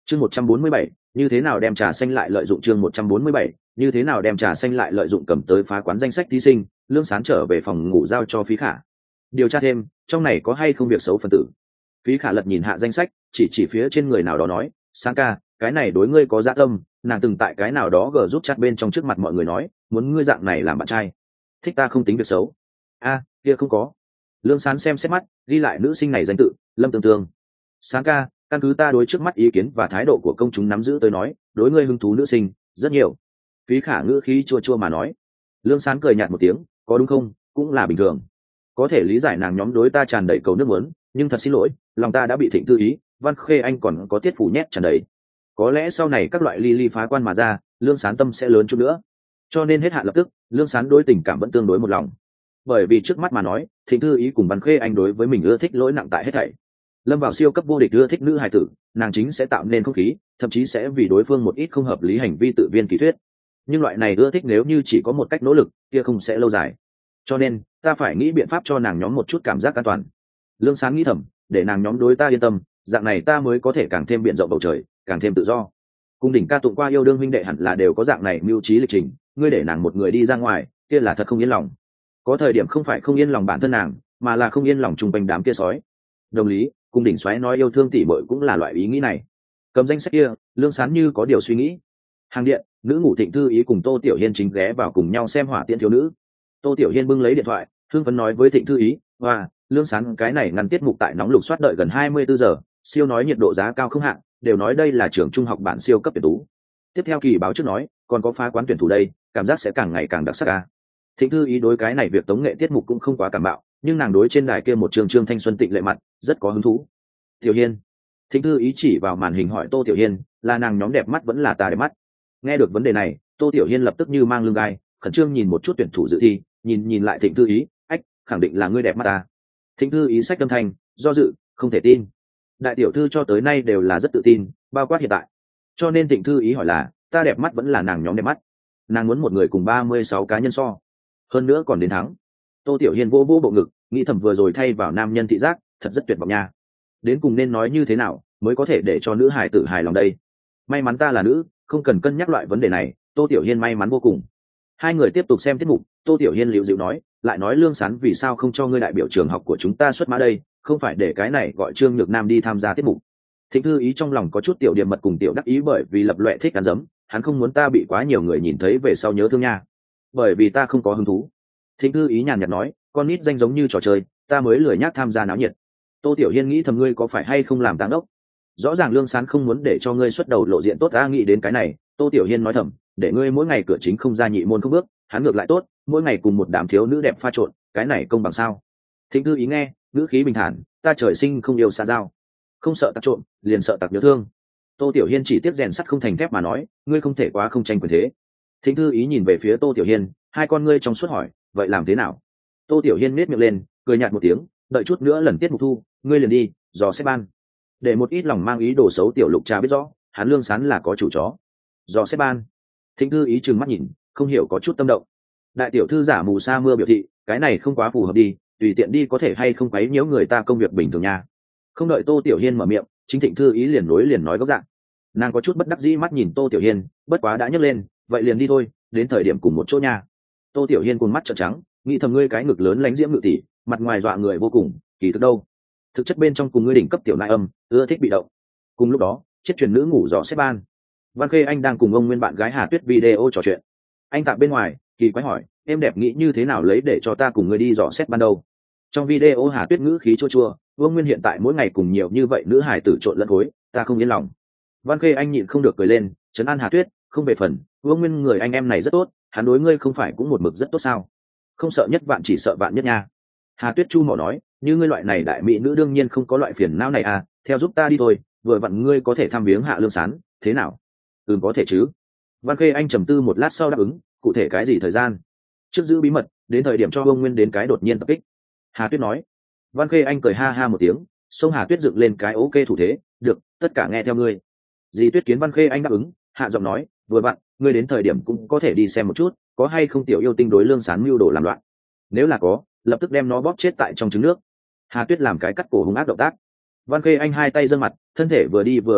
Chương 147, như thế nào đem trà xanh lại lợi dụng. Chương 147, như thế nào đem trà xanh lại lợi dụng. Cầm tới phá quán danh sách thí sinh, Lương Sán trở về phòng ngủ giao cho Phí Khả. Điều tra thêm, trong này có hay không việc xấu phần tử. Phí Khả lật nhìn hạ danh sách, chỉ phía trên người nào đó nói, Sáng ca, cái này đối ngươi có dạ tâm, nàng từng tại cái nào đó gờ giúp chat bên trong trước mặt mọi người nói, muốn ngươi dạng này làm bạn trai. Thích ta không tính việc xấu. A, kia không có. Lương Sán xem xét mắt, ghi lại nữ sinh này danh tự, Lâm Tương Tương. Sáng ca, căn cứ ta đối trước mắt ý kiến và thái độ của công chúng nắm giữ tới nói, đối ngươi hứng thú nữ sinh rất nhiều. Phí Khả ngữ khí chua chua mà nói. Lương Sán cười nhạt một tiếng, có đúng không, cũng là bình thường. Có thể lý giải nàng nhóm đối ta tràn đầy cầu nước muốn, nhưng thật xin lỗi, lòng ta đã bị Thịnh Thư Ý, Văn Khê Anh còn có Tiết Phủ nhét tràn đầy. Có lẽ sau này các loại ly phá quan mà ra, Lương Sán tâm sẽ lớn chút nữa. Cho nên hết hạn lập tức, Lương Sán đối tình cảm vẫn tương đối một lòng. Bởi vì trước mắt mà nói, Thịnh Thư Ý cùng Văn Khê Anh đối với mình ưa thích lỗi nặng tại hết thảy. Lâm vào siêu cấp vô địch ưa thích nữ hài tử, nàng chính sẽ tạo nên không khí, thậm chí sẽ vì đối phương một ít không hợp lý hành vi tự viên kỳ thuyết. Nhưng loại này ưa thích nếu như chỉ có một cách nỗ lực, kia không sẽ lâu dài. Cho nên, ta phải nghĩ biện pháp cho nàng nhóm một chút cảm giác an toàn. Lương Sán nghĩ thầm, để nàng nhóm đối ta yên tâm, dạng này ta mới có thể càng thêm biển rộng bầu trời, càng thêm tự do. Cung đỉnh ca tụng qua yêu đương huynh đệ hẳn là đều có dạng này mưu trí lịch trình, ngươi để nàng một người đi ra ngoài, kia là thật không yên lòng. Có thời điểm không phải không yên lòng bản thân nàng, mà là không yên lòng chung quanh đám kia sói. Đồng lý, cung đỉnh xoáy nói yêu thương tỷ muội cũng là loại ý nghĩ này. Cầm danh sách kia, Lương Sán như có điều suy nghĩ. Hàng điện, nữ ngủ Thịnh Thư Ý cùng Tô Tiểu Hiên chính ghé vào cùng nhau xem hỏa tiễn thiếu nữ. Tô Tiểu Hiên bưng lấy điện thoại, hưng phấn nói với Thịnh Thư Ý, "Wow, Lương Sán cái này ngăn tiết mục tại nóng lục soát đợi gần 24 giờ, siêu nói nhiệt độ giá cao không hạn, đều nói đây là trường trung học bản siêu cấp tuyển tú. Tiếp theo kỳ báo trước nói, còn có phá quán tuyển thủ đây, cảm giác sẽ càng ngày càng đặc sắc a." Thịnh Thư Ý đối cái này việc tống nghệ tiết mục cũng không quá cảm bạo, nhưng nàng đối trên đài kia một trường thanh xuân tịnh lệ mặt, rất có hứng thú. "Tiểu Hiên." Thịnh Thư Ý chỉ vào màn hình hỏi Tô Tiểu Hiên, "Là nàng nhóm đẹp mắt vẫn là ta đẹp mắt?" Nghe được vấn đề này, Tô Tiểu Hiên lập tức như mang lưng gai, khẩn trương nhìn một chút tuyển thủ dự thi, nhìn lại Thịnh Thư Ý, "Ách, khẳng định là ngươi đẹp mắt ta." Thịnh Thư Ý sách âm thanh, do dự, không thể tin. Đại tiểu thư cho tới nay đều là rất tự tin, bao quát hiện tại. Cho nên Thịnh Thư Ý hỏi là, ta đẹp mắt vẫn là nàng nhóm đẹp mắt? Nàng muốn một người cùng 36 cá nhân so, hơn nữa còn đến thắng. Tô Tiểu Hiên vô bộ ngực, nghĩ thầm vừa rồi thay vào nam nhân thị giác, thật rất tuyệt vọng nha. Đến cùng nên nói như thế nào mới có thể để cho nữ hài tử hài lòng đây? May mắn ta là nữ, không cần cân nhắc loại vấn đề này. Tô Tiểu Hiên may mắn vô cùng. Hai người tiếp tục xem tiết mục. Tô Tiểu Hiên liễu dịu nói, lại nói Lương Sán vì sao không cho ngươi đại biểu trường học của chúng ta xuất mã đây, không phải để cái này gọi Trương Nhược Nam đi tham gia tiết mục. Thịnh Thư Ý trong lòng có chút tiểu điểm mật cùng tiểu đắc ý, bởi vì lập loè thích ăn dấm, hắn không muốn ta bị quá nhiều người nhìn thấy về sau nhớ thương nha. Bởi vì ta không có hứng thú. Thịnh Thư Ý nhàn nhạt nói, con nít danh giống như trò chơi, ta mới lười nhác tham gia náo nhiệt. Tô Tiểu Hiên nghĩ thầm, ngươi có phải hay không làm táng ốc? Rõ ràng Lương Sán không muốn để cho ngươi xuất đầu lộ diện tốt, ta nghĩ đến cái này. Tô Tiểu Hiên nói thầm, để ngươi mỗi ngày cửa chính không ra nhị môn không bước, hắn ngược lại tốt, mỗi ngày cùng một đám thiếu nữ đẹp pha trộn, cái này công bằng sao? Thịnh Thư Ý nghe, ngữ khí bình thản, ta trời sinh không yêu xa giao, không sợ tặc trộm, liền sợ tặc nhớ thương. Tô Tiểu Hiên chỉ tiếp rèn sắt không thành thép mà nói, ngươi không thể quá không tranh quyền thế. Thịnh Thư Ý nhìn về phía Tô Tiểu Hiên, hai con ngươi trong suốt hỏi, vậy làm thế nào? Tô Tiểu Hiên nết miệng lên, cười nhạt một tiếng, đợi chút nữa lần tiết mục thu, ngươi liền đi dò xếp ban, để một ít lòng mang ý đồ xấu tiểu lục trà biết rõ, hắn Lương Sán là có chủ chó. Dò xếp ban. Thịnh Thư Ý trừng mắt nhìn, không hiểu có chút tâm động. Đại tiểu thư giả mù sa mưa biểu thị, cái này không quá phù hợp đi, tùy tiện đi có thể hay không quấy nhiễu người ta công việc bình thường nha. Không đợi Tô Tiểu Hiên mở miệng, chính Thịnh Thư Ý liền nói gốc dạng. Nàng có chút bất đắc dĩ mắt nhìn Tô Tiểu Hiên, bất quá đã nhấc lên, vậy liền đi thôi, đến thời điểm cùng một chỗ nha. Tô Tiểu Hiên cuồng mắt trợn trắng, nghĩ thầm, ngươi cái ngực lớn lánh diễm ngự tỷ, mặt ngoài dọa người vô cùng, kỳ thực đâu? Thực chất bên trong cùng ngươi đỉnh cấp tiểu nại âm, ưa thích bị động. Cùng lúc đó, chết truyền nữ ngủ dò xếp ban. Văn Khê Anh đang cùng ông nguyên bạn gái Hà Tuyết video trò chuyện. Anh tại bên ngoài, kỳ quái hỏi, em đẹp nghĩ như thế nào lấy để cho ta cùng ngươi đi dò xét ban đầu. Trong video Hà Tuyết ngữ khí chua chua, Vương Nguyên hiện tại mỗi ngày cùng nhiều như vậy nữ hài tử trộn lẫn khối, ta không yên lòng. Văn Khê Anh nhịn không được cười lên, trấn an Hà Tuyết, không về phần, Vương Nguyên người anh em này rất tốt, hắn đối ngươi không phải cũng một mực rất tốt sao? Không sợ nhất vạn chỉ sợ vạn nhất nha. Hà Tuyết chu mỏ nói, như ngươi loại này đại mỹ nữ đương nhiên không có loại phiền não này à, theo giúp ta đi thôi, vừa vặn ngươi có thể thăm viếng Hạ Lương Sán, thế nào? Có thể chứ. Văn Khê Anh trầm tư một lát sau đáp ứng, cụ thể cái gì thời gian? Trước giữ bí mật, đến thời điểm cho Vương Nguyên đến cái đột nhiên tập kích. Hà Tuyết nói. Văn Khê Anh cười ha ha một tiếng, xông Hà Tuyết dựng lên cái ok thủ thế, được, tất cả nghe theo ngươi. Dì Tuyết kiến Văn Khê Anh đáp ứng, hạ giọng nói, vừa vặn, ngươi đến thời điểm cũng có thể đi xem một chút, có hay không tiểu yêu tinh đối Lương Sán mưu đồ làm loạn. Nếu là có, lập tức đem nó bóp chết tại trong trứng nước. Hà Tuyết làm cái cắt cổ hung ác động tác. Văn Khê Anh hai tay giơ mặt, thân thể vừa đi vừa về lắc,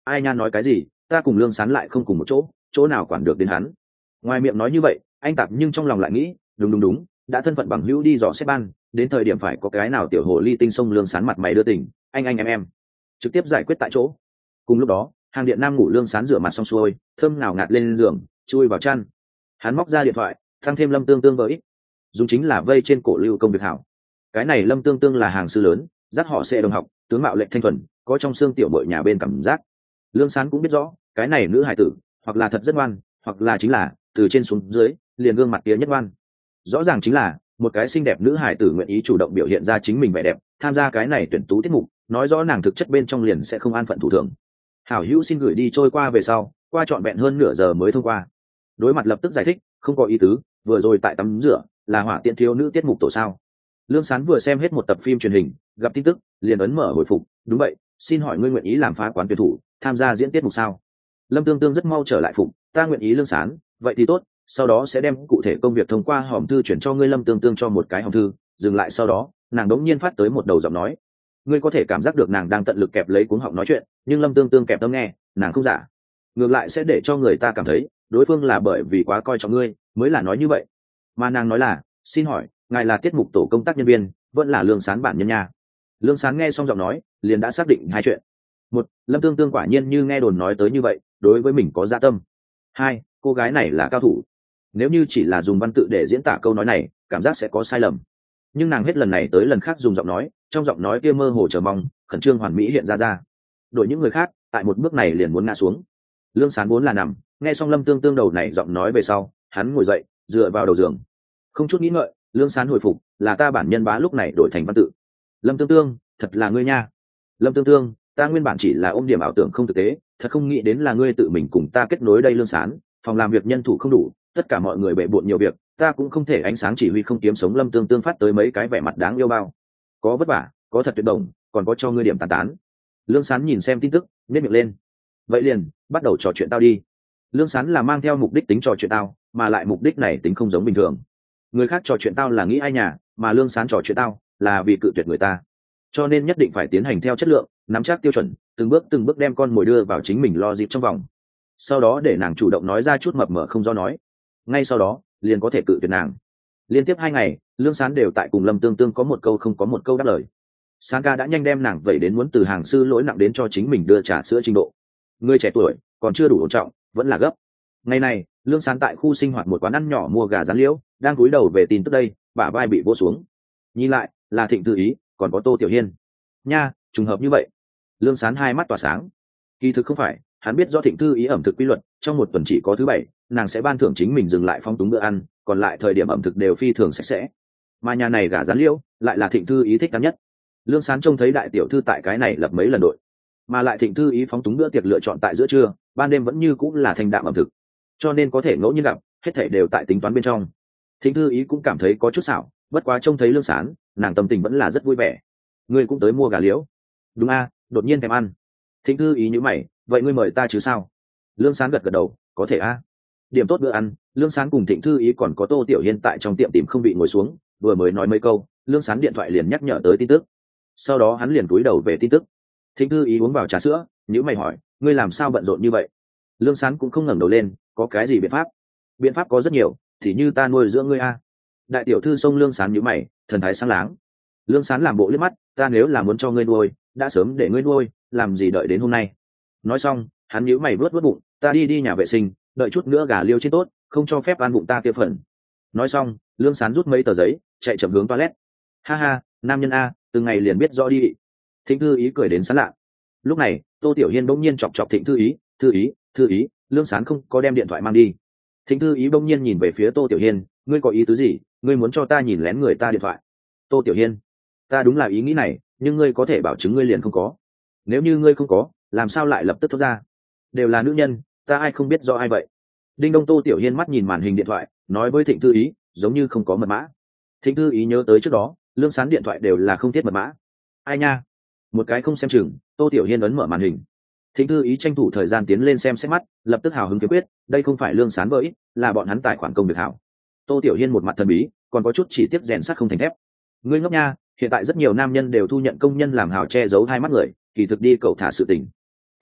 ai nha nói cái gì, ta cùng Lương Sán lại không cùng một chỗ, chỗ nào quản được đến hắn. Ngoài miệng nói như vậy, anh Tạp nhưng trong lòng lại nghĩ, đúng, đã thân phận bằng hữu đi dò xét ban, đến thời điểm phải có cái nào tiểu hồ ly tinh sông Lương Sán mặt mày đưa tình, anh em trực tiếp giải quyết tại chỗ. Cùng lúc đó, hàng điện nam ngủ Lương Sán rửa mặt xong xuôi, thơm nào ngạt lên giường, chui vào chăn. Hắn móc ra điện thoại, thăng thêm Lâm Tương Tương với, dùng chính là vây trên cổ lưu công việc hảo. Cái này Lâm Tương Tương là hàng sư lớn, dắt họ sẽ đồng học, tướng mạo lệnh thanh thuần, có trong xương tiểu bội nhà bên cảm giác. Lương Sán cũng biết rõ, cái này nữ hải tử, hoặc là thật rất ngoan, hoặc là chính là từ trên xuống dưới, liền gương mặt kia nhất ngoan. Rõ ràng chính là một cái xinh đẹp nữ hải tử nguyện ý chủ động biểu hiện ra chính mình vẻ đẹp, tham gia cái này tuyển tú tiết mục, nói rõ nàng thực chất bên trong liền sẽ không an phận thủ thường. Hảo hữu xin gửi đi trôi qua về sau, qua trọn vẹn hơn nửa giờ mới thông qua. Đối mặt lập tức giải thích, không có ý tứ, vừa rồi tại tắm rửa, là hỏa tiện thiếu nữ tiết mục tổ sao. Lương Sán vừa xem hết một tập phim truyền hình, gặp tin tức, liền ấn mở hồi phục, đúng vậy, xin hỏi ngươi nguyện ý làm phá quán tuyển thủ, tham gia diễn tiết mục sao? Lâm Tương Tương rất mau trở lại phục, ta nguyện ý Lương Sán, vậy thì tốt, sau đó sẽ đem cụ thể công việc thông qua hòm thư chuyển cho ngươi. Lâm Tương Tương cho một cái hòm thư, dừng lại sau đó, nàng đống nhiên phát tới một đầu giọng nói. Ngươi có thể cảm giác được nàng đang tận lực kẹp lấy cuống họng nói chuyện, nhưng Lâm Tương Tương kẹp tâm nghe, nàng không giả. Ngược lại sẽ để cho người ta cảm thấy, đối phương là bởi vì quá coi trọng ngươi, mới là nói như vậy. Mà nàng nói là, xin hỏi, ngài là tiết mục tổ công tác nhân viên, vẫn là Lương Sán bản nhân nha. Lương Sán nghe xong giọng nói, liền đã xác định hai chuyện. Một, Lâm Tương Tương quả nhiên như nghe đồn nói tới như vậy, đối với mình có dạ tâm. Hai, cô gái này là cao thủ. Nếu như chỉ là dùng văn tự để diễn tả câu nói này, cảm giác sẽ có sai lầm. Nhưng nàng hết lần này tới lần khác dùng giọng nói, trong giọng nói kia mơ hồ chờ mong, khẩn trương hoàn mỹ hiện ra. Đổi những người khác, tại một bước này liền muốn ngã xuống. Lương Sán vốn là nằm, nghe xong Lâm Tương Tương đầu này giọng nói về sau, hắn ngồi dậy, dựa vào đầu giường. Không chút nghĩ ngợi, Lương Sán hồi phục, là ta bản nhân bá lúc này đổi thành văn tự. Lâm Tương Tương, thật là ngươi nha. Lâm Tương Tương, ta nguyên bản chỉ là ôm điểm ảo tưởng không thực tế, thật không nghĩ đến là ngươi tự mình cùng ta kết nối đây. Lương Sán, phòng làm việc nhân thủ không đủ, tất cả mọi người bệ bội nhiều việc, ta cũng không thể ánh sáng chỉ huy không kiếm sống. Lâm Tương Tương phát tới mấy cái vẻ mặt đáng yêu bao. Có vất vả, có thật tuyệt động, còn có cho ngươi điểm tán tán. Lương Sán nhìn xem tin tức, nhếch miệng lên. Vậy liền, bắt đầu trò chuyện tao đi. Lương Sán là mang theo mục đích tính trò chuyện tao, mà lại mục đích này tính không giống bình thường. Người khác trò chuyện tao là nghĩ ai nhà, mà Lương Sán trò chuyện tao là vì cự tuyệt người ta. Cho nên nhất định phải tiến hành theo chất lượng, nắm chắc tiêu chuẩn, từng bước đem con mồi đưa vào chính mình lo dịp trong vòng. Sau đó để nàng chủ động nói ra chút mập mờ không do nói. Ngay sau đó, liền có thể cự tuyệt nàng. Liên tiếp 2 ngày, Lương Sán đều tại cùng Lâm Tương Tương có một câu không có một câu đáp lời. Sán ca đã nhanh đem nàng vậy đến muốn từ hàng sư lỗi nặng đến cho chính mình đưa trà sữa trình độ. Người trẻ tuổi, còn chưa đủ ổn trọng, vẫn là gấp. Ngày này, Lương Sán tại khu sinh hoạt một quán ăn nhỏ mua gà rán liễu, đang cúi đầu về tin tức đây, bả vai bị vỗ xuống. Nhìn lại, là Thịnh Thư Ý, còn có Tô Tiểu Hiên. Nha, trùng hợp như vậy. Lương Sán hai mắt tỏa sáng. Kỳ thực không phải, hắn biết do Thịnh Thư Ý ẩm thực quy luật, trong một tuần chỉ có thứ 7, nàng sẽ ban thưởng chính mình dừng lại phong túng bữa ăn, còn lại thời điểm ẩm thực đều phi thường sạch sẽ. Mà nhà này gà rán liễu, lại là Thịnh Thư Ý thích ăn nhất. Lương Sán trông thấy đại tiểu thư tại cái này lập mấy lần đội, mà lại Thịnh Thư Ý phóng túng bữa tiệc lựa chọn tại giữa trưa, ban đêm vẫn như cũng là thanh đạm ẩm thực, cho nên có thể ngẫu nhiên gặp, hết thảy đều tại tính toán bên trong. Thịnh Thư Ý cũng cảm thấy có chút xảo, bất quá trông thấy Lương Sán, nàng tâm tình vẫn là rất vui vẻ. Ngươi cũng tới mua gà liễu? Đúng a, đột nhiên thèm ăn. Thịnh Thư Ý nhíu mày, vậy ngươi mời ta chứ sao? Lương Sán gật gật đầu, có thể a. Điểm tốt bữa ăn, Lương Sán cùng Thịnh Thư Ý còn có Tô Tiểu Hiên tại trong tiệm tìm không bị ngồi xuống, vừa mới nói mấy câu, Lương Sán điện thoại liền nhắc nhở tới tin tức. Sau đó hắn liền cúi đầu về tin tức. Thịnh Thư Ý uống vào trà sữa, nhíu mày hỏi, ngươi làm sao bận rộn như vậy? Lương Sán cũng không ngẩng đầu lên, có cái gì biện pháp? Biện pháp có rất nhiều, thì như ta nuôi dưỡng ngươi a. Đại tiểu thư xông Lương Sán nhíu mày, thần thái sáng láng. Lương Sán làm bộ liếc mắt, ta nếu là muốn cho ngươi nuôi, đã sớm để ngươi nuôi, làm gì đợi đến hôm nay? Nói xong, hắn nhíu mày vuốt vuốt bụng, ta đi nhà vệ sinh, đợi chút nữa gà liêu trên tốt, không cho phép ăn bụng ta kia phần. Nói xong, Lương Sán rút mấy tờ giấy, chạy chậm hướng toilet. Ha ha, nam nhân a, từng ngày liền biết rõ đi. Thịnh Thư Ý cười đến sán lạ. Lúc này, Tô Tiểu Hiên bỗng nhiên chọc chọc Thịnh Thư Ý, thư ý, Lương Sán không có đem điện thoại mang đi. Thịnh Thư Ý bỗng nhiên nhìn về phía Tô Tiểu Hiên, ngươi có ý tứ gì? Ngươi muốn cho ta nhìn lén người ta điện thoại? Tô Tiểu Hiên, ta đúng là ý nghĩ này, nhưng ngươi có thể bảo chứng ngươi liền không có. Nếu như ngươi không có, làm sao lại lập tức thốt ra? Đều là nữ nhân, ta ai không biết do ai vậy? Đinh đông. Tô Tiểu Hiên mắt nhìn màn hình điện thoại, nói với Thịnh Thư Ý, giống như không có mật mã. Thịnh Thư Ý nhớ tới trước đó, Lương Sán điện thoại đều là không thiết mật mã. Ai nha? Một cái không xem chừng, Tô Tiểu Hiên ấn mở màn hình. Thịnh Thư Ý tranh thủ thời gian tiến lên xem xét mắt, lập tức hào hứng kiếm quyết, đây không phải Lương Sán với, là bọn hắn tài khoản công việc hảo. Tô Tiểu Hiên một mặt thần bí, còn có chút chỉ tiếc rèn sắt không thành thép. Ngươi ngốc nha, hiện tại rất nhiều nam nhân đều thu nhận công nhân làm hào che giấu hai mắt người, kỳ thực đi cậu thả sự tình. Thư Ý,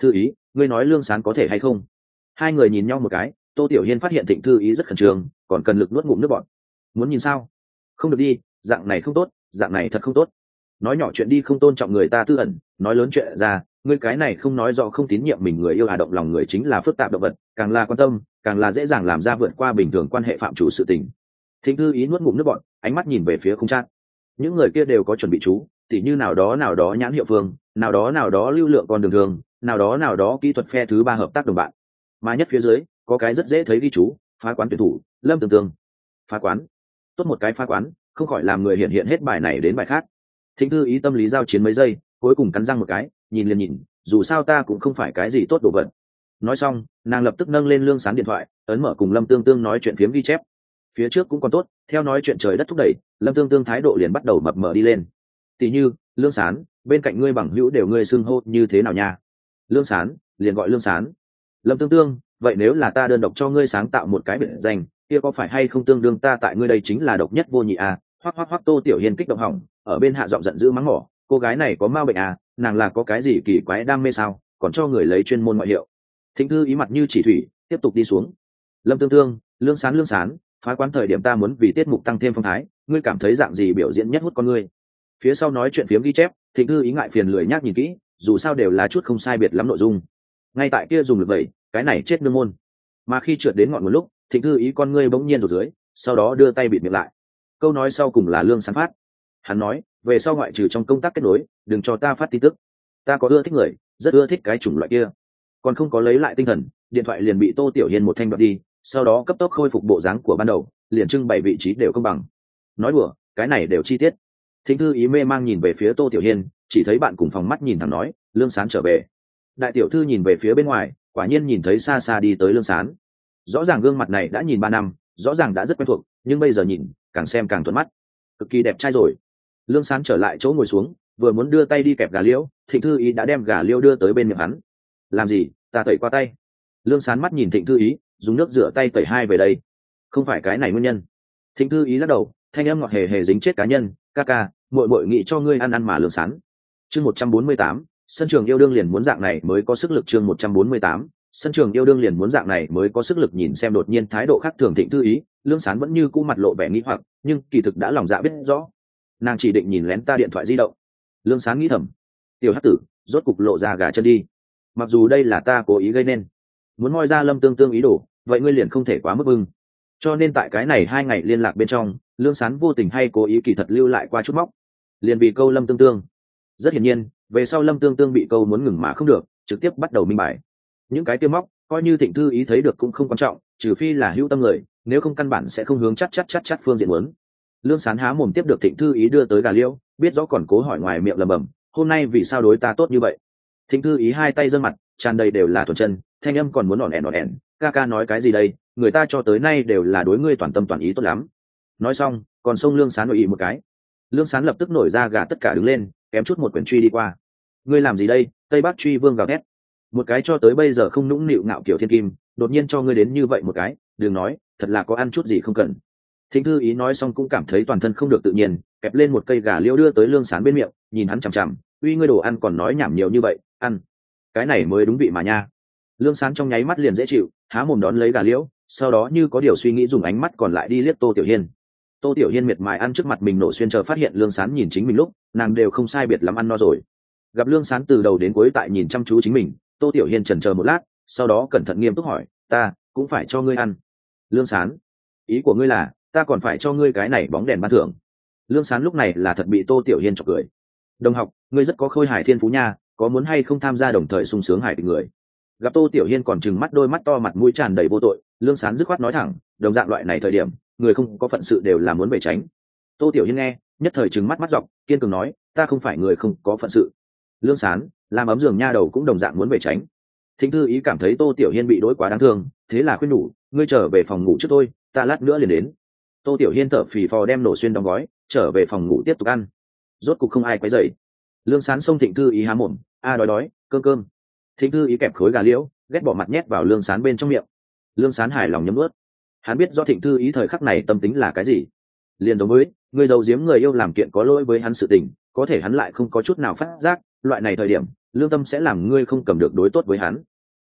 ngươi nói lương sán có thể hay không? Hai người nhìn nhau một cái, Tô Tiểu Hiên phát hiện Thịnh Thư Ý rất khẩn trương, còn cần lực nuốt ngụm nước bọt. Muốn nhìn sao? Không được đi, dạng này không tốt, dạng này thật không tốt. Nói nhỏ chuyện đi, không tôn trọng người ta tư ẩn, nói lớn chuyện ra, ngươi cái này không nói rõ không tín nhiệm mình người yêu, động lòng người chính là phức tạp động vật, càng là quan tâm, càng là dễ dàng làm ra vượt qua bình thường quan hệ phạm chủ sự tình. Thịnh Thư Ý nuốt ngụm nước bọt, ánh mắt nhìn về phía không trang. Những người kia đều có chuẩn bị chú, tỉ như nào đó nhãn hiệu phương, nào đó lưu lượng con đường thường, nào đó kỹ thuật phe thứ ba hợp tác đồng bạn. Mà nhất phía dưới có cái rất dễ thấy ghi chú: phá quán tuyển thủ Lâm Tương Tương. Phá quán, tốt một cái phá quán, không khỏi làm người hiện hết bài này đến bài khác. Thịnh Thư Ý tâm lý giao chiến mấy giây, cuối cùng cắn răng một cái, nhìn liền nhìn, dù sao ta cũng không phải cái gì tốt đồ vật. Nói xong, nàng lập tức nâng lên Lương Sán điện thoại, ấn mở cùng Lâm Tương Tương nói chuyện phiếm ghi chép. Phía trước cũng còn tốt, theo nói chuyện trời đất thúc đẩy, Lâm Tương Tương thái độ liền bắt đầu mập mờ đi lên. Tỷ như, Lương Sán, bên cạnh ngươi bằng hữu đều ngươi xưng hô như thế nào nha? Lương Sán, liền gọi Lương Sán. Lâm Tương Tương, vậy nếu là ta đơn độc cho ngươi sáng tạo một cái biệt danh, kia có phải hay không tương đương ta tại ngươi đây chính là độc nhất vô nhị à? Hoắc Tô Tiểu Hiên kích động hỏng, ở bên hạ giọng giận dữ mắng mỏ, cô gái này có ma bệnh à, nàng là có cái gì kỳ quái đam mê sao, còn cho người lấy chuyên môn ngoại hiệu. Thịnh Thư Ý mặt như chỉ thủy, tiếp tục đi xuống. Lâm Tương Tương, Lương Sán, phá quán thời điểm ta muốn vì tiết mục tăng thêm phong thái, ngươi cảm thấy dạng gì biểu diễn nhất hút con ngươi? Phía sau nói chuyện phiếm ghi chép, Thịnh Thư Ý ngại phiền lười nhác nhìn kỹ, dù sao đều là chút không sai biệt lắm nội dung. Ngay tại kia dùng lực vậy, cái này chết nương môn. Mà khi trượt đến ngọn một lúc, Thịnh Thư Ý con ngươi bỗng nhiên rụt dưới, sau đó đưa tay bịt miệng lại. Câu nói sau cùng là Lương Sán phát. Hắn nói, về sau ngoại trừ trong công tác kết nối, đừng cho ta phát tin tức. Ta có ưa thích người, rất ưa thích cái chủng loại kia. Còn không có lấy lại tinh thần, điện thoại liền bị Tô Tiểu Hiên một thanh đoạt đi, sau đó cấp tốc khôi phục bộ dáng của ban đầu, liền trưng bày vị trí đều công bằng. Nói đùa, cái này đều chi tiết. Thịnh Thư Ý mê mang nhìn về phía Tô Tiểu Hiên, chỉ thấy bạn cùng phòng mắt nhìn thẳng nói, Lương Sán trở về. Đại tiểu thư nhìn về phía bên ngoài, quả nhiên nhìn thấy xa xa đi tới Lương Sán. Rõ ràng gương mặt này đã nhìn 3 năm, rõ ràng đã rất quen thuộc, nhưng bây giờ nhìn, càng xem càng thuận mắt, cực kỳ đẹp trai rồi. Lương Sán trở lại chỗ ngồi xuống, vừa muốn đưa tay đi kẹp gà liễu, Thịnh Thư Ý đã đem gà liễu đưa tới bên miệng hắn. Làm gì? Ta tẩy qua tay. Lương Sán mắt nhìn Thịnh Thư Ý, dùng nước rửa tay tẩy hai về đây. Không phải cái này nguyên nhân. Thịnh Thư Ý lắc đầu, thanh âm ngọt hề hề dính chết cá nhân, ca ca, muội nghĩ cho ngươi ăn mà. Lương Sán. Chương 148, sân trường yêu đương liền muốn dạng này mới có sức lực. Chương 148, sân trường yêu đương liền muốn dạng này mới có sức lực. Nhìn xem đột nhiên thái độ khác thường Thịnh Thư Ý, Lương Sán vẫn như cũ mặt lộ vẻ nghi hoặc, nhưng kỳ thực đã lòng dạ biết rõ. Nàng chỉ định nhìn lén ta điện thoại di động. Lương Sán nghĩ thầm, tiểu hắc tử, rốt cục lộ ra gà chân đi. Mặc dù đây là ta cố ý gây nên, muốn moi ra Lâm Tương Tương ý đồ, vậy ngươi liền không thể quá mức bưng. Cho nên tại cái này 2 ngày liên lạc bên trong, Lương Sán vô tình hay cố ý kỳ thật lưu lại qua chút móc, liền vì câu Lâm Tương Tương. Rất hiển nhiên, về sau Lâm Tương Tương bị câu muốn ngừng mà không được, trực tiếp bắt đầu minh bài. Những cái tiêu móc, coi như Thịnh Thư Ý thấy được cũng không quan trọng, trừ phi là hữu tâm người, nếu không căn bản sẽ không hướng chắc phương diện muốn. Lương Sán há mồm tiếp được Thịnh Thư Ý đưa tới gà liễu, biết rõ còn cố hỏi ngoài miệng lẩm bẩm, hôm nay vì sao đối ta tốt như vậy? Thịnh Thư Ý hai tay giơ mặt, tràn đầy đều là thuần chân, thanh âm còn muốn ỏn ẻn, ca ca nói cái gì đây, người ta cho tới nay đều là đối ngươi toàn tâm toàn ý tốt lắm. Nói xong, còn xông Lương Sán nội ý một cái. Lương Sán lập tức nổi ra gà tất cả đứng lên, kém chút một quyển truy đi qua. Ngươi làm gì đây? Tây Bắc Truy Vương gào thét. Một cái cho tới bây giờ không nũng nịu ngạo kiểu thiên kim, đột nhiên cho ngươi đến như vậy một cái, đừng nói, thật là có ăn chút gì không cần. Thịnh Thư Ý nói xong cũng cảm thấy toàn thân không được tự nhiên, kẹp lên một cây gà liễu đưa tới Lương Sán bên miệng, nhìn hắn chằm chằm, uy ngươi đồ ăn còn nói nhảm nhiều như vậy, ăn. Cái này mới đúng vị mà nha. Lương Sán trong nháy mắt liền dễ chịu, há mồm đón lấy gà liễu, sau đó như có điều suy nghĩ dùng ánh mắt còn lại đi liếc Tô Tiểu Hiên. Tô Tiểu Hiên miệt mài ăn trước mặt mình nổ xuyên, chờ phát hiện Lương Sán nhìn chính mình lúc, nàng đều không sai biệt lắm ăn no rồi. Gặp Lương Sán từ đầu đến cuối tại nhìn chăm chú chính mình, Tô Tiểu Hiên chần chờ một lát, sau đó cẩn thận nghiêm túc hỏi, ta cũng phải cho ngươi ăn. Lương Sán, ý của ngươi là ta còn phải cho ngươi cái này bóng đèn ban thưởng? Lương Sán lúc này là thật bị Tô Tiểu Hiên chọc cười. Đồng học, ngươi rất có khôi hài thiên phú nha, có muốn hay không tham gia đồng thời sung sướng hài tình người? Gặp Tô Tiểu Hiên còn trừng mắt đôi mắt to, mặt mũi tràn đầy vô tội, Lương Sán dứt khoát nói thẳng, đồng dạng loại này thời điểm, người không có phận sự đều là muốn bể tránh. Tô Tiểu Hiên nghe, nhất thời trừng mắt mắt dọc, kiên cường nói, ta không phải người không có phận sự. Lương Sán, làm ấm giường nha đầu cũng đồng dạng muốn bể tránh. Thịnh Thư Ý cảm thấy Tô Tiểu Hiên bị đối quá đáng thương, thế là khuyên nhủ, ngươi trở về phòng ngủ trước tôi, ta lát nữa liền đến. Tô Tiểu Hiên thở phì phò đem nổ xuyên đóng gói, trở về phòng ngủ tiếp tục ăn. Rốt cục không ai quấy rầy. Lương Sán xông Thịnh Thư Ý há mồm, đói, cơm. Thịnh Thư Ý kẹp khối gà liễu, ghét bỏ mặt nhét vào Lương Sán bên trong miệng. Lương Sán hài lòng nhấm nuốt. Hắn biết do Thịnh Thư Ý thời khắc này tâm tính là cái gì. Liền giống với người giấu giếm người yêu làm kiện có lỗi với hắn sự tình, có thể hắn lại không có chút nào phát giác, loại này thời điểm, lương tâm sẽ làm ngươi không cầm được đối tốt với hắn.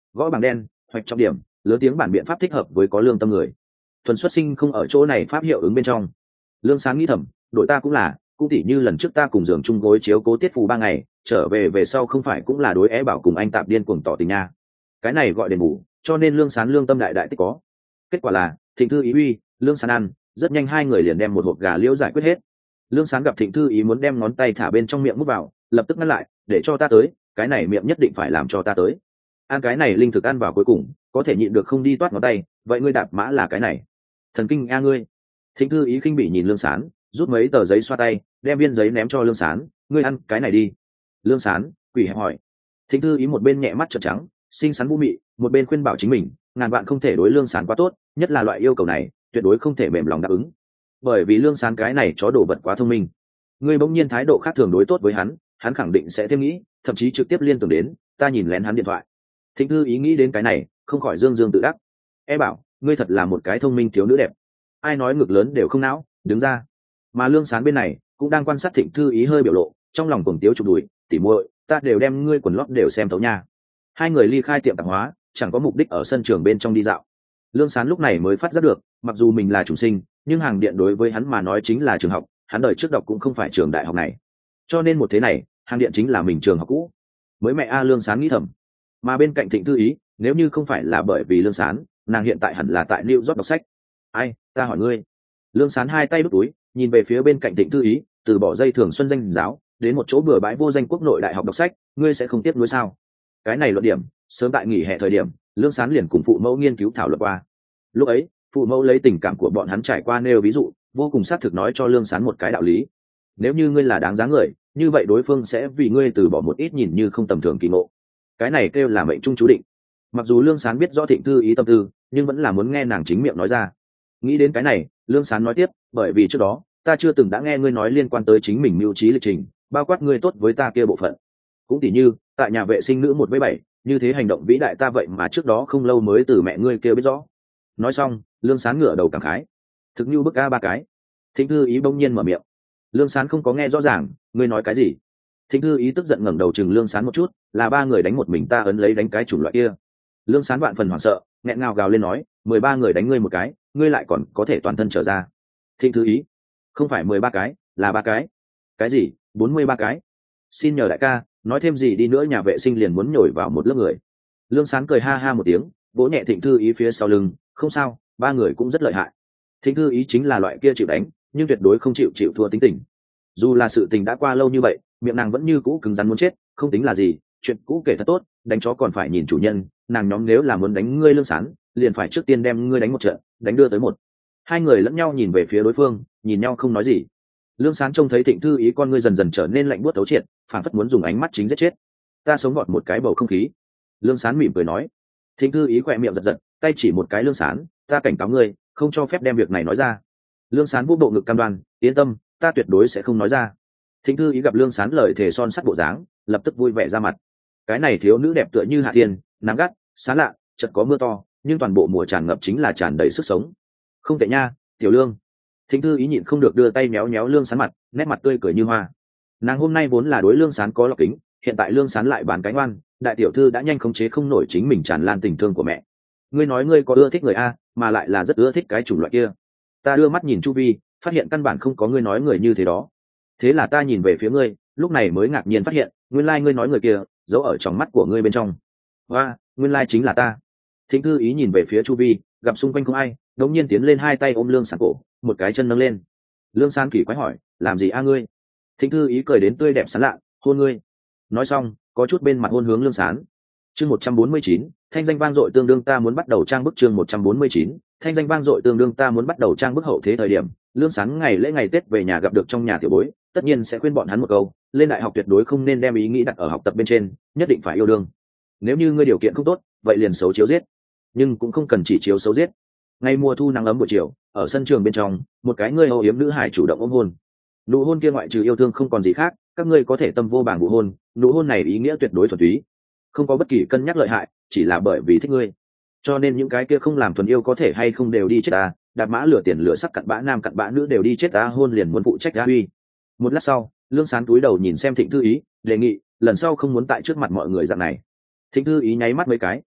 gõ bảng đen, hoạch trọng điểm, lớn tiếng bản biện pháp thích hợp với có lương tâm người. Thuần xuất sinh không ở chỗ này pháp hiệu ứng bên trong. Lương Sáng nghĩ thầm, đội ta cũng là, cũng tỉ như lần trước ta cùng giường chung gối chiếu cố Tiết Phù 3 ngày, trở về sau không phải cũng là đối é bảo cùng anh tạp điên cuồng tỏ tình nha. Cái này gọi đền bù, cho nên Lương Sán lương tâm đại đại tích có. Kết quả là Thịnh Thư Ý uy, Lương Sán ăn, rất nhanh hai người liền đem một hộp gà liễu giải quyết hết. Lương Sán gặp Thịnh Thư Ý muốn đem ngón tay thả bên trong miệng mút vào, lập tức ngăn lại, để cho ta tới, cái này miệng nhất định phải làm cho ta tới. Ăn cái này linh thực ăn vào cuối cùng, có thể nhịn được không đi toát ngón tay, vậy ngươi đạp mã là cái này. Thần kinh a ngươi. Thịnh Thư Ý khinh bỉ nhìn Lương Sán, rút mấy tờ giấy xoa tay, đem viên giấy ném cho Lương Sán, ngươi ăn cái này đi. Lương Sán quỷ hẹp hỏi. Thịnh Thư Ý một bên nhẹ mắt trợn trắng, xinh xắn vũ mị, một bên khuyên bảo chính mình, ngàn vạn không thể đối Lương Sán quá tốt, nhất là loại yêu cầu này tuyệt đối không thể mềm lòng đáp ứng, bởi vì Lương Sán cái này chó đồ vật quá thông minh. Ngươi bỗng nhiên thái độ khác thường đối tốt với hắn, hắn khẳng định sẽ thêm nghĩ, thậm chí trực tiếp liên tưởng đến ta nhìn lén hắn điện thoại. Thịnh Thư Ý nghĩ đến cái này, không khỏi dương dương tự đắc. Bảo, ngươi thật là một cái thông minh thiếu nữ đẹp. Ai nói ngực lớn đều không não, đứng ra. Mà Lương Sán bên này cũng đang quan sát Thịnh Thư Ý hơi biểu lộ, trong lòng cuồng tiếu chụp đùi, tỉ muội, ta đều đem ngươi quần lót đều xem thấu nha. Hai người ly khai tiệm tạp hóa, chẳng có mục đích ở sân trường bên trong đi dạo. Lương Sán lúc này mới phát giác được, mặc dù mình là chủ sinh, nhưng hàng điện đối với hắn mà nói chính là trường học, hắn đời trước đọc cũng không phải trường đại học này, cho nên một thế này hàng điện chính là mình trường học cũ. Mới mẹ a, Lương Sán nghĩ thầm. Mà bên cạnh Thịnh Thư Ý, nếu như không phải là bởi vì Lương Sán, nàng hiện tại hẳn là tại New York đọc sách. Ai, ta hỏi ngươi. Lương Sán hai tay đút túi, nhìn về phía bên cạnh Thịnh Thư Ý, từ bỏ dây thường xuân danh giáo đến một chỗ bừa bãi vô danh quốc nội đại học đọc sách, ngươi sẽ không tiếc nuối sao? Cái này luận điểm sớm tại nghỉ hè thời điểm, Lương Sán liền cùng phụ mẫu nghiên cứu thảo luận qua. Lúc ấy phụ mẫu lấy tình cảm của bọn hắn trải qua nêu ví dụ, vô cùng xác thực nói cho Lương Sán một cái đạo lý: nếu như ngươi là đáng giá người, như vậy đối phương sẽ vì ngươi từ bỏ một ít nhìn như không tầm thường kỳ ngộ. Cái này kêu là mệnh trung chú định. Mặc dù Lương Sán biết rõ Thịnh Thư Ý tâm tư, nhưng vẫn là muốn nghe nàng chính miệng nói ra. Nghĩ đến cái này, Lương Sán nói tiếp, bởi vì trước đó ta chưa từng đã nghe ngươi nói liên quan tới chính mình mưu trí lịch trình, bao quát ngươi tốt với ta kia bộ phận. Cũng tỉ như tại nhà vệ sinh nữ 1/7, như thế hành động vĩ đại ta vậy mà trước đó không lâu mới từ mẹ ngươi kêu biết rõ. Nói xong, Lương Sán ngửa đầu cảm khái, thực như bức a ba cái. Thịnh Thư Ý bỗng nhiên mở miệng. Lương Sán không có nghe rõ ràng, ngươi nói cái gì? Thịnh Thư Ý tức giận ngẩng đầu chừng Lương Sán một chút, là 3 người đánh một mình ta ấn lấy đánh cái chủng loại kia. Lương Sán vạn phần hoảng sợ, nghẹn ngào gào lên nói, 13 người đánh ngươi một cái, ngươi lại còn có thể toàn thân trở ra. Thịnh Thư Ý, không phải 13 cái, là 3 cái. Cái gì? 43 cái? Xin nhờ đại ca, nói thêm gì đi nữa nhà vệ sinh liền muốn nhồi vào một lớp người. Lương Sán cười ha ha một tiếng, vỗ nhẹ Thịnh Thư Ý phía sau lưng, không sao, 3 người cũng rất lợi hại. Thịnh Thư Ý chính là loại kia chịu đánh, nhưng tuyệt đối không chịu thua tính tình. Dù là sự tình đã qua lâu như vậy, miệng nàng vẫn như cũ cứng rắn muốn chết, không tính là gì, chuyện cũ kể thật tốt, đánh chó còn phải nhìn chủ nhân, nàng nhóm nếu là muốn đánh ngươi Lương Sán, liền phải trước tiên đem ngươi đánh một trận, đánh đưa tới một. Hai người lẫn nhau nhìn về phía đối phương, nhìn nhau không nói gì. Lương Sán trông thấy Thịnh Thư Ý con ngươi dần dần trở nên lạnh buốt thấu triệt, phảng phất muốn dùng ánh mắt chính giết chết. Ta sống gọt một cái bầu không khí. Lương Sán mỉm cười nói. Thịnh Thư Ý khỏe miệng giật giật, tay chỉ một cái Lương Sán, ta cảnh cáo ngươi, không cho phép đem việc này nói ra. Lương Sán vuốt bộ ngực cam đoan, yên tâm, ta tuyệt đối sẽ không nói ra. Thịnh Thư Ý gặp Lương Sán lời thề son sắt bộ dáng, lập tức vui vẻ ra mặt. Cái này thiếu nữ đẹp tựa như hạ thiên, nắng gắt, sáng lạ, chợt có mưa to, nhưng toàn bộ mùa tràn ngập chính là tràn đầy sức sống. Không tệ nha, tiểu Lương. Thịnh Thư Ý nhịn không được đưa tay méo méo Lương Sán mặt, nét mặt tươi cười như hoa. Nàng hôm nay vốn là đối Lương Sán có lọc kính, hiện tại Lương Sán lại bán cánh oan, đại tiểu thư đã nhanh khống chế không nổi chính mình tràn lan tình thương của mẹ. Ngươi nói ngươi có ưa thích người a, mà lại là rất ưa thích cái chủng loại kia. Ta đưa mắt nhìn chu vi, phát hiện căn bản không có ngươi nói người như thế đó. Thế là ta nhìn về phía ngươi, lúc này mới ngạc nhiên phát hiện, nguyên lai ngươi nói người kia giấu ở trong mắt của ngươi bên trong. Và nguyên lai chính là ta. Thịnh Thư Ý nhìn về phía chu vi, gặp xung quanh không ai, đống nhiên tiến lên hai tay ôm Lương Sán cổ, một cái chân nâng lên. Lương Sán kỳ quái hỏi, làm gì a ngươi? Thịnh Thư Ý cười đến tươi đẹp sán lạ, hôn ngươi. Nói xong, có chút bên mặt hôn hướng Lương Sán. Chương 149, thanh danh vang dội tương đương ta muốn bắt đầu trang bức. Chương 149, thanh danh vang dội tương đương ta muốn bắt đầu trang bức. Hậu thế thời điểm, Lương Sán ngày lễ ngày Tết về nhà gặp được trong nhà tiểu bối, tất nhiên sẽ khuyên bọn hắn một câu, lên đại học tuyệt đối không nên đem ý nghĩ đặt ở học tập bên trên, nhất định phải yêu đương. Nếu như ngươi điều kiện không tốt, vậy liền xấu chiếu giết. Nhưng cũng không cần chỉ chiếu xấu giết. Ngày mùa thu nắng ấm buổi chiều, ở sân trường bên trong, một cái ngươi âu yếm nữ hải chủ động ôm hôn. Nụ hôn kia ngoại trừ yêu thương không còn gì khác, các ngươi có thể tâm vô bảng vụ hôn, nụ hôn này ý nghĩa tuyệt đối thuần túy, không có bất kỳ cân nhắc lợi hại, chỉ là bởi vì thích ngươi. Cho nên những cái kia không làm thuần yêu có thể hay không đều đi chết ta, đạp mã lửa tiền lửa sắc cặn bã nam cặn bã nữ đều đi chết ta, hôn liền muốn phụ trách ta uy. Một lát sau, Lương Sán túi đầu nhìn xem Thịnh Thư Ý, đề nghị lần sau không muốn tại trước mặt mọi người dạng này. Thịnh Thư Ý nháy mắt mấy cái,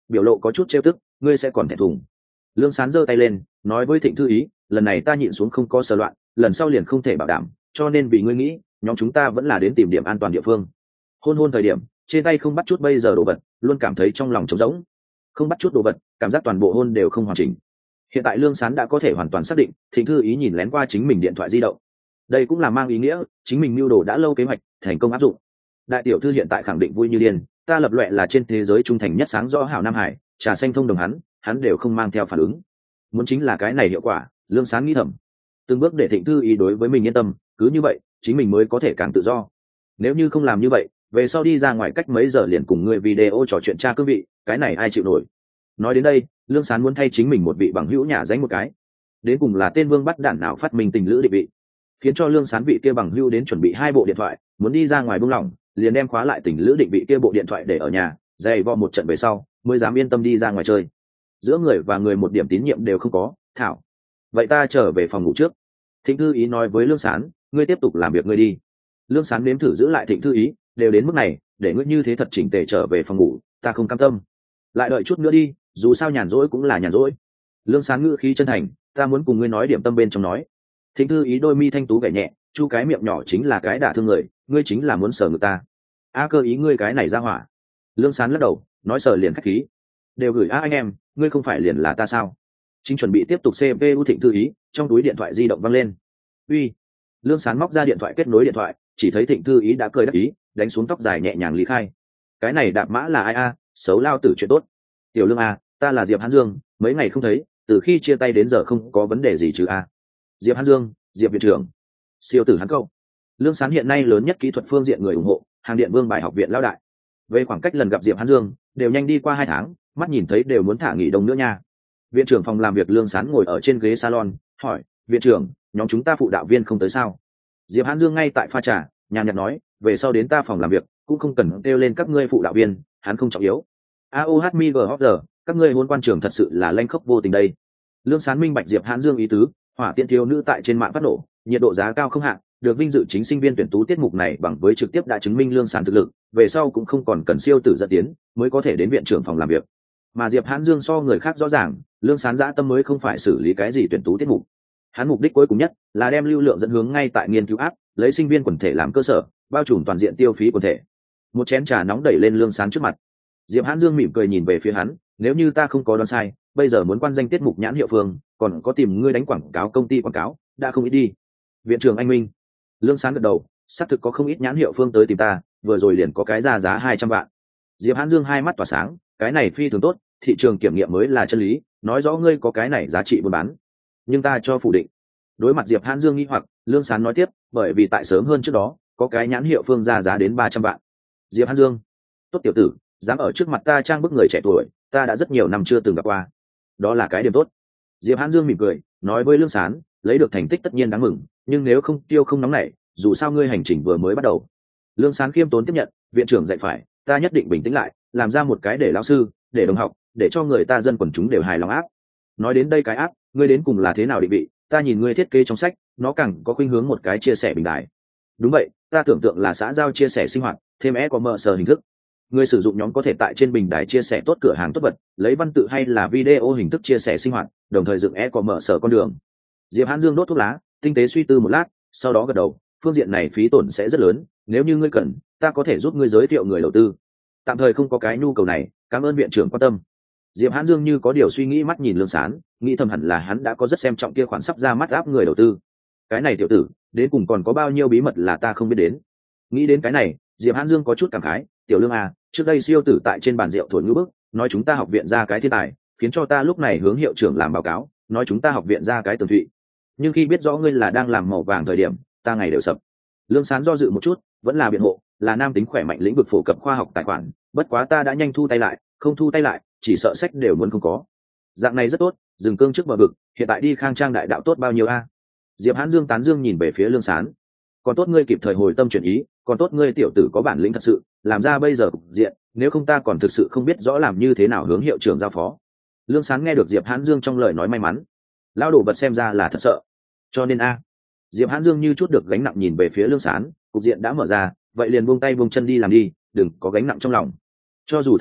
biểu lộ có chút trêu tức, ngươi sẽ còn thẹn thùng. Lương Sán giơ tay lên nói với Thịnh thư ý, lần này ta nhịn xuống không có sờ loạn, lần sau liền không thể bảo đảm, cho nên vì ngươi nghĩ nhóm chúng ta vẫn là đến tìm điểm an toàn địa phương. Hôn thời điểm trên tay không bắt chút bây giờ đồ vật, luôn cảm thấy trong lòng trống rỗng. Không bắt chút đồ vật, cảm giác toàn bộ hôn đều không hoàn chỉnh. Hiện tại Lương Sán đã có thể hoàn toàn xác định, Thịnh thư ý nhìn lén qua chính mình điện thoại di động. Đây cũng là mang ý nghĩa chính mình mưu đồ đã lâu kế hoạch thành công áp dụng. Đại tiểu thư hiện tại khẳng định vui như điên, ta lập loè là trên thế giới trung thành nhất sáng rõ hảo Nam Hải, trà xanh thông đồng hắn đều không mang theo phản ứng. Muốn chính là cái này hiệu quả. Lương Sán nghĩ thầm, từng bước để Thịnh thư ý đối với mình yên tâm, cứ như vậy chính mình mới có thể càng tự do. Nếu như không làm như vậy, về sau đi ra ngoài cách mấy giờ liền cùng người video trò chuyện tra cương vị, cái này ai chịu nổi. Nói đến đây, Lương Sán muốn thay chính mình một vị bằng hữu nhà danh một cái, đến cùng là tên vương bắt đản nào phát minh tình lữ định vị, khiến cho Lương Sán vị kia bằng hữu đến chuẩn bị 2 bộ điện thoại, muốn đi ra ngoài buông lỏng liền đem khóa lại tình lữ định vị kia bộ điện thoại để ở nhà, dày vò một trận về sau mới dám yên tâm đi ra ngoài chơi. Giữa người và người một điểm tín nhiệm đều không có, thảo. Vậy ta trở về phòng ngủ trước. Thịnh thư ý nói với Lương Sán, ngươi tiếp tục làm việc ngươi đi. Lương Sán nếm thử giữ lại Thịnh thư ý, đều đến mức này, để ngươi như thế thật chỉnh tề trở về phòng ngủ, ta không cam tâm. Lại đợi chút nữa đi, dù sao nhàn rỗi cũng là nhàn rỗi. Lương Sán ngữ khí chân thành, ta muốn cùng ngươi nói điểm tâm bên trong nói. Thịnh thư ý đôi mi thanh tú gảy nhẹ, chu cái miệng nhỏ chính là cái đả thương người, ngươi chính là muốn sờ ngực ta. A cơ ý ngươi cái này ra hỏa. Lương Sán lắc đầu, nói sờ liền khách khí. Đều gửi anh em, ngươi không phải liền là ta sao? Chính chuẩn bị tiếp tục CPU Thịnh thư ý, trong túi điện thoại di động văng lên. Uy. Lương Sán móc ra điện thoại kết nối điện thoại, chỉ thấy Thịnh thư ý đã cười đắc ý, đánh xuống tóc dài nhẹ nhàng lý khai. Cái này đạp mã là ai a? Xấu lao tử chuyện tốt. Tiểu Lương a, ta là Diệp Hán Dương, mấy ngày không thấy, từ khi chia tay đến giờ không có vấn đề gì chứ a? Diệp Hán Dương, Diệp viện trưởng. Siêu tử hắn câu. Lương Sán hiện nay lớn nhất kỹ thuật phương diện người ủng hộ, hàng điện vương bài học viện lão đại. Về khoảng cách lần gặp Diệp Hán Dương, đều nhanh đi qua 2 tháng, mắt nhìn thấy đều muốn thả nghỉ đông nữa nha. Viện trưởng phòng làm việc Lương Sán ngồi ở trên ghế salon, hỏi, viện trưởng, nhóm chúng ta phụ đạo viên không tới sao? Diệp Hán Dương ngay tại pha trà, nhàn nhạt nói, về sau đến ta phòng làm việc, cũng không cần kêu lên các ngươi phụ đạo viên, hắn không trọng yếu. AOHMIGHOG, các ngươi hôn quan trưởng thật sự là lanh khốc vô tình đây. Lương Sán minh bạch Diệp Hán Dương ý tứ, hỏa tiện thiếu nữ tại trên mạng phát nổ, nhiệt độ giá cao không hạn, được vinh dự chính sinh viên tuyển tú tiết mục này bằng với trực tiếp đã chứng minh Lương Sán thực lực, về sau cũng không còn cần siêu tử dẫn tiến, mới có thể đến viện trưởng phòng làm việc. Mà Diệp Hán Dương so người khác rõ ràng, Lương Sán dã tâm mới không phải xử lý cái gì tuyển tú tiết mục. Hắn mục đích cuối cùng nhất là đem lưu lượng dẫn hướng ngay tại nghiên cứu áp, lấy sinh viên quần thể làm cơ sở, bao trùm toàn diện tiêu phí quần thể. Một chén trà nóng đẩy lên Lương Sán trước mặt. Diệp Hán Dương mỉm cười nhìn về phía hắn, nếu như ta không có đoán sai, bây giờ muốn quan danh tiết mục nhãn hiệu phương, còn có tìm ngươi đánh quảng cáo công ty quảng cáo, đã không ít đi. Viện trưởng anh minh. Lương Sán gật đầu, xác thực có không ít nhãn hiệu phương tới tìm ta, vừa rồi liền có cái giá 200 vạn. Diệp Hán Dương hai mắt tỏa sáng, cái này phi thường tốt, thị trường kiểm nghiệm mới là chân lý, nói rõ ngươi có cái này giá trị buôn bán. Nhưng ta cho phủ định. Đối mặt Diệp Hán Dương nghi hoặc, Lương Sán nói tiếp, bởi vì tại sớm hơn trước đó, có cái nhãn hiệu phương ra giá đến 300 vạn. Diệp Hán Dương, tốt tiểu tử, dám ở trước mặt ta trang bức người trẻ tuổi, ta đã rất nhiều năm chưa từng gặp qua. Đó là cái điểm tốt. Diệp Hán Dương mỉm cười, nói với Lương Sán, lấy được thành tích tất nhiên đáng mừng, nhưng nếu không tiêu không nóng nảy, dù sao ngươi hành trình vừa mới bắt đầu. Lương Sán khiêm tốn tiếp nhận, viện trưởng dạy phải, ta nhất định bình tĩnh lại, làm ra một cái để lão sư, để đồng học, để cho người ta dân quần chúng đều hài lòng áp. Nói đến đây cái áp, ngươi đến cùng là thế nào định vị, ta nhìn ngươi thiết kế trong sách, nó càng có khuynh hướng một cái chia sẻ bình đại. Đúng vậy, ta tưởng tượng là xã giao chia sẻ sinh hoạt, thêm e-commerce hình thức. Người sử dụng nhóm có thể tại trên bình đài chia sẻ tốt cửa hàng tốt vật, lấy văn tự hay là video hình thức chia sẻ sinh hoạt, đồng thời dựng e-commerce con đường. Diệp Hán Dương đốt thuốc lá, tinh tế suy tư một lát, sau đó gật đầu, phương diện này phí tổn sẽ rất lớn, nếu như ngươi cần, ta có thể giúp ngươi giới thiệu người đầu tư. Tạm thời không có cái nhu cầu này, cảm ơn viện trưởng quan tâm. Diệp Hán Dương như có điều suy nghĩ mắt nhìn Lương Sán, nghĩ thầm hẳn là hắn đã có rất xem trọng kia khoản sắp ra mắt áp người đầu tư. Cái này tiểu tử, đến cùng còn có bao nhiêu bí mật là ta không biết đến. Nghĩ đến cái này, Diệp Hán Dương có chút cảm khái, tiểu Lương à, trước đây siêu tử tại trên bàn rượu thổi ngữ bức, nói chúng ta học viện ra cái thiên tài, khiến cho ta lúc này hướng hiệu trưởng làm báo cáo, nói chúng ta học viện ra cái tường thụy. Nhưng khi biết rõ ngươi là đang làm màu vàng thời điểm, ta ngày đều sập. Lương Sán do dự một chút, vẫn là biện hộ, là nam tính khỏe mạnh lĩnh vực phổ cập khoa học tài khoản, bất quá ta đã nhanh thu tay lại, không thu tay lại, chỉ sợ sách đều muốn không có. Dạng này rất tốt, dừng cương trước bờ vực, hiện tại đi khang trang đại đạo tốt bao nhiêu a? Diệp Hán Dương tán dương nhìn về phía Lương Sán. Còn tốt ngươi kịp thời hồi tâm chuyển ý, còn tốt ngươi tiểu tử có bản lĩnh thật sự, làm ra bây giờ cục diện, nếu không ta còn thực sự không biết rõ làm như thế nào hướng hiệu trưởng giao phó. Lương Sán nghe được Diệp Hán Dương trong lời nói may mắn, lao đổ vật xem ra là thật sợ. Cho nên a. Diệp Hán Dương như chút được gánh nặng nhìn về phía Lương Sán, cục diện đã mở ra, vậy liền buông tay buông chân đi làm đi, đừng có gánh nặng trong lòng. Cho dù thất bại,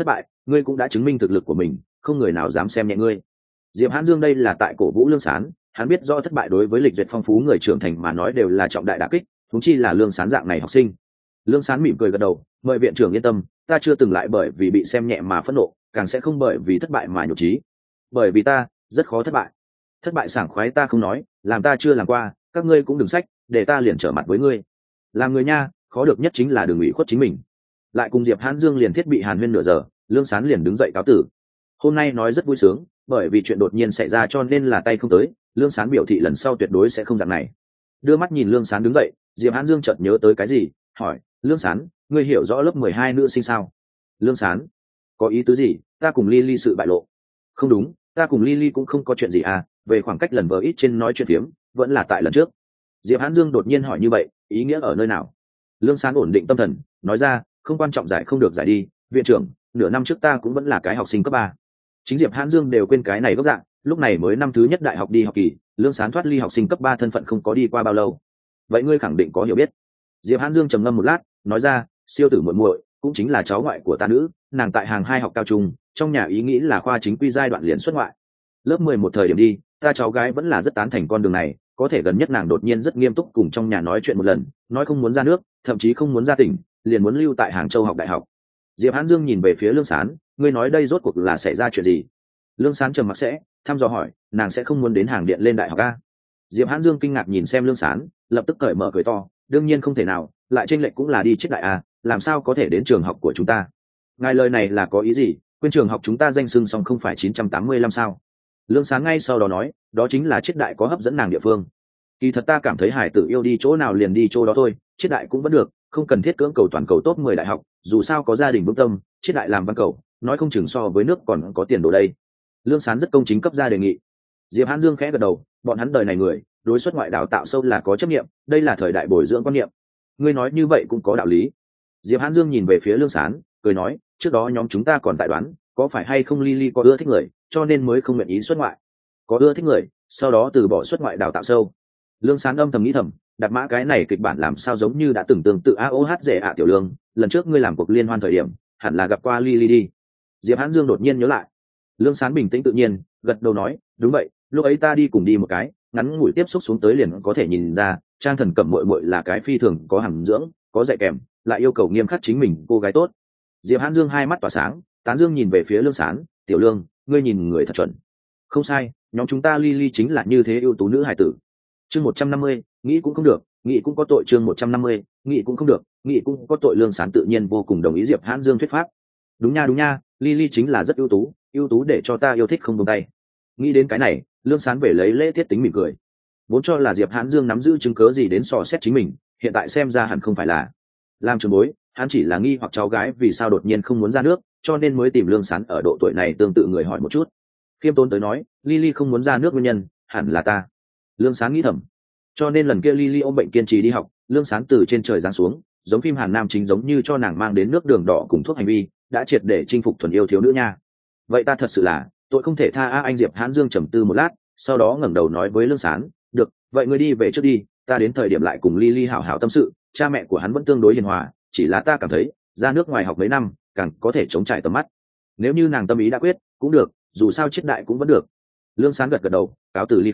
ngươi cũng đã chứng minh thực lực của mình, không người nào dám xem nhẹ ngươi. Diệp Hãn Dương đây là tại cổ vũ Lương Sán, hắn biết do thất bại đối với lịch duyệt phong phú người trưởng thành mà nói đều là trọng đại đả kích, huống chi là Lương Sán dạng này học sinh. Lương Sán mỉm cười gật đầu, mời viện trưởng yên tâm, ta chưa từng lại bởi vì bị xem nhẹ mà phẫn nộ, càng sẽ không bởi vì thất bại mà nhục trí. Bởi vì ta rất khó thất bại. Thất bại sảng khoái ta không nói, làm ta chưa làm qua, các ngươi cũng đừng sách, để ta liền trở mặt với ngươi. Làm người nha, khó được nhất chính là đừng ủy khuất chính mình. Lại cùng Diệp Hãn Dương liền thiết bị hàn huyên nửa giờ, Lương Sán liền đứng dậy cáo tử. Hôm nay nói rất vui sướng, bởi vì chuyện đột nhiên xảy ra cho nên là tay không tới, Lương Sán biểu thị lần sau tuyệt đối sẽ không dạng này. Đưa mắt nhìn Lương Sán đứng dậy, Diệp Hãn Dương chợt nhớ tới cái gì, hỏi: Lương Sán, ngươi hiểu rõ lớp 12 nữ sinh sao? Lương Sán: có ý tứ gì? Ta cùng Lily sự bại lộ. Không đúng, ta cùng Lily cũng không có chuyện gì à, về khoảng cách lần vờ ít trên nói chuyện phiếm, vẫn là tại lần trước. Diệp Hãn Dương đột nhiên hỏi như vậy, ý nghĩa ở nơi nào? Lương Sán ổn định tâm thần, nói ra: không quan trọng, giải không được giải đi, viện trưởng, nửa năm trước ta cũng vẫn là cái học sinh cấp 3. Chính Diệp Hãn Dương đều quên cái này gốc dạng, lúc này mới năm thứ nhất đại học đi học kỳ, Lương Sán thoát ly học sinh cấp 3 thân phận không có đi qua bao lâu. Vậy ngươi khẳng định có hiểu biết. Diệp Hãn Dương trầm ngâm một lát, nói ra: siêu tử muội muội cũng chính là cháu ngoại của ta nữ, nàng tại hàng 2 học cao trung, trong nhà ý nghĩ là khoa chính quy giai đoạn liền xuất ngoại. Lớp 11 thời điểm đi, ta cháu gái vẫn là rất tán thành con đường này, có thể gần nhất nàng đột nhiên rất nghiêm túc cùng trong nhà nói chuyện một lần, nói không muốn ra nước, thậm chí không muốn ra tỉnh, liền muốn lưu tại Hàng Châu học đại học. Diệp Hãn Dương nhìn về phía Lương Sán, ngươi nói đây rốt cuộc là xảy ra chuyện gì? Lương Sán trầm mặc sẽ thăm dò hỏi, nàng sẽ không muốn đến Hàng Điện lên đại học a? Diệp Hãn Dương kinh ngạc nhìn xem Lương Sán, lập tức cởi mở cười to, đương nhiên không thể nào, lại trên lệnh cũng là đi chết đại a, làm sao có thể đến trường học của chúng ta? Ngài lời này là có ý gì? Quên trường học chúng ta danh xưng xong không phải 985 sao? Lương Sán ngay sau đó nói, đó chính là chết đại có hấp dẫn nàng địa phương. Kỳ thật ta cảm thấy hải tử yêu đi chỗ nào liền đi chỗ đó thôi, chết đại cũng vẫn được, không cần thiết cưỡng cầu toàn cầu top 10 đại học, dù sao có gia đình vững tâm, chết đại làm văn cầu, nói không chừng so với nước còn có tiền đồ đây. Lương Sán rất công chính cấp ra đề nghị. Diệp Hãn Dương khẽ gật đầu, bọn hắn đời này người, đối xuất ngoại đào tạo sâu là có chấp niệm, đây là thời đại bồi dưỡng quan niệm. Ngươi nói như vậy cũng có đạo lý. Diệp Hãn Dương nhìn về phía Lương Sán, cười nói, trước đó nhóm chúng ta còn tại đoán, có phải hay không Lily có ưa thích người, cho nên mới không nguyện ý xuất ngoại. Có ưa thích người, sau đó từ bỏ xuất ngoại đào tạo sâu. Lương Sán âm thầm nghĩ thầm, đặt mã cái này kịch bản làm sao giống như đã từng tương tự AOH rẻ ạ tiểu Lương, lần trước ngươi làm cuộc liên hoan thời điểm, hẳn là gặp qua Lily đi. Diệp Hãn Dương đột nhiên nhớ lại. Lương Sán bình tĩnh tự nhiên, gật đầu nói, đúng vậy, lúc ấy ta đi cùng đi một cái, ngắn ngủi tiếp xúc xuống tới liền có thể nhìn ra, Trang Thần Cẩm muội muội là cái phi thường có hàm dưỡng, có dạy kèm, lại yêu cầu nghiêm khắc chính mình, cô gái tốt. Diệp Hãn Dương hai mắt tỏa sáng, tán dương nhìn về phía Lương Sán, tiểu Lương, ngươi nhìn người thật chuẩn. Không sai, nhóm chúng ta Lily chính là như thế ưu tú nữ hài tử. Chương 150, nghĩ cũng không được, nghĩ cũng có tội. Chương 150, nghĩ cũng không được, nghĩ cũng có tội. Lương Sán tự nhiên vô cùng đồng ý Diệp Hãn Dương thuyết pháp. Đúng nha, Lily chính là rất ưu tú để cho ta yêu thích không buông tay. Nghĩ đến cái này, Lương Sán về lấy lễ tiết tính mỉm cười. Vốn cho là Diệp Hãn Dương nắm giữ chứng cớ gì đến dò xét chính mình, hiện tại xem ra hẳn không phải là. Làm trường bối, hắn chỉ là nghi hoặc cháu gái vì sao đột nhiên không muốn ra nước, cho nên mới tìm Lương Sán ở độ tuổi này tương tự người hỏi một chút. Khiêm tốn tới nói, Lily không muốn ra nước nguyên nhân, hẳn là ta. Lương Sán nghĩ thầm. Cho nên lần kia Lily ôm bệnh kiên trì đi học, Lương Sán từ trên trời giáng xuống, giống phim Hàn Nam chính giống như cho nàng mang đến nước đường đỏ cùng thuốc hành vi, đã triệt để chinh phục thuần yêu thiếu nữ nha. Vậy ta thật sự là, tội không thể tha a. Anh Diệp Hãn Dương trầm tư một lát, sau đó ngẩng đầu nói với Lương Sán, được, vậy ngươi đi về trước đi, ta đến thời điểm lại cùng Lily hảo hảo tâm sự. Cha mẹ của hắn vẫn tương đối hiền hòa, chỉ là ta cảm thấy ra nước ngoài học mấy năm càng có thể chống trải tầm mắt. Nếu như nàng tâm ý đã quyết cũng được, dù sao chết đại cũng vẫn được. Lương Sán gật gật đầu, cáo từ ly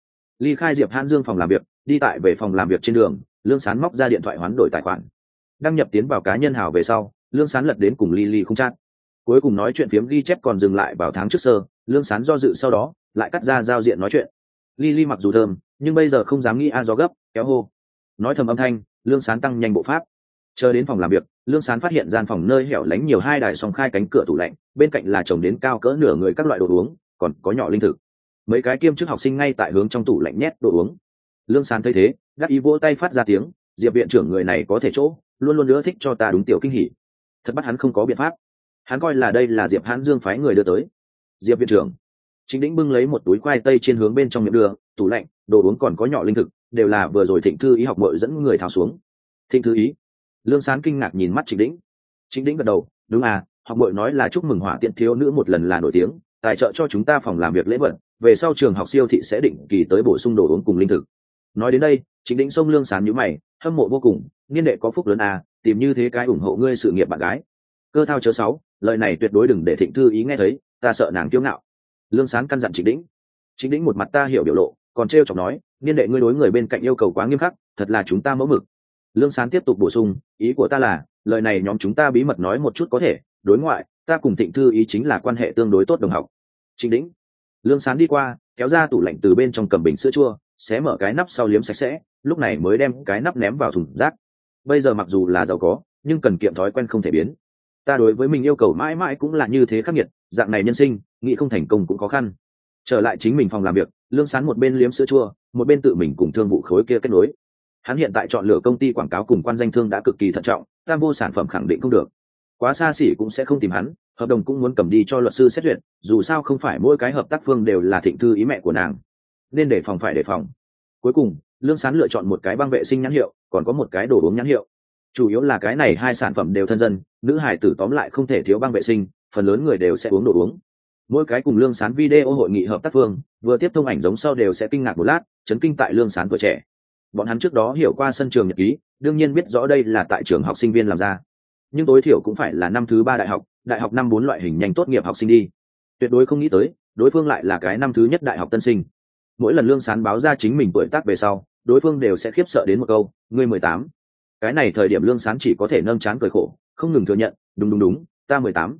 khai Diệp Hãn Dương phòng làm việc. Đi tại về phòng làm việc trên đường, Lương Sán móc ra điện thoại hoán đổi tài khoản, đăng nhập tiến vào cá nhân hào về sau, Lương Sán lật đến cùng Lily không chat. Cuối cùng nói chuyện phiếm ghi chép còn dừng lại vào tháng trước sơ, Lương Sán do dự sau đó lại cắt ra giao diện nói chuyện. Lily mặc dù thơm, nhưng bây giờ không dám nghĩ do gấp, kéo hô. Nói thầm âm thanh, Lương Sán tăng nhanh bộ pháp. Chờ đến phòng làm việc, Lương Sán phát hiện gian phòng nơi hẻo lánh nhiều 2 đài song khai cánh cửa tủ lạnh, bên cạnh là chồng đến cao cỡ nửa người các loại đồ uống, còn có nhỏ linh thực. Mấy cái kiêm chức học sinh ngay tại hướng trong tủ lạnh nhét đồ uống. Lương Sán thấy thế, đắc ý vỗ tay phát ra tiếng, Diệp viện trưởng người này có thể chỗ, luôn luôn ưa thích cho ta đúng tiểu kinh hỉ. Thật bắt hắn không có biện pháp. Hắn coi là đây là Diệp Hãn Dương phái người đưa tới. Diệp viện trưởng. Chính Đĩnh bưng lấy một túi khoai tây trên hướng bên trong miệng đưa, tủ lạnh, đồ uống còn có nhỏ linh thực, đều là vừa rồi Thịnh Thư Ý học muội dẫn người tháo xuống. Thịnh Thư Ý? Lương Sán kinh ngạc nhìn mắt Trịnh Đĩnh. Trịnh Đĩnh gật đầu, đúng à, học muội nói là chúc mừng Hỏa Tiễn thiếu nữ một lần là nổi tiếng, tài trợ cho chúng ta phòng làm việc lễ vật, về sau trường học siêu thị sẽ định kỳ tới bổ sung đồ uống cùng linh thực. Nói đến đây, Trịnh Đĩnh xông Lương Sán nhíu mày, hâm mộ vô cùng, niên đệ có phúc lớn à, tìm như thế cái ủng hộ ngươi sự nghiệp bạn gái. Cơ thao chớ sáu, lời này tuyệt đối đừng để Thịnh thư ý nghe thấy, ta sợ nàng kiêu ngạo. Lương Sán căn dặn Trịnh Đĩnh. Trịnh Đĩnh một mặt ta hiểu biểu lộ, còn trêu chọc nói, niên đệ ngươi đối người bên cạnh yêu cầu quá nghiêm khắc, thật là chúng ta mẫu mực. Lương Sán tiếp tục bổ sung, ý của ta là, lời này nhóm chúng ta bí mật nói một chút có thể, đối ngoại, ta cùng Thịnh thư ý chính là quan hệ tương đối tốt đồng học. Trịnh Đĩnh. Lương Sán đi qua, kéo ra tủ lạnh từ bên trong cầm bình sữa chua, xé mở cái nắp sau liếm sạch sẽ, lúc này mới đem cái nắp ném vào thùng rác. Bây giờ mặc dù là giàu có, nhưng cần kiệm thói quen không thể biến. Ta đối với mình yêu cầu mãi mãi cũng là như thế khắc nghiệt, dạng này nhân sinh, nghĩ không thành công cũng khó khăn. Trở lại chính mình phòng làm việc, Lương Sán một bên liếm sữa chua, một bên tự mình cùng thương vụ khối kia kết nối. Hắn hiện tại chọn lựa công ty quảng cáo cùng quan danh thương đã cực kỳ thận trọng, tam vô sản phẩm khẳng định không được. Quá xa xỉ cũng sẽ không tìm hắn, hợp đồng cũng muốn cầm đi cho luật sư xét duyệt, dù sao không phải mỗi cái hợp tác phương đều là Thịnh thư ý mẹ của nàng, nên đề phòng phải đề phòng. Cuối cùng, Lương Sán lựa chọn một cái băng vệ sinh nhãn hiệu, còn có một cái đồ uống nhãn hiệu. Chủ yếu là cái này hai sản phẩm đều thân dân, nữ hải tử tóm lại không thể thiếu băng vệ sinh, phần lớn người đều sẽ uống đồ uống. Mỗi cái cùng Lương Sán video hội nghị hợp tác phương vừa tiếp thông ảnh giống sau đều sẽ kinh ngạc một lát, chấn kinh tại Lương Sán tuổi trẻ. Bọn hắn trước đó hiểu qua sân trường nhật ký, đương nhiên biết rõ đây là tại trường học sinh viên làm ra, nhưng tối thiểu cũng phải là năm thứ 3 đại học năm 4 loại hình nhanh tốt nghiệp học sinh đi. Tuyệt đối không nghĩ tới đối phương lại là cái năm thứ nhất đại học tân sinh. Mỗi lần Lương Sán báo ra chính mình tuổi tác về sau, đối phương đều sẽ khiếp sợ đến một câu, ngươi 18. Cái này thời điểm Lương Sán chỉ có thể nâng trán cười khổ, không ngừng thừa nhận, đúng, ta 18.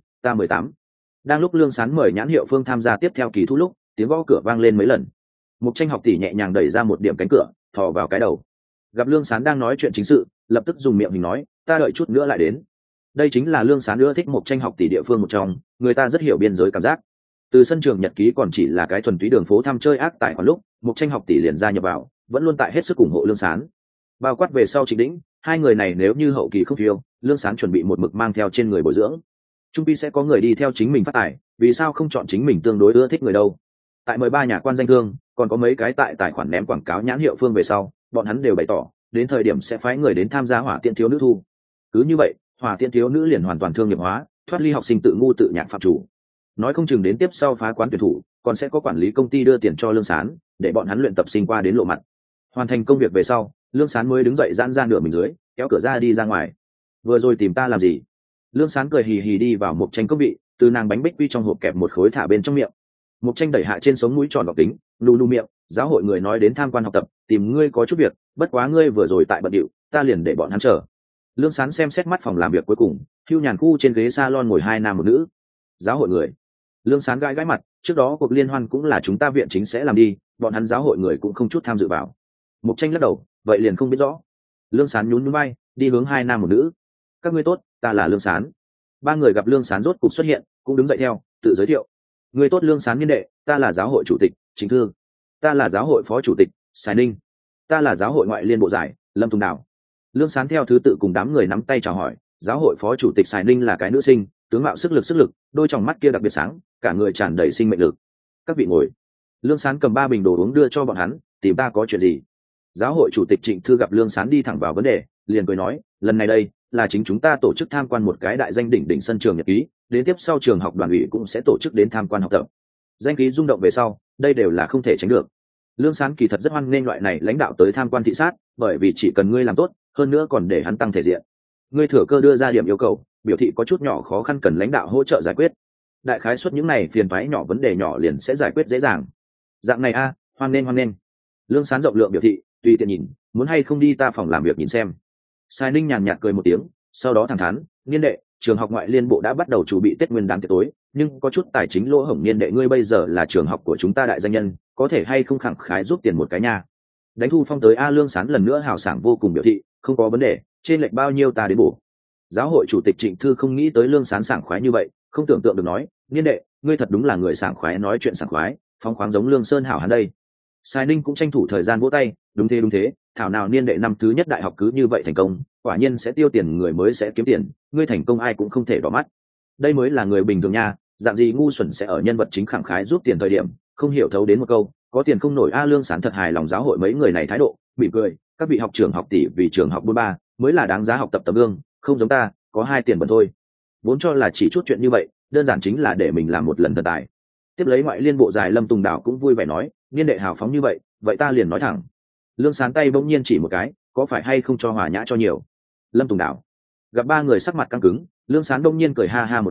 Đang lúc Lương Sán mời nhãn hiệu phương tham gia tiếp theo kỳ thu lúc, tiếng gõ cửa vang lên mấy lần. Mục Tranh học tỷ nhẹ nhàng đẩy ra một điểm cánh cửa, thò vào cái đầu. Gặp Lương Sán đang nói chuyện chính sự, lập tức dùng miệng hình nói, ta đợi chút nữa lại đến. Đây chính là Lương Sán ưa thích Mục Tranh học tỷ địa phương một trong, người ta rất hiểu biên giới cảm giác. Từ sân trường nhật ký còn chỉ là cái thuần túy đường phố thăm chơi ác tại khoản lúc, Mục Tranh học tỷ liền gia nhập vào, vẫn luôn tại hết sức ủng hộ Lương Sán. Bao quát về sau Trịnh Đĩnh, hai người này nếu như hậu kỳ không phiêu, Lương Sán chuẩn bị một mực mang theo trên người bồi dưỡng. Trung pi sẽ có người đi theo chính mình phát tài, vì sao không chọn chính mình tương đối ưa thích người đâu. Tại 13 nhà quan danh thương, còn có mấy cái tại tài khoản ném quảng cáo nhãn hiệu phương về sau, bọn hắn đều bày tỏ, đến thời điểm sẽ phái người đến tham gia hỏa tiễn thiếu nữ thu. Cứ như vậy, hỏa tiễn thiếu nữ liền hoàn toàn thương nghiệp hóa, thoát ly học sinh tự ngu tự nhạc phạm chủ. Nói không chừng đến tiếp sau phá quán tuyển thủ, còn sẽ có quản lý công ty đưa tiền cho Lương Sán, để bọn hắn luyện tập sinh qua đến lộ mặt. Hoàn thành công việc về sau, Lương Sán mới đứng dậy giãn ra nửa mình dưới, kéo cửa ra đi ra ngoài. Vừa rồi tìm ta làm gì? Lương Sán cười hì hì đi vào Mục Tranh cốc vị, từ nàng bánh bích quy trong hộp kẹp một khối thả bên trong miệng. Mục Tranh đẩy hạ trên sống mũi tròn gọc tính, lu miệng, giáo hội người nói đến tham quan học tập, tìm ngươi có chút việc, bất quá ngươi vừa rồi tại bận điệu, ta liền để bọn hắn chờ. Lương Sán xem xét mắt phòng làm việc cuối cùng, hưu nhàn khu trên ghế salon ngồi hai nam một nữ. Giáo hội người. Lương Sán gãi gãi mặt, trước đó cuộc liên hoan cũng là chúng ta viện chính sẽ làm đi, bọn hắn giáo hội người cũng không chút tham dự vào. Mục Tranh lắc đầu, vậy liền không biết rõ. Lương Sán nhún nhún vai, đi hướng hai nam một nữ. Các ngươi tốt, ta là Lương Sán. Ba người gặp Lương Sán rốt cục xuất hiện, cũng đứng dậy theo, tự giới thiệu. Người tốt Lương Sán niên đệ, ta là giáo hội chủ tịch Chính Thư. Ta là giáo hội phó chủ tịch Sài Ninh. Ta là giáo hội ngoại liên bộ giải Lâm Tùng Đào. Lương Sán theo thứ tự cùng đám người nắm tay chào hỏi. Giáo hội phó chủ tịch Sài Ninh là cái nữ sinh, tướng mạo sức lực, đôi tròng mắt kia đặc biệt sáng, cả người tràn đầy sinh mệnh lực. Các vị ngồi. Lương Sán cầm 3 bình đồ uống đưa cho bọn hắn, tìm ta có chuyện gì? Giáo hội chủ tịch Trịnh Thư gặp Lương Sán đi thẳng vào vấn đề, liền cười nói, lần này đây là chính chúng ta tổ chức tham quan một cái đại danh đỉnh đỉnh sân trường nhật ký, đến tiếp sau trường học đoàn ủy cũng sẽ tổ chức đến tham quan học tập. Danh khí rung động về sau, đây đều là không thể tránh được. Lương Sán kỳ thật rất hoan nghênh loại này lãnh đạo tới tham quan thị sát, bởi vì chỉ cần ngươi làm tốt, hơn nữa còn để hắn tăng thể diện. Ngươi thừa cơ đưa ra điểm yêu cầu, biểu thị có chút nhỏ khó khăn cần lãnh đạo hỗ trợ giải quyết. Đại khái suất những này phiền toái nhỏ vấn đề nhỏ liền sẽ giải quyết dễ dàng. Dạng này a, hoan nghênh. Lương Sán rộng lượng biểu thị, tùy tiện nhìn, muốn hay không đi ta phòng làm việc nhìn xem. Sai Ninh nhàn nhạt cười một tiếng, sau đó thẳng thắn, niên đệ, trường học ngoại liên bộ đã bắt đầu chuẩn bị Tết Nguyên đán tiệc tối, nhưng có chút tài chính lỗ hổng, niên đệ ngươi bây giờ là trường học của chúng ta đại danh nhân, có thể hay không khẳng khái giúp tiền một cái nha. Đánh thu phong tới a. Lương Sán lần nữa hào sảng vô cùng biểu thị, không có vấn đề, trên lệch bao nhiêu ta đến bổ. Giáo hội chủ tịch Trịnh Thư không nghĩ tới Lương Sán sảng khoái như vậy, không tưởng tượng được nói, niên đệ, ngươi thật đúng là người sảng khoái nói chuyện sảng khoái, phóng khoáng giống Lương Sơn hảo hắn đây. Sai Ninh cũng tranh thủ thời gian vỗ tay, đúng thế, thảo nào niên đệ năm thứ nhất đại học cứ như vậy thành công, quả nhiên sẽ tiêu tiền người mới sẽ kiếm tiền, ngươi thành công ai cũng không thể đỏ mắt. Đây mới là người bình thường nha, dạng gì ngu xuẩn sẽ ở nhân vật chính khẳng khái giúp tiền thời điểm, không hiểu thấu đến một câu, có tiền không nổi a. Lương Sán thật hài lòng giáo hội mấy người này thái độ, mỉm cười, các vị học trưởng học tỷ vì trường học 43 mới là đáng giá học tập tấm gương, không giống ta, có 2 tiền bẩn thôi. Vốn cho là chỉ chút chuyện như vậy, đơn giản chính là để mình làm một lần thần tài. Tiếp lấy ngoại liên bộ giải Lâm Tùng Đào cũng vui vẻ nói, niên đệ hào phóng như vậy ta liền nói thẳng. Lương Sán tay bỗng nhiên chỉ một cái, có phải hay không cho hòa nhã cho nhiều. Lâm Tùng Đào gặp 3 người sắc mặt căng cứng, Lương Sán bỗng nhiên cười ha ha một tiếng,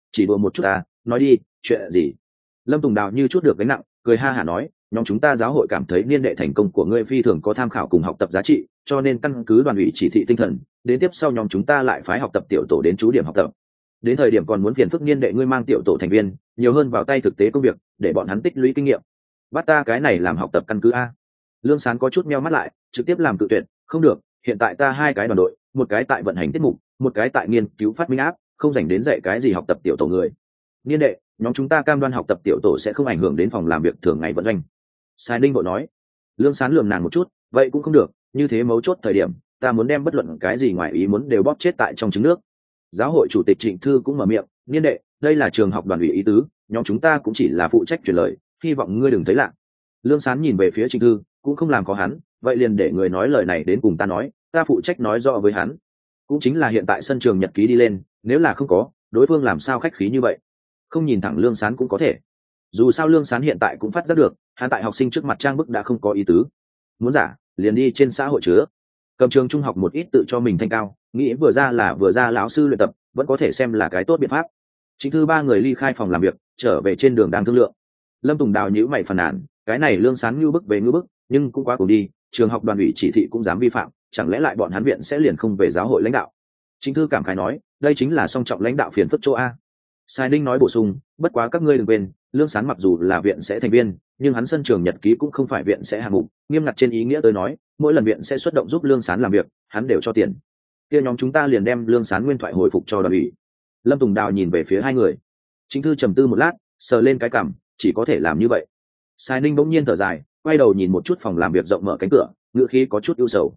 chỉ đùa một chút ta, nói đi, chuyện gì? Lâm Tùng Đào như chút được gánh nặng, cười ha hả nói, nhóm chúng ta giáo hội cảm thấy niên đệ thành công của ngươi phi thường có tham khảo cùng học tập giá trị, cho nên căn cứ đoàn ủy chỉ thị tinh thần, đến tiếp sau nhóm chúng ta lại phái học tập tiểu tổ đến chú điểm học tập. Đến thời điểm còn muốn phiền phức niên đệ ngươi mang tiểu tổ thành viên nhiều hơn vào tay thực tế công việc, để bọn hắn tích lũy kinh nghiệm. Bắt ta cái này làm học tập căn cứ a? Lương Sán có chút meo mắt lại, trực tiếp làm cự tuyệt, không được, hiện tại ta hai cái đoàn đội, một cái tại vận hành tiết mục, một cái tại nghiên cứu phát minh áp, không dành đến dạy cái gì học tập tiểu tổ người. Niên đệ, nhóm chúng ta cam đoan học tập tiểu tổ sẽ không ảnh hưởng đến phòng làm việc thường ngày vận doanh. Sai Ninh vội nói. Lương Sán lườm nàng một chút, vậy cũng không được, như thế mấu chốt thời điểm, ta muốn đem bất luận cái gì ngoài ý muốn đều bóp chết tại trong trứng nước. Giáo hội chủ tịch Trịnh Thư cũng mở miệng, niên đệ, đây là trường học đoàn ủy ý tứ, nhóm chúng ta cũng chỉ là phụ trách truyền lời, hy vọng ngươi đừng thấy lạ. Lương Sán nhìn về phía Trịnh Thư, cũng không làm khó hắn, vậy liền để người nói lời này đến cùng ta nói, ta phụ trách nói rõ với hắn. Cũng chính là hiện tại sân trường nhật ký đi lên, nếu là không có, đối phương làm sao khách khí như vậy? Không nhìn thẳng Lương Sán cũng có thể. Dù sao Lương Sán hiện tại cũng phát giác được, hắn tại học sinh trước mặt trang bức đã không có ý tứ. Muốn giả, liền đi trên xã hội chứa. Cầm trường trung học một ít tự cho mình thanh cao, nghĩ vừa ra lão sư luyện tập, vẫn có thể xem là cái tốt biện pháp. Chính Thư ba người ly khai phòng làm việc, trở về trên đường đang thương lượng. Lâm Tùng Đào nhíu mày phàn nàn, cái này Lương Sán ngưu bức về ngưu bức, nhưng cũng quá cùng đi, trường học đoàn ủy chỉ thị cũng dám vi phạm, chẳng lẽ lại bọn hắn viện sẽ liền không về giáo hội lãnh đạo? Chính Thư cảm khái nói, đây chính là song trọng lãnh đạo phiền phức chỗ a. Sai Ninh nói bổ sung, bất quá các ngươi đừng quên, Lương Sán mặc dù là viện sẽ thành viên, nhưng hắn sân trường nhật ký cũng không phải viện sẽ hạng mục, nghiêm ngặt trên ý nghĩa tới nói, mỗi lần viện sẽ xuất động giúp Lương Sán làm việc, hắn đều cho tiền. Kia nhóm chúng ta liền đem Lương Sán nguyên thoại hồi phục cho đoàn ủy. Lâm Tùng Đào nhìn về phía hai người. Chính Thư trầm tư một lát, sờ lên cái cằm, chỉ có thể làm như vậy. Sai Ninh bỗng nhiên thở dài, quay đầu nhìn một chút phòng làm việc rộng mở cánh cửa, ngữ khí có chút ưu sầu.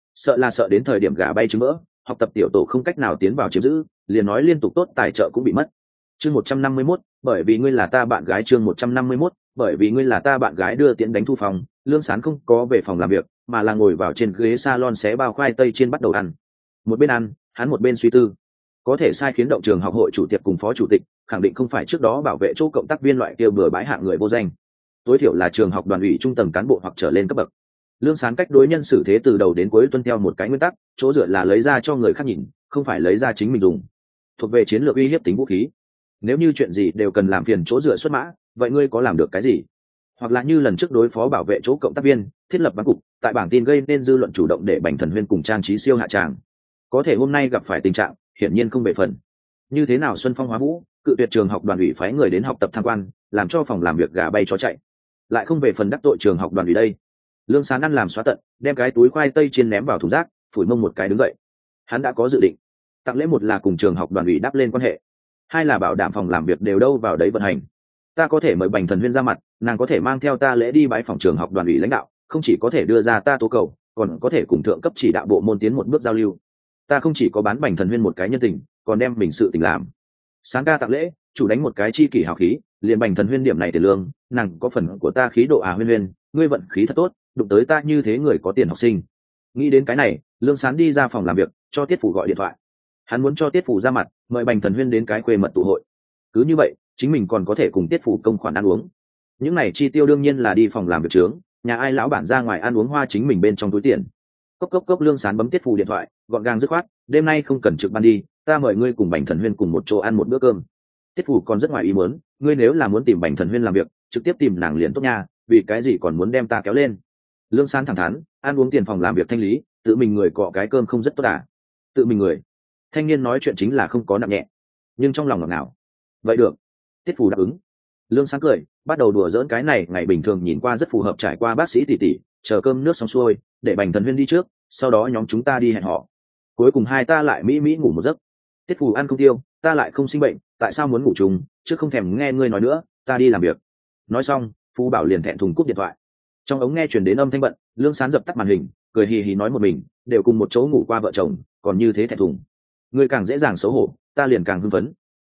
Sợ đến thời điểm gà bay trứng mỡ, học tập tiểu tổ không cách nào tiến vào chiếm giữ, liền nói liên tục tốt tài trợ cũng bị mất. Chương 151, bởi vì ngươi là ta bạn gái. Chương 151, bởi vì ngươi là ta bạn gái đưa tiễn đánh thu phòng, Lương Sán không có về phòng làm việc, mà là ngồi vào trên ghế salon xé bao khoai tây chiên bắt đầu ăn. Một bên ăn, hắn một bên suy tư. Có thể sai khiến động trường học hội chủ tịch cùng phó chủ tịch, khẳng định không phải trước đó bảo vệ chỗ cộng tác viên loại kia bừa bãi hạng người vô danh. Tối thiểu là trường học đoàn ủy trung tầng cán bộ hoặc trở lên cấp bậc. Lương Sán cách đối nhân xử thế từ đầu đến cuối tuân theo một cái nguyên tắc, chỗ dựa là lấy ra cho người khác nhìn, không phải lấy ra chính mình dùng. Thuộc về chiến lược uy hiếp tính vũ khí. Nếu như chuyện gì đều cần làm phiền chỗ dựa xuất mã, vậy ngươi có làm được cái gì? Hoặc là như lần trước đối phó bảo vệ chỗ cộng tác viên, thiết lập bắn cục, tại bảng tin gây nên dư luận chủ động để Bành Thần Huyên cùng Trang Trí Siêu hạ tràng. Có thể hôm nay gặp phải tình trạng, hiển nhiên không bệ phần. Như thế nào Xuân Phong Hóa Vũ, cự tuyệt trường học đoàn ủy phái người đến học tập tham quan, làm cho phòng làm việc gà bay chó chạy, lại không về phần đắc tội trường học đoàn ủy đây. Lương Sán ăn làm xóa tận, đem cái túi khoai tây chiên ném vào thùng rác, phủi mông một cái đứng dậy. Hắn đã có dự định, tặng lễ một là cùng trường học đoàn ủy đáp lên quan hệ, hai là bảo đảm phòng làm việc đều đâu vào đấy vận hành. Ta có thể mời Bành Thần Huyên ra mặt, nàng có thể mang theo ta lễ đi bái phòng trường học đoàn ủy lãnh đạo, không chỉ có thể đưa ra ta tố cầu, còn có thể cùng thượng cấp chỉ đạo bộ môn tiến một bước giao lưu. Ta không chỉ có bán Bành Thần Huyên một cái nhân tình, còn đem mình sự tình làm. Sáng ca tặng lễ, chủ đánh một cái chi kỷ hào khí, liền Bành Thần Huyên điểm này tiền lương, nàng có phần của ta khí độ Huyên Huyên, ngươi vận khí thật tốt, đụng tới ta như thế người có tiền học sinh. Nghĩ đến cái này, Lương Sán đi ra phòng làm việc, cho Tiết Phủ gọi điện thoại. Hắn muốn cho Tiết Phủ ra mặt, mời Bành Thần Huyên đến cái khuê mật tụ hội. Cứ như vậy, chính mình còn có thể cùng Tiết Phủ công khoản ăn uống. Những này chi tiêu đương nhiên là đi phòng làm việc trướng, nhà ai lão bản ra ngoài ăn uống hoa chính mình bên trong túi tiền. Cốc Lương Sán bấm Tiết Phủ điện thoại, gọn gàng dứt khoát, đêm nay không cần trực ban đi, ta mời ngươi cùng Bành Thần Huyên cùng một chỗ ăn một bữa cơm. Tiết Phủ còn rất ngoài ý muốn, ngươi nếu là muốn tìm Bành Thần Huyên làm việc, trực tiếp tìm nàng liền tốt nha, vì cái gì còn muốn đem ta kéo lên? Lương Sán thẳng thắn, ăn uống tiền phòng làm việc thanh lý, tự mình người cọ cái cơm không rất tốt à? Tự mình người. Thanh niên nói chuyện chính là không có nặng nhẹ, nhưng trong lòng ngọt ngào. Vậy được. Tiết Phủ đáp ứng. Lương Sán cười, bắt đầu đùa giỡn cái này ngày bình thường nhìn qua rất phù hợp trải qua bác sĩ tỷ tỷ, chờ cơm nước xong xuôi, để Bành Thần Huyên đi trước, sau đó nhóm chúng ta đi hẹn họ. Cuối cùng hai ta lại mỹ ngủ một giấc. Tiết Phủ ăn không tiêu, ta lại không sinh bệnh, tại sao muốn ngủ chung, chứ không thèm nghe ngươi nói nữa, ta đi làm việc. Nói xong, Phú Bảo liền thẹn thùng cúp điện thoại. Trong ống nghe truyền đến âm thanh bận, Lương Sán dập tắt màn hình, cười hì hì nói một mình, đều cùng một chỗ ngủ qua vợ chồng, còn như thế thẹn thùng. Ngươi càng dễ dàng xấu hổ, ta liền càng hưng phấn.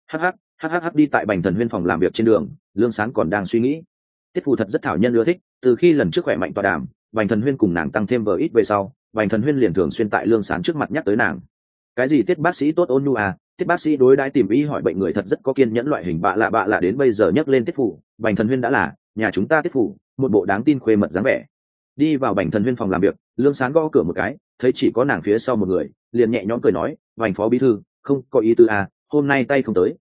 Hắc đi tại Bành Thần Huyên phòng làm việc trên đường, Lương Sán còn đang suy nghĩ. Tiết Phù thật rất thảo nhân ưa thích, từ khi lần trước khỏe mạnh tọa đàm, Bành Thần Huyên cùng nàng tăng thêm vợ ít về sau, Bành Thần Huyên liền thường xuyên tại Lương Sán trước mặt nhắc tới nàng. Cái gì Tiết bác sĩ tốt ôn nhu à, Tiết bác sĩ đối đãi tìm ý hỏi bệnh người thật rất có kiên nhẫn, loại hình bạ lạ đến bây giờ nhắc lên Tiết Phù, Bành Thần Huyên đã là nhà chúng ta Tiết Phù, một bộ đáng tin khuê mật dáng vẻ. Đi vào Bành Thần Huyên phòng làm việc, Lương Sán gõ cửa một cái, thấy chỉ có nàng phía sau một người, liền nhẹ nhõm cười nói, Bành phó bí thư, không có ý tư à, hôm nay tay không tới.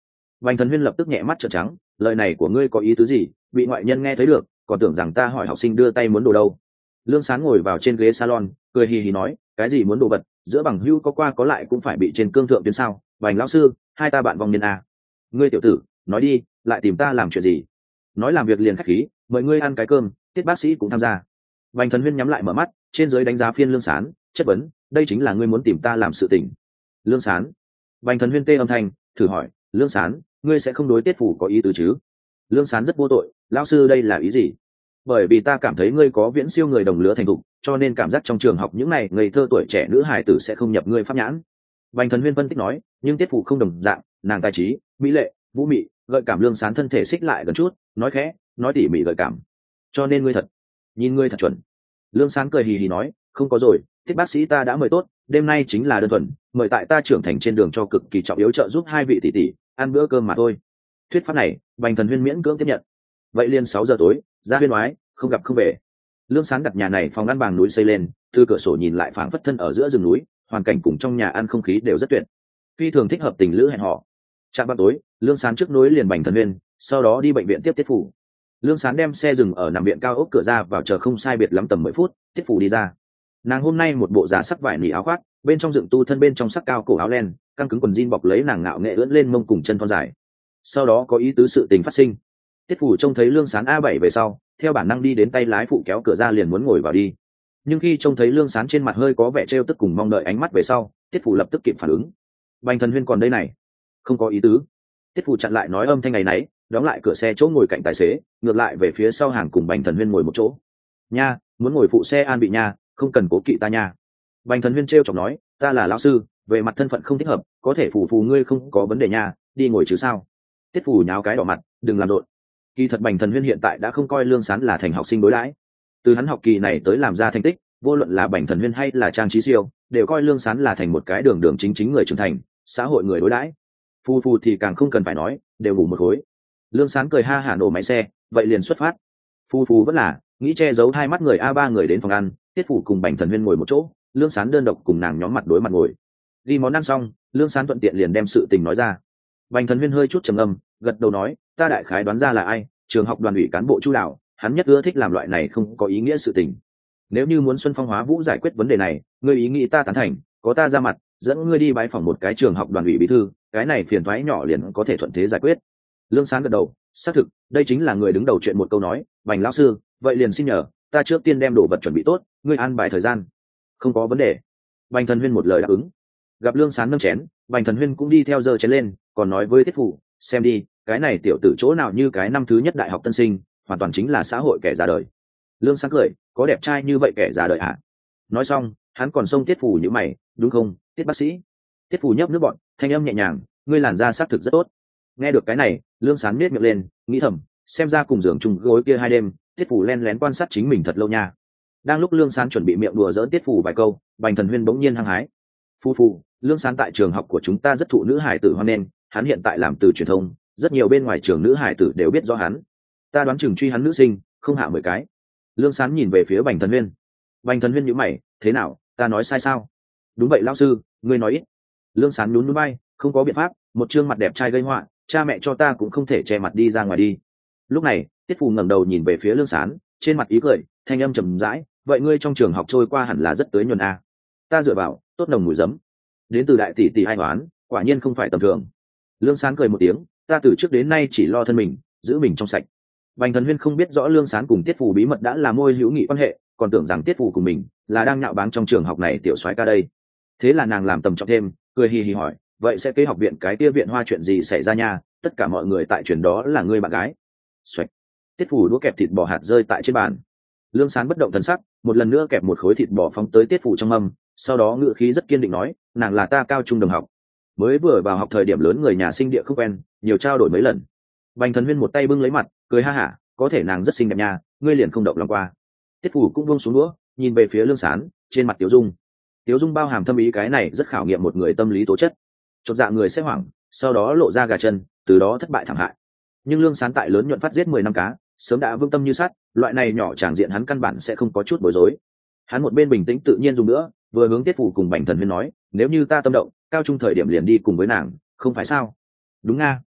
Bành Thần Huyên lập tức nhẹ mắt trợn trắng, lời này của ngươi có ý tứ gì? Bị ngoại nhân nghe thấy được, còn tưởng rằng ta hỏi học sinh đưa tay muốn đồ đâu. Lương Sán ngồi vào trên ghế salon, cười hì hì nói, cái gì muốn đồ vật, giữa bằng hữu có qua có lại cũng phải bị trên cương thượng tuyến sao? Bành lão sư, hai ta bạn vong niên à? Ngươi tiểu tử, nói đi, lại tìm ta làm chuyện gì? Nói làm việc liền khách khí, mời ngươi ăn cái cơm, Tiết bác sĩ cũng tham gia. Bành Thần Huyên nhắm lại mở mắt, trên dưới đánh giá phiên Lương Sán, chất vấn, đây chính là ngươi muốn tìm ta làm sự tình. Lương Sán. Bành Thần Huyên tê âm thanh, thử hỏi, Lương Sán, ngươi sẽ không đối Tiết phủ có ý tứ chứ? Lương Sán rất vô tội, lão sư đây là ý gì? Bởi vì ta cảm thấy ngươi có viễn siêu người đồng lứa thành thục, cho nên cảm giác trong trường học những này ngây thơ tuổi trẻ nữ hài tử sẽ không nhập ngươi pháp nhãn. Bành Thần Huyên phân tích nói, nhưng Tiết phủ không đồng dạng, nàng tài trí, mỹ lệ, vũ mị, gợi cảm. Lương Sán thân thể xích lại gần chút, nói khẽ, nói tỉ mỉ gợi cảm. Cho nên ngươi thật, nhìn ngươi thật chuẩn. Lương Sán cười hì hì nói, không có rồi, Tiết bác sĩ ta đã mời tốt, đêm nay chính là đơn thuần mời tại ta trưởng thành trên đường cho cực kỳ trọng yếu trợ giúp hai vị tỷ tỷ ăn bữa cơm mà thôi. Thuyết pháp này Bành Thần Huyên miễn cưỡng tiếp nhận. Vậy liền 6 giờ tối ra huyên oái, không gặp không về. Lương Sán đặt nhà này phòng ăn bằng núi xây lên, từ cửa sổ nhìn lại phảng phất thân ở giữa rừng núi, hoàn cảnh cùng trong nhà ăn không khí đều rất tuyệt, phi thường thích hợp tình lữ hẹn hò. Trạm ban tối Lương Sán trước nối liền Bành Thần Huyên, sau đó đi bệnh viện tiếp Tiết phủ. Lương Sán đem xe dừng ở nằm viện cao ốc cửa ra vào, chờ không sai biệt lắm tầm 10 phút, Tiết phủ đi ra. Nàng hôm nay một bộ giả sắc vải nỉ áo khoác, bên trong dựng tu thân bên trong sắc cao cổ áo len, căng cứng quần jean bọc lấy nàng ngạo nghệ ưỡn lên mông cùng chân thon dài. Sau đó có ý tứ sự tình phát sinh. Tiết phủ trông thấy Lương Sán A7 về sau, theo bản năng đi đến tay lái phụ kéo cửa ra liền muốn ngồi vào đi. Nhưng khi trông thấy Lương Sán trên mặt hơi có vẻ trêu tức cùng mong đợi ánh mắt về sau, Tiết phủ lập tức kịp phản ứng. Bành Thần Huyên còn đây này, không có ý tứ. Tiết phủ chặn lại nói âm thanh ngày nấy, đóng lại cửa xe chỗ ngồi cạnh tài xế, ngược lại về phía sau hàng cùng Bành Thần Huyên ngồi một chỗ. Nha, muốn ngồi phụ xe an bị nha, không cần cố kỵ ta nha. Bành Thần Huyên trêu chọc nói, ta là lão sư, về mặt thân phận không thích hợp, có thể phù ngươi không có vấn đề nha, đi ngồi chứ sao. Tiết phủ nháo cái đỏ mặt, đừng làm rộn. Kỳ thật Bành Thần Huyên hiện tại đã không coi Lương Sán là thành học sinh đối đãi. Từ hắn học kỳ này tới làm ra thành tích, vô luận là Bành Thần Huyên hay là Trang Trí Siêu, đều coi Lương Sán là thành một cái đường đường chính chính người trưởng thành, xã hội người đối đãi. Phù thì càng không cần phải nói, đều ngủ một khối. Lương Sán cười ha hả nổ máy xe, vậy liền xuất phát. Phù vẫn là nghĩ che giấu hai mắt người A3 người đến phòng ăn, Tiết phủ cùng Bành Thần Huyên ngồi một chỗ, Lương Sán đơn độc cùng nàng nhóm mặt đối mặt ngồi. Đi món ăn xong, Lương Sán thuận tiện liền đem sự tình nói ra. Bành Thần Huyên hơi chút trầm âm, gật đầu nói, ta đại khái đoán ra là ai, trường học đoàn ủy cán bộ Chu Đào, hắn nhất ưa thích làm loại này không có ý nghĩa sự tình. Nếu như muốn Xuân Phong Hóa Vũ giải quyết vấn đề này, ngươi ý nghĩ ta tán thành, có ta ra mặt, dẫn ngươi đi bái phỏng một cái trường học đoàn ủy bí thư, cái này phiền toái nhỏ liền có thể thuận thế giải quyết. Lương Sán gật đầu, xác thực, đây chính là người đứng đầu chuyện một câu nói, Bành lão sư, vậy liền xin nhờ, ta trước tiên đem đồ vật chuẩn bị tốt, ngươi an bài thời gian. Không có vấn đề. Bành Thần Huyên một lời đáp ứng. Gặp Lương Sán nâng chén, Bành Thần Huyên cũng đi theo giơ chén lên, còn nói với Tiết phủ, xem đi, cái này tiểu tử chỗ nào như cái năm thứ nhất đại học tân sinh, hoàn toàn chính là xã hội kẻ già đời. Lương Sán cười, có đẹp trai như vậy kẻ già đời à? Nói xong, hắn còn xông Tiết phủ như mày, đúng không, Tiết bác sĩ? Tiết phủ nhấp nước bọn, thanh âm nhẹ nhàng, ngươi làn da xác thực rất tốt. Nghe được cái này, Lương Sán nhếch miệng lên, nghĩ thầm, xem ra cùng giường chung gối kia 2 đêm, Tiết phủ len lén quan sát chính mình thật lâu nha. Đang lúc Lương Sán chuẩn bị miệng đùa giỡn Tiết phủ vài câu, Bành Thần Huyên bỗng nhiên hăng hái. Phu, Lương Sán tại trường học của chúng ta rất thụ nữ hải tử hoan nghênh, hắn hiện tại làm từ truyền thông, rất nhiều bên ngoài trường nữ hải tử đều biết rõ hắn. Ta đoán chừng truy hắn nữ sinh, không hạ 10 cái. Lương Sán nhìn về phía Bành Thần Huyên. Bành Thần Huyên nhíu mày, thế nào, ta nói sai sao? Đúng vậy lão sư, ngươi nói ít. Lương Sán nhún nhún vai, không có biện pháp, một trương mặt đẹp trai gây họa, cha mẹ cho ta cũng không thể che mặt đi ra ngoài đi. Lúc này, Tiết Phù ngẩng đầu nhìn về phía Lương Sán, trên mặt ý cười, thanh âm trầm rãi, vậy ngươi trong trường học trôi qua hẳn là rất tới nhuần a. Ta dựa vào, tốt nồng mùi giấm. Đến từ đại tỷ tỷ ai hoán, quả nhiên không phải tầm thường. Lương Sán cười một tiếng, ta từ trước đến nay chỉ lo thân mình, giữ mình trong sạch. Bành Thần Huyên không biết rõ Lương Sán cùng Tiết Phù bí mật đã là môi hữu nghị quan hệ, còn tưởng rằng Tiết Phù cùng mình là đang nhạo báng trong trường học này tiểu soái ca đây. Thế là nàng làm tầm trọng thêm, cười hì hì hỏi, vậy sẽ kế học viện cái kia viện hoa chuyện gì xảy ra nha? Tất cả mọi người tại truyền đó là ngươi bạn gái. Xoạch. Tiết Phù đũa kẹp thịt bò hạt rơi tại trên bàn. Lương Sán bất động thần sắc, một lần nữa kẹp một khối thịt bò phóng tới Tiết Phù trong mâm, sau đó ngữ khí rất kiên định nói, nàng là ta cao trung đồng học, mới vừa vào học thời điểm lớn người nhà sinh địa không quen, nhiều trao đổi mấy lần. Bành Thần Huyên một tay bưng lấy mặt, cười ha hả, có thể nàng rất xinh đẹp nha, ngươi liền không động lòng qua. Tiết Phù cũng buông xuống đũa, nhìn về phía Lương Sán, trên mặt Tiếu Dung bao hàm thâm ý, cái này rất khảo nghiệm một người tâm lý tố chất. Chột dạ người sẽ hoảng, sau đó lộ ra gà chân, từ đó thất bại thảm hại. Nhưng Lương Sán tại lớn nhuận phát giết 10 năm cá, sớm đã vương tâm như sắt, loại này nhỏ tràng diện hắn căn bản sẽ không có chút bối rối. Hắn một bên bình tĩnh tự nhiên dùng nữa, vừa hướng Tiết Phù cùng Bành Thần Huyên nói, nếu như ta tâm động, cao trung thời điểm liền đi cùng với nàng, không phải sao? Đúng nga.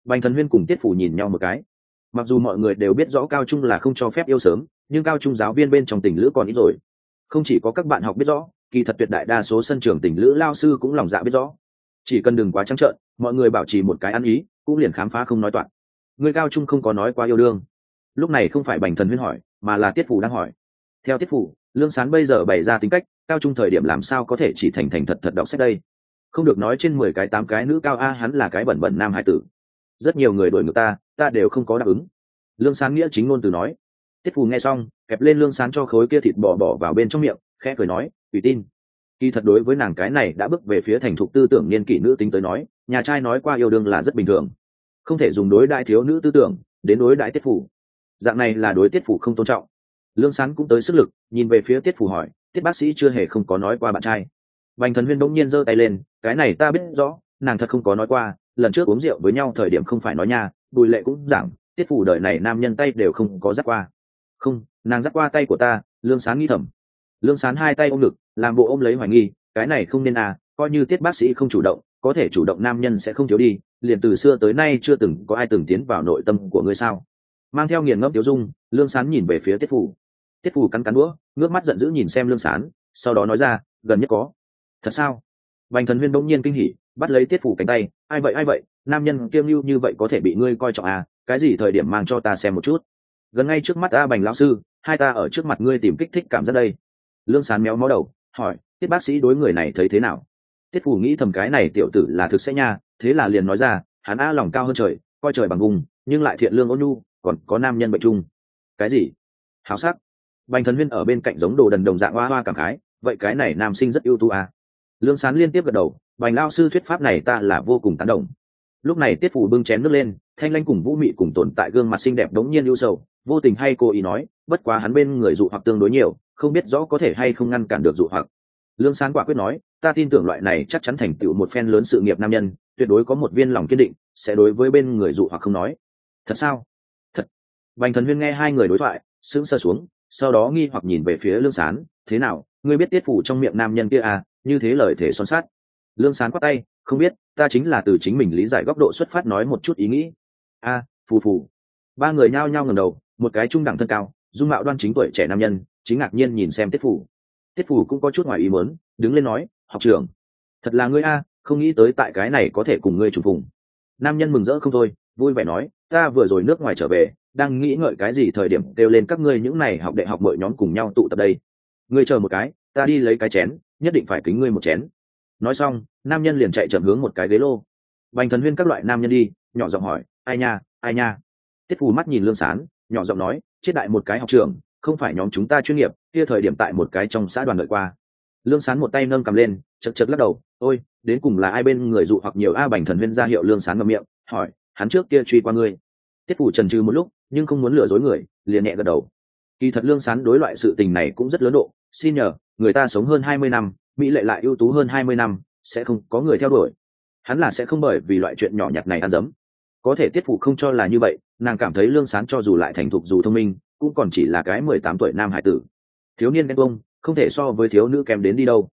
Bành Thần Huyên cùng Tiết Phủ nhìn nhau một cái. Mặc dù mọi người đều biết rõ cao trung là không cho phép yêu sớm, nhưng cao trung giáo viên bên trong tình lữ còn ít rồi. Không chỉ có các bạn học biết rõ, kỳ thật tuyệt đại đa số sân trường tình lữ lao sư cũng lòng dạ biết rõ. Chỉ cần đừng quá trắng trợn, mọi người bảo trì một cái ăn ý, cũng liền khám phá không nói toạc. Người cao trung không có nói qua yêu đương. Lúc này không phải Bành Thần Huyên hỏi, mà là Tiết Phủ đang hỏi. Theo Tiết Phủ, Lương Sán bây giờ bày ra tính cách, cao trung thời điểm làm sao có thể chỉ thành thật thật đọc sách đây. Không được nói trên 10 cái 8 cái nữ cao a, hắn là cái bẩn bẩn nam hải tử. Rất nhiều người đuổi ngược ta đều không có đáp ứng. Lương Sán nghĩa chính ngôn từ nói. Tiết Phù nghe xong, kẹp lên Lương Sán cho khối kia thịt bò bỏ vào bên trong miệng, khẽ cười nói, tùy tin. Kỳ thật đối với nàng cái này đã bước về phía thành thục tư tưởng niên kỷ nữ tính tới nói, nhà trai nói qua yêu đương là rất bình thường, không thể dùng đối đại thiếu nữ tư tưởng đến đối đại Tiết Phù. Dạng này là đối Tiết Phù không tôn trọng. Lương Sán cũng tới sức lực, nhìn về phía Tiết Phù hỏi, Tiết bác sĩ chưa hề không có nói qua bạn trai. Bành Thần Huyên bỗng nhiên giơ tay lên, cái này ta biết rõ, nàng thật không có nói qua, lần trước uống rượu với nhau thời điểm không phải nói nha, Bùi Lệ cũng giảng, Tiết Phủ đời này nam nhân tay đều không có dắt qua. Không, nàng dắt qua tay của ta. Lương Sán nghi thầm. Lương Sán hai tay ôm ngực, làm bộ ôm lấy hoài nghi, cái này không nên à, coi như Tiết bác sĩ không chủ động, có thể chủ động nam nhân sẽ không thiếu đi, liền từ xưa tới nay chưa từng có ai từng tiến vào nội tâm của ngươi sao? Mang theo nghiền ngẫm tiếu dung, Lương Sán nhìn về phía Tiết Phủ. Tiết Phủ cắn đũa, ngước mắt giận dữ nhìn xem Lương Sán, sau đó nói ra, gần nhất có. Thật sao? Bành Thần Huyên bỗng nhiên kinh hỉ, bắt lấy Tiết Phủ cánh tay, ai vậy, nam nhân kiêm lưu như vậy có thể bị ngươi coi trọng à, cái gì thời điểm mang cho ta xem một chút. Gần ngay trước mắt ta Bành lão sư, hai ta ở trước mặt ngươi tìm kích thích cảm giác đây. Lương Sán méo mó đầu, hỏi, Tiết bác sĩ đối người này thấy thế nào? Tiết Phủ nghĩ thầm cái này tiểu tử là thực sẽ nha, thế là liền nói ra, hắn a lòng cao hơn trời, coi trời bằng vùng, nhưng lại thiện lương ôn nhu, còn có nam nhân bệnh chung. Cái gì? Háo sắc. Bành Thần Huyên ở bên cạnh giống đồ đần đồng dạng hoa hoa cảm khái, vậy cái này nam sinh rất ưu tú à. Lương Sán liên tiếp gật đầu, Bành lao sư thuyết pháp này ta là vô cùng tán đồng. Lúc này Tiết Phủ bưng chén nước lên, Thanh Lanh cùng Vũ Mị cùng tồn tại gương mặt xinh đẹp đống nhiên ưu sầu, vô tình hay cố ý nói, bất quá hắn bên người dụ hoặc tương đối nhiều, không biết rõ có thể hay không ngăn cản được dụ hoặc. Lương Sán quả quyết nói, ta tin tưởng loại này chắc chắn thành tựu một phen lớn sự nghiệp nam nhân, tuyệt đối có một viên lòng kiên định, sẽ đối với bên người dụ hoặc không nói. Thật sao? Thật. Bành Thần Huyên nghe hai người đối thoại, sững sờ xuống, sau đó nghi hoặc nhìn về phía Lương Sán, thế nào, ngươi biết Tiết Phủ trong miệng nam nhân kia à, như thế lời thể son sát. Lương Sán quát tay, không biết, ta chính là từ chính mình lý giải góc độ xuất phát nói một chút ý nghĩ. A, phù. Ba người nhao nhao ngẩng đầu, một cái trung đẳng thân cao, dung mạo đoan chính tuổi trẻ nam nhân, chính ngạc nhiên nhìn xem Tiết Phủ. Tiết Phủ cũng có chút ngoài ý muốn, đứng lên nói, học trưởng, thật là ngươi a, không nghĩ tới tại cái này có thể cùng ngươi trùng phùng. Nam nhân mừng rỡ không thôi, vui vẻ nói, ta vừa rồi nước ngoài trở về, đang nghĩ ngợi cái gì thời điểm kêu lên các ngươi những này học đại học mọi nhóm cùng nhau tụ tập đây. Ngươi chờ một cái, ta đi lấy cái chén, nhất định phải kính ngươi một chén. Nói xong, nam nhân liền chạy chậm hướng một cái ghế lô. Bành Thần Huyên các loại nam nhân đi, nhỏ giọng hỏi, ai nha. Tiết Phù mắt nhìn Lương Sán, nhỏ giọng nói, chết đại một cái học trưởng, không phải nhóm chúng ta chuyên nghiệp, kia thời điểm tại một cái trong xã đoàn đợi qua. Lương Sán một tay nâng cầm lên, chật lắc đầu, ôi, đến cùng là ai bên người dụ hoặc nhiều a. Bành Thần Huyên ra hiệu Lương Sán ngậm miệng, hỏi, hắn trước kia truy qua ngươi. Tiết Phù chần chừ một lúc, nhưng không muốn lừa dối người, liền nhẹ gật đầu. Kỳ thật Lương Sán đối loại sự tình này cũng rất lớn độ, xin nhờ, người ta sống hơn 20 năm, mỹ lệ lại ưu tú hơn 20 năm, sẽ không có người theo đuổi. Hắn là sẽ không bởi vì loại chuyện nhỏ nhặt này ăn dấm. Có thể Tiết Phủ không cho là như vậy, nàng cảm thấy Lương Sán cho dù lại thành thục dù thông minh, cũng còn chỉ là cái 18 tuổi nam hải tử. Thiếu niên ghen tuông, không thể so với thiếu nữ kém đến đi đâu.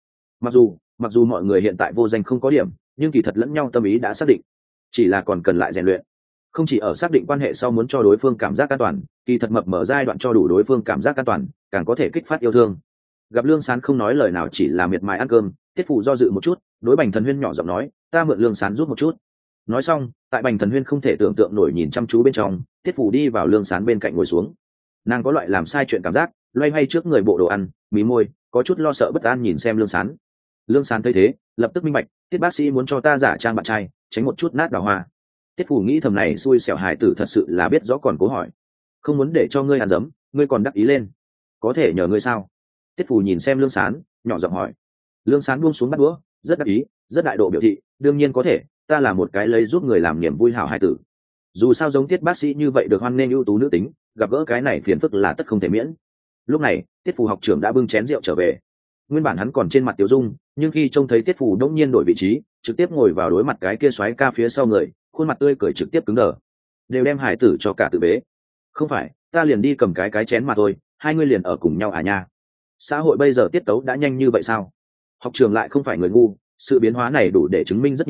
Mặc dù mọi người hiện tại vô danh không có điểm, nhưng kỳ thật lẫn nhau tâm ý đã xác định, chỉ là còn cần lại rèn luyện. Không chỉ ở xác định quan hệ sau muốn cho đối phương cảm giác an toàn, kỳ thật mập mở giai đoạn cho đủ đối phương cảm giác an toàn, càng có thể kích phát yêu thương. Gặp Lương Sán không nói lời nào, chỉ là miệt mài ăn cơm, Tiết Phủ do dự một chút, đối Bành Thần Huyên nhỏ giọng nói, ta mượn Lương Sán giúp một chút. Nói xong, tại Bành Thần Huyên không thể tưởng tượng nổi nhìn chăm chú bên trong, Tiết Phủ đi vào Lương Sán bên cạnh ngồi xuống. Nàng có loại làm sai chuyện cảm giác, loay hoay trước người bộ đồ ăn, mí môi, có chút lo sợ bất an nhìn xem Lương Sán. Lương Sán thấy thế, lập tức minh bạch, Tiết bác sĩ muốn cho ta giả trang bạn trai, tránh một chút nát đào hoa. Tiết Phủ nghĩ thầm này xui xẻo hài tử thật sự là biết rõ còn cố hỏi, không muốn để cho ngươi ăn dấm, ngươi còn đắc ý lên, có thể nhờ ngươi sao? Tiết Phủ nhìn xem Lương Sán, nhỏ giọng hỏi. Lương Sán buông xuống bắt đũa, rất đắc ý, rất đại độ biểu thị, đương nhiên có thể, ta là một cái lấy giúp người làm niềm vui hảo hài tử. Dù sao giống Tiết bác sĩ như vậy được hoan nghênh ưu tú nữ tính, gặp gỡ cái này phiền phức là tất không thể miễn. Lúc này, Tiết Phủ học trưởng đã bưng chén rượu trở về. Nguyên bản hắn còn trên mặt tiểu dung, nhưng khi trông thấy Tiết Phủ đột nhiên đổi vị trí, trực tiếp ngồi vào đối mặt cái kia soái ca phía sau người, khuôn mặt tươi cười trực tiếp cứng đờ. Đều đem hải tử cho cả tự bế. Không phải, ta liền đi cầm cái chén mà thôi, hai người liền ở cùng nhau à nha. Xã hội bây giờ tiết tấu đã nhanh như vậy sao? Học trường lại không phải người ngu, sự biến hóa này đủ để chứng minh rất nhiều chuyện,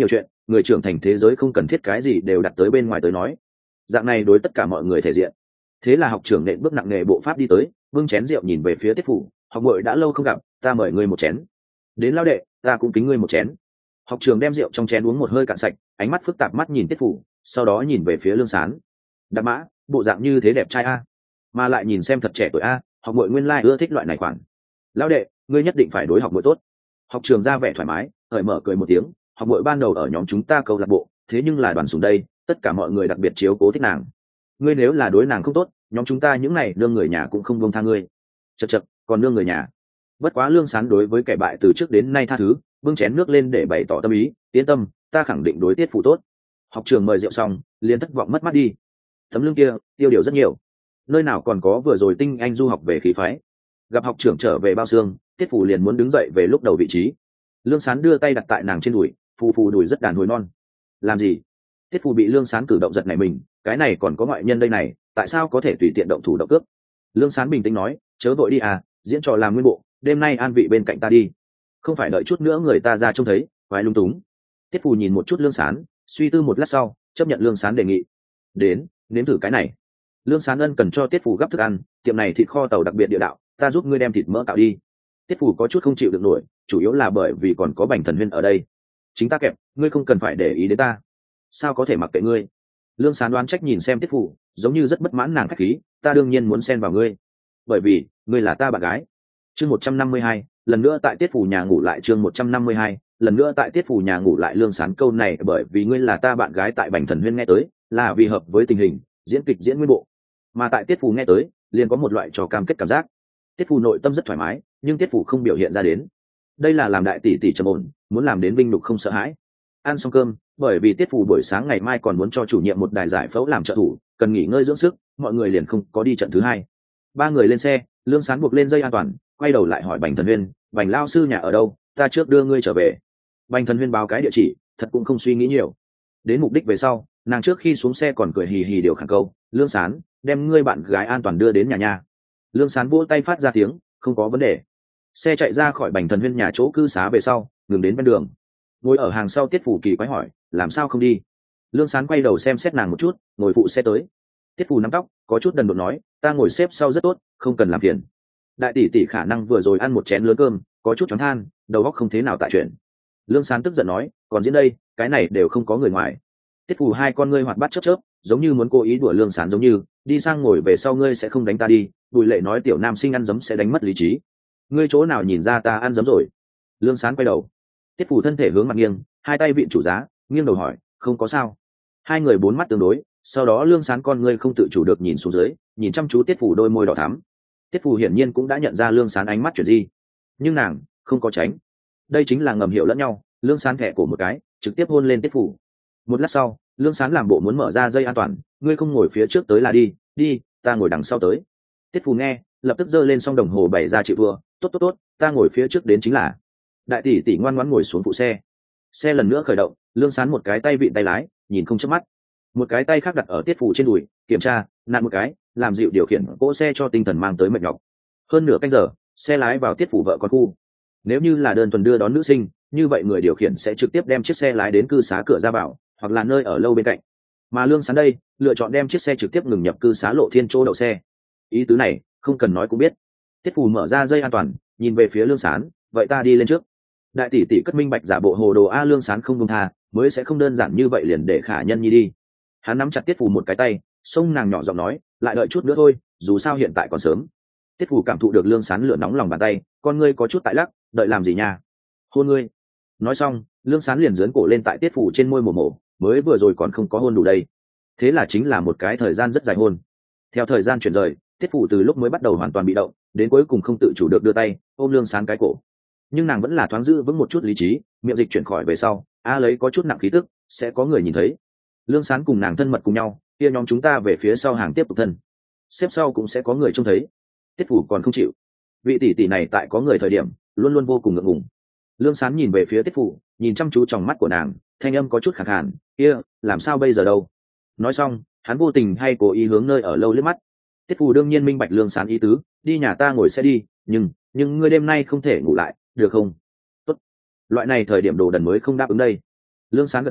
người trưởng thành thế giới không cần thiết cái gì đều đặt tới bên ngoài tới nói, dạng này đối tất cả mọi người thể diện. Thế là học trưởng nện bước nặng nề bộ pháp đi tới, bưng chén rượu nhìn về phía Tiết Phủ, học muội đã lâu không gặp, ta mời ngươi một chén. Đến lao đệ, ta cũng kính ngươi một chén. Học trưởng đem rượu trong chén uống một hơi cạn sạch, ánh mắt phức tạp mắt nhìn Tiết Phủ, sau đó nhìn về phía Lương Sán. Đạp mã, bộ dạng như thế đẹp trai a, mà lại nhìn xem thật trẻ tuổi a, học muội nguyên lai ưa thích loại này khoản. Lao đệ, ngươi nhất định phải đối học muội tốt. Học trưởng ra vẻ thoải mái, cởi mở cười một tiếng, học muội ban đầu ở nhóm chúng ta câu lạc bộ, thế nhưng là đoàn sủng đây, tất cả mọi người đặc biệt chiếu cố thích nàng. Ngươi nếu là đối nàng không tốt, nhóm chúng ta những này nương người nhà cũng không buông tha ngươi. Chậc chậc, còn nương người nhà. Bất quá Lương Sán đối với kẻ bại từ trước đến nay tha thứ, bưng chén nước lên để bày tỏ tâm ý, yên tâm, ta khẳng định đối Tiết Phủ tốt. Học trường mời rượu xong, liền thất vọng mất mắt đi. Tấm lưng kia tiêu điều rất nhiều, nơi nào còn có vừa rồi tinh anh du học về khí phái. Gặp học trưởng trở về bao xương, Tiết Phủ liền muốn đứng dậy về lúc đầu vị trí. Lương Sán đưa tay đặt tại nàng trên đùi, phù phù đùi rất đàn hồi non. Làm gì? Tiết Phủ bị Lương Sán cử động giật nảy mình, cái này còn có ngoại nhân đây này, tại sao có thể tùy tiện động thủ động cướp? Lương Sán bình tĩnh nói, chớ vội đi à, diễn trò làm nguyên bộ, đêm nay an vị bên cạnh ta đi, không phải đợi chút nữa người ta ra trông thấy vài lung túng. Tiết Phủ nhìn một chút Lương Sán, suy tư một lát sau chấp nhận Lương Sán đề nghị. Đến, nếm thử cái này. Lương Sán ân cần cho Tiết Phủ gấp thức ăn, tiệm này thịt kho tàu đặc biệt địa đạo, ta giúp ngươi đem thịt mỡ tạo đi. Tiết Phủ có chút không chịu được nổi, chủ yếu là bởi vì còn có Bành Thần Huyên ở đây. Chính ta kẹp, ngươi không cần phải để ý đến ta. Sao có thể mặc kệ ngươi? Lương Sán đoán trách nhìn xem Tiết Phủ, giống như rất bất mãn nàng khách khí, ta đương nhiên muốn xen vào ngươi, bởi vì ngươi là ta bạn gái. Chương 152, lần nữa tại Tiết Phủ nhà ngủ lại. Chương 152, lần nữa tại Tiết Phủ nhà ngủ lại. Lương Sán câu này bởi vì ngươi là ta bạn gái tại Bành Thần Huyên nghe tới, là vì hợp với tình hình, diễn kịch diễn nguyên bộ. Mà tại Tiết Phủ nghe tới, liền có một loại trò cam kết cảm giác. Tiết Phủ nội tâm rất thoải mái, nhưng Tiết Phủ không biểu hiện ra đến. Đây là làm đại tỷ tỷ trầm ổn, muốn làm đến vinh nhục không sợ hãi. Ăn xong cơm, bởi vì Tiết Phủ buổi sáng ngày mai còn muốn cho chủ nhiệm một đài giải phẫu làm trợ thủ, cần nghỉ ngơi dưỡng sức, mọi người liền không có đi trận thứ hai. Ba người lên xe, Lương Sán buộc lên dây an toàn, quay đầu lại hỏi Bành Thần Huyên, Bành lao sư nhà ở đâu, ta trước đưa ngươi trở về. Bành Thần Huyên báo cái địa chỉ, thật cũng không suy nghĩ nhiều. Đến mục đích về sau, nàng trước khi xuống xe còn cười hì hì điều khẳng câu, Lương Sán, đem ngươi bạn gái an toàn đưa đến nhà nhà. Lương Sán vỗ tay phát ra tiếng, không có vấn đề. Xe chạy ra khỏi Bành Thần Huyên nhà chỗ cư xá về sau, ngừng đến bên đường. Ngồi ở hàng sau Tiết Phủ kỳ quái hỏi, làm sao không đi? Lương Sán quay đầu xem xét nàng một chút, ngồi phụ xe tới. Tiết Phủ nắm tóc, có chút đần độn nói, ta ngồi xếp sau rất tốt, không cần làm phiền. Đại tỷ tỷ khả năng vừa rồi ăn một chén lớn cơm, có chút choáng than, đầu óc không thế nào tại chuyện. Lương Sán tức giận nói, còn diễn đây, cái này đều không có người ngoài. Tiết Phủ hai con ngươi hoạt bát chớp chớp, giống như muốn cố ý đùa Lương Sán, giống như đi sang ngồi về sau ngươi sẽ không đánh ta đi. Bùi Lệ nói tiểu nam sinh ăn giấm sẽ đánh mất lý trí, ngươi chỗ nào nhìn ra ta ăn giấm rồi? Lương Sán quay đầu. Tiết Phủ thân thể hướng mặt nghiêng, hai tay vịn chủ giá, nghiêng đầu hỏi, không có sao. Hai người bốn mắt tương đối, sau đó Lương Sán con ngươi không tự chủ được nhìn xuống dưới, nhìn chăm chú Tiết Phủ đôi môi đỏ thắm. Tiết Phủ hiển nhiên cũng đã nhận ra Lương Sán ánh mắt chuyển gì, nhưng nàng không có tránh. Đây chính là ngầm hiểu lẫn nhau. Lương Sán thẻ cổ một cái, trực tiếp hôn lên Tiết Phủ. Một lát sau, Lương Sán làm bộ muốn mở ra dây an toàn, ngươi không ngồi phía trước tới là đi, đi, ta ngồi đằng sau tới. Tiết Phủ nghe, lập tức giơ lên xong đồng hồ bày ra chịu thua, tốt tốt tốt, ta ngồi phía trước đến chính là. Đại tỷ tỷ ngoan ngoãn ngồi xuống phụ xe. Xe lần nữa khởi động, Lương Sán một cái tay vịn tay lái, nhìn không chớp mắt, một cái tay khác đặt ở Tiết Phủ trên đùi, kiểm tra nặn một cái, làm dịu điều khiển cỗ xe cho tinh thần mang tới mệt nhọc. Hơn nửa canh giờ, xe lái vào Tiết Phủ vợ con khu. Nếu như là đơn thuần đưa đón nữ sinh, như vậy người điều khiển sẽ trực tiếp đem chiếc xe lái đến cư xá cửa ra vào, hoặc là nơi ở lâu bên cạnh. Mà Lương Sán đây, lựa chọn đem chiếc xe trực tiếp ngừng nhập cư xá Lộ Thiên chỗ đậu xe. Ý tứ này, không cần nói cũng biết. Tiết Phủ mở ra dây an toàn, nhìn về phía Lương Sán, vậy ta đi lên trước. Đại tỷ tỷ cất minh bạch giả bộ hồ đồ a. Lương Sán không buông tha, mới sẽ không đơn giản như vậy liền để Khả Nhân Nhi đi. Hắn nắm chặt Tiết Phủ một cái tay, xông nàng nhỏ giọng nói, lại đợi chút nữa thôi, dù sao hiện tại còn sớm. Tiết Phủ cảm thụ được Lương Sán lửa nóng lòng bàn tay, con ngươi có chút tại lắc, đợi làm gì nha? Hôn ngươi. Nói xong, Lương Sán liền giớn cổ lên tại Tiết Phủ trên môi mổ mổ, mới vừa rồi còn không có hôn đủ đây. Thế là chính là một cái thời gian rất dài hôn. Theo thời gian chuyển rời, Tiết Phủ từ lúc mới bắt đầu hoàn toàn bị động, đến cuối cùng không tự chủ được đưa tay ôm Lương Sán cái cổ. Nhưng nàng vẫn là thoáng giữ vững một chút lý trí, miệng dịch chuyển khỏi về sau, a lấy có chút nặng khí tức, sẽ có người nhìn thấy. Lương Sán cùng nàng thân mật cùng nhau, kia nhóm chúng ta về phía sau hàng tiếp tục thân, xếp sau cũng sẽ có người trông thấy. Tiết Phủ còn không chịu. Vị tỷ tỷ này tại có người thời điểm luôn luôn vô cùng ngượng ngùng. Lương Sán nhìn về phía Tiết Phủ, nhìn chăm chú trong mắt của nàng, thanh âm có chút khàn khàn, kia làm sao bây giờ đâu? Nói xong, hắn vô tình hay cố ý hướng nơi ở lâu liếc mắt. Tiết Phủ đương nhiên minh bạch Lương Sán ý tứ, đi nhà ta ngồi xe đi, nhưng ngươi đêm nay không thể ngủ lại, được không? Tốt. Loại này thời điểm đồ đần mới không đáp ứng đây. Lương Sán gật đầu,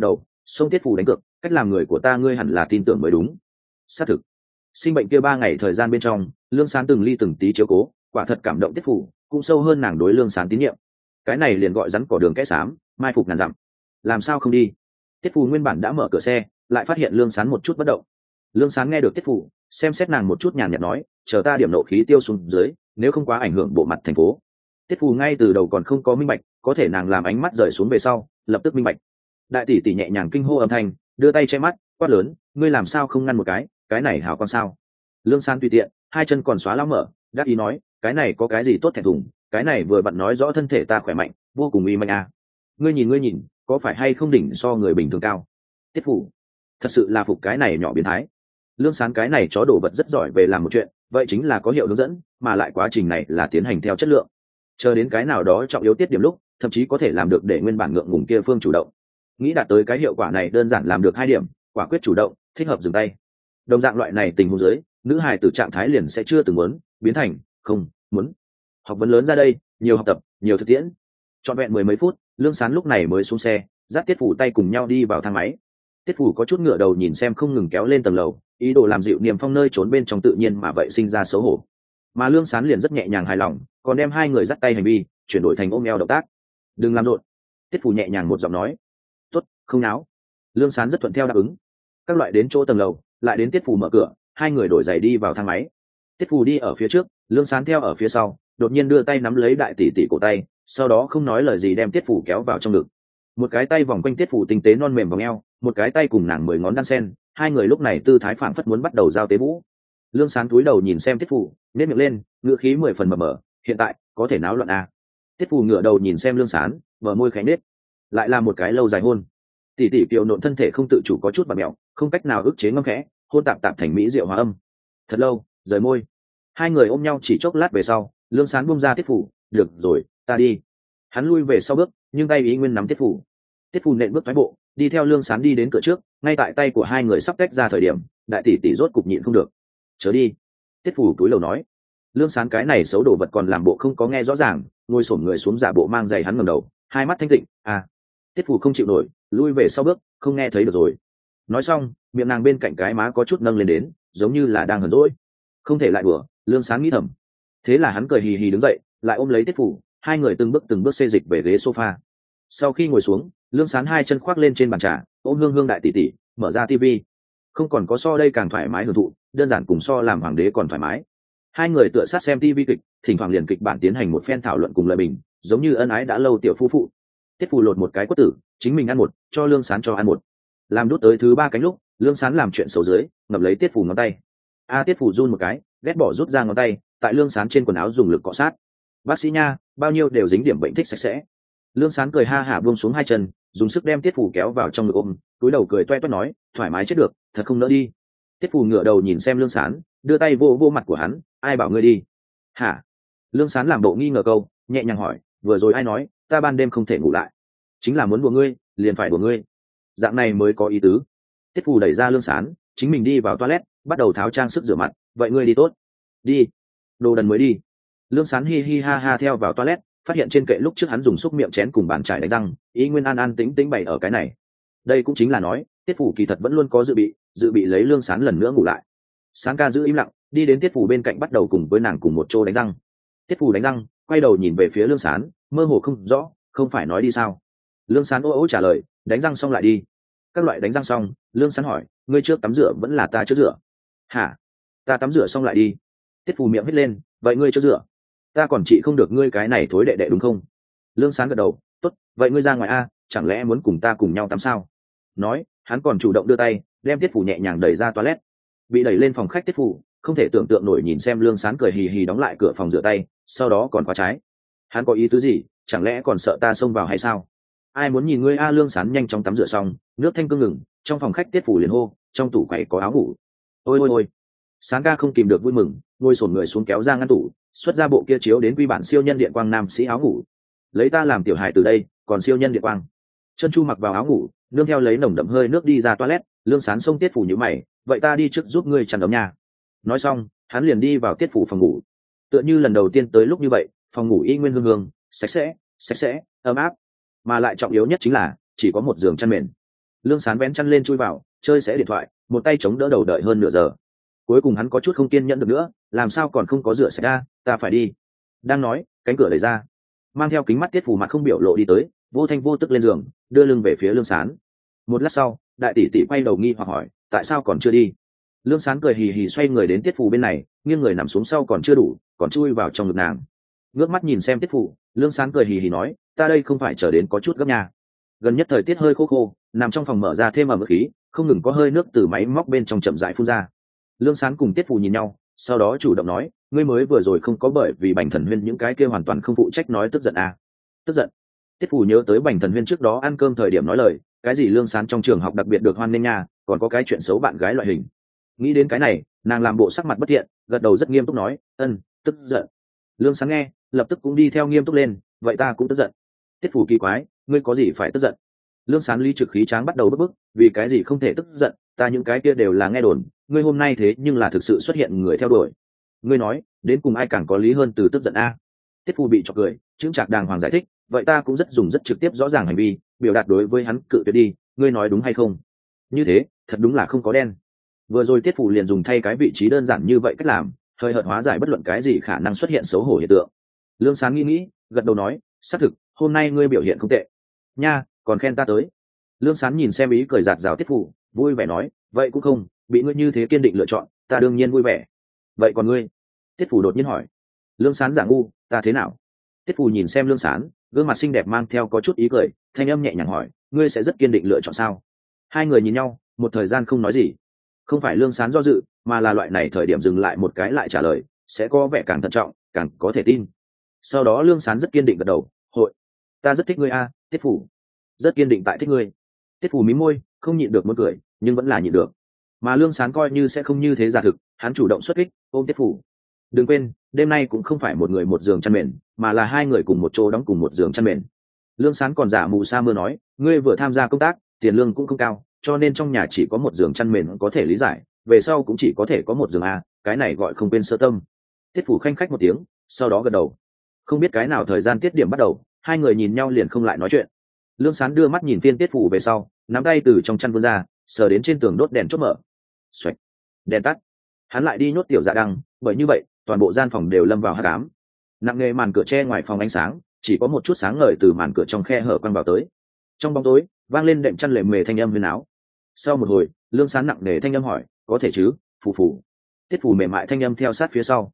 xông tiết phủ đánh cược, cách làm người của ta ngươi hẳn là tin tưởng mới đúng. Xác thực, sinh bệnh kia 3 ngày thời gian bên trong, Lương Sán từng ly từng tí chiếu cố, quả thật cảm động tiết phủ, cũng sâu hơn nàng đối Lương Sán tín nhiệm. Cái này liền gọi rắn cỏ đường kẽ xám, mai phục ngàn dặm. Làm sao không đi? Tiết phủ nguyên bản đã mở cửa xe, lại phát hiện Lương Sán một chút bất động. Lương Sán nghe được tiết phủ, xem xét nàng một chút nhàn nhạt nói, chờ ta điểm nộ khí tiêu xuống dưới, nếu không quá ảnh hưởng bộ mặt thành phố. Tiết phủ ngay từ đầu còn không có minh bạch, có thể nàng làm ánh mắt rời xuống về sau, lập tức minh bạch. Đại tỷ tỷ nhẹ nhàng kinh hô âm thanh, đưa tay che mắt, quát lớn, ngươi làm sao không ngăn một cái này hảo con sao? Lương Sán tùy tiện, hai chân còn xóa lão mở, đáp ý nói, cái này có cái gì tốt thẹn thùng, cái này vừa vặn nói rõ thân thể ta khỏe mạnh, vô cùng uy mạnh à. Ngươi nhìn, có phải hay không đỉnh so người bình thường cao? Tiết phủ, thật sự là phục cái này nhỏ biến thái. Lương Sán cái này chó đổ vật rất giỏi về làm một chuyện, vậy chính là có hiệu hướng dẫn, mà lại quá trình này là tiến hành theo chất lượng. Chờ đến cái nào đó trọng yếu tiết điểm lúc, thậm chí có thể làm được để nguyên bản ngượng ngùng kia phương chủ động. Nghĩ đạt tới cái hiệu quả này đơn giản làm được 2 điểm, quả quyết chủ động, thích hợp dừng tay. Đồng dạng loại này tình huống dưới, nữ hài từ trạng thái liền sẽ chưa từng muốn biến thành không muốn. Học vấn lớn ra đây, nhiều học tập, nhiều thực tiễn. Trọn vẹn 10 mấy phút, Lương Sán lúc này mới xuống xe, dắt Tiết phủ tay cùng nhau đi vào thang máy. Tiết phủ có chút ngửa đầu nhìn xem không ngừng kéo lên tầng lầu, ý đồ làm dịu Niềm Phong nơi trốn bên trong tự nhiên mà vậy sinh ra xấu hổ. Mà Lương Sán liền rất nhẹ nhàng hài lòng, còn đem 2 người dắt tay hành vi chuyển đổi thành ôm eo động tác. Đừng làm rộn. Tiết phủ nhẹ nhàng một giọng nói. Tốt, không náo. Lương Sán rất thuận theo đáp ứng. Các loại đến chỗ tầng lầu, lại đến Tiết phủ mở cửa, 2 người đổi giày đi vào thang máy. Tiết phủ đi ở phía trước, Lương Sán theo ở phía sau, đột nhiên đưa tay nắm lấy đại tỷ tỷ cổ tay, sau đó không nói lời gì đem Tiết phủ kéo vào trong ngực. Một cái tay vòng quanh Tiết phủ tinh tế non mềm vòng eo, một cái tay cùng nàng 10 ngón đan sen, 2 người lúc này tư thái phảng phất muốn bắt đầu giao tế vũ. Lương Sán cúi đầu nhìn xem Tiết phủ, nhếch miệng lên, ngữ khí 10 phần mờ mờ, hiện tại có thể náo loạn à? Tiết phủ ngửa đầu nhìn xem Lương Sán, bờ môi khẽ nết, lại là một cái lâu dài hôn. Tỷ tỷ kiều nộn thân thể không tự chủ có chút bặm mẹo, không cách nào ức chế ngâm khẽ, hôn tạm tạm thành mỹ diệu hòa âm. Thật lâu, rời môi. 2 người ôm nhau chỉ chốc lát về sau, Lương Sán buông ra Tiết phủ, được rồi, ta đi. Hắn lui về sau bước, nhưng tay ý nguyên nắm Tiết phủ. Tiết phủ nện bước thoái bộ, đi theo Lương Sán đi đến cửa trước, ngay tại tay của 2 người sắp tách ra thời điểm, đại tỷ tỷ rốt cục nhịn không được. Chớ đi. Tiết phủ túi lầu nói. Lương Sán cái này xấu đồ vật còn làm bộ không có nghe rõ ràng, ngồi xổm người xuống giả bộ mang giày hắn ngẩng đầu, hai mắt thanh tịnh, à. Tiết phủ không chịu nổi, lui về sau bước, không nghe thấy được rồi. Nói xong, miệng nàng bên cạnh cái má có chút nâng lên đến, giống như là đang hờn dỗi. Không thể lại đùa, Lương Sán nghĩ thầm. Thế là hắn cười hì hì đứng dậy, lại ôm lấy Tiết phủ, 2 người từng bước xê dịch về ghế sofa. Sau khi ngồi xuống, Lương Sán 2 chân khoác lên trên bàn trà, ôm Hương Hương đại tỷ tỷ, mở ra tivi. Không còn có so đây càng thoải mái hưởng thụ, đơn giản cùng so làm hoàng đế còn thoải mái. 2 người tựa sát xem tivi kịch, thỉnh thoảng liền kịch bản tiến hành một phen thảo luận cùng lời bình, giống như ân ái đã lâu tiểu phu phụ. Tiết phủ lột một cái quất tử, chính mình ăn một, cho Lương Sán cho ăn một. Làm đút tới thứ 3 cánh lúc, Lương Sán làm chuyện xấu dưới, ngậm lấy Tiết phủ ngón tay. Tiết phủ run một cái, ghét bỏ rút ra ngón tay, tại Lương Sán trên quần áo dùng lực cọ sát. Bác sĩ nha, bao nhiêu đều dính điểm bệnh thích sạch sẽ. Lương Sán cười ha hả buông xuống 2 chân, dùng sức đem Tiết phủ kéo vào trong ngực ôm, cúi đầu cười toe toét nói, thoải mái chết được, thật không nỡ đi. Tiết phủ ngửa đầu nhìn xem Lương Sán, đưa tay vô mặt của hắn, ai bảo ngươi đi? Hả? Lương Sán làm bộ nghi ngờ câu, nhẹ nhàng hỏi, vừa rồi ai nói ta ban đêm không thể ngủ lại? Chính là muốn đùa ngươi, liền phải đùa ngươi. Dạng này mới có ý tứ. Tiết phủ đẩy ra Lương Sán, chính mình đi vào toilet, bắt đầu tháo trang sức rửa mặt, vậy ngươi đi tốt. Đi. Đồ đần mới đi. Lương Sán hi hi ha ha theo vào toilet, phát hiện trên kệ lúc trước hắn dùng xúc miệng chén cùng bàn chải đánh răng, ý nguyên an tĩnh tĩnh bày ở cái này. Đây cũng chính là nói, Tiết phủ kỳ thật vẫn luôn có dự bị lấy Lương Sán lần nữa ngủ lại. Sán ca giữ im lặng, đi đến Tiết phủ bên cạnh bắt đầu cùng với nàng cùng một chỗ đánh răng. Tiết phủ đánh răng, quay đầu nhìn về phía Lương Sán, mơ hồ không rõ, không phải nói đi sao? Lương Sán ô trả lời, đánh răng xong lại đi. Các loại đánh răng xong, Lương Sán hỏi, ngươi trước tắm rửa vẫn là ta trước rửa? Hả? Ta tắm rửa xong lại đi. Tiết phủ miệng hết lên, vậy ngươi trước rửa? Ta còn trị không được ngươi cái này thối đệ đệ đúng không? Lương Sán gật đầu, tốt, vậy ngươi ra ngoài a, chẳng lẽ muốn cùng ta cùng nhau tắm sao? Nói, hắn còn chủ động đưa tay, đem Tiết phủ nhẹ nhàng đẩy ra toilet. Bị đẩy lên phòng khách Tiết phủ, không thể tưởng tượng nổi nhìn xem Lương Sán cười hì hì đóng lại cửa phòng rửa tay, sau đó còn khóa trái. Hắn có ý tứ gì, chẳng lẽ còn sợ ta xông vào hay sao? Ai muốn nhìn ngươi a? Lương Sán nhanh chóng tắm rửa xong, nước thanh cương ngừng, trong phòng khách Tiết phủ liền hô, trong tủ quầy có áo ngủ. Ôi, Sán ca không kìm được vui mừng, ngồi xổm người xuống kéo ra ngăn tủ, xuất ra bộ kia chiếu đến quy bản siêu nhân điện quang nam sĩ áo ngủ. Lấy ta làm tiểu hài từ đây, còn siêu nhân điện quang. Chân chu mặc vào áo ngủ, nương theo lấy nồng đậm hơi nước đi ra toilet. Lương Sán xông Tiết phủ nhíu mày, vậy ta đi trước giúp ngươi chăn ấm nha. Nói xong, hắn liền đi vào Tiết phủ phòng ngủ. Tựa như lần đầu tiên tới lúc như vậy, phòng ngủ y nguyên hương sạch sẽ, ấm áp, mà lại trọng yếu nhất chính là chỉ có một giường chăn mền. Lương Sán vén chăn lên chui vào chơi sẽ điện thoại, một tay chống đỡ đầu đợi hơn nửa giờ. Cuối cùng hắn có chút không kiên nhẫn được nữa, làm sao còn không có rửa sạch ra, ta phải đi. Đang nói, cánh cửa đẩy ra, mang theo kính mắt Tiết Phủ mặt không biểu lộ đi tới, vô thanh vô tức lên giường, đưa lưng về phía Lương Sán. Một lát sau, đại tỷ tỷ quay đầu nghi hoặc hỏi, tại sao còn chưa đi? Lương Sán cười hì hì xoay người đến Tiết Phủ bên này, nghiêng người nằm xuống sau còn chưa đủ, còn chui vào trong ngực nàng. Ngước mắt nhìn xem Tiết Phủ, Lương Sán cười hì hì nói, ta đây không phải chờ đến có chút gấp nhà. Gần nhất thời tiết hơi khô khô, nằm trong phòng mở ra thêm ẩm khí, không ngừng có hơi nước từ máy móc bên trong chậm rãi phun ra. Lương Sán cùng Tiết Phủ nhìn nhau, sau đó chủ động nói, ngươi mới vừa rồi không có bởi vì Bành Thần Huyên những cái kia hoàn toàn không phụ trách nói tức giận à? Tức giận? Tiết Phủ nhớ tới Bành Thần Huyên trước đó ăn cơm thời điểm nói lời, cái gì Lương Sán trong trường học đặc biệt được hoan nghênh nha, còn có cái chuyện xấu bạn gái loại hình. Nghĩ đến cái này, nàng làm bộ sắc mặt bất thiện, gật đầu rất nghiêm túc nói, tức giận. Lương Sán nghe, lập tức cũng đi theo nghiêm túc lên, vậy ta cũng tức giận. Tiết Phủ kỳ quái, ngươi có gì phải tức giận? Lương Sán lý trực khí tráng bắt đầu bức bức, vì cái gì không thể tức giận, ta những cái kia đều là nghe đồn, ngươi hôm nay thế nhưng là thực sự xuất hiện người theo đuổi. Ngươi nói, đến cùng ai càng có lý hơn từ tức giận a? Tiết Phủ bị chọc cười, chững chạc đàng hoàng giải thích, vậy ta cũng rất dùng rất trực tiếp rõ ràng hành vi, biểu đạt đối với hắn cự tuyệt đi, ngươi nói đúng hay không? Như thế, thật đúng là không có đen. Vừa rồi Tiết Phủ liền dùng thay cái vị trí đơn giản như vậy cách làm, hơi hợt hóa giải bất luận cái gì khả năng xuất hiện xấu hổ hiện tượng. Lương Sán nghĩ, gật đầu nói, xác thực, hôm nay ngươi biểu hiện không tệ. Nha, còn khen ta tới. Lương Sán nhìn xem ý cười giạt rào Tiết Phủ, vui vẻ nói, vậy cũng không, bị ngươi như thế kiên định lựa chọn, ta đương nhiên vui vẻ. Vậy còn ngươi? Tiết Phủ đột nhiên hỏi. Lương Sán giả ngu, ta thế nào? Tiết Phủ nhìn xem Lương Sán, gương mặt xinh đẹp mang theo có chút ý cười, thanh âm nhẹ nhàng hỏi, ngươi sẽ rất kiên định lựa chọn sao? Hai người nhìn nhau, một thời gian không nói gì. Không phải Lương Sán do dự, mà là loại này thời điểm dừng lại một cái lại trả lời, sẽ có vẻ càng thận trọng, càng có thể tin. Sau đó Lương Sán rất kiên định gật đầu, hội, ta rất thích ngươi a, Tiết Phủ. Rất kiên định tại thích ngươi. Tiết Phủ mím môi, không nhịn được muốn cười, nhưng vẫn là nhịn được. Mà Lương Sán coi như sẽ không như thế giả thực, hắn chủ động xuất kích, ôm Tiết Phủ. Đừng quên, đêm nay cũng không phải một người một giường chăn mền, mà là hai người cùng một chỗ đóng cùng một giường chăn mền. Lương Sán còn giả mù sa mưa nói, ngươi vừa tham gia công tác, tiền lương cũng không cao, cho nên trong nhà chỉ có một giường chăn mền có thể lý giải, về sau cũng chỉ có thể có một giường a, cái này gọi không quên sơ tâm. Tiết Phủ khanh khách một tiếng, sau đó gật đầu. Không biết cái nào thời gian tiết điểm bắt đầu, hai người nhìn nhau liền không lại nói chuyện. Lương Sán đưa mắt nhìn Tiết Phủ về sau, nắm tay từ trong chăn vươn ra, sờ đến trên tường đốt đèn chốt mở. Xoạch, đèn tắt. Hắn lại đi nhốt Tiểu Dạ Đăng, bởi như vậy, toàn bộ gian phòng đều lâm vào hắc ám. Nặng nề màn cửa che ngoài phòng ánh sáng, chỉ có một chút sáng ngời từ màn cửa trong khe hở quang vào tới. Trong bóng tối, vang lên đệm chăn lệ mề thanh âm huyền áo. Sau một hồi, Lương Sán nặng nề thanh âm hỏi, có thể chứ, Phủ. Tiết Phủ mềm mại thanh âm theo sát phía sau.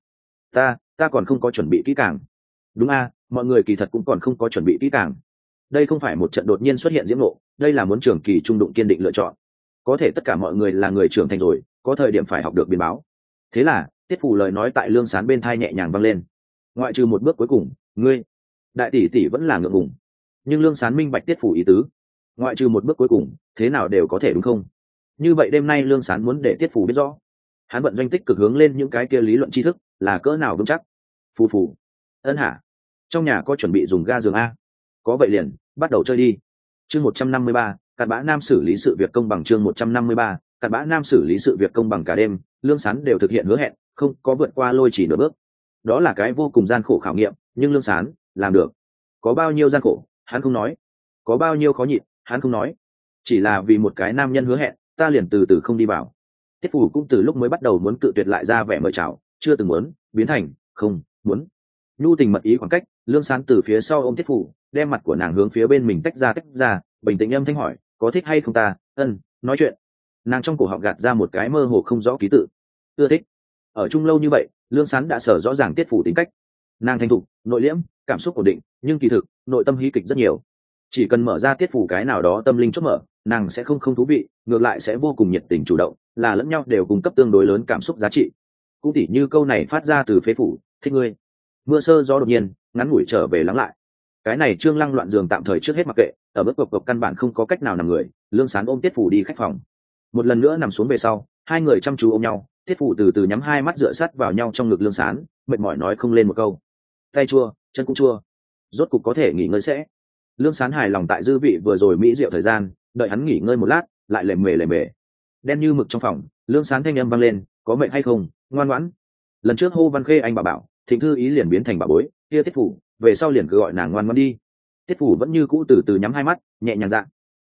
Ta còn không có chuẩn bị kỹ càng. Đúng a, mọi người kỳ thật cũng còn không có chuẩn bị kỹ càng. Đây không phải một trận đột nhiên xuất hiện diễm nộ, đây là muốn trường kỳ trung đụng kiên định lựa chọn. Có thể tất cả mọi người là người trưởng thành rồi, có thời điểm phải học được biến báo. Thế là, Tiết Phủ lời nói tại Lương Sán bên thai nhẹ nhàng vang lên. Ngoại trừ một bước cuối cùng, ngươi, đại tỷ tỷ vẫn là ngượng ngùng. Nhưng Lương Sán minh bạch Tiết Phủ ý tứ. Ngoại trừ một bước cuối cùng, thế nào đều có thể đúng không? Như vậy đêm nay Lương Sán muốn để Tiết Phủ biết rõ, hắn vận doanh tích cực hướng lên những cái kia lý luận tri thức là cỡ nào vững chắc. Phủ, ân hả? Trong nhà có chuẩn bị dùng ga giường a? Có vậy liền bắt đầu chơi đi. Chương 153, cặn bã nam xử lý sự việc công bằng. Chương 153, cặn bã nam xử lý sự việc công bằng. Cả đêm Lương Sán đều thực hiện hứa hẹn, không có vượt qua lôi chỉ nửa bước. Đó là cái vô cùng gian khổ khảo nghiệm, nhưng Lương Sán làm được. Có bao nhiêu gian khổ hắn không nói, có bao nhiêu khó nhịn hắn không nói, chỉ là vì một cái nam nhân hứa hẹn, ta liền từ từ không đi vào. Tiết Phủ cũng từ lúc mới bắt đầu muốn cự tuyệt lại ra vẻ mời chào, chưa từng muốn biến thành không muốn. Nhu tình mật ý khoảng cách, Lương Sán từ phía sau ôm Tiết Phủ, đem mặt của nàng hướng phía bên mình tách ra, bình tĩnh âm thanh hỏi, có thích hay không ta? Nói chuyện. Nàng trong cổ họng gạt ra một cái mơ hồ không rõ ký tự. Ưa thích. Ở chung lâu như vậy, Lương Sán đã sở rõ ràng Tiết Phủ tính cách. Nàng thành thục, nội liễm, cảm xúc ổn định, nhưng kỳ thực nội tâm hí kịch rất nhiều. Chỉ cần mở ra Tiết Phủ cái nào đó tâm linh chốt mở, nàng sẽ không thú vị, ngược lại sẽ vô cùng nhiệt tình chủ động, là lẫn nhau đều cung cấp tương đối lớn cảm xúc giá trị. Cũng tỉ như câu này phát ra từ phế phủ, thích ngươi. Mưa sơ gió đột nhiên ngắn ngủi trở về lắng lại. Cái này Trương Lăng loạn giường tạm thời trước hết mặc kệ, ở bước cộc căn bản không có cách nào nằm người. Lương Sán ôm Tiết Phủ đi khách phòng. Một lần nữa nằm xuống về sau, hai người chăm chú ôm nhau. Tiết Phủ từ từ nhắm hai mắt dựa sát vào nhau trong ngực Lương Sán, mệt mỏi nói không lên một câu. Tay chua, chân cũng chua, rốt cục có thể nghỉ ngơi sẽ. Lương Sán hài lòng tại dư vị vừa rồi mỹ diệu thời gian, đợi hắn nghỉ ngơi một lát, lại lề mề. Đen như mực trong phòng, Lương Sán thanh âm vang lên, có mệnh hay không, ngoan ngoãn. Lần trước hô Văn Khê anh bảo Thịnh Thư Ý liền biến thành bà bối, kia Tiết Phủ về sau liền cứ gọi nàng ngoan ngoãn đi. Tiết Phủ vẫn như cũ từ từ nhắm hai mắt, nhẹ nhàng dạ.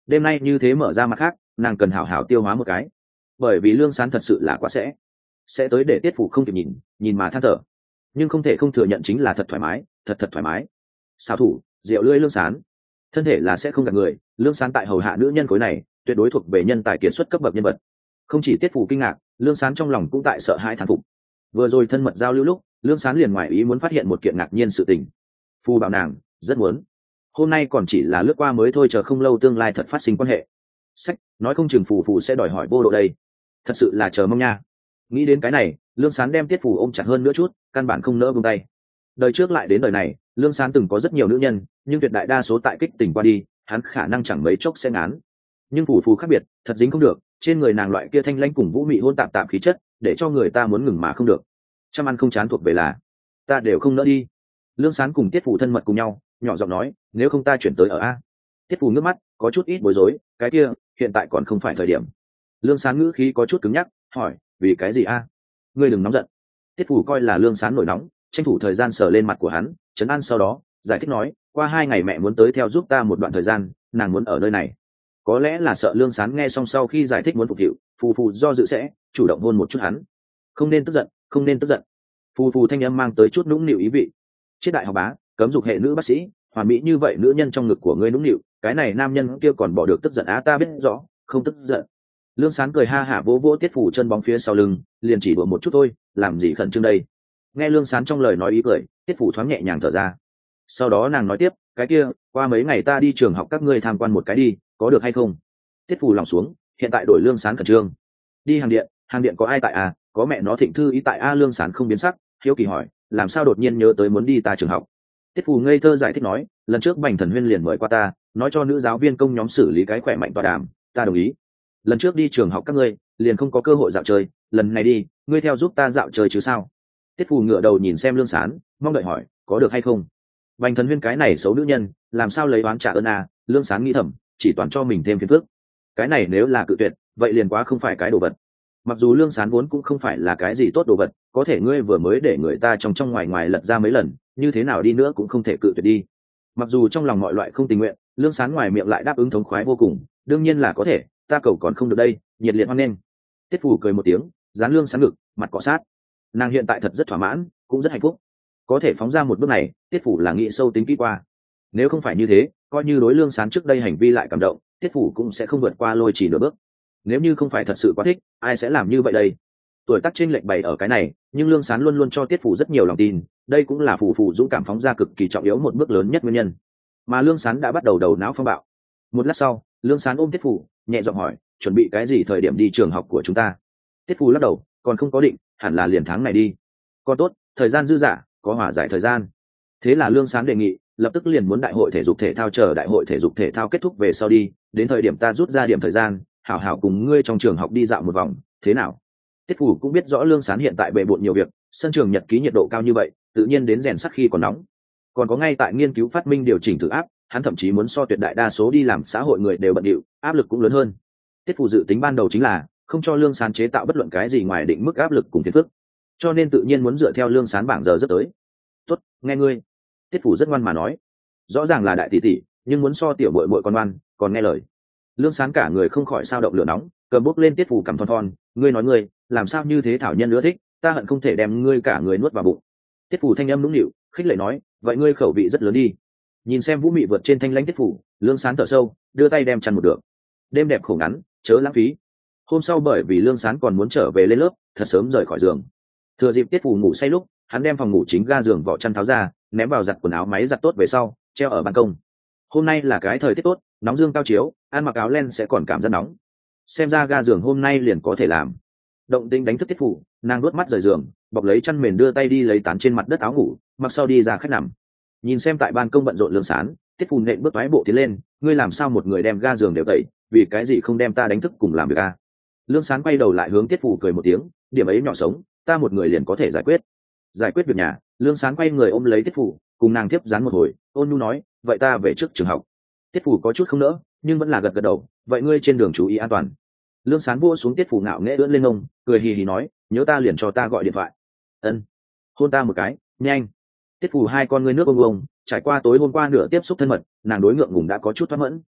đêm nay như thế mở ra mặt khác nàng cần hảo hảo tiêu hóa một cái, bởi vì lương sán thật sự là quá sẽ tới để tiết phủ không kịp nhìn mà than thở. Nhưng không thể không thừa nhận chính là thật thoải mái, thật thoải mái. Xảo thủ rượu lưỡi lương sán, thân thể là sẽ không gạt người, lương sán tại hầu hạ nữ nhân khối này tuyệt đối thuộc về nhân tài kiệt xuất cấp bậc nhân vật. Không chỉ tiết phủ kinh ngạc, lương sán trong lòng cũng tại sợ hãi thán phục. Vừa rồi thân mật giao lưu lúc, lương sán liền ngoài ý muốn phát hiện một kiện ngạc nhiên sự tình. Phù bảo nàng rất muốn, hôm nay còn chỉ là lướt qua mới thôi, chờ không lâu tương lai thật phát sinh quan hệ. Sách nói không chừng phù sẽ đòi hỏi vô độ đây, thật sự là chờ mong nha. Nghĩ đến cái này, lương sán đem tiết phủ ôm chặt hơn nữa chút, căn bản không nỡ buông tay. Đời trước lại đến đời này, lương sán từng có rất nhiều nữ nhân, nhưng tuyệt đại đa số tại kích tình qua đi, hắn khả năng chẳng mấy chốc sẽ ngán. Nhưng phù khác biệt, thật dính không được, trên người nàng loại kia thanh lãnh cùng vũ mị hôn tạp khí chất, để cho người ta muốn ngừng mà không được. Chăm ăn không chán thuộc về là ta đều không nỡ đi. Lương sán cùng tiết phủ thân mật cùng nhau, nhỏ giọng nói, nếu không ta chuyển tới ở a. Tiết phủ nước mắt có chút ít bối rối, cái kia hiện tại còn không phải thời điểm. Lương sán ngữ khí có chút cứng nhắc, hỏi, vì cái gì a? Ngươi đừng nóng giận. Tiết phủ coi là lương sán nổi nóng, tranh thủ thời gian sờ lên mặt của hắn, trấn an sau đó giải thích nói, qua 2 ngày mẹ muốn tới theo giúp ta một đoạn thời gian, nàng muốn ở nơi này. Có lẽ là sợ lương sán nghe xong sau khi giải thích muốn phục vụ, phù do dự sẽ chủ động hôn một chút hắn. Không nên tức giận, không nên tức giận. Phù thanh âm mang tới chút nũng nịu ý vị. Triết đại học bá, cấm dục hệ nữ bác sĩ, hoàn mỹ như vậy nữ nhân trong ngực của ngươi nũng nịu, cái này nam nhân kia còn bỏ được tức giận á? Ta biết rõ, không tức giận. Lương sán cười ha hả vỗ vỗ tiết phủ chân bóng phía sau lưng, liền chỉ đùa một chút thôi, làm gì khẩn trương đây. Nghe lương sán trong lời nói ý cười, tiết phủ thoáng nhẹ nhàng thở ra. Sau đó nàng nói tiếp, cái kia qua mấy ngày ta đi trường học các ngươi tham quan một cái đi, có được hay không? Tiết phủ lòng xuống, hiện tại đổi lương sán khẩn trương. Đi hàng điện có ai tại à? Có mẹ nó Thịnh Thư ý tại a. Lương sán không biến sắc, hiếu kỳ hỏi, làm sao đột nhiên nhớ tới muốn đi ta trường học? Tiết phủ ngây thơ giải thích nói, lần trước Bành Thần Huyên liền mời qua ta, nói cho nữ giáo viên công nhóm xử lý cái khỏe mạnh tọa đàm, ta đồng ý. Lần trước đi trường học các ngươi liền không có cơ hội dạo chơi, lần này đi ngươi theo giúp ta dạo chơi chứ sao? Tiết phủ ngửa đầu nhìn xem lương sán, mong đợi hỏi, có được hay không? Bành Thần Huyên cái này xấu nữ nhân, làm sao lấy oán trả ơn à? Lương sán nghĩ thầm, chỉ toàn cho mình thêm phiền phức. Cái này nếu là cự tuyệt, vậy liền quá không phải cái đồ vật. Mặc dù lương sán vốn cũng không phải là cái gì tốt đồ vật, có thể ngươi vừa mới để người ta trong ngoài lật ra mấy lần, như thế nào đi nữa cũng không thể cự tuyệt đi. Mặc dù trong lòng mọi loại không tình nguyện, lương sán ngoài miệng lại đáp ứng thống khoái vô cùng, đương nhiên là có thể, ta cầu còn không được đây, nhiệt liệt hoan nghênh. Tiết phủ cười một tiếng, dán lương sán ngực, mặt cọ sát. Nàng hiện tại thật rất thỏa mãn, cũng rất hạnh phúc. Có thể phóng ra một bước này, tiết phủ là nghĩ sâu tính kỹ qua. Nếu không phải như thế, coi như đối lương sán trước đây hành vi lại cảm động, tiết phủ cũng sẽ không vượt qua lôi chỉ nửa bước. Nếu như không phải thật sự quá thích, ai sẽ làm như vậy đây? Tuổi tác chênh lệch bày ở cái này, nhưng lương sán luôn luôn cho tiết phủ rất nhiều lòng tin, đây cũng là phủ dũng cảm phóng ra cực kỳ trọng yếu một bước lớn nhất nguyên nhân. Mà lương sán đã bắt đầu đầu não phong bạo. Một lát sau, lương sán ôm tiết phủ, nhẹ giọng hỏi, chuẩn bị cái gì thời điểm đi trường học của chúng ta? Tiết phủ lắc đầu, còn không có định, hẳn là liền tháng này đi. Còn tốt, thời gian dư dả, có hòa giải thời gian. Thế là lương sán đề nghị, lập tức liền muốn đại hội thể dục thể thao, chờ đại hội thể dục thể thao kết thúc về sau đi, đến thời điểm ta rút ra điểm thời gian, hảo hảo cùng ngươi trong trường học đi dạo một vòng, thế nào? Tiết phủ cũng biết rõ lương sán hiện tại bề bộn nhiều việc, sân trường nhật ký nhiệt độ cao như vậy, tự nhiên đến rèn sắt khi còn nóng. Còn có ngay tại nghiên cứu phát minh điều chỉnh thử áp, hắn thậm chí muốn so tuyệt đại đa số đi làm xã hội người đều bận rộn, áp lực cũng lớn hơn. Tiết phủ dự tính ban đầu chính là không cho lương sán chế tạo bất luận cái gì ngoài định mức áp lực cùng phiền phức, cho nên tự nhiên muốn dựa theo lương sán bảng giờ rất tới. Tốt, nghe ngươi. Tiết phủ rất ngoan mà nói, rõ ràng là đại tỷ tỷ, nhưng muốn so tiểu muội muội con ngoan, còn nghe lời. Lương sán cả người không khỏi sao động lửa nóng, cầm bút lên tiết phủ cầm thon, ngươi nói ngươi làm sao như thế thảo nhân ưa thích, ta hận không thể đem ngươi cả người nuốt vào bụng. Tiết phủ thanh âm nũng nịu, khích lệ nói, vậy ngươi khẩu vị rất lớn đi. Nhìn xem vũ mị vượt trên thanh lãnh tiết phủ, lương sán thở sâu, đưa tay đem chăn một được. Đêm đẹp khổ ngắn, chớ lãng phí. Hôm sau bởi vì lương sán còn muốn trở về lên lớp, thật sớm rời khỏi giường. Thừa dịp tiết phủ ngủ say lúc, hắn đem phòng ngủ chính ga giường vỏ chăn tháo ra, ném vào giặt quần áo máy giặt tốt về sau, treo ở ban công. Hôm nay là cái thời tiết tốt, nóng dương cao chiếu, ăn mặc áo len sẽ còn cảm giác nóng. Xem ra ga giường hôm nay liền có thể làm. Động tĩnh đánh thức tiết phủ, nàng đuốt mắt rời giường, bọc lấy chăn mền đưa tay đi lấy tán trên mặt đất áo ngủ, mặc sau đi ra khách nằm. Nhìn xem tại ban công bận rộn lương sán, tiết phủ nện bước toái bộ tiến lên, ngươi làm sao một người đem ga giường đều tẩy, vì cái gì không đem ta đánh thức cùng làm việc a? Lương sán quay đầu lại hướng tiết phủ cười một tiếng, điểm ấy nhỏ sống, ta một người liền có thể giải quyết việc nhà. Lương sán quay người ôm lấy tiết phủ, cùng nàng tiếp dán một hồi, ôn nhu nói, vậy ta về trước trường học. Tiết phủ có chút không nỡ, nhưng vẫn là gật gật đầu, vậy ngươi trên đường chú ý an toàn. Lương sán vua xuống tiết phủ ngạo nghễ ưỡn lên ông, cười hì hì nói, nhớ ta liền cho ta gọi điện thoại. Ân, hôn ta một cái, nhanh. Tiết phủ hai con ngươi nước ông, trải qua tối hôm qua nửa tiếp xúc thân mật, nàng đối ngượng ngùng đã có chút thoát mẫn.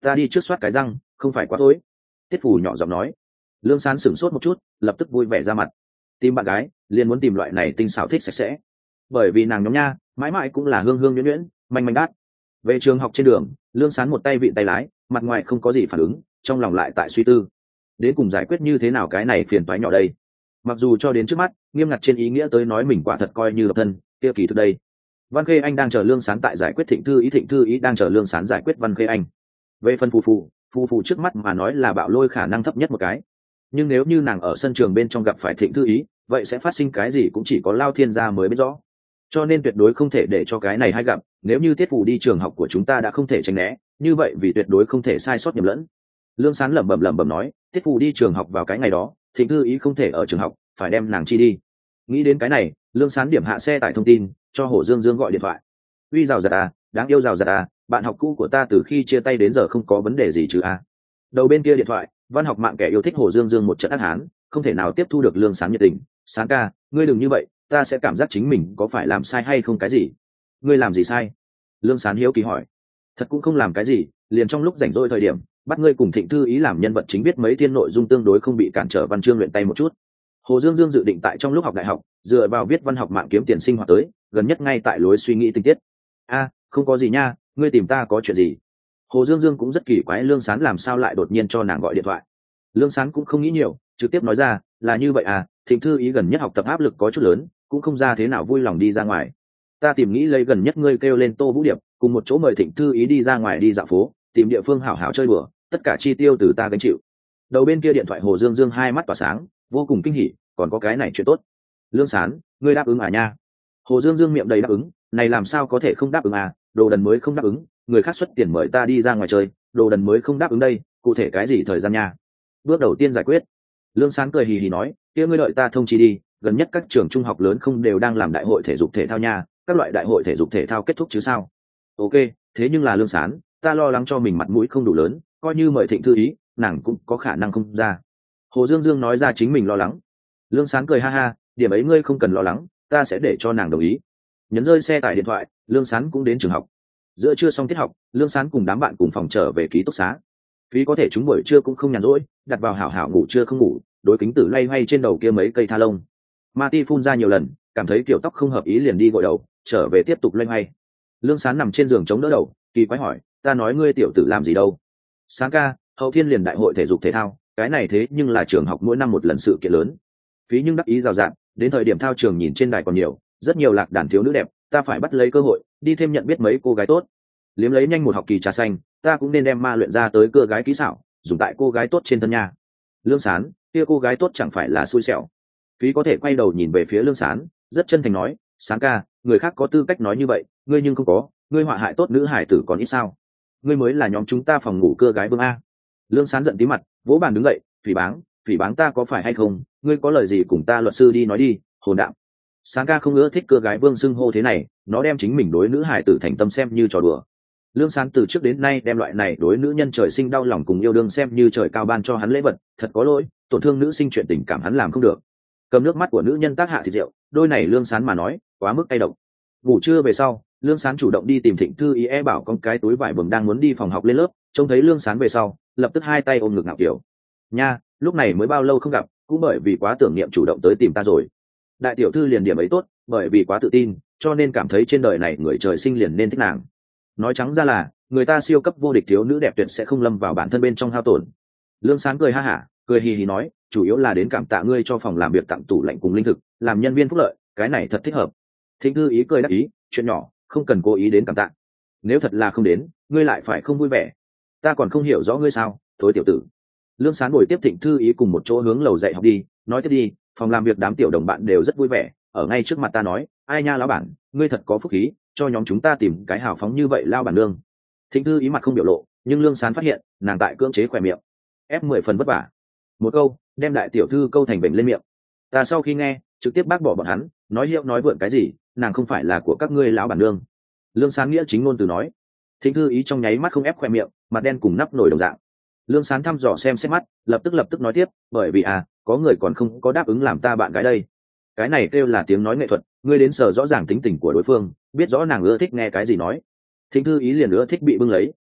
ta đi trước soát cái răng, không phải quá tối. Tiết Phủ nhỏ giọng nói. Lương Sán sửng sốt một chút, lập tức vui vẻ ra mặt. Tìm bạn gái liền muốn tìm loại này tinh xảo thích sạch sẽ, bởi vì nàng nhóm nha mãi mãi cũng là hương hương nhuyễn nhuyễn manh manh đát. Về trường học trên đường, Lương Sán một tay vịn tay lái, mặt ngoài không có gì phản ứng, trong lòng lại tại suy tư đến cùng giải quyết như thế nào cái này phiền toái nhỏ đây. Mặc dù cho đến trước mắt nghiêm ngặt trên ý nghĩa tới nói mình quả thật coi như độc thân, kia kỳ thực đây Văn Khê Anh đang chờ Lương Sán tại giải quyết Thịnh Thư Ý đang chờ Lương Sán giải quyết Văn Khê Anh. Về phần phù phù trước mắt mà nói là bạo lôi khả năng thấp nhất một cái, nhưng nếu như nàng ở sân trường bên trong gặp phải Thịnh Thư Ý, vậy sẽ phát sinh cái gì cũng chỉ có Lao Thiên gia mới biết rõ, cho nên tuyệt đối không thể để cho cái này hay gặp. Nếu như Tiết Phủ đi trường học của chúng ta đã không thể tránh né, như vậy vì tuyệt đối không thể sai sót nhầm lẫn. Lương Sán lẩm bẩm nói, Tiết Phủ đi trường học vào cái ngày đó, Thịnh Thư Ý không thể ở trường học, phải đem nàng chi đi. Nghĩ đến cái này, Lương Sán điểm hạ xe tải thông tin, cho Hồ Dương Dương gọi điện thoại. Uy rào giật à, đáng yêu rào giật à, bạn học cũ của ta từ khi chia tay đến giờ không có vấn đề gì chứ à. Đầu bên kia điện thoại, văn học mạng kẻ yêu thích Hồ Dương Dương một trận ác hán, không thể nào tiếp thu được Lương Sán nhiệt tình. Sán ca, ngươi đừng như vậy, ta sẽ cảm giác chính mình có phải làm sai hay không cái gì. Ngươi làm gì sai? Lương Sán hiếu kỳ hỏi. Thật cũng không làm cái gì, liền trong lúc rảnh rỗi thời điểm bắt ngươi cùng Thịnh Thư Ý làm nhân vật chính, viết mấy thiên nội dung tương đối không bị cản trở văn chương luyện tay một chút. Hồ Dương Dương dự định tại trong lúc học đại học dựa vào viết văn học mạng kiếm tiền sinh hoạt tới, gần nhất ngay tại lối suy nghĩ tinh tiết. A, không có gì nha, ngươi tìm ta có chuyện gì? Hồ Dương Dương cũng rất kỳ quái Lương Sán làm sao lại đột nhiên cho nàng gọi điện thoại. Lương Sán cũng không nghĩ nhiều, trực tiếp nói ra, là như vậy à, Thịnh Thư Ý gần nhất học tập áp lực có chút lớn, cũng không ra thế nào vui lòng đi ra ngoài. Ta tìm nghĩ lấy gần nhất ngươi kêu lên Tô Vũ Điệp, cùng một chỗ mời Thịnh Thư Ý đi ra ngoài đi dạo phố, tìm địa phương hảo hảo chơi bừa, tất cả chi tiêu từ ta gánh chịu. Đầu bên kia điện thoại Hồ Dương Dương hai mắt tỏa sáng, vô cùng kinh hỉ, còn có cái này chuyện tốt. Lương Sán, ngươi đáp ứng à nha? Hồ Dương Dương miệng đầy đáp ứng, này làm sao có thể không đáp ứng à, đồ đần mới không đáp ứng, người khác xuất tiền mời ta đi ra ngoài chơi, đồ đần mới không đáp ứng đây, cụ thể cái gì thời gian nha? Bước đầu tiên giải quyết. Lương Sán cười hì hì nói, kia ngươi đợi ta thông chi đi, gần nhất các trường trung học lớn không đều đang làm đại hội thể dục thể thao nha, các loại đại hội thể dục thể thao kết thúc chứ sao? Ok, thế nhưng là Lương Sán, ta lo lắng cho mình mặt mũi không đủ lớn, coi như mời Thịnh Thư Ý, nàng cũng có khả năng không ra. Hồ Dương Dương nói ra chính mình lo lắng. Lương Sán cười ha ha, điểm ấy ngươi không cần lo lắng, ta sẽ để cho nàng đồng ý. Nhấn rơi xe tải điện thoại, Lương Sán cũng đến trường học. Giữa trưa xong tiết học, Lương Sán cùng đám bạn cùng phòng trở về ký túc xá. Phí có thể chúng buổi trưa cũng không nhàn rỗi, đặt vào hảo hảo ngủ trưa không ngủ, đối kính tử loay hoay trên đầu kia mấy cây tha lông. Mati phun ra nhiều lần, cảm thấy kiểu tóc không hợp ý liền đi gội đầu, trở về tiếp tục loay hoay. Lương Sán nằm trên giường chống đỡ đầu, kỳ quái hỏi, ta nói ngươi tiểu tử làm gì đâu? Sáng ca, hậu thiên liền đại hội thể dục thể thao, cái này thế nhưng là trường học mỗi năm một lần sự kiện lớn. Phí nhưng đắc ý rào rạt, đến thời điểm thao trường nhìn trên đài còn nhiều, rất nhiều lạc đàn thiếu nữ đẹp, ta phải bắt lấy cơ hội đi thêm nhận biết mấy cô gái tốt. Liếm lấy nhanh một học kỳ trà xanh, ta cũng nên đem ma luyện ra tới cơ gái kỹ xảo, dùng tại cô gái tốt trên thân nha. Lương Sán, kia cô gái tốt chẳng phải là xui xẻo? Phí có thể quay đầu nhìn về phía Lương Sán, rất chân thành nói, Sán ca, người khác có tư cách nói như vậy, ngươi nhưng không có, ngươi họa hại tốt nữ hải tử còn ít sao? Ngươi mới là nhóm chúng ta phòng ngủ cơ gái vương a. Lương Sán giận tí mặt, vỗ bàn đứng dậy, phỉ báng ta có phải hay không, ngươi có lời gì cùng ta luật sư đi nói đi, hồn đạm. Sán ca không ưa thích cơ gái vương xưng hô thế này, nó đem chính mình đối nữ hải tử thành tâm xem như trò đùa. Lương Sán từ trước đến nay đem loại này đối nữ nhân trời sinh đau lòng cùng yêu đương xem như trời cao ban cho hắn lễ vật, thật có lỗi, tổn thương nữ sinh chuyện tình cảm hắn làm không được. Cầm nước mắt của nữ nhân tác hạ thịt rượu, đôi này Lương Sán mà nói quá mức cay độc. Ngủ trưa về sau, Lương Sán chủ động đi tìm Thịnh Thư Ý bảo con cái túi vải bừng đang muốn đi phòng học lên lớp, trông thấy Lương Sán về sau, lập tức hai tay ôm ngực ngạo kiểu. Nha, lúc này mới bao lâu không gặp, cũng bởi vì quá tưởng niệm chủ động tới tìm ta rồi. Đại tiểu thư liền điểm ấy tốt, bởi vì quá tự tin, cho nên cảm thấy trên đời này người trời sinh liền nên thích nàng. Nói trắng ra là, người ta siêu cấp vô địch thiếu nữ đẹp tuyệt sẽ không lâm vào bản thân bên trong hao tổn. Lương Sán cười ha hả, cười hì hì nói, chủ yếu là đến cảm tạ ngươi cho phòng làm việc tặng tủ lạnh cùng linh thực, làm nhân viên phúc lợi, cái này thật thích hợp. Thịnh Thư Ý cười đáp ý, chuyện nhỏ, không cần cố ý đến cảm tạ. Nếu thật là không đến, ngươi lại phải không vui vẻ. Ta còn không hiểu rõ ngươi sao, thối tiểu tử. Lương Sán ngồi tiếp Thịnh Thư Ý cùng một chỗ hướng lầu dạy học đi, nói tiếp đi, phòng làm việc đám tiểu đồng bạn đều rất vui vẻ, ở ngay trước mặt ta nói, ai nha lão bản, ngươi thật có phúc khí, cho nhóm chúng ta tìm cái hào phóng như vậy lao bản lương. Thịnh Thư Ý mặt không biểu lộ, nhưng Lương Sán phát hiện, nàng tại cưỡng chế khỏe miệng, ép 10 phần vất vả. Một câu, đem đại tiểu thư câu thành bệnh lên miệng. Ta sau khi nghe, trực tiếp bác bỏ bọn hắn, nói hiệu nói vượn cái gì, nàng không phải là của các ngươi lão bản lương. Lương Sán nghĩa chính ngôn từ nói. Thịnh Thư Ý trong nháy mắt không ép khỏe miệng, mặt đen cùng nắp nổi đồng dạng. Lương Sán thăm dò xem xét mắt, lập tức nói tiếp, bởi vì có người còn không có đáp ứng làm ta bạn gái đây. Cái này kêu là tiếng nói nghệ thuật, ngươi đến sở rõ ràng tính tình của đối phương, biết rõ nàng ưa thích nghe cái gì nói. Thịnh Thư Ý liền ưa thích bị bưng lấy,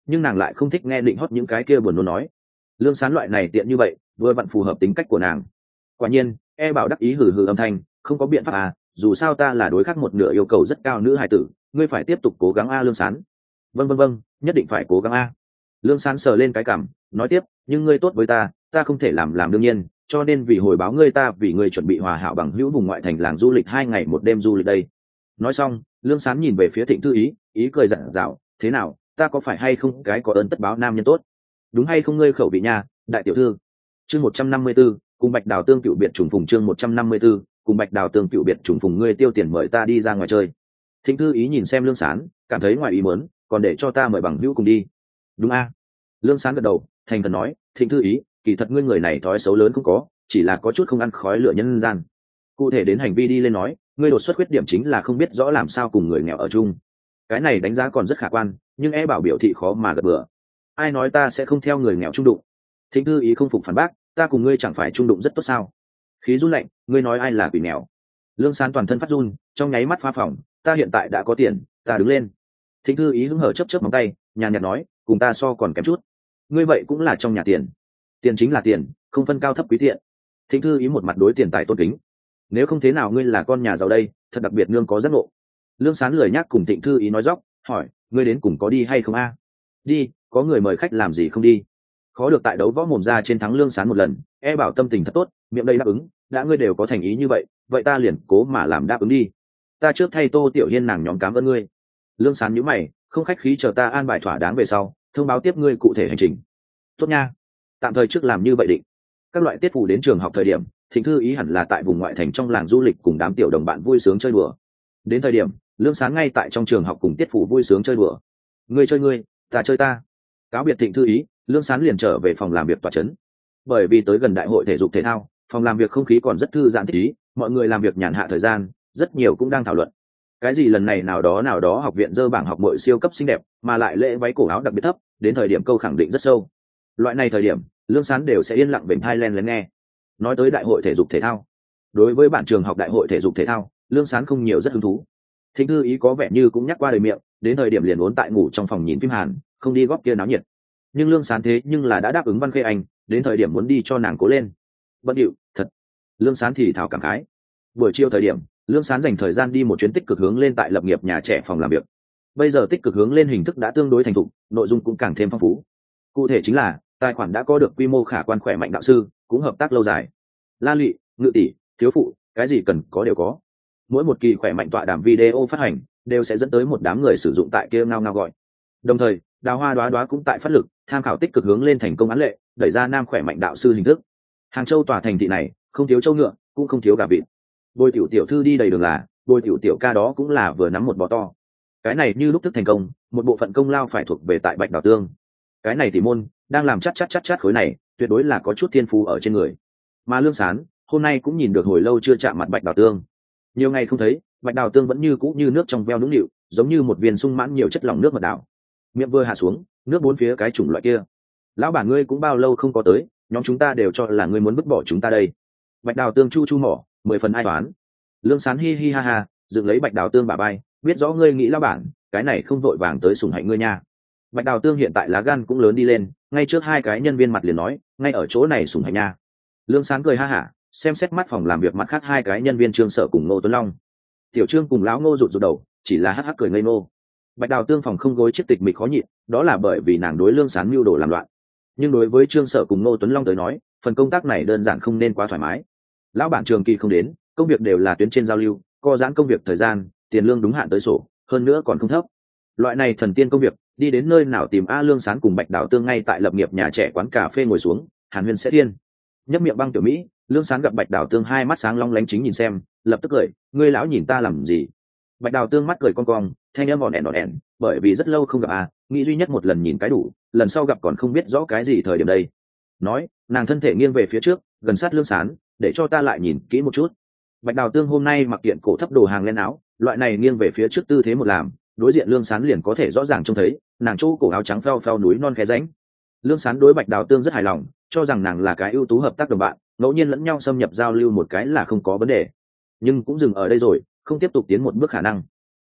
nhưng nàng lại không thích nghe định hót những cái kia buồn nôn nói. Lương Sán loại này tiện như vậy vừa vặn phù hợp tính cách của nàng. Quả nhiên bảo đắc ý hừ hừ âm thanh, không có biện pháp à, dù sao ta là đối khắc một nửa yêu cầu rất cao nữ hài tử, ngươi phải tiếp tục cố gắng a. Lương Sán: vâng, nhất định phải cố gắng a. Lương Sán sờ lên cái cằm, nói tiếp: nhưng ngươi tốt với ta không thể làm đương nhiên, cho nên vì hồi báo ngươi ta vì ngươi chuẩn bị hòa hảo bằng hữu vùng ngoại thành làng du lịch 2 ngày 1 đêm du lịch đây. Nói xong Lương Sán nhìn về phía Thịnh Thư ý cười dặn dạo: thế nào, ta có phải hay không cái có ơn tất báo nam nhân tốt, đúng hay không ngươi khẩu vị nha, đại tiểu thư. Chương 154, cùng Bạch Đào Tương cựu biệt trùng phùng. Chương 154, cùng Bạch Đào Tương cựu biệt trùng phùng. Ngươi tiêu tiền mời ta đi ra ngoài chơi. Thịnh Thư ý nhìn xem Lương Sán, cảm thấy ngoài ý muốn, còn để cho ta mời bằng hữu cùng đi. Đúng a. Lương Sán gật đầu, thành thật nói: Thịnh Thư ý, kỳ thật ngươi người này thói xấu lớn không có, chỉ là có chút không ăn khói lửa nhân gian. Cụ thể đến hành vi đi lên nói, ngươi đột xuất khuyết điểm chính là không biết rõ làm sao cùng người nghèo ở chung. Cái này đánh giá còn rất khả quan, nhưng bảo biểu thị khó mà gật bừa. Ai nói ta sẽ không theo người nghèo chung đụng? Thịnh Thư ý không phục phản bác: ta cùng ngươi chẳng phải chung đụng rất tốt sao? Khí run lạnh: ngươi nói ai là quỷ nghèo? Lương Sán toàn thân phát run, trong nháy mắt phá phòng: ta hiện tại đã có tiền, ta đứng lên. Thịnh Thư ý hứng hở chớp móng tay, nhàn nhạt nói: cùng ta so còn kém chút. Ngươi vậy cũng là trong nhà tiền, tiền chính là tiền, không phân cao thấp quý thiện. Thịnh Thư ý một mặt đối tiền tài tôn kính: nếu không thế nào ngươi là con nhà giàu đây, thật đặc biệt nương có giác ngộ. Lương Sán lười nhác cùng Thịnh Thư ý nói dóc, hỏi: ngươi đến cùng có đi hay không a? Đi, có người mời khách làm gì không đi. Khó được tại đấu võ mồm ra trên thắng Lương Sán một lần, bảo tâm tình thật tốt, miệng đây đáp ứng: đã ngươi đều có thành ý như vậy ta liền cố mà làm đáp ứng đi. Ta trước thay Tô Tiểu Hiên nàng nhóm cảm ơn ngươi. Lương Sán nhíu mày: không khách khí, chờ ta an bài thỏa đáng về sau thông báo tiếp ngươi cụ thể hành trình. Tốt nha, tạm thời trước làm như vậy định. Các loại tiết phủ đến trường học thời điểm, Thịnh Thư ý hẳn là tại vùng ngoại thành trong làng du lịch cùng đám tiểu đồng bạn vui sướng chơi đùa. Đến thời điểm Lương Sán ngay tại trong trường học cùng tiết phủ vui sướng chơi đùa. Ngươi chơi ngươi, ta chơi ta. Cáo biệt Thịnh Thư ý, Lương Sán liền trở về phòng làm việc tòa trấn. Bởi vì tới gần đại hội thể dục thể thao, phòng làm việc không khí còn rất thư giãn thích ý, mọi người làm việc nhàn hạ thời gian, rất nhiều cũng đang thảo luận cái gì lần này nào đó học viện dơ bảng học bội siêu cấp xinh đẹp, mà lại lễ váy cổ áo đặc biệt thấp, đến thời điểm câu khẳng định rất sâu. Loại này thời điểm Lương Sán đều sẽ yên lặng vểnh tai lén nghe. Nói tới đại hội thể dục thể thao, đối với bạn trường học đại hội thể dục thể thao, Lương Sán không nhiều rất hứng thú. Thịnh Thư ý có vẻ như cũng nhắc qua đời miệng, đến thời điểm liền uốn tại ngủ trong phòng nhìn phim Hàn, không đi góp kia náo nhiệt. Nhưng Lương Sán thế nhưng là đã đáp ứng Văn Khê Anh, đến thời điểm muốn đi cho nàng cố lên. Bận điệu thật. Lương Sán thì thào cảm khái. Buổi chiều thời điểm Lương Sán dành thời gian đi một chuyến tích cực hướng lên tại lập nghiệp nhà trẻ phòng làm việc. Bây giờ tích cực hướng lên hình thức đã tương đối thành thục, nội dung cũng càng thêm phong phú. Cụ thể chính là tài khoản đã có được quy mô khả quan, khỏe mạnh đạo sư cũng hợp tác lâu dài. La Lụy, Ngự tỷ, thiếu phụ, cái gì cần có đều có. Mỗi một kỳ khỏe mạnh tọa đàm video phát hành đều sẽ dẫn tới một đám người sử dụng tại kia ngao ngao gọi. Đồng thời Đào Hoa Đóa Đóa cũng tại phát lực tham khảo tích cực hướng lên thành công án lệ, đẩy ra nam khỏe mạnh đạo sư hình thức. Hàng Châu tòa thành thị này không thiếu châu ngựa, cũng không thiếu gà vịt. Bồi tiểu tiểu thư đi đầy đường là, bồi tiểu tiểu ca đó cũng là vừa nắm một bò to. Cái này như lúc thức thành công, một bộ phận công lao phải thuộc về tại Bạch Đào Tương. Cái này tỷ môn đang làm chát khối này, tuyệt đối là có chút thiên phú ở trên người. Mà Lương Sán hôm nay cũng nhìn được hồi lâu chưa chạm mặt Bạch Đào Tương. Nhiều ngày không thấy, Bạch Đào Tương vẫn như cũ như nước trong veo nũng nịu, giống như một viên sung mãn nhiều chất lỏng nước mật đảo. Miệng vừa hạ xuống, nước bốn phía cái chủng loại kia. Lão bản ngươi cũng bao lâu không có tới, nhóm chúng ta đều cho là ngươi muốn vứt bỏ chúng ta đây. Bạch Đào Tương chu chu mỏ, 10 phần ai toán. Lương Sán hi hi ha ha, dựng lấy Bạch Đào Tương bả bay, biết rõ ngươi nghĩ lão bản, cái này không vội vàng tới sủng hạnh ngươi nha. Bạch Đào Tương hiện tại lá gan cũng lớn đi lên, ngay trước 2 cái nhân viên mặt liền nói, ngay ở chỗ này sủng hạnh nha. Lương Sán cười ha hả, xem xét mắt phòng làm việc mặt khác 2 cái nhân viên Trương Sở cùng Ngô Tuấn Long. Tiểu Trương cùng lão Ngô rụt đầu, chỉ là hắc hắc cười ngây ngô. Bạch Đào Tương phòng không gối chiếc tịch mịch khó nhịn, đó là bởi vì nàng đối Lương Sán mưu đồ làm loạn. Nhưng đối với Trương Sở cùng Ngô Tuấn Long tới nói, phần công tác này đơn giản không nên quá thoải mái. Lão bản trường kỳ không đến, công việc đều là tuyến trên giao lưu, co giãn công việc thời gian, tiền lương đúng hạn tới sổ, hơn nữa còn không thấp. Loại này thần tiên công việc, đi đến nơi nào tìm Lương Sán cùng Bạch Đào Tương ngay tại lập nghiệp nhà trẻ quán cà phê ngồi xuống, hàn huyên sẽ thiên. Nhấp miệng băng tiểu mỹ, Lương Sán gặp Bạch Đào Tương 2 mắt sáng long lánh chính nhìn xem, lập tức cười, ngươi lão nhìn ta làm gì? Bạch Đào Tương mắt cười cong cong, thanh âm ỏn ẻn, bởi vì rất lâu không gặp nghĩ duy nhất một lần nhìn cái đủ, lần sau gặp còn không biết rõ cái gì thời điểm đây. Nói, nàng thân thể nghiêng về phía trước, gần sát Lương Sán, để cho ta lại nhìn kỹ một chút. Bạch Đào Tương hôm nay mặc kiện cổ thấp đồ hàng len áo, loại này nghiêng về phía trước tư thế một làm, đối diện Lương Sán liền có thể rõ ràng trông thấy, nàng chỗ cổ áo trắng pheo pheo núi non khe rãnh. Lương Sán đối Bạch Đào Tương rất hài lòng, cho rằng nàng là cái ưu tú hợp tác đồng bạn, ngẫu nhiên lẫn nhau xâm nhập giao lưu một cái là không có vấn đề. Nhưng cũng dừng ở đây rồi, không tiếp tục tiến một bước khả năng.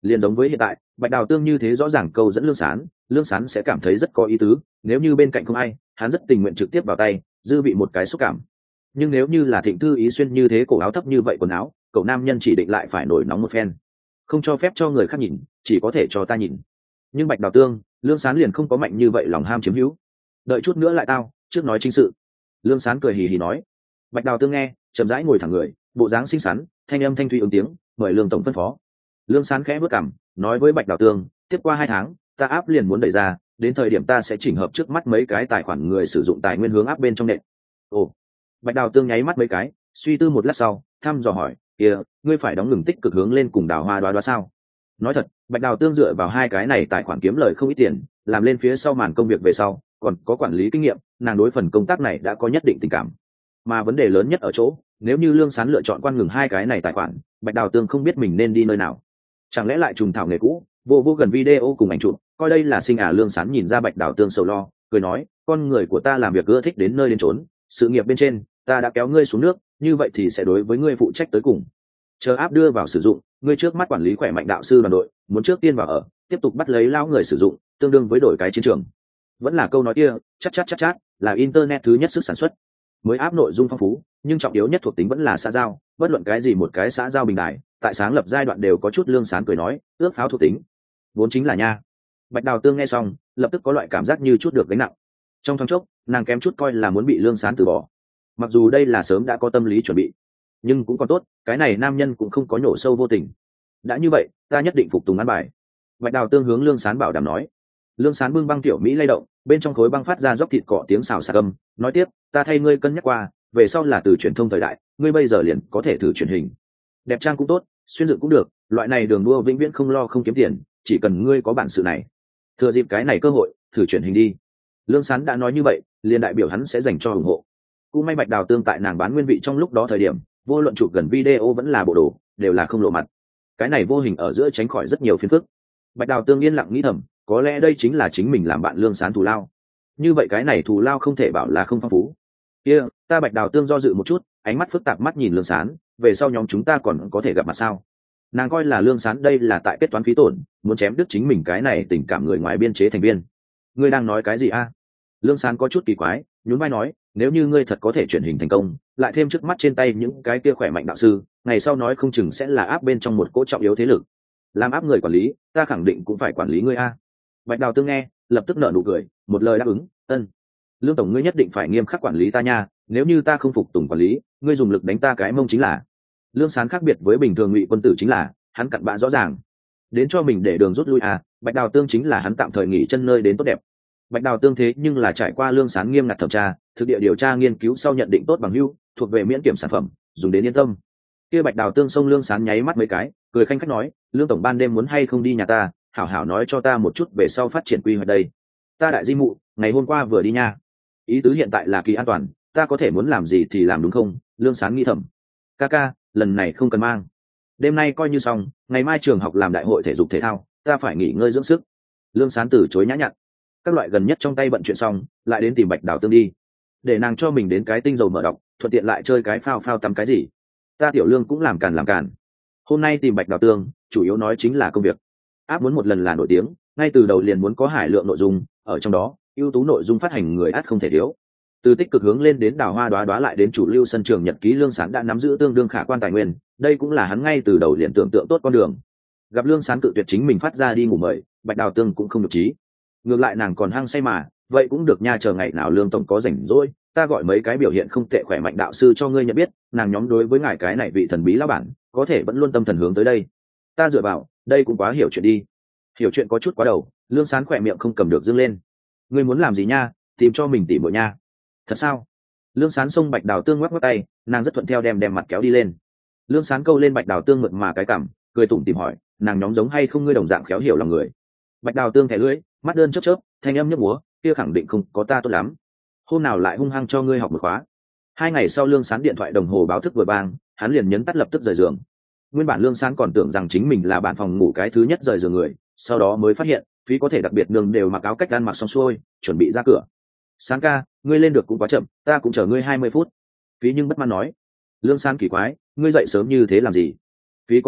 Liền giống với hiện tại bạch đào tương như thế rõ ràng câu dẫn lương sán sẽ cảm thấy rất có ý tứ, nếu như bên cạnh không ai hắn rất tình nguyện trực tiếp vào tay, dư vị một cái xúc cảm. Nhưng nếu như là Thịnh Thư Ý xuyên như thế cổ áo thấp như vậy quần áo, cậu nam nhân chỉ định lại phải nổi nóng một phen, không cho phép cho người khác nhìn, chỉ có thể cho ta nhìn. Nhưng bạch đào tương, lương sán liền không có mạnh như vậy lòng ham chiếm hữu. Đợi chút nữa lại tao, trước nói chính sự. Lương sán cười hì hì nói. Bạch đào tương nghe, chậm rãi ngồi thẳng người, bộ dáng xinh xắn, thanh âm thanh thủy ứng tiếng, mời lương tổng phân phó. Lương sán khẽ bước cằm, nói với bạch đào tương, tiếp qua 2 tháng ta áp liền muốn đẩy ra, đến thời điểm ta sẽ chỉnh hợp trước mắt mấy cái tài khoản người sử dụng tài nguyên hướng áp bên trong nệm. Ồ. Bạch đào tương nháy mắt mấy cái, suy tư một lát sau thăm dò hỏi, kia ngươi phải đóng ngừng tích cực hướng lên cùng đào hoa đoá đoá sao? Nói thật, bạch đào tương dựa vào 2 cái này tài khoản kiếm lời không ít tiền, làm lên phía sau màn công việc về sau còn có quản lý kinh nghiệm, nàng đối phần công tác này đã có nhất định tình cảm. Mà vấn đề lớn nhất ở chỗ, nếu như lương sán lựa chọn quan ngừng 2 cái này tài khoản, bạch đào tương không biết mình nên đi nơi nào. Chẳng lẽ lại trùng thảo nghề cũ, vô gần video cùng ảnh chụp, coi đây là sinh lương sán nhìn ra bạch đào tương sầu lo, cười nói, con người của ta làm việc ưa thích đến nơi đến chốn, sự nghiệp bên trên ta đã kéo ngươi xuống nước, như vậy thì sẽ đối với ngươi phụ trách tới cùng. Chờ áp đưa vào sử dụng, ngươi trước mắt quản lý khỏe mạnh đạo sư đoàn đội, muốn trước tiên vào ở, tiếp tục bắt lấy lao người sử dụng, tương đương với đổi cái chiến trường. Vẫn là câu nói kia, chắc là internet thứ nhất sức sản xuất. Mới áp nội dung phong phú, nhưng trọng yếu nhất thuộc tính vẫn là xã giao, bất luận cái gì một cái xã giao bình đại, tại sáng lập giai đoạn đều có chút lương sán cười nói, ước pháo thuộc tính. Vốn chính là nha. Bạch đào tương nghe xong, lập tức có loại cảm giác như chút được gánh nặng. Trong thoáng chốc, nàng kém chút coi là muốn bị lương sán từ bỏ. Mặc dù đây là sớm đã có tâm lý chuẩn bị, nhưng cũng còn tốt, cái này nam nhân cũng không có nhổ sâu vô tình. Đã như vậy, ta nhất định phục tùng ăn bài. Bạch đào tương hướng lương sán bảo đảm nói. Lương sán bưng băng tiểu mỹ lay động, bên trong khối băng phát ra dốc thịt cọ tiếng xào xạc âm, nói tiếp, ta thay ngươi cân nhắc qua, về sau là từ truyền thông thời đại, ngươi bây giờ liền có thể thử truyền hình. Đẹp trang cũng tốt, xuyên dựng cũng được, loại này đường đua vĩnh viễn không lo không kiếm tiền, chỉ cần ngươi có bản sự này. Thừa dịp cái này cơ hội, thử truyền hình đi. Lương sán đã nói như vậy, liền đại biểu hắn sẽ dành cho ủng hộ. Cũng may bạch đào tương tại nàng bán nguyên vị trong lúc đó thời điểm, vô luận chụp gần video vẫn là bộ đồ, đều là không lộ mặt. Cái này vô hình ở giữa tránh khỏi rất nhiều phiền phức. Bạch đào tương yên lặng nghĩ thầm, có lẽ đây chính là chính mình làm bạn lương sán thù lao. Như vậy cái này thù lao không thể bảo là không phong phú. Ta bạch đào tương do dự một chút, ánh mắt phức tạp mắt nhìn lương sán, về sau nhóm chúng ta còn có thể gặp mặt sao? Nàng coi là lương sán đây là tại kết toán phí tổn, muốn chém đứt chính mình cái này tình cảm người ngoài biên chế thành viên. Ngươi đang nói cái gì a? Lương sán có chút kỳ quái, nhún vai nói, nếu như ngươi thật có thể chuyển hình thành công, lại thêm trước mắt trên tay những cái kia khỏe mạnh đạo sư, ngày sau nói không chừng sẽ là áp bên trong một cỗ trọng yếu thế lực. Làm áp người quản lý, ta khẳng định cũng phải quản lý ngươi a. Bạch đào tương nghe, lập tức nở nụ cười, một lời đáp ứng, ân. Lương tổng ngươi nhất định phải nghiêm khắc quản lý ta nha, nếu như ta không phục tùng quản lý, ngươi dùng lực đánh ta cái mông chính là. Lương sán khác biệt với bình thường ngụy quân tử chính là, hắn cặn bạ rõ ràng, đến cho mình để đường rút lui à. Bạch đào tương chính là hắn tạm thời nghỉ chân nơi đến tốt đẹp. Bạch đào tương thế nhưng là trải qua lương sán nghiêm ngặt thẩm tra, thực địa điều tra nghiên cứu sau nhận định tốt bằng hữu, thuộc về miễn kiểm sản phẩm, dùng đến yên tâm. Kia bạch đào tương xông lương sán nháy mắt mấy cái, cười khanh khách nói, lương tổng ban đêm muốn hay không đi nhà ta, hảo hảo nói cho ta một chút về sau phát triển quy hoạch đây. Ta đại di mụ, ngày hôm qua vừa đi nha. Ý tứ hiện tại là kỳ an toàn, ta có thể muốn làm gì thì làm đúng không? Lương sán nghi thầm. Ca, lần này không cần mang. Đêm nay coi như xong, ngày mai trường học làm đại hội thể dục thể thao, ta phải nghỉ ngơi dưỡng sức. Lương sán từ chối nhã nhặn. Các loại gần nhất trong tay bận chuyện xong, lại đến tìm bạch đào tương đi, để nàng cho mình đến cái tinh dầu mở đọc, thuận tiện lại chơi cái phao phao tắm cái gì. Ta tiểu lương cũng làm càn. Hôm nay tìm bạch đào tương, chủ yếu nói chính là công việc. Áp muốn một lần là nổi tiếng, ngay từ đầu liền muốn có hải lượng nội dung, ở trong đó ưu tú nội dung phát hành người át không thể thiếu. Từ tích cực hướng lên đến đào hoa đoá đoá lại đến chủ lưu sân trường nhật ký, lương sán đã nắm giữ tương đương khả quan tài nguyên, đây cũng là hắn ngay từ đầu liền tưởng tượng tốt con đường. Gặp lương sán cự tuyệt chính mình phát ra đi ngủ mời, bạch đào tương cũng không được trí. Ngược lại nàng còn hăng say mà, vậy cũng được nha, chờ ngày nào lương tổng có rảnh rỗi, ta gọi mấy cái biểu hiện không tệ khỏe mạnh đạo sư cho ngươi nhận biết, nàng nhóm đối với ngài cái này vị thần bí lão bản, có thể vẫn luôn tâm thần hướng tới đây. Ta dựa vào, đây cũng quá hiểu chuyện đi. Hiểu chuyện có chút quá đầu, lương sán khỏe miệng không cầm được dâng lên. Ngươi muốn làm gì nha, tìm cho mình tỉ muội nha. Thật sao? Lương sán xông bạch đào tương ngoắc ngoắc tay, nàng rất thuận theo đem mặt kéo đi lên. Lương sán câu lên bạch đào tương mượt mà cái cằm, cười tủm tỉm hỏi, nàng nhóm giống hay không ngươi đồng dạng khéo hiểu lòng người. Bạch đào tương thẻ lưỡi, mắt đơn chớp, thanh âm nhấp múa, kia khẳng định không có ta tốt lắm. Hôm nào lại hung hăng cho ngươi học một khóa. 2 ngày sau lương sán điện thoại đồng hồ báo thức vừa vang, hắn liền nhấn tắt lập tức rời giường. Nguyên bản lương sán còn tưởng rằng chính mình là bạn phòng ngủ cái thứ nhất rời giường người, sau đó mới phát hiện phí có thể đặc biệt nương đều mặc áo cách ăn mặc xong xuôi, chuẩn bị ra cửa. Sáng ca, ngươi lên được cũng quá chậm, ta cũng chờ ngươi 20 phút. Phí nhưng bất mãn nói. Lương sán kỳ quái, ngươi dậy sớm như thế làm gì? Phí có thể,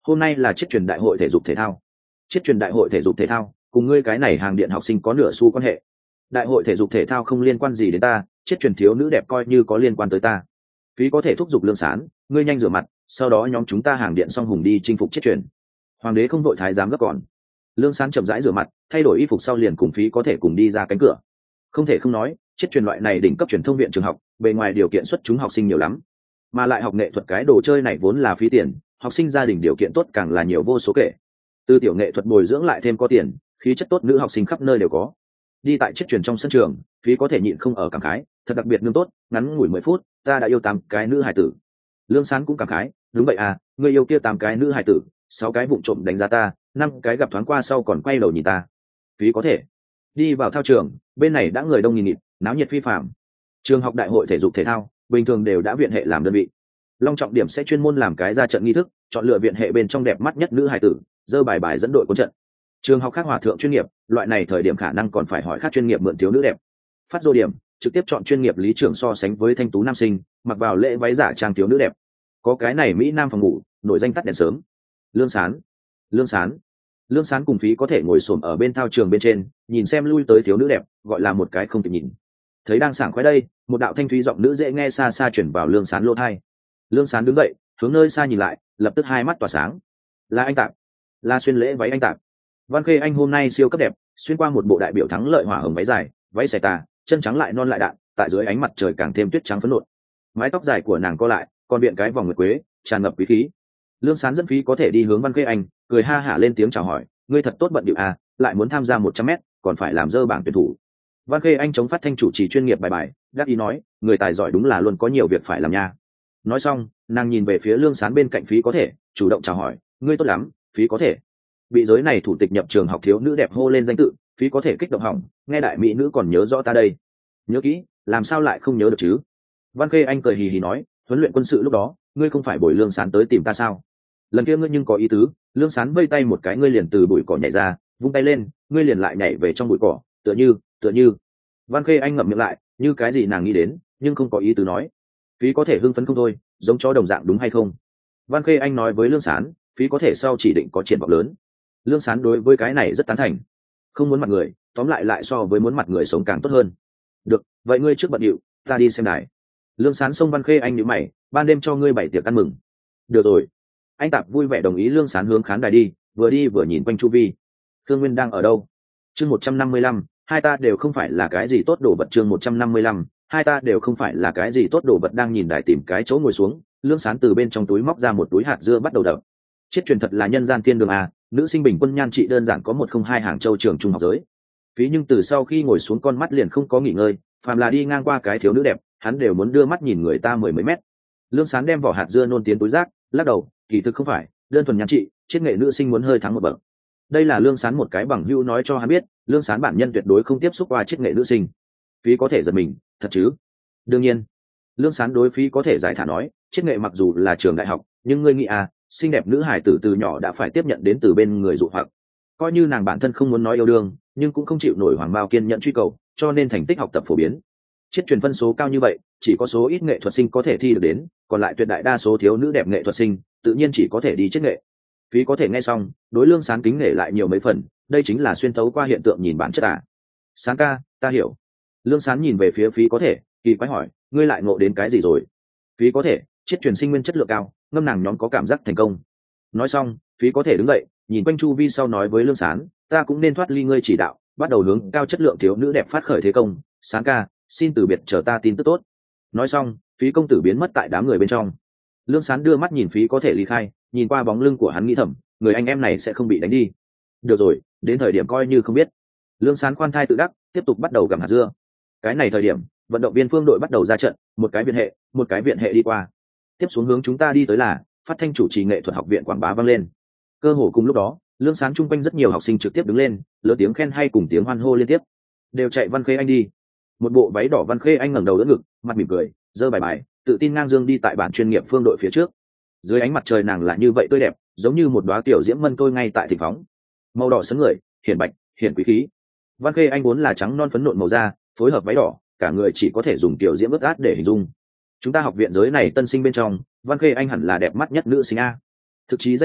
hôm nay là chiết truyền đại hội thể dục thể thao. Chiết truyền đại hội thể dục thể thao cùng ngươi cái này hàng điện học sinh có nửa xu quan hệ. Đại hội thể dục thể thao không liên quan gì đến ta, chiết truyền thiếu nữ đẹp coi như có liên quan tới ta. Phí có thể thúc giục Lương Sán, ngươi nhanh rửa mặt, sau đó nhóm chúng ta hàng điện xong hùng đi chinh phục chiết truyền. Hoàng đế không đội thái giám gấp còn. Lương Sán chậm rãi rửa mặt, thay đổi y phục sau liền cùng Phí có thể cùng đi ra cánh cửa. Không thể không nói, chiết truyền loại này đỉnh cấp truyền thông viện trường học, bề ngoài điều kiện xuất chúng học sinh nhiều lắm, mà lại học nghệ thuật cái đồ chơi này vốn là phí tiền, học sinh gia đình điều kiện tốt càng là nhiều vô số kể. Từ tiểu nghệ thuật bồi dưỡng lại thêm có tiền, khí chất tốt nữ học sinh khắp nơi đều có. Đi tại chiết truyền trong sân trường, Phí có thể nhịn không ở cảm khái, thật đặc biệt nương tốt, ngắn ngủi 10 phút, ta đã yêu 8 cái nữ hài tử. Lương Sán cũng cảm khái, đúng vậy à, ngươi yêu kia 8 cái nữ hài tử, 6 cái vụng trộm đánh giá ta, 5 cái gặp thoáng qua sau còn quay đầu nhìn ta. Phí có thể đi vào thao trường, bên này đã người đông nghìn nghịt, náo nhiệt phi phàm. Trường học đại hội thể dục thể thao bình thường đều đã viện hệ làm đơn vị, long trọng điểm sẽ chuyên môn làm cái ra trận nghi thức, chọn lựa viện hệ bên trong đẹp mắt nhất nữ hài tử, dơ bài bài dẫn đội cuốn trận. Trường học khác hòa thượng chuyên nghiệp, loại này thời điểm khả năng còn phải hỏi khác chuyên nghiệp mượn thiếu nữ đẹp. Phát dô điểm, trực tiếp chọn chuyên nghiệp lý trưởng so sánh với thanh tú nam sinh, mặc vào lễ váy giả trang thiếu nữ đẹp. Có cái này mỹ nam phòng ngủ, nổi danh tắt đèn sớm. Lương Sán, Lương Sán, Lương Sán cùng Phí có thể ngồi xổm ở bên thao trường bên trên, nhìn xem lui tới thiếu nữ đẹp, gọi là một cái không kịp nhìn. Thấy đang sảng khoái đây, một đạo thanh thúy giọng nữ dễ nghe xa xa chuyển vào Lương Sán lỗ tai. Lương Sán đứng dậy, hướng nơi xa nhìn lại, lập tức hai mắt tỏa sáng. Là anh Tạp, là xuyên lễ váy anh Tạp. Văn Khê Anh hôm nay siêu cấp đẹp, xuyên qua một bộ đại biểu thắng lợi hỏa hồng váy dài, váy xẻ tà, chân trắng lại non lại đạn, tại dưới ánh mặt trời càng thêm tuyết trắng phấn nộn. Mái tóc dài của nàng co lại, còn biện cái vòng nguyệt quế, tràn ngập quý khí. Lương Sán dẫn Phí có thể đi hướng Văn Khê Anh, cười ha hả lên tiếng chào hỏi, ngươi thật tốt bận điệu à, lại muốn tham gia 100m, còn phải làm dơ bảng tuyển thủ. Văn Khê Anh chống phát thanh chủ trì chuyên nghiệp bài bài, đáp ý nói, người tài giỏi đúng là luôn có nhiều việc phải làm nha. Nói xong, nàng nhìn về phía Lương Sán bên cạnh Phí có thể, chủ động chào hỏi, ngươi tốt lắm, Phí có thể. Bị giới này thủ tịch nhập trường học thiếu nữ đẹp hô lên danh tự, Phí có thể kích động hỏng, nghe đại mỹ nữ còn nhớ rõ ta đây. Nhớ kỹ, làm sao lại không nhớ được chứ? Văn Khê Anh cười hì hì nói, huấn luyện quân sự lúc đó, ngươi không phải bồi Lương Sán tới tìm ta sao? Lần kia ngươi nhưng có ý tứ. Lương Sán vây tay một cái, ngươi liền từ bụi cỏ nhảy ra, vung tay lên, ngươi liền lại nhảy về trong bụi cỏ, tựa như. Văn Khê Anh ngậm miệng lại, như cái gì nàng nghĩ đến, nhưng không có ý tứ nói. Phí có thể hưng phấn không thôi, giống chó đồng dạng đúng hay không? Văn Khê Anh nói với Lương Sán, Phí có thể sau chỉ định có triển vọng lớn. Lương Sán đối với cái này rất tán thành. Không muốn mặt người, tóm lại so với muốn mặt người sống càng tốt hơn. Được, vậy ngươi trước bận điệu, ta đi xem đài. Lương Sán xông Văn Khê Anh nhíu mày, ban đêm cho ngươi 7 tiệc ăn mừng. Được rồi. Anh Tạp vui vẻ đồng ý. Lương Sán hướng khán đài đi vừa nhìn quanh chu vi. Thương Nguyên đang ở đâu? Chương 155, hai ta đều không phải là cái gì tốt đồ vật. Chương 155, hai ta đều không phải là cái gì tốt đồ vật. Đang nhìn đài tìm cái chỗ ngồi xuống, Lương Sán từ bên trong túi móc ra một túi hạt dưa bắt đầu đập. Chiết truyền thật là nhân gian thiên đường à, nữ sinh bình quân nhan trị đơn giản có 102 Hàng Châu trường trung học giới. Phí nhưng từ sau khi ngồi xuống con mắt liền không có nghỉ ngơi, phàm là đi ngang qua cái thiếu nữ đẹp, hắn đều muốn đưa mắt nhìn người ta 10 mấy mét. Lương Sán đem vỏ hạt dưa nôn tiến túi rác, lắc đầu, kỳ thực không phải, đơn thuần nhan trị, chiết nghệ nữ sinh muốn hơi thắng một bậc. Đây là Lương Sán một cái bằng hữu nói cho hắn biết, Lương Sán bản nhân tuyệt đối không tiếp xúc qua chiết nghệ nữ sinh. Phí có thể giật mình, thật chứ? Đương nhiên. Lương Sán đối Phí có thể giải thả nói, chiết nghệ mặc dù là trường đại học, nhưng ngươi nghĩ à, xinh đẹp nữ hải tử từ nhỏ đã phải tiếp nhận đến từ bên người dụ hoặc. Coi như nàng bản thân không muốn nói yêu đương, nhưng cũng không chịu nổi hoàng bao kiên nhận truy cầu, cho nên thành tích học tập phổ biến. Chiết truyền phân số cao như vậy, chỉ có số ít nghệ thuật sinh có thể thi được đến, còn lại tuyệt đại đa số thiếu nữ đẹp nghệ thuật sinh, tự nhiên chỉ có thể đi chiết nghệ. Phí có thể nghe xong, đối Lương Sán kính nể lại nhiều mấy phần, đây chính là xuyên thấu qua hiện tượng nhìn bản chất à? Sán ca, ta hiểu. Lương Sán nhìn về phía Phí có thể, kỳ quái hỏi, ngươi lại ngộ đến cái gì rồi? Phí có thể, chiết truyền sinh nguyên chất lượng cao, ngâm nàng nhóm có cảm giác thành công. Nói xong, Phí có thể đứng dậy, nhìn quanh chu vi sau nói với Lương Sán, ta cũng nên thoát ly ngươi chỉ đạo, bắt đầu hướng cao chất lượng thiếu nữ đẹp phát khởi thế công. Sán ca, xin từ biệt, chờ ta tin tức tốt. Nói xong, Phí công tử biến mất tại đám người bên trong. Lương Sán đưa mắt nhìn Phí có thể ly khai, nhìn qua bóng lưng của hắn nghĩ thầm, người anh em này sẽ không bị đánh đi. Được rồi, đến thời điểm coi như không biết. Lương Sán khoan thai tự đắc, tiếp tục bắt đầu gặm hạt dưa. Cái này thời điểm, vận động viên phương đội bắt đầu ra trận, một cái viện hệ đi qua. Tiếp xuống hướng chúng ta đi tới là phát thanh chủ trì nghệ thuật học viện quảng bá vang lên. Cơ hồ cùng lúc đó, Lương Sán chung quanh rất nhiều học sinh trực tiếp đứng lên, lớn tiếng khen hay cùng tiếng hoan hô liên tiếp. Đều chạy Văn Khê Anh đi. Một bộ váy đỏ Văn Khê Anh ngẩng đầu đỡ ngực, mặt mỉm cười, giơ bài bài, tự tin ngang dương đi tại bản chuyên nghiệp phương đội phía trước. Dưới ánh mặt trời nàng là như vậy tươi đẹp, giống như một đóa tiểu diễm mân tôi ngay tại thịnh phóng. Màu đỏ sấn người, hiển bạch, hiển quý khí. Văn Khê Anh vốn là trắng non phấn nộn màu da, phối hợp váy đỏ, cả người chỉ có thể dùng tiểu diễm ướt át để hình dung. Chúng ta học viện giới này tân sinh bên trong, Văn Khê Anh hẳn là đẹp mắt nhất nữ sinh a. Thực chí danh quy,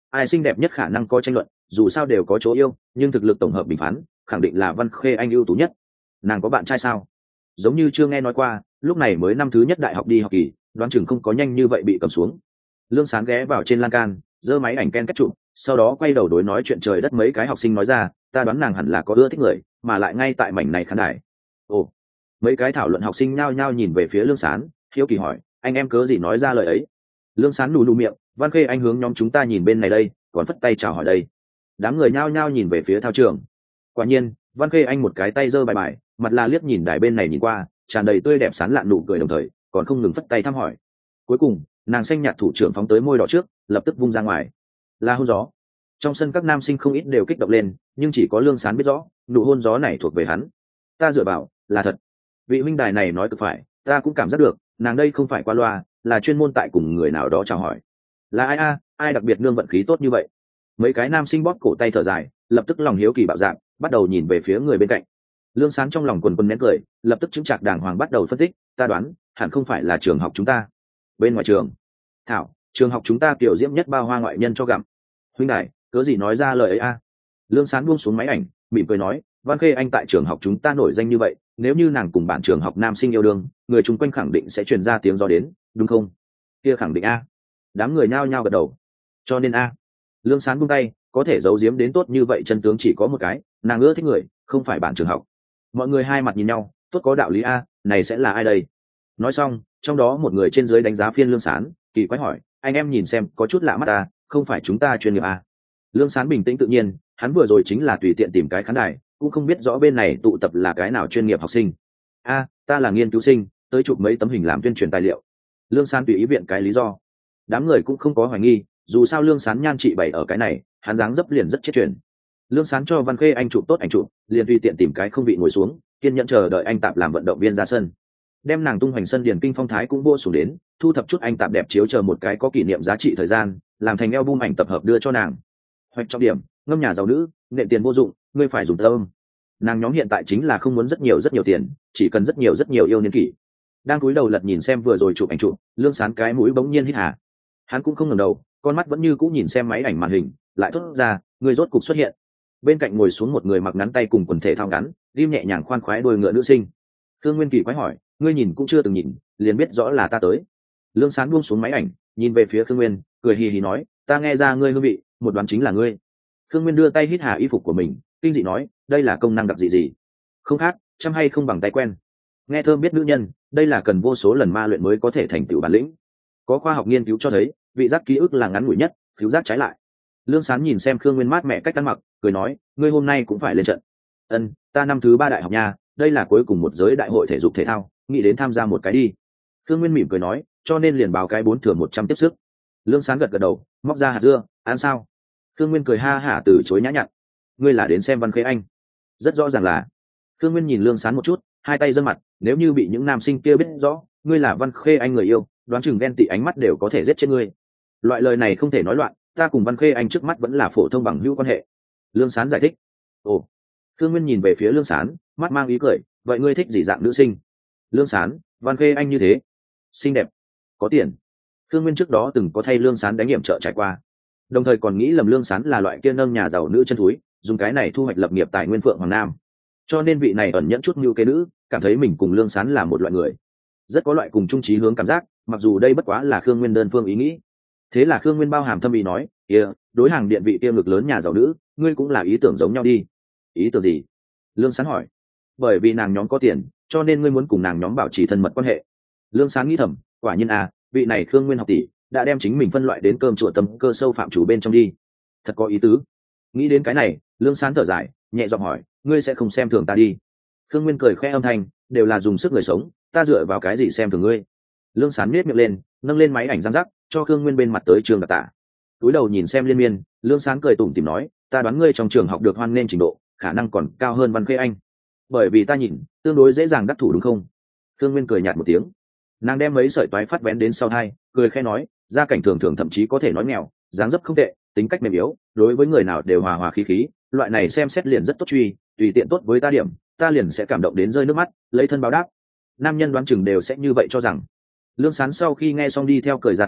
ai xinh đẹp nhất khả năng có tranh luận, dù sao đều có chỗ yêu, nhưng thực lực tổng hợp bình phán khẳng định là Văn Khê Anh ưu tú nhất. Nàng có bạn trai sao? Giống như chưa nghe nói qua, lúc này mới năm thứ nhất đại học đi học kỳ, đoán chừng không có nhanh như vậy bị cầm xuống. Lương Sán ghé vào trên lan can, giơ máy ảnh ken kết chụp, sau đó quay đầu đối nói chuyện trời đất mấy cái học sinh nói ra, ta đoán nàng hẳn là có ưa thích người, mà lại ngay tại mảnh này khán đài. Ồ, mấy cái thảo luận học sinh nhao nhao nhìn về phía Lương Sán, hiếu kỳ hỏi, anh em cớ gì nói ra lời ấy? Lương Sán nù nù miệng, Văn Khê Anh hướng nhóm chúng ta nhìn bên này đây, còn phất tay chào hỏi đây. Đám người nhao nhao nhìn về phía thao trường. Quả nhiên, Văn Khê Anh một cái tay giơ bài bài, mặt là liếc nhìn đài bên này nhìn qua, tràn đầy tươi đẹp sán lạn nụ cười, đồng thời còn không ngừng phất tay thăm hỏi. Cuối cùng, nàng xanh nhạt thủ trưởng phóng tới môi đỏ trước, lập tức vung ra ngoài. Là hôn gió. Trong sân các nam sinh không ít đều kích động lên, nhưng chỉ có Lương Sán biết rõ, nụ hôn gió này thuộc về hắn. Ta dựa vào, là thật. Vị huynh đài này nói cực phải, ta cũng cảm giác được, nàng đây không phải qua loa, là chuyên môn tại cùng người nào đó chào hỏi. Là ai a, ai đặc biệt nương vận khí tốt như vậy? Mấy cái nam sinh bóp cổ tay thở dài, lập tức lòng hiếu kỳ bạo dạn, bắt đầu nhìn về phía người bên cạnh. Lương Sán trong lòng quần quần nén cười, lập tức chứng chạc đàng hoàng bắt đầu phân tích, ta đoán hẳn không phải là trường học chúng ta. Bên ngoài trường, thảo, trường học chúng ta kiểu diễm nhất bao hoa ngoại nhân cho gặm. Huynh đại, cớ gì nói ra lời ấy a? Lương Sán buông xuống máy ảnh, mỉm cười nói, Văn Khê Anh tại trường học chúng ta nổi danh như vậy, nếu như nàng cùng bạn trường học nam sinh yêu đương, người chung quanh khẳng định sẽ truyền ra tiếng gió đến, đúng không? Kia khẳng định a. Đám người nhao nhao gật đầu. Cho nên a. Lương Sán buông tay, có thể giấu giếm đến tốt như vậy chân tướng chỉ có một cái, nàng ưa thích người, không phải bạn trường học. Mọi người hai mặt nhìn nhau, tốt có đạo lý a, này sẽ là ai đây? Nói xong, trong đó một người trên dưới đánh giá phiên Lương Sán, kỳ quái hỏi, anh em nhìn xem có chút lạ mắt à, không phải chúng ta chuyên nghiệp à? Lương Sán bình tĩnh tự nhiên, hắn vừa rồi chính là tùy tiện tìm cái khán đài, cũng không biết rõ bên này tụ tập là cái nào chuyên nghiệp học sinh. A, ta là nghiên cứu sinh, tới chụp mấy tấm hình làm tuyên truyền tài liệu. Lương Sán tùy ý viện cái lý do. Đám người cũng không có hoài nghi, dù sao Lương Sán nhan trị bày ở cái này, hắn dáng dấp liền rất chết truyền. Lương Sán cho Văn Khê Anh chụp tốt ảnh chụp, liền tùy tiện tìm cái không vị ngồi xuống, kiên nhẫn chờ đợi anh tạp làm vận động viên ra sân. Đem nàng tung hoành sân điền kinh phong thái cũng vô xuống đến, thu thập chút anh tạp đẹp chiếu chờ một cái có kỷ niệm giá trị thời gian, làm thành album ảnh tập hợp đưa cho nàng. Hoạch trọng điểm, ngâm nhà giàu nữ, nện tiền vô dụng, ngươi phải dùng tâm. Nàng nhóm hiện tại chính là không muốn rất nhiều tiền, chỉ cần rất nhiều yêu niên kỷ. Đang cúi đầu lật nhìn xem vừa rồi chụp ảnh chụp, Lương Sán cái mũi bỗng nhiên hít hà. Hắn cũng không ngẩng đầu, con mắt vẫn như cũ nhìn xem máy ảnh màn hình, lại thốt ra, người rốt cục xuất hiện. Bên cạnh ngồi xuống một người mặc ngắn tay cùng quần thể thao ngắn, rim nhẹ nhàng khoan khoái đôi ngựa nữ sinh. Thương Nguyên Kỳ quái hỏi, ngươi nhìn cũng chưa từng nhìn, liền biết rõ là ta tới. Lương Sán buông xuống máy ảnh, nhìn về phía Thương Nguyên, cười hì hì nói, ta nghe ra ngươi hương vị, một đoán chính là ngươi. Thương Nguyên đưa tay hít hà y phục của mình, kinh dị nói, đây là công năng đặc dị gì? Không khác, chăm hay không bằng tay quen. Nghe thơm biết nữ nhân, đây là cần vô số lần ma luyện mới có thể thành tựu bản lĩnh. Có khoa học nghiên cứu cho thấy, vị giác ký ức là ngắn ngủi nhất, thiếu giác trái lại. Lương Sán nhìn xem Khương Nguyên mát mẹ cách ăn mặc, cười nói, ngươi hôm nay cũng phải lên trận. Ân, ta năm thứ 3 đại học nha, đây là cuối cùng một giới đại hội thể dục thể thao, nghĩ đến tham gia một cái đi. Khương Nguyên mỉm cười nói, cho nên liền báo cái 4 thừa 100 tiếp sức. Lương Sán gật gật đầu, móc ra hạt dưa, ăn sao? Khương Nguyên cười ha hả từ chối nhã nhặn. Ngươi là đến xem Văn Khê Anh? Rất rõ ràng là. Khương Nguyên nhìn Lương Sán một chút, hai tay giơ mặt, nếu như bị những nam sinh kia biết rõ, ngươi là Văn Khê Anh người yêu, đoán chừng ghen tị ánh mắt đều có thể giết chết ngươi. Loại lời này không thể nói loạn, ta cùng Văn Khê Anh trước mắt vẫn là phổ thông bằng hữu quan hệ. Lương Sán giải thích. Ồ. Khương Nguyên nhìn về phía Lương Sán, mắt mang ý cười, vậy ngươi thích gì dạng nữ sinh? Lương Sán, Văn Khê Anh như thế, xinh đẹp, có tiền. Khương Nguyên trước đó từng có thay Lương Sán đánh nghiệm trợ trải qua, đồng thời còn nghĩ lầm Lương Sán là loại kia nâng nhà giàu nữ chân thúi, dùng cái này thu hoạch lập nghiệp tại Nguyên Phượng Hoàng Nam. Cho nên vị này ẩn nhẫn chút như kế nữ, cảm thấy mình cùng Lương Sán là một loại người, rất có loại cùng chung chí hướng cảm giác, mặc dù đây bất quá là Khương Nguyên đơn phương ý nghĩ. Thế là Khương Nguyên bao hàm thâm ý nói, đối hàng điện vị kia ngực lớn nhà giàu nữ, ngươi cũng là ý tưởng giống nhau đi. Ý tưởng gì? Lương Sán hỏi. Bởi vì nàng nhóm có tiền, cho nên ngươi muốn cùng nàng nhóm bảo trì thân mật quan hệ. Lương Sán nghĩ thầm, quả nhiên vị này Khương Nguyên học tỷ đã đem chính mình phân loại đến cơm chùa tâm cơ sâu phạm chủ bên trong đi. Thật có ý tứ. Nghĩ đến cái này, Lương Sán thở dài, nhẹ giọng hỏi, ngươi sẽ không xem thường ta đi? Khương Nguyên cười khẽ âm thanh, đều là dùng sức người sống, ta dựa vào cái gì xem thường ngươi? Lương Sán nhếch miệng lên, nâng lên máy ảnh giang rắc, cho Khương Nguyên bên mặt tới trường đặc tả. Cúi đầu nhìn xem liên miên, Lương Sán cười tủm tỉm nói, ta đoán ngươi trong trường học được hoan nên trình độ, khả năng còn cao hơn Văn Khê Anh. Bởi vì ta nhìn, tương đối dễ dàng đắc thủ đúng không? Khương Nguyên cười nhạt một tiếng. Nàng đem mấy sợi toái phát vén đến sau hai, cười khẽ nói, gia cảnh thường thường thậm chí có thể nói nghèo, dáng dấp không tệ, tính cách mềm yếu, đối với người nào đều hòa hòa khí khí, loại này xem xét liền rất tốt truy, tùy tiện tốt với ta điểm, ta liền sẽ cảm động đến rơi nước mắt, lấy thân báo đáp. Nam nhân đoán chừng đều sẽ như vậy cho rằng. Lương Sán sau khi nghe xong đi theo cười ra tiếng,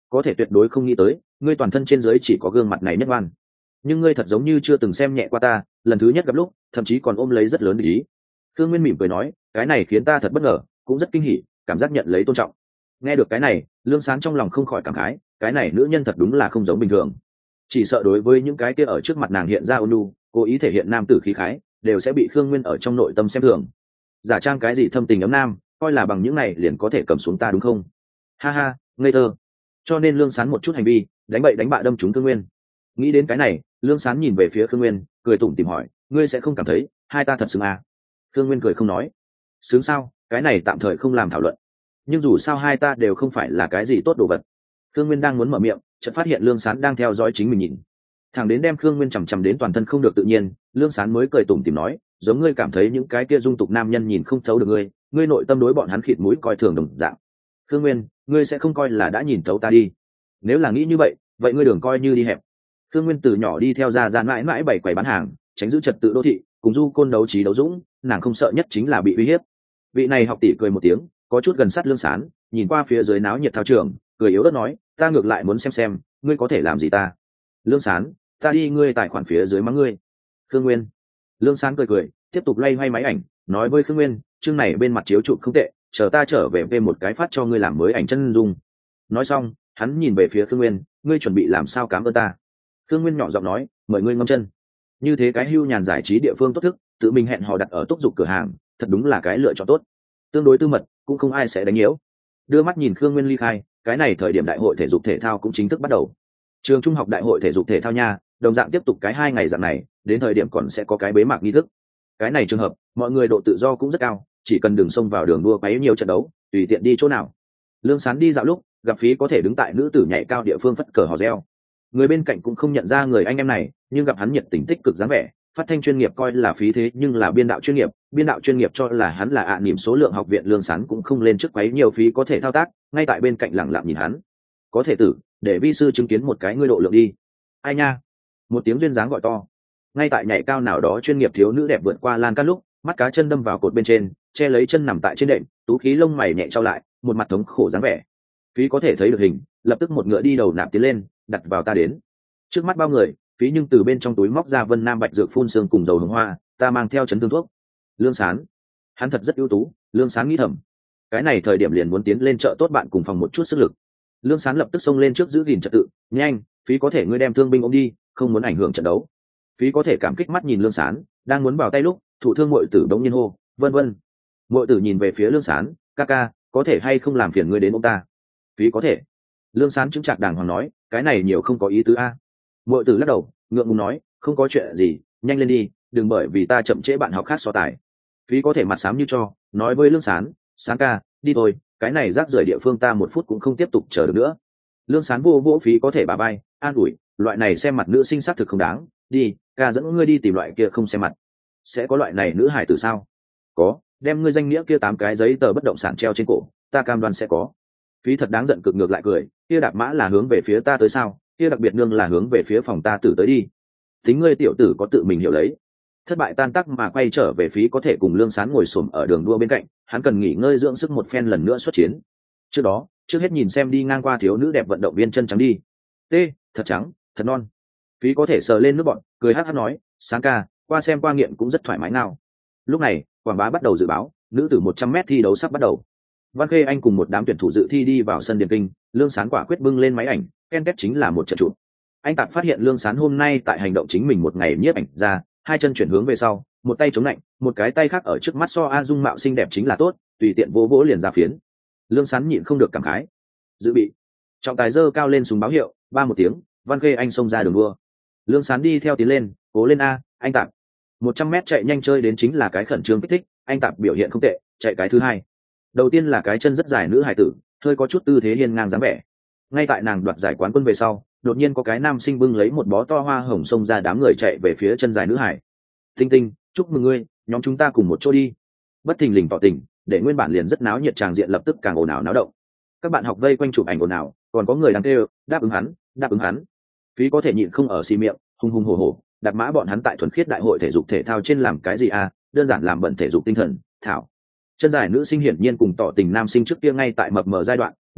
có thể tuyệt đối không nghĩ tới ngươi toàn thân trên dưới chỉ có gương mặt này nhất oan. Nhưng ngươi thật giống như chưa từng xem nhẹ qua ta, lần thứ nhất gặp lúc thậm chí còn ôm lấy rất lớn ý. Thương Nguyên mỉm cười nói, cái này khiến ta thật bất ngờ, cũng rất kinh hỉ, cảm giác nhận lấy tôn trọng. Nghe được cái này, Lương Sán trong lòng không khỏi cảm khái, cái này nữ nhân thật đúng là không giống bình thường. Chỉ sợ đối với những cái kia ở trước mặt nàng hiện ra ôn nhu, cố ý thể hiện nam tử khí khái, đều sẽ bị Khương Nguyên ở trong nội tâm xem thường. Giả trang cái gì thâm tình ấm nam, coi là bằng những này liền có thể cầm xuống ta đúng không? Ha ha, ngây thơ. Cho nên Lương Sán một chút hành vi, đánh bậy đánh bạ đâm trúng Khương Nguyên. Nghĩ đến cái này, Lương Sán nhìn về phía Khương Nguyên, cười tủm tỉm hỏi, ngươi sẽ không cảm thấy hai ta thật xứng à? Khương Nguyên cười không nói. Xứng sao? Cái này tạm thời không làm thảo luận. Nhưng dù sao hai ta đều không phải là cái gì tốt đồ vật. Khương Nguyên đang muốn mở miệng, chợt phát hiện Lương Sán đang theo dõi chính mình nhìn. Thằng đến đem Khương Nguyên chằm chằm đến toàn thân không được tự nhiên, Lương Sán mới cười tủm tỉm nói, giống ngươi cảm thấy những cái kia dung tục nam nhân nhìn không thấu được ngươi, ngươi nội tâm đối bọn hắn khịt mũi coi thường đồng dạng. Khương Nguyên, ngươi sẽ không coi là đã nhìn thấu ta đi. Nếu là nghĩ như vậy, vậy ngươi đường coi như đi hẹp. Khương Nguyên từ nhỏ đi theo gia gian mãi mãi bày quầy bán hàng, tránh giữ trật tự đô thị, cùng du côn đấu trí đấu dũng, nàng không sợ nhất chính là bị uy hiếp. Vị này học tỷ cười một tiếng, có chút gần sát Lương Sán, nhìn qua phía dưới náo nhiệt thao trường, cười yếu ớt nói, ta ngược lại muốn xem ngươi có thể làm gì ta. Lương Sán, ta đi ngươi tài khoản phía dưới mắng ngươi. Khương Nguyên. Lương Sán cười tiếp tục loay hoay máy ảnh, nói với Khương Nguyên, chương này bên mặt chiếu chụp không tệ, chờ ta trở về một cái phát cho ngươi làm mới ảnh chân dung. Nói xong, hắn nhìn về phía Khương Nguyên, ngươi chuẩn bị làm sao cảm ơn ta? Khương Nguyên nhỏ giọng nói, mời ngươi ngâm chân. Như thế cái hưu nhàn giải trí địa phương tốt thức, tự mình hẹn hò đặt ở túc dục cửa hàng, thật đúng là cái lựa chọn tốt. Tương đối tư mật, cũng không ai sẽ đánh nhiễu. Đưa mắt nhìn Khương Nguyên ly khai, cái này thời điểm đại hội thể dục thể thao cũng chính thức bắt đầu. Trường trung học đại hội thể dục thể thao nha, đồng dạng tiếp tục cái 2 ngày dạng này, đến thời điểm còn sẽ có cái bế mạc nghi thức. Cái này trường hợp, mọi người độ tự do cũng rất cao, chỉ cần đừng xông vào đường đua quấy nhiều trận đấu, tùy tiện đi chỗ nào. Lương Sán đi dạo lúc, gặp Phí có thể đứng tại nữ tử nhảy cao địa phương phất cờ hò reo. Người bên cạnh cũng không nhận ra người anh em này, nhưng gặp hắn nhiệt tình tích cực dáng vẻ, phát thanh chuyên nghiệp coi là Phí thế nhưng là biên đạo chuyên nghiệp cho là hắn là niềm số lượng học viện. Lương Sán cũng không lên trước quấy nhiều Phí có thể thao tác, ngay tại bên cạnh lặng lặng nhìn hắn. Có thể tử, để vi sư chứng kiến một cái ngươi độ lượng đi. Ai nha? Một tiếng duyên dáng gọi to. Ngay tại nhảy cao nào đó chuyên nghiệp thiếu nữ đẹp vượt qua lan can lúc, mắt cá chân đâm vào cột bên trên, che lấy chân nằm tại trên đệm, tú khí lông mày nhẹ trao lại, một mặt thống khổ dáng vẻ. Phí có thể thấy được hình, lập tức một ngựa đi đầu nạp tiến lên, đặt vào ta đến. Trước mắt bao người, Phí nhưng từ bên trong túi móc ra Vân Nam Bạch dược phun sương cùng dầu hồng hoa, ta mang theo chấn thương thuốc. Lương Sán, hắn thật rất ưu tú. Lương Sán nghĩ thầm, cái này thời điểm liền muốn tiến lên chợ tốt bạn cùng phòng một chút sức lực. Lương Sán lập tức xông lên trước giữ gìn trật tự, nhanh, Phí có thể ngươi đem thương binh ôm đi, không muốn ảnh hưởng trận đấu. Phí có thể cảm kích mắt nhìn Lương Sán, đang muốn vào tay lúc, thủ thương muội tử đống nhiên hô, vân. Muội tử nhìn về phía Lương Sán, ca ca, có thể hay không làm phiền ngươi đến ôm ta? Phí có thể. Lương Sán chứng trạc đàng hoàng nói, cái này nhiều không có ý tứ a. Muội tử lắc đầu, ngượng ngùng nói, không có chuyện gì, nhanh lên đi, đừng bởi vì ta chậm trễ bạn học khác so tài. Phí có thể mặt xám như cho, nói với Lương Sán, Sán ca, đi thôi, cái này rác rưởi địa phương ta một phút cũng không tiếp tục chờ được nữa. Lương Sán vô vỗ Phí có thể bà bay, an ủi, loại này xem mặt nữ sinh xác thực không đáng, đi, ca dẫn ngươi đi tìm loại kia không xem mặt. Sẽ có loại này nữ hải tử sao? Có, đem ngươi danh nghĩa kia 8 cái giấy tờ bất động sản treo trên cổ, ta cam đoan sẽ có. Phí thật đáng giận cực ngược lại cười, kia đạp mã là hướng về phía ta tới sao, kia đặc biệt nương là hướng về phía phòng ta tử tới đi. Tính ngươi tiểu tử có tự mình hiểu lấy. Thất bại tan tác mà quay trở về Phí có thể cùng Lương Sán ngồi xổm ở đường đua bên cạnh, hắn cần nghỉ ngơi dưỡng sức một phen lần nữa xuất chiến. Trước hết nhìn xem đi ngang qua thiếu nữ đẹp vận động viên chân trắng đi. Thật trắng, thật non. Phí có thể sờ lên nước bọn, cười hát hát nói, Sáng ca, qua xem qua nghiện cũng rất thoải mái nào. Lúc này, quảng bá bắt đầu dự báo, nữ tử 100m thi đấu sắp bắt đầu. Văn Khê Anh cùng một đám tuyển thủ dự thi đi vào sân điền kinh, Lương Sán quả quyết bưng lên máy ảnh, ken kết chính là một trận chụp. Anh Tạp phát hiện Lương Sán hôm nay tại hành động chính mình một ngày nhiếp ảnh ra, 2 chân chuyển hướng về sau, một tay chống lạnh, một cái tay khác ở trước mắt so a dung mạo xinh đẹp chính là tốt, tùy tiện vỗ vỗ liền ra phiến. Lương Sán nhịn không được cảm khái. Dự bị. Trọng tài giơ cao lên súng báo hiệu, ba một tiếng, Văn Khê Anh xông ra đường đua. Lương Sán đi theo tiến lên, cố lên a, anh Tạp. 100m chạy nhanh chơi đến chính là cái khẩn trương kích thích, anh Tạp biểu hiện không tệ, chạy cái thứ hai. Đầu tiên là cái chân rất dài nữ hải tử, hơi có chút tư thế hiên ngang dáng vẻ. Ngay tại nàng đoạt giải quán quân về sau, đột nhiên có cái nam sinh bưng lấy một bó to hoa hồng xông ra, đám người chạy về phía chân dài nữ hải. Tinh Tinh, chúc mừng ngươi, nhóm chúng ta cùng một chỗ đi. Bất thình lình tỏ tình, để nguyên bản liền rất náo nhiệt tràng diện lập tức càng ồn ào náo động. Các bạn học vây quanh chụp ảnh ồn ào, còn có người đang kêu, đáp ứng hắn. Phí có thể nhịn không ở xì miệng, hùng hùng hổ hổ, đặt mã bọn hắn tại thuần khiết đại hội thể dục thể thao trên làm cái gì à, đơn giản làm bận thể dục tinh thần, thảo. Chân dài nữ sinh hiển nhiên cùng tỏ tình nam sinh trước kia ngay tại mập mờ giai đoạn,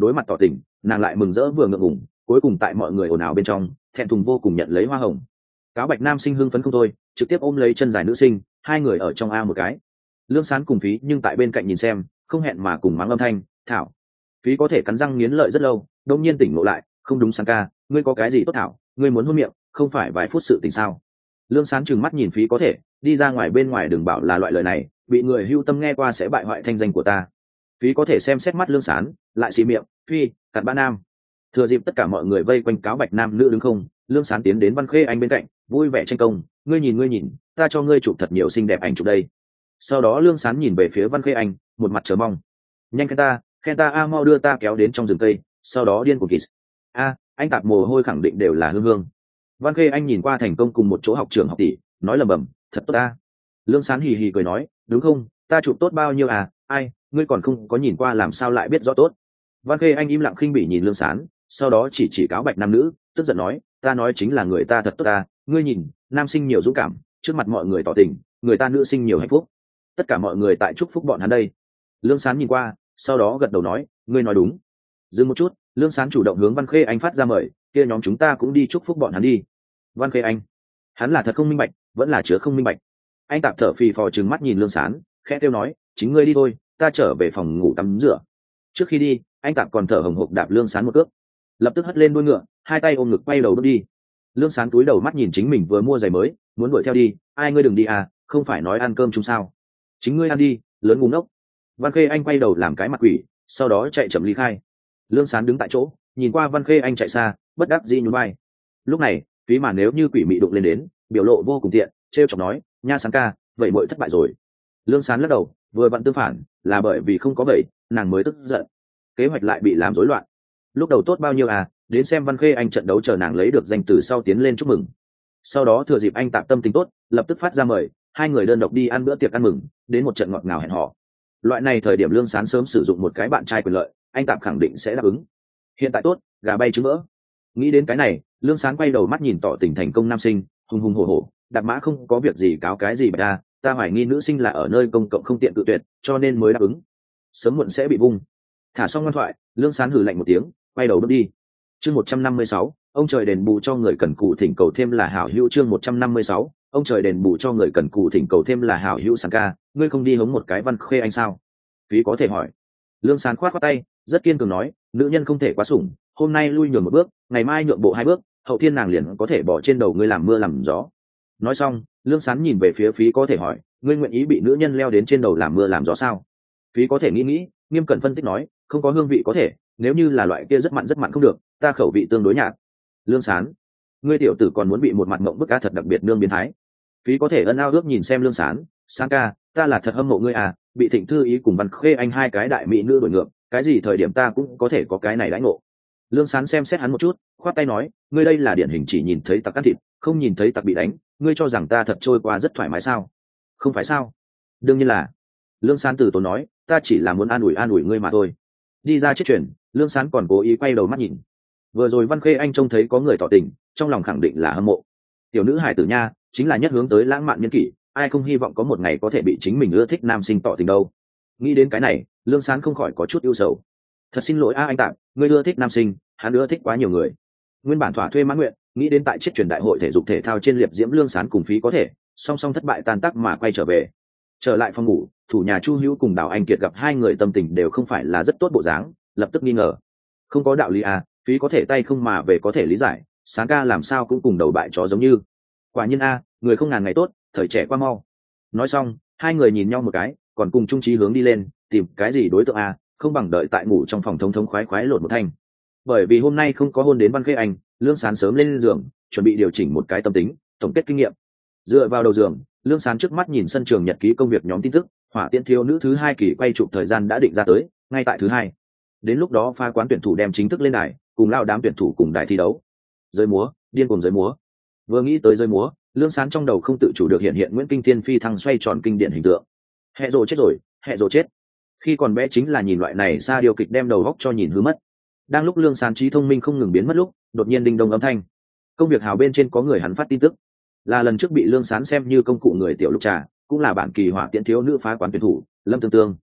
đối mặt tỏ tình nàng lại mừng rỡ vừa ngượng ngùng, cuối cùng tại mọi người ồn ào bên trong thẹn thùng vô cùng nhận lấy hoa hồng. Cáo bạch nam sinh hưng phấn không thôi, trực tiếp ôm lấy chân dài nữ sinh, hai người ở trong a một cái. Lương Sán cùng Phí nhưng tại bên cạnh nhìn xem, không hẹn mà cùng mắng âm thanh thảo. Phí có thể cắn răng nghiến lợi rất lâu, đông nhiên tỉnh ngộ lại, không đúng Sán ca, ngươi có cái gì tốt thảo, ngươi muốn hôn miệng không phải vài phút sự tình sao. Lương Sán trừng mắt nhìn Phí có thể, đi ra ngoài bên ngoài đừng bảo là loại lời này, bị người hưu tâm nghe qua sẽ bại hoại thanh danh của ta. Phí có thể xem xét mắt Lương Sán, lại xì miệng phi cặn bã nam. Thừa dịp tất cả mọi người vây quanh cáo bạch nam nữ đứng không, Lương Sán tiến đến Văn Khê Anh bên cạnh, vui vẻ tranh công, ngươi nhìn ta cho ngươi chụp thật nhiều xinh đẹp ảnh chụp đây. Sau đó Lương Sán nhìn về phía Văn Khê Anh, một mặt chờ mong, nhanh khen ta a, mau đưa ta kéo đến trong rừng cây, sau đó điên cuồng kiss. A, anh tạp mồ hôi khẳng định đều là hương hương. Văn Khê Anh nhìn qua thành công cùng một chỗ học trường học tỷ, nói lầm bầm, thật tốt ta. Lương Sán hì hì cười nói, đúng không, ta chụp tốt bao nhiêu à, ai, ngươi còn không có nhìn qua làm sao lại biết rõ tốt. Văn Khê Anh im lặng khinh bỉ nhìn Lương Sán, sau đó chỉ cáo bạch nam nữ, tức giận nói, ta nói chính là người ta thật tốt ta, ngươi nhìn, nam sinh nhiều dũng cảm, trước mặt mọi người tỏ tình, người ta nữ sinh nhiều hạnh phúc, tất cả mọi người tại chúc phúc bọn hắn đây. Lương Sán nhìn qua, sau đó gật đầu nói, ngươi nói đúng. Dừng một chút, Lương Sán chủ động hướng Văn Khê Anh phát ra mời, kia nhóm chúng ta cũng đi chúc phúc bọn hắn đi. Văn Khê Anh, hắn là thật không minh bạch, vẫn là chứa không minh bạch. Anh tạp thở phì phò trừng mắt nhìn Lương Sán, khẽ kêu nói, chính ngươi đi thôi, ta trở về phòng ngủ tắm rửa. Trước khi đi, anh tạp còn thở hồng hộc đạp Lương Sán một cước, lập tức hất lên đuôi ngựa, hai tay ôm ngực quay đầu bước đi. Lương Sán túi đầu mắt nhìn chính mình vừa mua giày mới, muốn đuổi theo đi, ai ngươi đừng đi à, không phải nói ăn cơm chung sao, chính ngươi ăn đi, lớn ngu ngốc. Văn Khê Anh quay đầu làm cái mặt quỷ, sau đó chạy chậm ly khai. Lương Sán đứng tại chỗ, nhìn qua Văn Khê Anh chạy xa, bất đắc dĩ nhún vai. Lúc này, Phí mà nếu như quỷ mị đụng lên đến, biểu lộ vô cùng tiện, trêu chọc nói, nha Sán ca, vậy muội thất bại rồi. Lương Sán lắc đầu, vừa vặn tương phản, là bởi vì không có vậy, nàng mới tức giận, kế hoạch lại bị làm rối loạn. Lúc đầu tốt bao nhiêu à, đến xem Văn Khê Anh trận đấu chờ nàng lấy được danh từ sau tiến lên chúc mừng. Sau đó thừa dịp anh tạm tâm tính tốt, lập tức phát ra mời, hai người đơn độc đi ăn bữa tiệc ăn mừng, đến một trận ngọt ngào hẹn hò. Loại này thời điểm Lương Sán sớm sử dụng một cái bạn trai quyền lợi, anh tạm khẳng định sẽ đáp ứng. Hiện tại tốt, gà bay trứng mỡ. Nghĩ đến cái này, Lương Sán quay đầu mắt nhìn tỏ tình thành công nam sinh, hùng hùng hổ hổ, đạp mã không có việc gì cáo cái gì bạch ta hoài nghi nữ sinh là ở nơi công cộng không tiện tự tuyệt, cho nên mới đáp ứng. Sớm muộn sẽ bị vung. Thả xong ngoan thoại, Lương Sán hừ lạnh một tiếng, quay đầu bước đi. Chương 156, ông trời đền bù cho người cần cù thỉnh cầu thêm là hảo hữu. Chương 156, ông trời đền bù cho người cần cù thỉnh cầu thêm là hảo hữu. Sán ca, ngươi không đi hống một cái Văn Khê Anh sao? Phí có thể hỏi. Lương Sán khoát khoát tay, rất kiên cường nói, nữ nhân không thể quá sủng, hôm nay lui nhường một bước, ngày mai nhượng bộ hai bước, hậu thiên nàng liền có thể bỏ trên đầu ngươi làm mưa làm gió. Nói xong, Lương Sán nhìn về phía Phí có thể hỏi, ngươi nguyện ý bị nữ nhân leo đến trên đầu làm mưa làm gió sao? Phí có thể nghĩ, nghiêm cẩn phân tích nói, không có hương vị có thể, nếu như là loại kia rất mặn không được, ta khẩu vị tương đối nhạt. Lương Sán, ngươi tiểu tử còn muốn bị một mặt mộng bức cá thật đặc biệt nương biến thái. Phí có thể ân ao ước nhìn xem Lương Sán, Sán ca, ta là thật hâm mộ ngươi à, bị Thịnh Thư Ý cùng Văn Khê Anh hai cái đại mỹ nữ đổi ngược, cái gì thời điểm ta cũng có thể có cái này đãi ngộ. Lương Sán xem xét hắn một chút, khoát tay nói, ngươi đây là điển hình chỉ nhìn thấy tặc ăn thịt, không nhìn thấy tặc bị đánh, ngươi cho rằng ta thật trôi qua rất thoải mái sao? Không phải sao? Đương nhiên là. Lương Sán từ tốn nói, ta chỉ là muốn an ủi ngươi mà thôi. Đi ra chết chuyển, Lương Sán còn cố ý quay đầu mắt nhìn. Vừa rồi Văn Khê Anh trông thấy có người tỏ tình, trong lòng khẳng định là hâm mộ. Tiểu nữ hài tử nha, chính là nhất hướng tới lãng mạn nhân kỷ, ai không hy vọng có một ngày có thể bị chính mình ưa thích nam sinh tỏ tình đâu. Nghĩ đến cái này, Lương Sán không khỏi có chút ưu sầu. Thật xin lỗi anh tạm, ngươi ưa thích nam sinh, hắn ưa thích quá nhiều người. Nguyên bản thỏa thuê mãn nguyện, nghĩ đến tại chiết chuyển đại hội thể dục thể thao trên liệp diễm Lương Sán cùng Phí có thể song song thất bại tan tác mà quay trở về. Trở lại phòng ngủ, thủ nhà Chu Hữu cùng Đào Anh Kiệt gặp hai người tâm tình đều không phải là rất tốt bộ dáng, lập tức nghi ngờ. Không có đạo lý à, Phí có thể tay không mà về có thể lý giải, Sán ca làm sao cũng cùng đầu bại chó giống như. Quả nhiên a, người không ngàn ngày tốt, thời trẻ qua mau. Nói xong, hai người nhìn nhau một cái, còn cùng chung chí hướng đi lên, tìm cái gì đối tượng a, không bằng đợi tại ngủ trong phòng thống khoái khoái lột một thanh. Bởi vì hôm nay không có hôn đến Văn Khê Anh, Lương Sán sớm lên giường, chuẩn bị điều chỉnh một cái tâm tính, tổng kết kinh nghiệm. Dựa vào đầu giường, Lương Sán trước mắt nhìn sân trường nhật ký công việc nhóm tin tức, Hỏa Tiễn thiếu nữ thứ 2 kỳ quay chụp thời gian đã định ra tới, ngay tại thứ 2. Đến lúc đó pha quán tuyển thủ đem chính thức lên đài, cùng lao đám tuyển thủ cùng đài thi đấu. Giới múa, điên cuồng giới múa. Vừa nghĩ tới giới múa, Lương Sán trong đầu không tự chủ được hiện Nguyễn Kinh Thiên phi thăng xoay tròn kinh điển hình tượng. Hẹ rồ chết rồi, hẹ rồ chết. Khi còn bé chính là nhìn loại này xa điều kịch đem đầu góc cho nhìn hư mất. Đang lúc Lương Sán trí thông minh không ngừng biến mất lúc, đột nhiên đinh đông âm thanh. Công việc hào bên trên có người hắn phát tin tức, là lần trước bị Lương Sán xem như công cụ người tiểu Lục Trà, cũng là bản kỳ Hỏa Tiễn thiếu nữ phá quán tuyển thủ Lâm Tương Tương.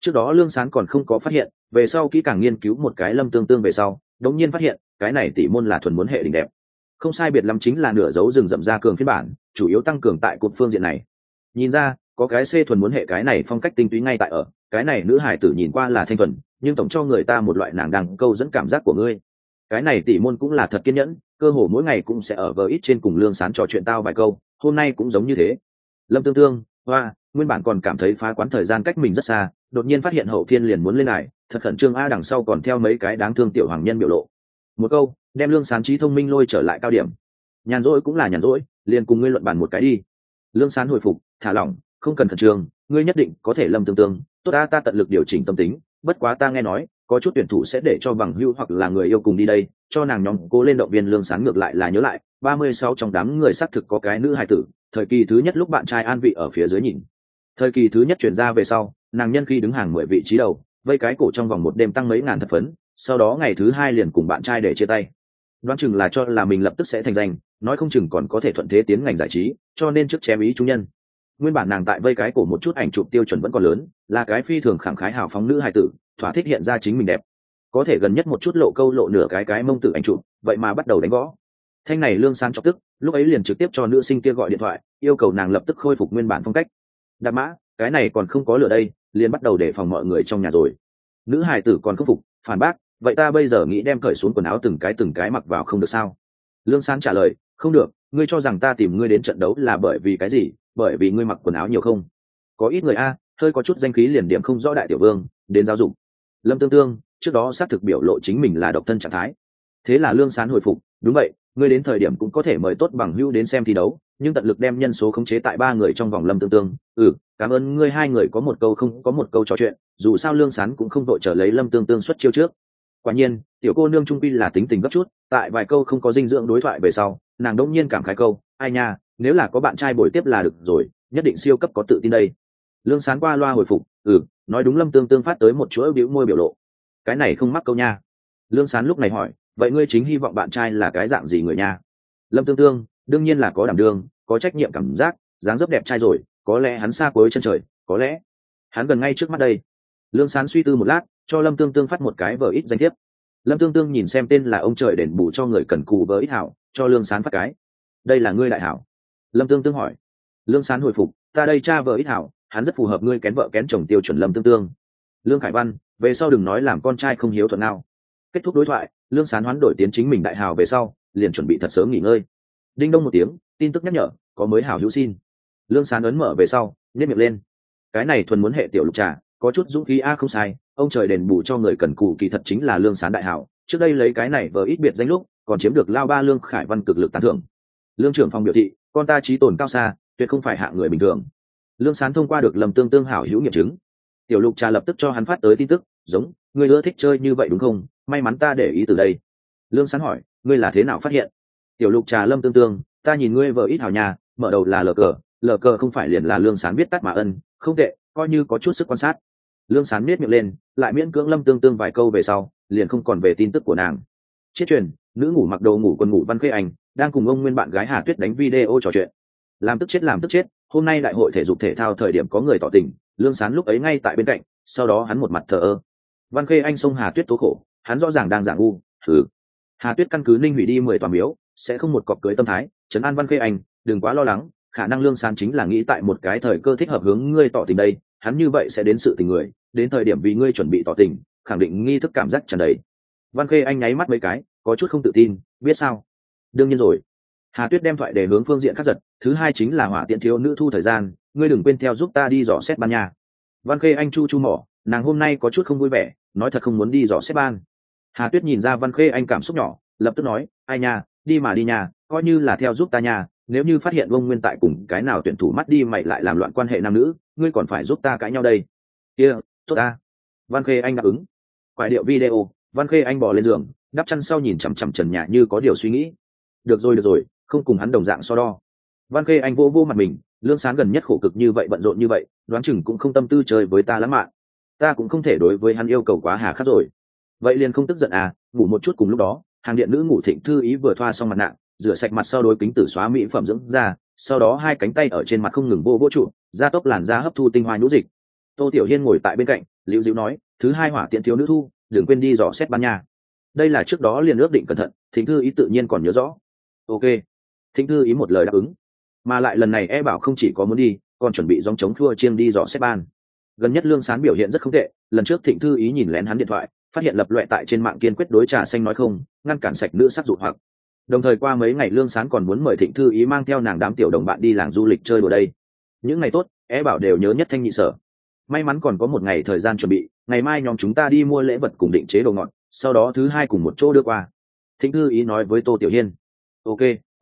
Trước đó Lương Sán còn không có phát hiện, về sau kỹ càng nghiên cứu một cái Lâm Tương Tương về sau, đống nhiên phát hiện cái này tỷ môn là thuần muốn hệ đỉnh đẹp, không sai biệt lắm chính là nửa dấu rừng rậm ra cường phiên bản, chủ yếu tăng cường tại cột phương diện này. Nhìn ra có cái C thuần muốn hệ cái này phong cách tinh túy ngay tại ở, cái này nữ hải tử nhìn qua là thanh thuần, nhưng tổng cho người ta một loại nàng đang câu dẫn cảm giác của ngươi. Cái này tỷ môn cũng là thật kiên nhẫn, cơ hồ mỗi ngày cũng sẽ ở vờ ít trên cùng Lương Sán trò chuyện tao vài câu, hôm nay cũng giống như thế. Lâm Tương Tương, hoa, nguyên bản còn cảm thấy phá quán thời gian cách mình rất xa, đột nhiên phát hiện hậu thiên liền muốn lên lại, thật khẩn trương a, đằng sau còn theo mấy cái đáng thương tiểu hoàng nhân biểu lộ. Một câu đem Lương Sán trí thông minh lôi trở lại cao điểm. Nhàn rỗi cũng là nhàn rỗi, liền cùng ngươi luận bàn một cái đi. Lương Sán hồi phục, thả lỏng, không cần khẩn trương, ngươi nhất định có thể. Lâm Tương Tương, tốt ta tận lực điều chỉnh tâm tính, bất quá ta nghe nói có chút tuyển thủ sẽ để cho bằng hữu hoặc là người yêu cùng đi đây, cho nàng nhóm cố lên động viên. Lương Sán ngược lại là nhớ lại 36 trong đám người xác thực có cái nữ hài tử, thời kỳ thứ nhất lúc bạn trai an vị ở phía dưới nhìn, thời kỳ thứ nhất chuyển ra về sau nàng nhân khi đứng hàng 10 vị trí đầu, vây cái cổ trong vòng một đêm tăng mấy ngàn thật phấn, sau đó ngày thứ hai liền cùng bạn trai để chia tay. Đoán chừng là cho là mình lập tức sẽ thành danh, nói không chừng còn có thể thuận thế tiến ngành giải trí, cho nên trước chém ý trung nhân. Nguyên bản nàng tại vây cái cổ một chút ảnh chụp tiêu chuẩn vẫn còn lớn, là cái phi thường khẳng khái hào phóng nữ hài tử, thỏa thích hiện ra chính mình đẹp, có thể gần nhất một chút lộ câu lộ nửa cái mông tử ảnh chụp, vậy mà bắt đầu đánh võ. Thanh này Lương Sán chọc tức, lúc ấy liền trực tiếp cho nữ sinh kia gọi điện thoại, yêu cầu nàng lập tức khôi phục nguyên bản phong cách. Đạp mã, cái này còn không có lửa đây, liền bắt đầu đề phòng mọi người trong nhà rồi. Nữ hài tử còn không phục, phản bác, vậy ta bây giờ nghĩ đem cởi xuống quần áo từng cái mặc vào không được sao? Lương Sán trả lời, không được, ngươi cho rằng ta tìm ngươi đến trận đấu là bởi vì cái gì? Bởi vì ngươi mặc quần áo nhiều không? Có ít người a, hơi có chút danh khí liền điểm không rõ đại tiểu vương, đến giáo dục. Lâm Tương Tương trước đó xác thực biểu lộ chính mình là độc thân trạng thái, thế là Lương Sán hồi phục, đúng vậy, ngươi đến thời điểm cũng có thể mời tốt bằng hữu đến xem thi đấu, nhưng tận lực đem nhân số khống chế tại 3 người trong vòng. Lâm Tương Tương, cảm ơn ngươi. Hai người có một câu không có một câu trò chuyện, dù sao Lương Sán cũng không vội chờ lấy Lâm Tương Tương xuất chiêu trước. Quả nhiên tiểu cô nương trung quy là tính tình gấp chút, tại vài câu không có dinh dưỡng đối thoại về sau, nàng đỗng nhiên cảm khái câu, ai nha, nếu là có bạn trai bồi tiếp là được rồi, nhất định siêu cấp có tự tin đây. Lương Sán qua loa hồi phục, nói đúng. Lâm Tương Tương phát tới một chuỗi bĩu môi biểu lộ, cái này không mắc câu nha. Lương Sán lúc này hỏi, vậy ngươi chính hy vọng bạn trai là cái dạng gì người nha? Lâm Tương Tương, đương nhiên là có đảm đương, có trách nhiệm cảm giác, dáng dấp đẹp trai rồi, có lẽ hắn xa cuối chân trời, có lẽ hắn gần ngay trước mắt đây. Lương Sán suy tư một lát, cho Lâm Tương Tương phát một cái vở ít danh thiếp. Lâm Tương Tương nhìn xem tên là ông trời đền bù cho người cần cù vở ít hảo, cho Lương Sán phát cái. Đây là ngươi đại hảo? Lâm Tương Tương hỏi. Lương Sán hồi phục, ta đây cha vợ ít hảo, hắn rất phù hợp ngươi kén vợ kén chồng tiêu chuẩn. Lâm Tương Tương, Lương Khải Văn, về sau đừng nói làm con trai không hiếu thuận nào. Kết thúc đối thoại, Lương Sán hoán đổi tiến chính mình đại hào về sau, liền chuẩn bị thật sớm nghỉ ngơi. Đinh đông một tiếng, tin tức nhắc nhở, có mới hảo hữu xin. Lương Sán ấn mở về sau, nhếch miệng lên. Cái này thuần muốn hệ tiểu lục trà, có chút dũng khí a, không sai, ông trời đền bù cho người cần cù kỳ thật chính là Lương Sán đại hảo. Trước đây lấy cái này vờ ít biệt danh lúc, còn chiếm được lao ba Lương Khải Văn cực lực tán thưởng. Lương trưởng phòng biểu thị, con ta trí tồn cao xa, tuyệt không phải hạng người bình thường. Lương Sán thông qua được Lâm Tương Tương hảo hữu nghiệm chứng. Tiểu lục trà lập tức cho hắn phát tới tin tức, giống, ngươi ưa thích chơi như vậy đúng không? May mắn ta để ý từ đây. Lương Sán hỏi, ngươi là thế nào phát hiện? Tiểu lục trà, Lâm Tương Tương, ta nhìn ngươi vợ ít hảo nhà, mở đầu là lờ cờ không phải liền là Lương Sán viết tắt mà ân, không tệ, coi như có chút sức quan sát. Lương Sán miết miệng lên, lại miễn cưỡng Lâm Tương Tương vài câu về sau, liền không còn về tin tức của nàng. Chiết truyền, nữ ngủ mặc đồ ngủ quần ngủ Văn Khê Anh đang cùng ông nguyên bạn gái Hà Tuyết đánh video trò chuyện. Làm tức chết, hôm nay đại hội thể dục thể thao thời điểm có người tỏ tình, Lương Sán lúc ấy ngay tại bên cạnh, sau đó hắn một mặt thờ ơ. Văn Khê Anh xông Hà Tuyết tố khổ, hắn rõ ràng đang giả ngu. Hà Tuyết căn cứ Ninh hủy đi 10 tòa miếu, sẽ không một cọc cưới tâm thái, trấn an Văn Khê Anh, đừng quá lo lắng, khả năng Lương Sán chính là nghĩ tại một cái thời cơ thích hợp hướng ngươi tỏ tình đây, hắn như vậy sẽ đến sự tình người, đến thời điểm vì ngươi chuẩn bị tỏ tình, khẳng định nghi thức cảm giác tràn đầy. Văn Khê Anh nháy mắt mấy cái, có chút không tự tin, biết sao? Đương nhiên rồi. Hà Tuyết đem thoại để hướng phương diện khác giật, thứ hai chính là hỏa tiện thiếu nữ thu thời gian, ngươi đừng quên theo giúp ta đi dò xét ban nhà. Văn Khê Anh chu mỏ, nàng hôm nay có chút không vui vẻ, nói thật không muốn đi dò xét ban. Hà Tuyết nhìn ra Văn Khê Anh cảm xúc nhỏ, lập tức nói, ai nha, đi mà đi nhà, coi như là theo giúp ta nhà, nếu như phát hiện Vông Nguyên tại cùng cái nào tuyển thủ mắt đi mày lại làm loạn quan hệ nam nữ, ngươi còn phải giúp ta cãi nhau đây. Kia, tốt ta. Văn Khê Anh đáp ứng. Quải điệu video, Văn Khê Anh bò lên giường, đắp chăn sau nhìn chằm chằm trần nhà như có điều suy nghĩ. Được rồi, không cùng hắn đồng dạng so đo. Văn Khê Anh vô mặt mình, Lương Sán gần nhất khổ cực như vậy bận rộn như vậy, đoán chừng cũng không tâm tư chơi với ta lắm mạng. Ta cũng không thể đối với hắn yêu cầu quá hà khắc rồi. Vậy liền không tức giận à, ngủ một chút. Cùng lúc đó, hàng điện nữ Ngủ Thịnh Thư Ý vừa thoa xong mặt nạ, rửa sạch mặt sau đối kính tử xóa mỹ phẩm dưỡng da, sau đó hai cánh tay ở trên mặt không ngừng vô trụ, gia tốc làn da hấp thu tinh hoa nhũ dịch. Tô Tiểu Hiên ngồi tại bên cạnh, Liễu Diệu nói, thứ hai hỏa tiễn thiếu nữ thu, đừng quên đi dò xét ban nha. Đây là trước đó liền ước định cẩn thận, Thịnh Thư Ý tự nhiên còn nhớ rõ. Ok. Thịnh Thư Ý một lời đáp ứng, mà lại lần này bảo không chỉ có muốn đi, còn chuẩn bị dòng chống thua chiêng đi dò xét ban. Gần nhất Lương Sán biểu hiện rất không tệ, lần trước Thịnh Thư Ý nhìn lén hắn điện thoại, phát hiện lập loè tại trên mạng kiên quyết đối trà xanh nói không, ngăn cản sạch nữ sắc dụ hoặc. Đồng thời qua mấy ngày Lương Sán còn muốn mời Thịnh Thư Ý mang theo nàng đám tiểu đồng bạn đi làng du lịch chơi đùa đây. Những ngày tốt, bảo đều nhớ nhất thanh nhị sở. May mắn còn có một ngày thời gian chuẩn bị, ngày mai nhóm chúng ta đi mua lễ vật cùng định chế đồ ngọt, sau đó thứ hai cùng một chỗ đưa qua. Thịnh Thư Ý nói với Tô Tiểu Hiên. Ok.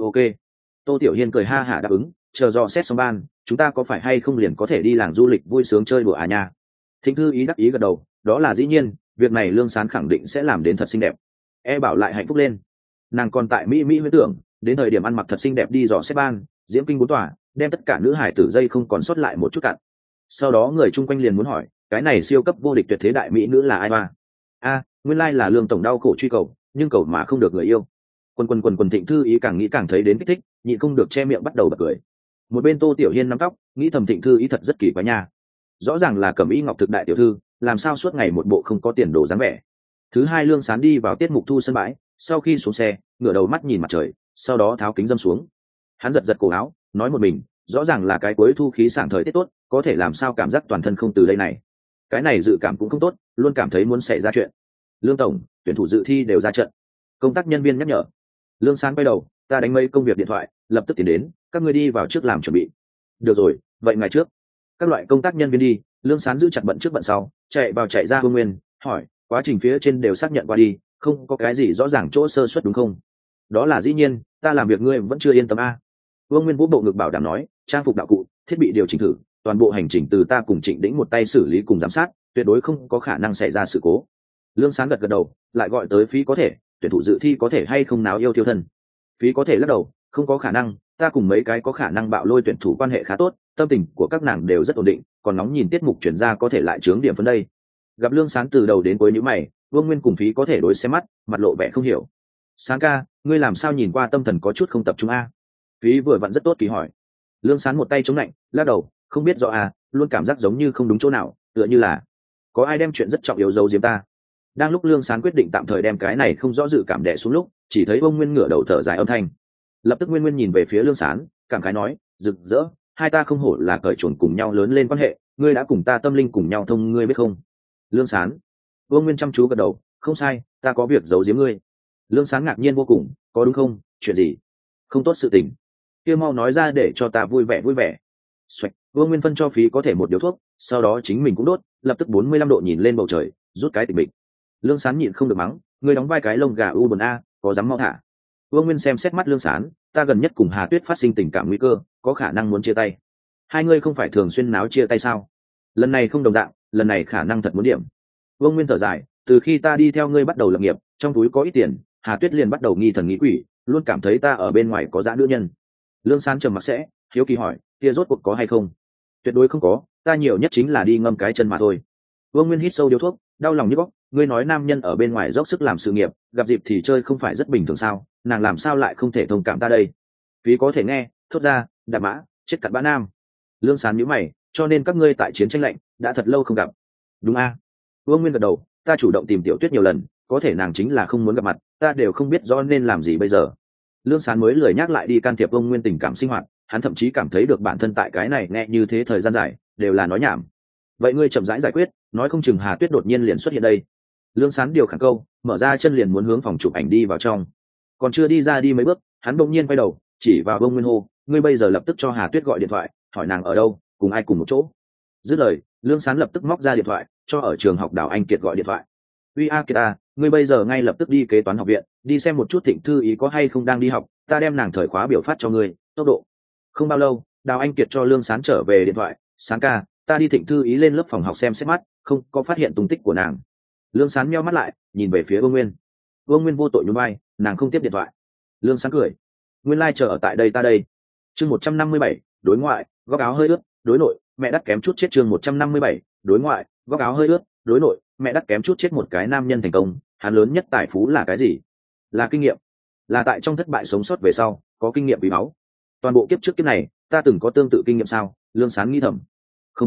Tô Tiểu Hiên cười ha hả đáp ứng, chờ dò xét xong ban, chúng ta có phải hay không liền có thể đi làng du lịch vui sướng chơi đùa à nha. Thịnh Thư Ý đắc ý gật đầu, đó là dĩ nhiên, việc này Lương Sán khẳng định sẽ làm đến thật xinh đẹp. Bảo lại hạnh phúc lên, nàng còn tại mỹ huyễn tưởng đến thời điểm ăn mặc thật xinh đẹp đi dò xét ban, diễm kinh bốn tòa, đem tất cả nữ hải tử dây không còn sót lại một chút cặn. Sau đó người chung quanh liền muốn hỏi, cái này siêu cấp vô địch tuyệt thế đại mỹ nữ là ai ba? Nguyên lai là Lương tổng đau khổ truy cầu, nhưng cầu mà không được người yêu. Quần Thịnh Thư Ý càng nghĩ càng thấy đến kích thích, nhịn không được che miệng bắt đầu bật cười. Một bên Tô Tiểu Hiên nắm tóc, nghĩ thầm Thịnh Thư Ý thật rất kỳ quái nha. Rõ ràng là Cẩm Ý Ngọc thực đại tiểu thư, làm sao suốt ngày một bộ không có tiền đồ dáng vẻ. Thứ hai Lương Sán đi vào tiết mục thu sân bãi, sau khi xuống xe, ngửa đầu mắt nhìn mặt trời, sau đó tháo kính dâm xuống. Hắn giật cổ áo, nói một mình, rõ ràng là cái cuối thu khí sảng thời tiết tốt, có thể làm sao cảm giác toàn thân không từ đây này. Cái này dự cảm cũng không tốt, luôn cảm thấy muốn xảy ra chuyện. Lương tổng, tuyển thủ dự thi đều ra trận. Công tác nhân viên nhắc nhở. Lương Sán quay đầu, ta đánh mấy công việc điện thoại, lập tức tiến đến, các ngươi đi vào trước làm chuẩn bị. Được rồi, vậy ngày trước. Các loại công tác nhân viên đi, Lương Sán giữ chặt bận trước bận sau, chạy ra Vương Nguyên, hỏi, quá trình phía trên đều xác nhận qua đi, không có cái gì rõ ràng chỗ sơ suất đúng không? Đó là dĩ nhiên, ta làm việc ngươi vẫn chưa yên tâm a. Vương Nguyên vũ bộ ngực bảo đảm nói, trang phục đạo cụ, thiết bị điều chỉnh thử, toàn bộ hành trình từ ta cùng Trịnh Đĩnh một tay xử lý cùng giám sát, tuyệt đối không có khả năng xảy ra sự cố. Lương Sán gật đầu, lại gọi tới Phí có thể, tuyển thủ dự thi có thể hay không náo yêu thiêu thân. Phí có thể lắc đầu, không có khả năng, ta cùng mấy cái có khả năng bạo lôi tuyển thủ quan hệ khá tốt, tâm tình của các nàng đều rất ổn định, còn nóng nhìn tiết mục chuyển ra có thể lại chướng điểm phân đây. Gặp Lương Sán từ đầu đến cuối nhíu mày, Vương Nguyên cùng Phí có thể đối xem mắt, mặt lộ vẻ không hiểu. Sán ca, ngươi làm sao nhìn qua tâm thần có chút không tập trung a? Phí vừa vặn rất tốt kỳ hỏi. Lương Sán một tay chống lạnh, lắc đầu, không biết rõ à, luôn cảm giác giống như không đúng chỗ nào, tựa như là có ai đem chuyện rất trọng yếu giấu giếm ta. Đang lúc Lương Sán quyết định tạm thời đem cái này không rõ dự cảm đè xuống lúc, chỉ thấy ông Nguyên ngửa đầu thở dài âm thanh. Lập tức Nguyên nhìn về phía Lương Sán, cảm khái nói, rực rỡ, hai ta không hổ là cởi chuồn cùng nhau lớn lên quan hệ, ngươi đã cùng ta tâm linh cùng nhau thông, ngươi biết không? Lương Sán. Vương Nguyên chăm chú gật đầu, không sai, ta có việc giấu giếm ngươi. Lương Sán ngạc nhiên vô cùng, có đúng không? Chuyện gì? Không tốt sự tình. Kia mau nói ra để cho ta vui vẻ. Xoạch, Vương Nguyên phân cho Phí có thể một điếu thuốc, sau đó chính mình cũng đốt, lập tức 45 độ nhìn lên bầu trời, rút cái tịch mịch. Lương Sán nhịn không được mắng, ngươi đóng vai cái lông gà u buồn a, có dám mau thả. Vương Nguyên xem xét mắt Lương Sán, ta gần nhất cùng Hà Tuyết phát sinh tình cảm nguy cơ, có khả năng muốn chia tay. Hai ngươi không phải thường xuyên náo chia tay sao? Lần này không đồng dạng, lần này khả năng thật muốn điểm. Vương Nguyên thở dài, từ khi ta đi theo ngươi bắt đầu lập nghiệp, trong túi có ít tiền, Hà Tuyết liền bắt đầu nghi thần nghi quỷ, luôn cảm thấy ta ở bên ngoài có dã nữ nhân. Lương Sán trầm mặc sẽ, hiếu kỳ hỏi, kia rốt cuộc có hay không? Tuyệt đối không có, ta nhiều nhất chính là đi ngâm cái chân mà thôi. Vương Nguyên hít sâu điếu thuốc, đau lòng như góc, ngươi nói nam nhân ở bên ngoài dốc sức làm sự nghiệp, gặp dịp thì chơi không phải rất bình thường sao, nàng làm sao lại không thể thông cảm ta đây? Phí có thể nghe, thốt ra, đạp mã, chết cặn bã nam. Lương Sán nhíu mày, cho nên các ngươi tại chiến tranh lạnh, đã thật lâu không gặp. Đúng a? Vương Nguyên gật đầu, ta chủ động tìm Tiểu Tuyết nhiều lần, có thể nàng chính là không muốn gặp mặt, ta đều không biết rõ nên làm gì bây giờ. Lương Sán mới lười nhắc lại đi can thiệp Vương Nguyên tình cảm sinh hoạt, hắn thậm chí cảm thấy được bản thân tại cái này nghe như thế thời gian dài, đều là nói nhảm. Vậy ngươi chậm rãi giải quyết, nói không chừng Hà Tuyết đột nhiên liền xuất hiện đây. Lương Sán điều khản câu, mở ra chân liền muốn hướng phòng chụp ảnh đi vào trong. Còn chưa đi ra đi mấy bước, hắn bỗng nhiên quay đầu, chỉ vào Vương Nguyên hô, ngươi bây giờ lập tức cho Hà Tuyết gọi điện thoại, hỏi nàng ở đâu, cùng ai cùng một chỗ. Dứt lời, Lương Sán lập tức móc ra điện thoại, cho ở trường học Đào Anh Kiệt gọi điện thoại. Uy a Kiệt a, ngươi bây giờ ngay lập tức đi kế toán học viện, đi xem một chút Thịnh Thư Ý có hay không đang đi học, ta đem nàng thời khóa biểu phát cho ngươi, tốc độ. Không bao lâu, Đào Anh Kiệt cho Lương Sán trở về điện thoại, Sán ca, ta đi Thịnh Thư Ý lên lớp phòng học xem xét mắt, không có phát hiện tung tích của nàng. Lương Sán meo mắt lại, nhìn về phía Vương Nguyên. Vương Nguyên vô tội nhún vai, nàng không tiếp điện thoại. Lương Sán cười, nguyên lai chờ ở tại đây ta đây. Chương 157, đối ngoại, góc áo hơi ướt, đối nội, mẹ đắt kém chút chết. Chương 157, đối ngoại, góc áo hơi ướt, đối nội, mẹ đắt kém chút chết. Một cái nam nhân thành công, hắn lớn nhất tài phú là cái gì? Là kinh nghiệm, là tại trong thất bại sống sót về sau có kinh nghiệm quý báu. Toàn bộ kiếp trước kiếp này ta từng có tương tự kinh nghiệm sao? Lương Sán nghĩ thầm. Không có,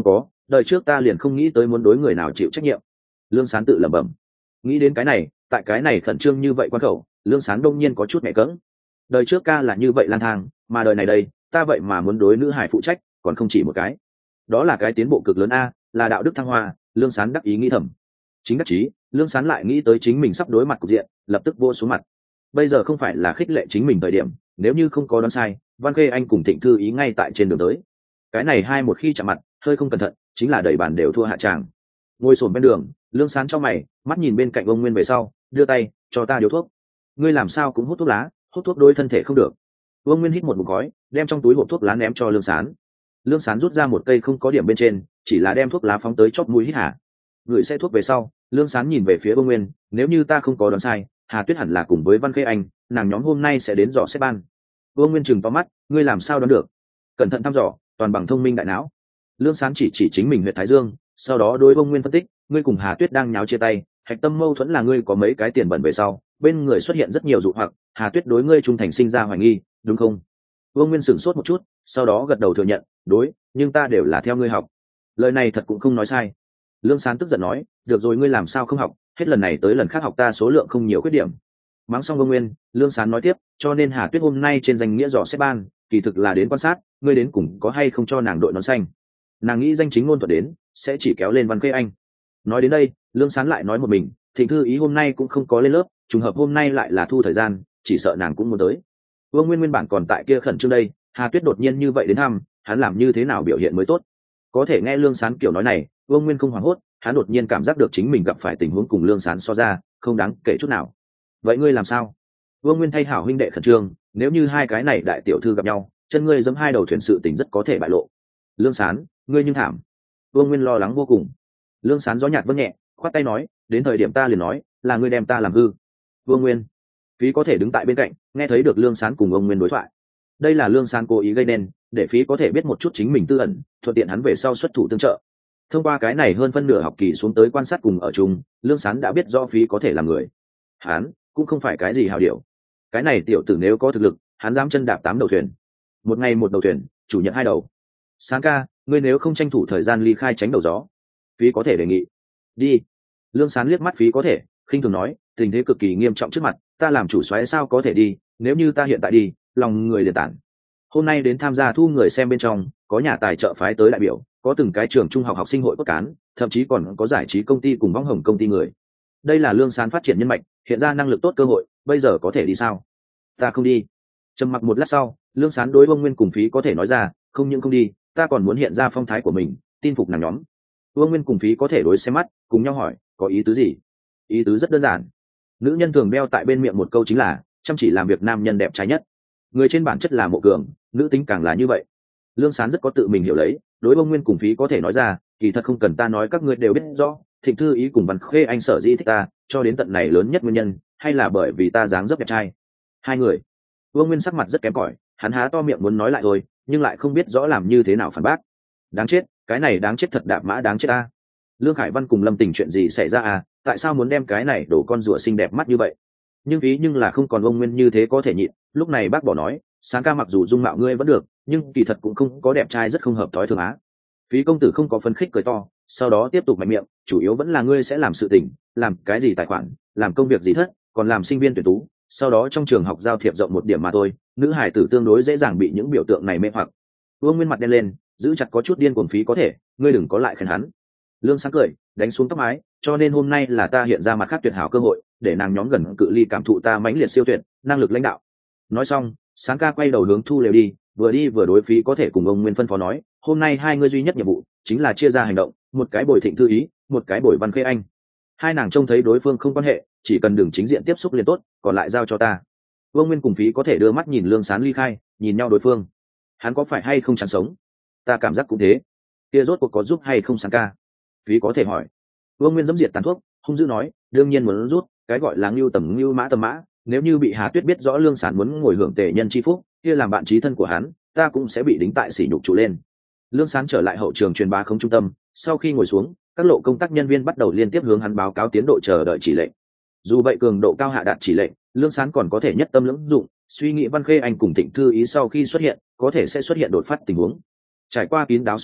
đời trước ta liền không nghĩ tới muốn đối người nào chịu trách nhiệm. Lương Sán tự lẩm bẩm. Nghĩ đến cái này, tại cái này khẩn trương như vậy quan khẩu, Lương Sán đông nhiên có chút mẹ cỡng. Đời trước ca là như vậy lang thang, mà đời này đây, ta vậy mà muốn đối nữ hải phụ trách, còn không chỉ một cái. Đó là cái tiến bộ cực lớn a, là đạo đức thăng hoa. Lương Sán đắc ý nghĩ thầm. Chính đắc chí, Lương Sán lại nghĩ tới chính mình sắp đối mặt cục diện, lập tức vô xuống mặt. Bây giờ không phải là khích lệ chính mình thời điểm, nếu như không có đoán sai, Văn Khê Anh cùng Thịnh Thư Ý ngay tại trên đường tới. Cái này hai một khi chạm mặt, hơi không cẩn thận, chính là đẩy bàn đều thua hạ tràng. Ngồi xổm bên đường, Lương Sán cho mày, mắt nhìn bên cạnh ông Nguyên về sau, đưa tay, cho ta điếu thuốc. Ngươi làm sao cũng hút thuốc lá, hút thuốc đối thân thể không được. Ông Nguyên hít một ngụm khói, đem trong túi hộp thuốc lá ném cho Lương Sán. Lương Sán rút ra một cây không có điểm bên trên, chỉ là đem thuốc lá phóng tới chóp mũi hít hà. Gửi xe thuốc về sau, Lương Sán nhìn về phía ông Nguyên, nếu như ta không có đoán sai, Hà Tuyết hẳn là cùng với Văn Khê Anh, nàng nhóm hôm nay sẽ đến dò xét ban. Ông Nguyên chừng to mắt, ngươi làm sao đoán được? Cẩn thận thăm dò, toàn bằng thông minh đại não. Lương Sán chỉ chính mình huyện Thái Dương, sau đó đối ông Nguyên phân tích, ngươi cùng Hà Tuyết đang nháo chia tay, hạch tâm mâu thuẫn là ngươi có mấy cái tiền bẩn về sau, bên người xuất hiện rất nhiều dụ hoặc, Hà Tuyết đối ngươi trung thành sinh ra hoài nghi, đúng không? Ông Nguyên sửng sốt một chút, sau đó gật đầu thừa nhận, đối, nhưng ta đều là theo ngươi học. Lời này thật cũng không nói sai. Lương Sán tức giận nói, được rồi, ngươi làm sao không học, hết lần này tới lần khác học ta số lượng không nhiều khuyết điểm. Mắng xong ông Nguyên, Lương Sán nói tiếp, cho nên Hà Tuyết hôm nay trên danh nghĩa dò xét ban, kỳ thực là đến quan sát, ngươi đến cùng có hay không cho nàng đội nón xanh. Nàng nghĩ danh chính ngôn thuận đến, sẽ chỉ kéo lên Văn Khê Anh. Nói đến đây, Lương Sán lại nói một mình, Thịnh Thư Ý hôm nay cũng không có lên lớp, trùng hợp hôm nay lại là thu thời gian, chỉ sợ nàng cũng muốn tới. Vương Nguyên nguyên bản còn tại kia khẩn trương đây, Hà Tuyết đột nhiên như vậy đến thăm, hắn làm như thế nào biểu hiện mới tốt? Có thể nghe Lương Sán kiểu nói này, Vương Nguyên không hoảng hốt, hắn đột nhiên cảm giác được chính mình gặp phải tình huống cùng Lương Sán so ra, không đáng kể chút nào. Vậy ngươi làm sao? Vương Nguyên thay hảo huynh đệ khẩn trương, nếu như hai cái này đại tiểu thư gặp nhau, chân ngươi giẫm hai đầu thuyền sự tình rất có thể bại lộ. Lương Sán, ngươi nhưng thảm. Vương Nguyên lo lắng vô cùng. Lương Sán gió nhạt vâng nhẹ, khoát tay nói, đến thời điểm ta liền nói, là ngươi đem ta làm hư. Vương Nguyên, Phí có thể đứng tại bên cạnh, nghe thấy được Lương Sán cùng ông Nguyên đối thoại. Đây là Lương Sán cố ý gây nên, để Phí có thể biết một chút chính mình tư ẩn, thuận tiện hắn về sau xuất thủ tương trợ. Thông qua cái này hơn phân nửa học kỳ xuống tới quan sát cùng ở chung, Lương Sán đã biết do Phí có thể là người. Hắn cũng không phải cái gì hào điệu. Cái này tiểu tử nếu có thực lực, hắn dám chân đạp 8 đầu thuyền. Một ngày một đầu thuyền, chủ nhận 2 đầu. Sáng ca, ngươi nếu không tranh thủ thời gian ly khai tránh đầu gió, Phí có thể đề nghị. Đi. Lương Sán liếc mắt Phí có thể, khinh thường nói, tình thế cực kỳ nghiêm trọng trước mặt, ta làm chủ soái sao có thể đi, nếu như ta hiện tại đi, lòng người liền tản. Hôm nay đến tham gia thu người xem bên trong, có nhà tài trợ phái tới đại biểu, có từng cái trường trung học học sinh hội cốt cán, thậm chí còn có giải trí công ty cùng võng hồng công ty người. Đây là Lương Sán phát triển nhân mạch, hiện ra năng lực tốt cơ hội, bây giờ có thể đi sao? Ta không đi. Trầm mặc một lát sau, Lương Sán đối Vương Nguyên cùng Phí có thể nói ra, không những không đi, ta còn muốn hiện ra phong thái của mình, tin phục nàng nhóm. Vương Nguyên cùng Phí có thể đối xem mắt, cùng nhau hỏi, có ý tứ gì? Ý tứ rất đơn giản. Nữ nhân thường đeo tại bên miệng một câu chính là, chăm chỉ làm việc nam nhân đẹp trai nhất. Người trên bản chất là mộ cường, nữ tính càng là như vậy. Lương Sán rất có tự mình hiểu lấy, đối Vương Nguyên cùng Phí có thể nói ra, kỳ thật không cần ta nói các ngươi đều biết rõ, Thịnh Thư Ý cùng Văn Khê Anh sở dĩ thích ta, cho đến tận này lớn nhất nguyên nhân, hay là bởi vì ta dáng dấp đẹp trai. Hai người. Vương Nguyên sắc mặt rất kém cỏi, hắn há to miệng muốn nói lại thôi, nhưng lại không biết rõ làm như thế nào phản bác. Đáng chết, cái này đáng chết thật, đạp mã đáng chết ta. Lương Khải Văn cùng Lâm Tình chuyện gì xảy ra à, tại sao muốn đem cái này đổ con rùa xinh đẹp mắt như vậy? Nhưng Phí nhưng là không còn ông Nguyên như thế có thể nhịn, lúc này bác bỏ nói, Sáng ca mặc dù dung mạo ngươi vẫn được, nhưng kỳ thật cũng không có đẹp trai, rất không hợp thói thường á. Phí công tử không có phấn khích cười to, sau đó tiếp tục mạnh miệng, chủ yếu vẫn là ngươi sẽ làm sự tình, làm cái gì tài khoản, làm công việc gì thất, còn làm sinh viên tuyển tú, sau đó trong trường học giao thiệp rộng một điểm mà thôi, nữ hải tử tương đối dễ dàng bị những biểu tượng này mê hoặc. Vương Nguyên mặt đen lên, giữ chặt có chút điên cuồng Phí có thể, ngươi đừng có lại khen hắn. Lương Sáng cười, đánh xuống tóc mái, cho nên hôm nay là ta hiện ra mặt khác tuyệt hảo cơ hội, để nàng nhóm gần cự ly cảm thụ ta mãnh liệt siêu tuyệt, năng lực lãnh đạo. Nói xong, Sáng ca quay đầu hướng thu lều đi vừa đối Phí có thể cùng ông Nguyên phân phó nói, hôm nay hai ngươi duy nhất nhiệm vụ chính là chia ra hành động, một cái bồi Thịnh Thư Ý, một cái bồi Văn Khê Anh. Hai nàng trông thấy đối phương không quan hệ, chỉ cần đừng chính diện tiếp xúc liền tốt, còn lại giao cho ta. Vương Nguyên cùng Phí có thể đưa mắt nhìn Lương Sán ly khai, nhìn nhau đối phương. Hắn có phải hay không chán sống? Ta cảm giác cũng thế. Kia rốt cuộc có giúp hay không Sáng ca? Phí có thể hỏi. Vương Nguyên dẫm diệt tàn thuốc, hung dữ nói, đương nhiên muốn rút, cái gọi là ngưu tầm ngưu mã tầm mã, nếu như bị Hà Tuyết biết rõ Lương Sán muốn ngồi hưởng tề nhân chi phúc, kia làm bạn chí thân của hắn, ta cũng sẽ bị đính tại sỉ nhục trụ lên. Lương Sán trở lại hậu trường truyền bá không trung tâm, sau khi ngồi xuống, các lộ công tác nhân viên bắt đầu liên tiếp hướng hắn báo cáo tiến độ, chờ đợi chỉ lệnh. Dù vậy cường độ cao hạ đạt chỉ lệnh, Lương Sán còn có thể nhất tâm lưỡng dụng, suy nghĩ Văn Khê Anh cùng Thịnh Thư Ý sau khi xuất hiện, có thể sẽ xuất hiện đột phát tình huống. Trải qua kín đáo suy nghĩ,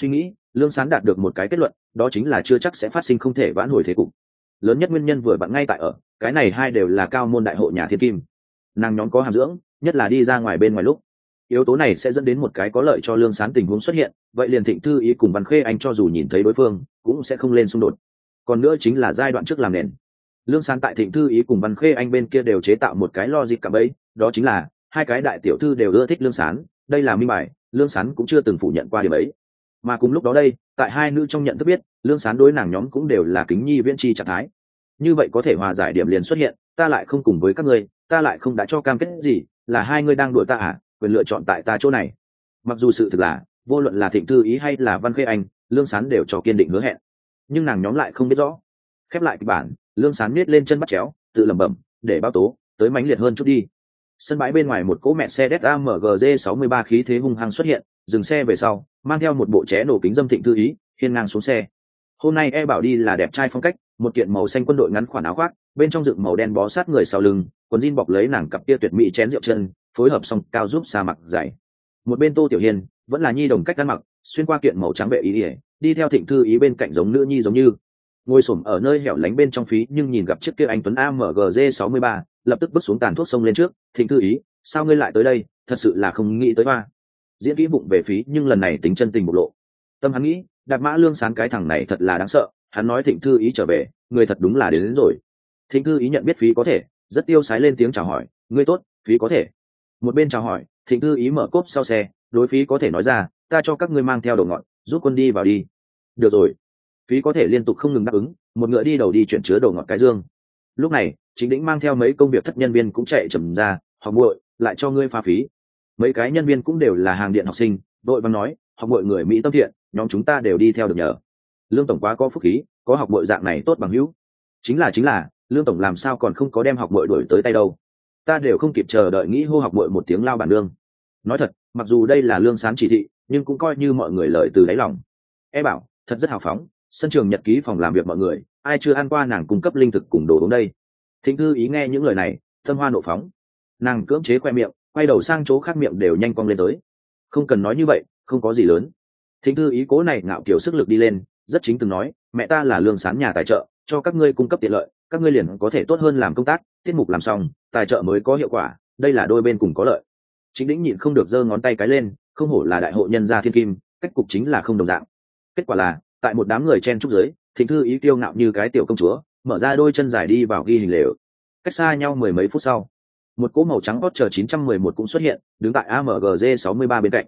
Lương Sán đạt được một cái kết luận, đó chính là chưa chắc sẽ phát sinh không thể vãn hồi thế cục. Lớn nhất nguyên nhân vừa vặn ngay tại ở cái này hai đều là cao môn đại hộ nhà thiên kim, nàng nhóm có hàm dưỡng, nhất là đi ra ngoài bên ngoài lúc, yếu tố này sẽ dẫn đến một cái có lợi cho Lương Sán tình huống xuất hiện. Vậy liền Thịnh Thư Ý cùng Văn Khê Anh cho dù nhìn thấy đối phương cũng sẽ không lên xung đột. Còn nữa chính là giai đoạn trước làm nền. Lương Sán tại Thịnh Thư Ý cùng Văn Khê Anh bên kia đều chế tạo một cái logic cả bấy, đó chính là hai cái đại tiểu thư đều ưa thích Lương Sán, đây là minh bài, Lương Sán cũng chưa từng phủ nhận qua điểm ấy. Mà cùng lúc đó đây, tại hai nữ trong nhận thức biết, Lương Sán đối nàng nhóm cũng đều là kính nhi viễn chi trạng thái. Như vậy có thể hòa giải điểm liền xuất hiện, ta lại không cùng với các ngươi, ta lại không đã cho cam kết gì, là hai ngươi đang đuổi ta à, quyền lựa chọn tại ta chỗ này. Mặc dù sự thực là, vô luận là Thịnh Thư Ý hay là Văn Khê Anh, Lương Sán đều cho kiên định hứa hẹn, nhưng nàng nhóm lại không biết rõ. Khép lại kịch bản, Lương Sán miết lên chân bắt chéo, tự lẩm bẩm, để báo tố tới mãnh liệt hơn chút đi. Sân bãi bên ngoài một cỗ mẹ xe AMG 63 khí thế hung hăng xuất hiện, dừng xe về sau, mang theo một bộ ché nổ kính dâm Thịnh Thư Ý hiên ngang xuống xe. Hôm nay e bảo đi là đẹp trai phong cách, một kiện màu xanh quân đội ngắn khoản áo khoác, bên trong dựng màu đen bó sát người sau lưng, quần jean bọc lấy nàng cặp kia tuyệt mỹ chén rượu chân, phối hợp song cao giúp xa mặc dày. Một bên Tô Tiểu Hiên vẫn là nhi đồng cách ăn mặc, xuyên qua kiện màu trắng vệ ý ỉa, đi theo Thịnh Thư Ý bên cạnh giống nữ nhi giống như ngồi xổm ở nơi hẻo lánh bên trong phí, nhưng nhìn gặp chiếc kia anh tuấn AMG 63, lập tức bước xuống tàn thuốc sông lên trước. Thịnh Thư Ý, sao ngươi lại tới đây, thật sự là không nghĩ tới ba. Diễn kỹ bụng về phí, nhưng lần này tính chân tình bộc lộ. Tâm hắn nghĩ, Đạp Mã Lương Sán cái thằng này thật là đáng sợ, hắn nói Thịnh Thư Ý trở về, người thật đúng là đến rồi. Thịnh Thư Ý nhận biết phí có thể, rất tiêu sái lên tiếng chào hỏi, ngươi tốt, phí có thể. Một bên chào hỏi, Thịnh Thư Ý mở cốp sau xe, đối phí có thể nói ra, ta cho các ngươi mang theo đồ ngọt, giúp quân đi vào đi. Được rồi. Phí có thể liên tục không ngừng đáp ứng, một ngựa đi đầu đi chuyển chứa đồ ngọt cái dương. Lúc này, Chính Đĩnh mang theo mấy công việc thất nhân viên cũng chạy chậm ra, học muội, lại cho ngươi pha phí. Mấy cái nhân viên cũng đều là hàng điện học sinh, đội văn nói, học muội người Mỹ tâm thiện, nhóm chúng ta đều đi theo được nhờ. Lương tổng quá có phúc khí, có học muội dạng này tốt bằng hữu. Chính là, Lương tổng làm sao còn không có đem học muội đuổi tới tay đâu. Ta đều không kịp chờ đợi nghĩ hô học muội một tiếng lao bản lương. Nói thật, mặc dù đây là Lương Sán chỉ thị, nhưng cũng coi như mọi người lời từ đáy lòng. E bảo, thật rất hào phóng, sân trường nhật ký phòng làm việc mọi người, ai chưa ăn qua nàng cung cấp linh thực cùng đồ uống đây. Thịnh Thư Ý nghe những lời này, tâm hoa nộ phóng, nàng cưỡng chế khoe miệng, quay đầu sang chỗ khác, miệng đều nhanh cong lên tới. Không cần nói như vậy, không có gì lớn. Thịnh Thư Ý cố này ngạo kiểu sức lực đi lên, rất chính từng nói, mẹ ta là Lương Sán nhà tài trợ, cho các ngươi cung cấp tiện lợi, các ngươi liền có thể tốt hơn làm công tác, tiết mục làm xong, tài trợ mới có hiệu quả, đây là đôi bên cùng có lợi. Chính Đĩnh nhịn không được giơ ngón tay cái lên, không hổ là đại hộ nhân gia thiên kim, cách cục chính là không đồng dạng. Kết quả là, tại một đám người chen trúc dưới, Thịnh Thư Ý kiêu ngạo như cái tiểu công chúa, mở ra đôi chân dài đi vào ghi hình lều. Cách xa nhau mười mấy phút sau, một cỗ màu trắng Porsche 911 cũng xuất hiện, đứng tại AMG 63 bên cạnh.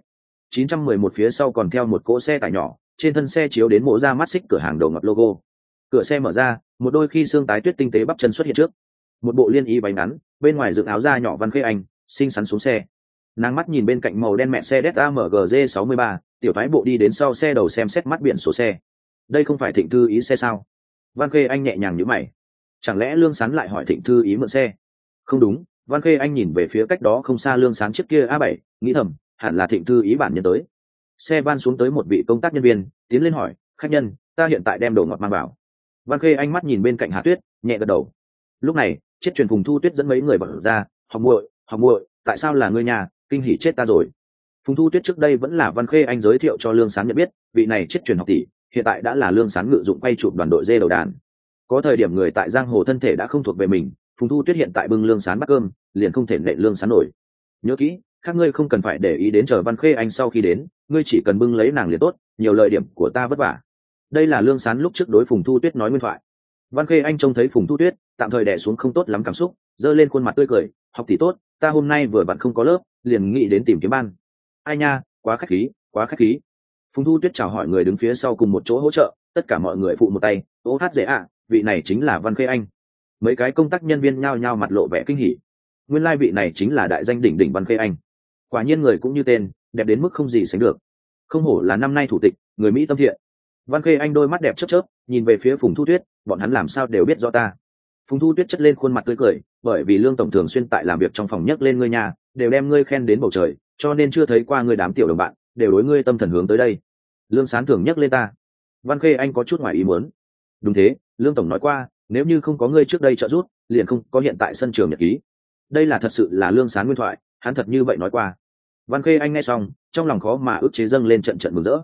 911 phía sau còn theo một cỗ xe tải nhỏ, trên thân xe chiếu đến mộ ra mắt xích cửa hàng đồ ngọt logo. Cửa xe mở ra, một đôi khi xương tái tuyết tinh tế bắp chân xuất hiện trước. Một bộ liên y váy ngắn, bên ngoài dựng áo da nhỏ Văn Khê Anh, xinh xắn xuống xe. Nàng mắt nhìn bên cạnh màu đen mẹ xe AMG 63, tiểu thái bộ đi đến sau xe đầu xem xét mắt biển số xe. Đây không phải Thịnh Thư Ý xe sao? Văn Khê Anh nhẹ nhàng nhíu mày. Chẳng lẽ Lương Sán lại hỏi Thịnh Thư Ý mượn xe? Không đúng, Văn Khê Anh nhìn về phía cách đó không xa Lương Sán trước kia A7, nghĩ thầm, hẳn là Thịnh Thư Ý bản nhân tới. Xe van xuống tới một vị công tác nhân viên, tiến lên hỏi, khách nhân, ta hiện tại đem đồ ngọt mang vào. Văn Khê Anh mắt nhìn bên cạnh Hà Tuyết, nhẹ gật đầu. Lúc này, chiếc truyền Phùng Thu Tuyết dẫn mấy người bật ra, học muội, tại sao là ngươi nhà, kinh hỉ chết ta rồi. Phùng Thu Tuyết trước đây vẫn là Văn Khê Anh giới thiệu cho Lương Sán nhận biết, vị này chiếc truyền học tỷ, hiện tại đã là Lương Sán ngự dụng quay chụp đoàn đội dê đầu đàn. Có thời điểm người tại giang hồ thân thể đã không thuộc về mình, Phùng Thu Tuyết hiện tại bưng Lương Sán bắt cơm, liền không thể nệ Lương Sán nổi. Nhớ kỹ, các ngươi không cần phải để ý đến chờ Văn Khê Anh sau khi đến, ngươi chỉ cần bưng lấy nàng liền tốt, nhiều lợi điểm của ta vất vả. Đây là Lương Sán lúc trước đối Phùng Thu Tuyết nói nguyên thoại. Văn Khê Anh trông thấy Phùng Thu Tuyết tạm thời đè xuống không tốt lắm cảm xúc, giơ lên khuôn mặt tươi cười, học tỷ tốt, ta hôm nay vừa vặn không có lớp, liền nghĩ đến tìm kiếm ban. Ai nha, quá khách khí, quá khách khí. Phùng Thu Tuyết chào hỏi người đứng phía sau cùng một chỗ hỗ trợ, tất cả mọi người phụ một tay, ô hát dễ ạ, vị này chính là Văn Khê Anh. Mấy cái công tác nhân viên nhao nhao mặt lộ vẻ kinh hỉ. Nguyên lai vị này chính là đại danh đỉnh đỉnh Văn Khê Anh. Quả nhiên người cũng như tên, đẹp đến mức không gì sánh được. Không hổ là năm nay thủ tịch, người Mỹ tâm thiện. Văn Khê Anh đôi mắt đẹp chớp chớp, nhìn về phía Phùng Thu Tuyết, bọn hắn làm sao đều biết rõ ta. Phùng Thu Tuyết chất lên khuôn mặt tươi cười, bởi vì Lương tổng thường xuyên tại làm việc trong phòng nhấc lên ngươi nhà, đều đem ngươi khen đến bầu trời, cho nên chưa thấy qua ngươi đám tiểu đồng bạn, đều đối ngươi tâm thần hướng tới đây. Lương Sán thường nhắc lên ta. Văn Khê Anh có chút ngoài ý muốn. Đúng thế, Lương tổng nói qua, nếu như không có ngươi trước đây trợ giúp, liền không có hiện tại sân trường nhật ký. Đây là thật sự là Lương Sán nguyên thoại, hắn thật như vậy nói qua. Văn Khê Anh nghe xong, trong lòng khó mà ức chế dâng lên trận trận mừng rỡ.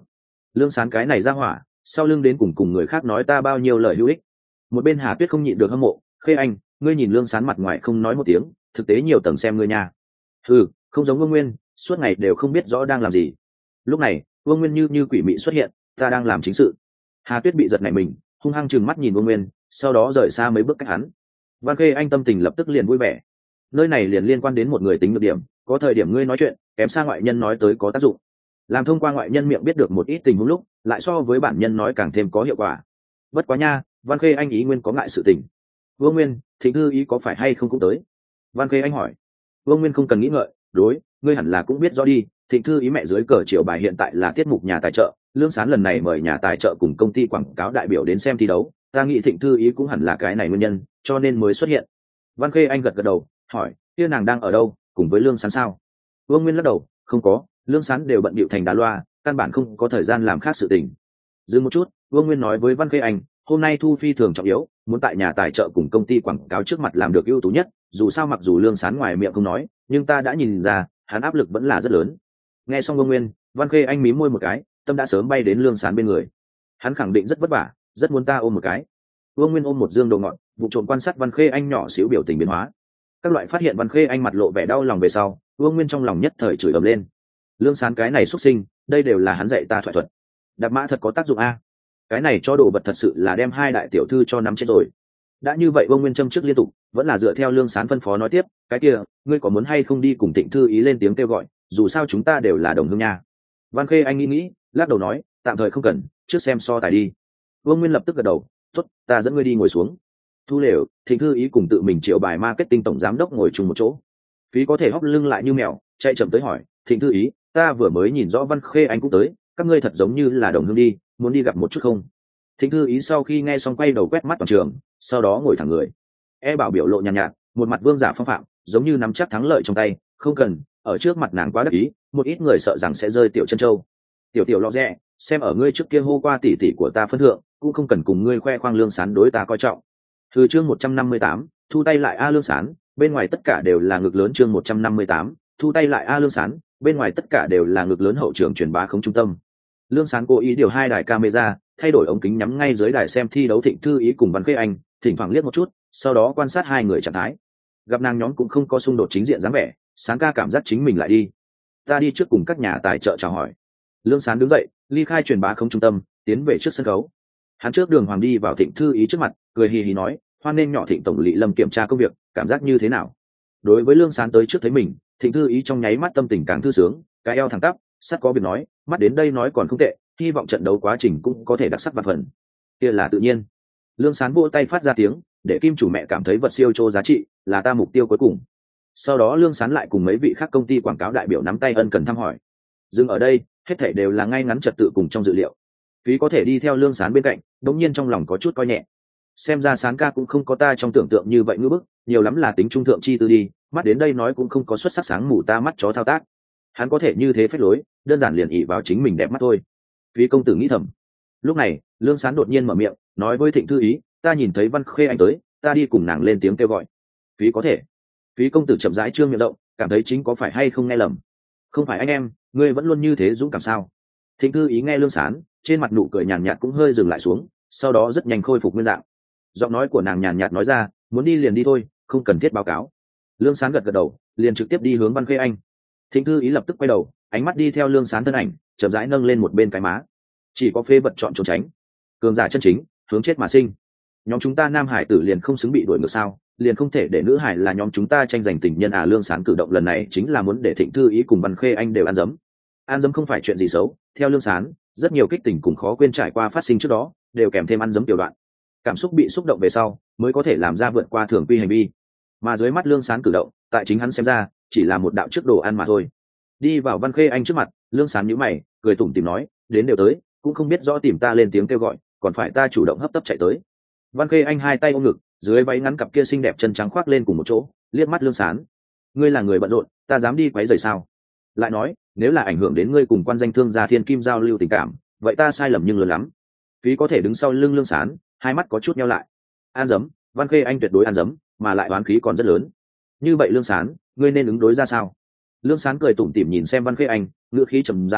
Lương Sán cái này ra hỏa, sau lưng đến cùng người khác nói ta bao nhiêu lời hữu ích. Một bên Hà Tuyết không nhịn được hâm mộ, Khê Anh, ngươi nhìn Lương Sán mặt ngoài không nói một tiếng, thực tế nhiều tầng xem ngươi nha. Ừ, không giống Vương Nguyên, suốt ngày đều không biết rõ đang làm gì. Lúc này, Vương Nguyên như quỷ mị xuất hiện, ta đang làm chính sự. Hà Tuyết bị giật nảy mình, hung hăng trừng mắt nhìn Vương Nguyên, sau đó rời xa mấy bước cách hắn. Văn Khê Anh tâm tình lập tức liền vui vẻ. Nơi này liền liên quan đến một người tính được điểm, có thời điểm ngươi nói chuyện, kém xa ngoại nhân nói tới có tác dụng. Làm thông qua ngoại nhân miệng biết được một ít tình huống lúc, lại so với bản nhân nói càng thêm có hiệu quả. Bất quá nha, Văn Khê Anh ý nguyên có ngại sự tình. Vương Nguyên, Thịnh Thư ý có phải hay không cũng tới? Văn Khê Anh hỏi. Vương Nguyên không cần nghĩ ngợi, đối, ngươi hẳn là cũng biết rõ đi. Thịnh Thư ý mẹ dưới cờ triệu bài hiện tại là tiết mục nhà tài trợ, Lương Sán lần này mời nhà tài trợ cùng công ty quảng cáo đại biểu đến xem thi đấu, ta nghĩ Thịnh Thư ý cũng hẳn là cái này nguyên nhân, cho nên mới xuất hiện. Văn Khê Anh gật gật đầu, hỏi, kia nàng đang ở đâu, cùng với Lương Sán sao? Vương Nguyên lắc đầu, không có, Lương Sán đều bận bịu thành đá loa, căn bản không có thời gian làm khác sự tình. Dừng một chút, Vương Nguyên nói với Văn Khê Anh, hôm nay thu phi thường trọng yếu, muốn tại nhà tài trợ cùng công ty quảng cáo trước mặt làm được ưu tú nhất, dù sao mặc dù Lương Sán ngoài miệng không nói, nhưng ta đã nhìn ra, hắn áp lực vẫn là rất lớn. Nghe xong Vương Nguyên, Văn Khê Anh mím môi một cái, tâm đã sớm bay đến Lương Sán bên người. Hắn khẳng định rất vất vả, rất muốn ta ôm một cái. Vương Nguyên ôm một dương đồ ngọt, vụ trộm quan sát Văn Khê Anh nhỏ xíu biểu tình biến hóa. Các loại phát hiện Văn Khê Anh mặt lộ vẻ đau lòng về sau, Vương Nguyên trong lòng nhất thời chửi ầm lên. Lương Sán cái này xuất sinh, đây đều là hắn dạy ta thoại thuật. Đạp mã thật có tác dụng a. Cái này cho đồ vật thật sự là đem hai đại tiểu thư cho nắm chết rồi. Đã như vậy Vương Nguyên châm trước liên tục, vẫn là dựa theo Lương Sán phân phó nói tiếp, cái kia, ngươi có muốn hay không đi cùng Thịnh Thư ý lên tiếng kêu gọi, dù sao chúng ta đều là đồng hương nha. Văn Khê Anh nghĩ, lắc đầu nói, tạm thời không cần, trước xem so tài đi. Vương Nguyên lập tức gật đầu, tốt, ta dẫn ngươi đi ngồi xuống. Thu lều, Thịnh Thư ý cùng tự mình triệu bài marketing tổng giám đốc ngồi chung một chỗ. Phí có thể hóc lưng lại như mèo, chạy chậm tới hỏi, Thịnh Thư ý, ta vừa mới nhìn rõ Văn Khê Anh cũng tới, các ngươi thật giống như là đồng hương đi, muốn đi gặp một chút không? Thịnh Thư ý sau khi nghe xong quay đầu quét mắt toàn trường, sau đó ngồi thẳng người. Bảo biểu lộ nhàn nhạt, một mặt vương giả phong phạm, giống như nắm chắc thắng lợi trong tay, không cần, ở trước mặt nàng quá đắc ý, một ít người sợ rằng sẽ rơi tiểu chân châu. Tiểu lọ rẽ, xem ở ngươi trước kia hô qua tỷ tỷ của ta phân thượng, cũng không cần cùng ngươi khoe khoang Lương Sán đối ta coi trọng. Từ chương 158, thu tay lại a Lương Sán, bên ngoài tất cả đều là ngực lớn. Chương 158, thu tay lại a Lương Sán, bên ngoài tất cả đều là ngực lớn. Hậu trường truyền bá không trung tâm. Lương Sán cố ý điều hai đài camera, thay đổi ống kính nhắm ngay dưới đài xem thi đấu Thịnh Thư ý cùng Văn Khê Anh, thỉnh thoảng liếc một chút, sau đó quan sát hai người trạng thái. Gặp nàng nhóm cũng không có xung đột chính diện dáng vẻ, Sán ca cảm giác chính mình lại đi. Ta đi trước cùng các nhà tài trợ chào hỏi. Lương Sán đứng dậy, ly khai truyền bá không trung tâm, tiến về trước sân khấu. Hắn trước đường hoàng đi vào Thịnh Thư ý trước mặt, cười hì hì nói, hoan nên nhỏ Thịnh tổng lý Lâm kiểm tra công việc, cảm giác như thế nào? Đối với Lương Sán tới trước thấy mình, Thịnh Thư ý trong nháy mắt tâm tình càng thư sướng, cái eo thẳng tắp, sắt có việc nói, mắt đến đây nói còn không tệ, hy vọng trận đấu quá trình cũng có thể đặc sắc và phần. Kia là tự nhiên. Lương Sán vỗ tay phát ra tiếng, để Kim chủ mẹ cảm thấy vật siêu chô giá trị, là ta mục tiêu cuối cùng. Sau đó Lương Sán lại cùng mấy vị khác công ty quảng cáo đại biểu nắm tay ân cần thăm hỏi. Dừng ở đây, hết thảy đều là ngay ngắn trật tự cùng trong dự liệu. Phí có thể đi theo Lương Sán bên cạnh, đống nhiên trong lòng có chút coi nhẹ. Xem ra Sán ca cũng không có ta trong tưởng tượng như vậy ngưỡng bức, nhiều lắm là tính trung thượng chi tư đi, mắt đến đây nói cũng không có xuất sắc sáng mù ta mắt chó thao tác. Hắn có thể như thế phép lối, đơn giản liền ỷ vào chính mình đẹp mắt thôi. Phí công tử nghĩ thầm. Lúc này, Lương Sán đột nhiên mở miệng, nói với Thịnh Thư ý, ta nhìn thấy Văn Khê Anh tới, ta đi cùng nàng lên tiếng kêu gọi. Phí có thể. Phí công tử chậm rãi trương miệng rộng, cảm thấy chính có phải hay không nghe lầm. Không phải anh em, ngươi vẫn luôn như thế dũng cảm sao? Thịnh Thư ý nghe Lương Sán, trên mặt nụ cười nhàn nhạt cũng hơi dừng lại xuống, sau đó rất nhanh khôi phục nguyên dạng. Giọng nói của nàng nhàn nhạt nói ra, muốn đi liền đi thôi, không cần thiết báo cáo. Lương Sán gật gật đầu, liền trực tiếp đi hướng Văn Khê Anh. Thịnh Thư ý lập tức quay đầu, ánh mắt đi theo Lương Sán thân ảnh, chậm rãi nâng lên một bên cái má. Chỉ có phê vật chọn trốn tránh, cường giả chân chính, hướng chết mà sinh. Nhóm chúng ta nam hải tử liền không xứng bị đuổi ngược sao? Liền không thể để nữ hải là nhóm chúng ta tranh giành tình nhân à? Lương Sán cử động lần này chính là muốn để Thịnh Thư ý cùng Văn Khê Anh đều ăn dấm. Ăn dấm không phải chuyện gì xấu, theo Lương Sán, rất nhiều kích tình cùng khó quên trải qua phát sinh trước đó, đều kèm thêm ăn dấm tiểu đoạn. Cảm xúc bị xúc động về sau, mới có thể làm ra vượt qua thường quy hành vi. Mà dưới mắt Lương Sán cử động, tại chính hắn xem ra, chỉ là một đạo trước đồ ăn mà thôi. Đi vào Văn Khê Anh trước mặt, Lương Sán nhíu mày, cười tủm tỉm nói, đến đều tới, cũng không biết rõ tìm ta lên tiếng kêu gọi, còn phải ta chủ động hấp tấp chạy tới. Văn Khê Anh hai tay ôm ngực, dưới váy ngắn cặp kia xinh đẹp chân trắng khoác lên cùng một chỗ, liếc mắt Lương Sán. Ngươi là người bận rộn, ta dám đi quấy rầy sao? Lại nói, nếu là ảnh hưởng đến ngươi cùng quan danh thương gia Thiên Kim giao lưu tình cảm, vậy ta sai lầm nhưng lớn lắm. Phí có thể đứng sau lưng Lương Sán, hai mắt có chút nheo lại. An dấm, Văn Khê Anh tuyệt đối an dấm, mà lại oán khí còn rất lớn. Như vậy Lương Sán, ngươi nên ứng đối ra sao? Lương Sán cười tủm tỉm nhìn xem Văn Khê Anh, ngữ khí trầm rãi,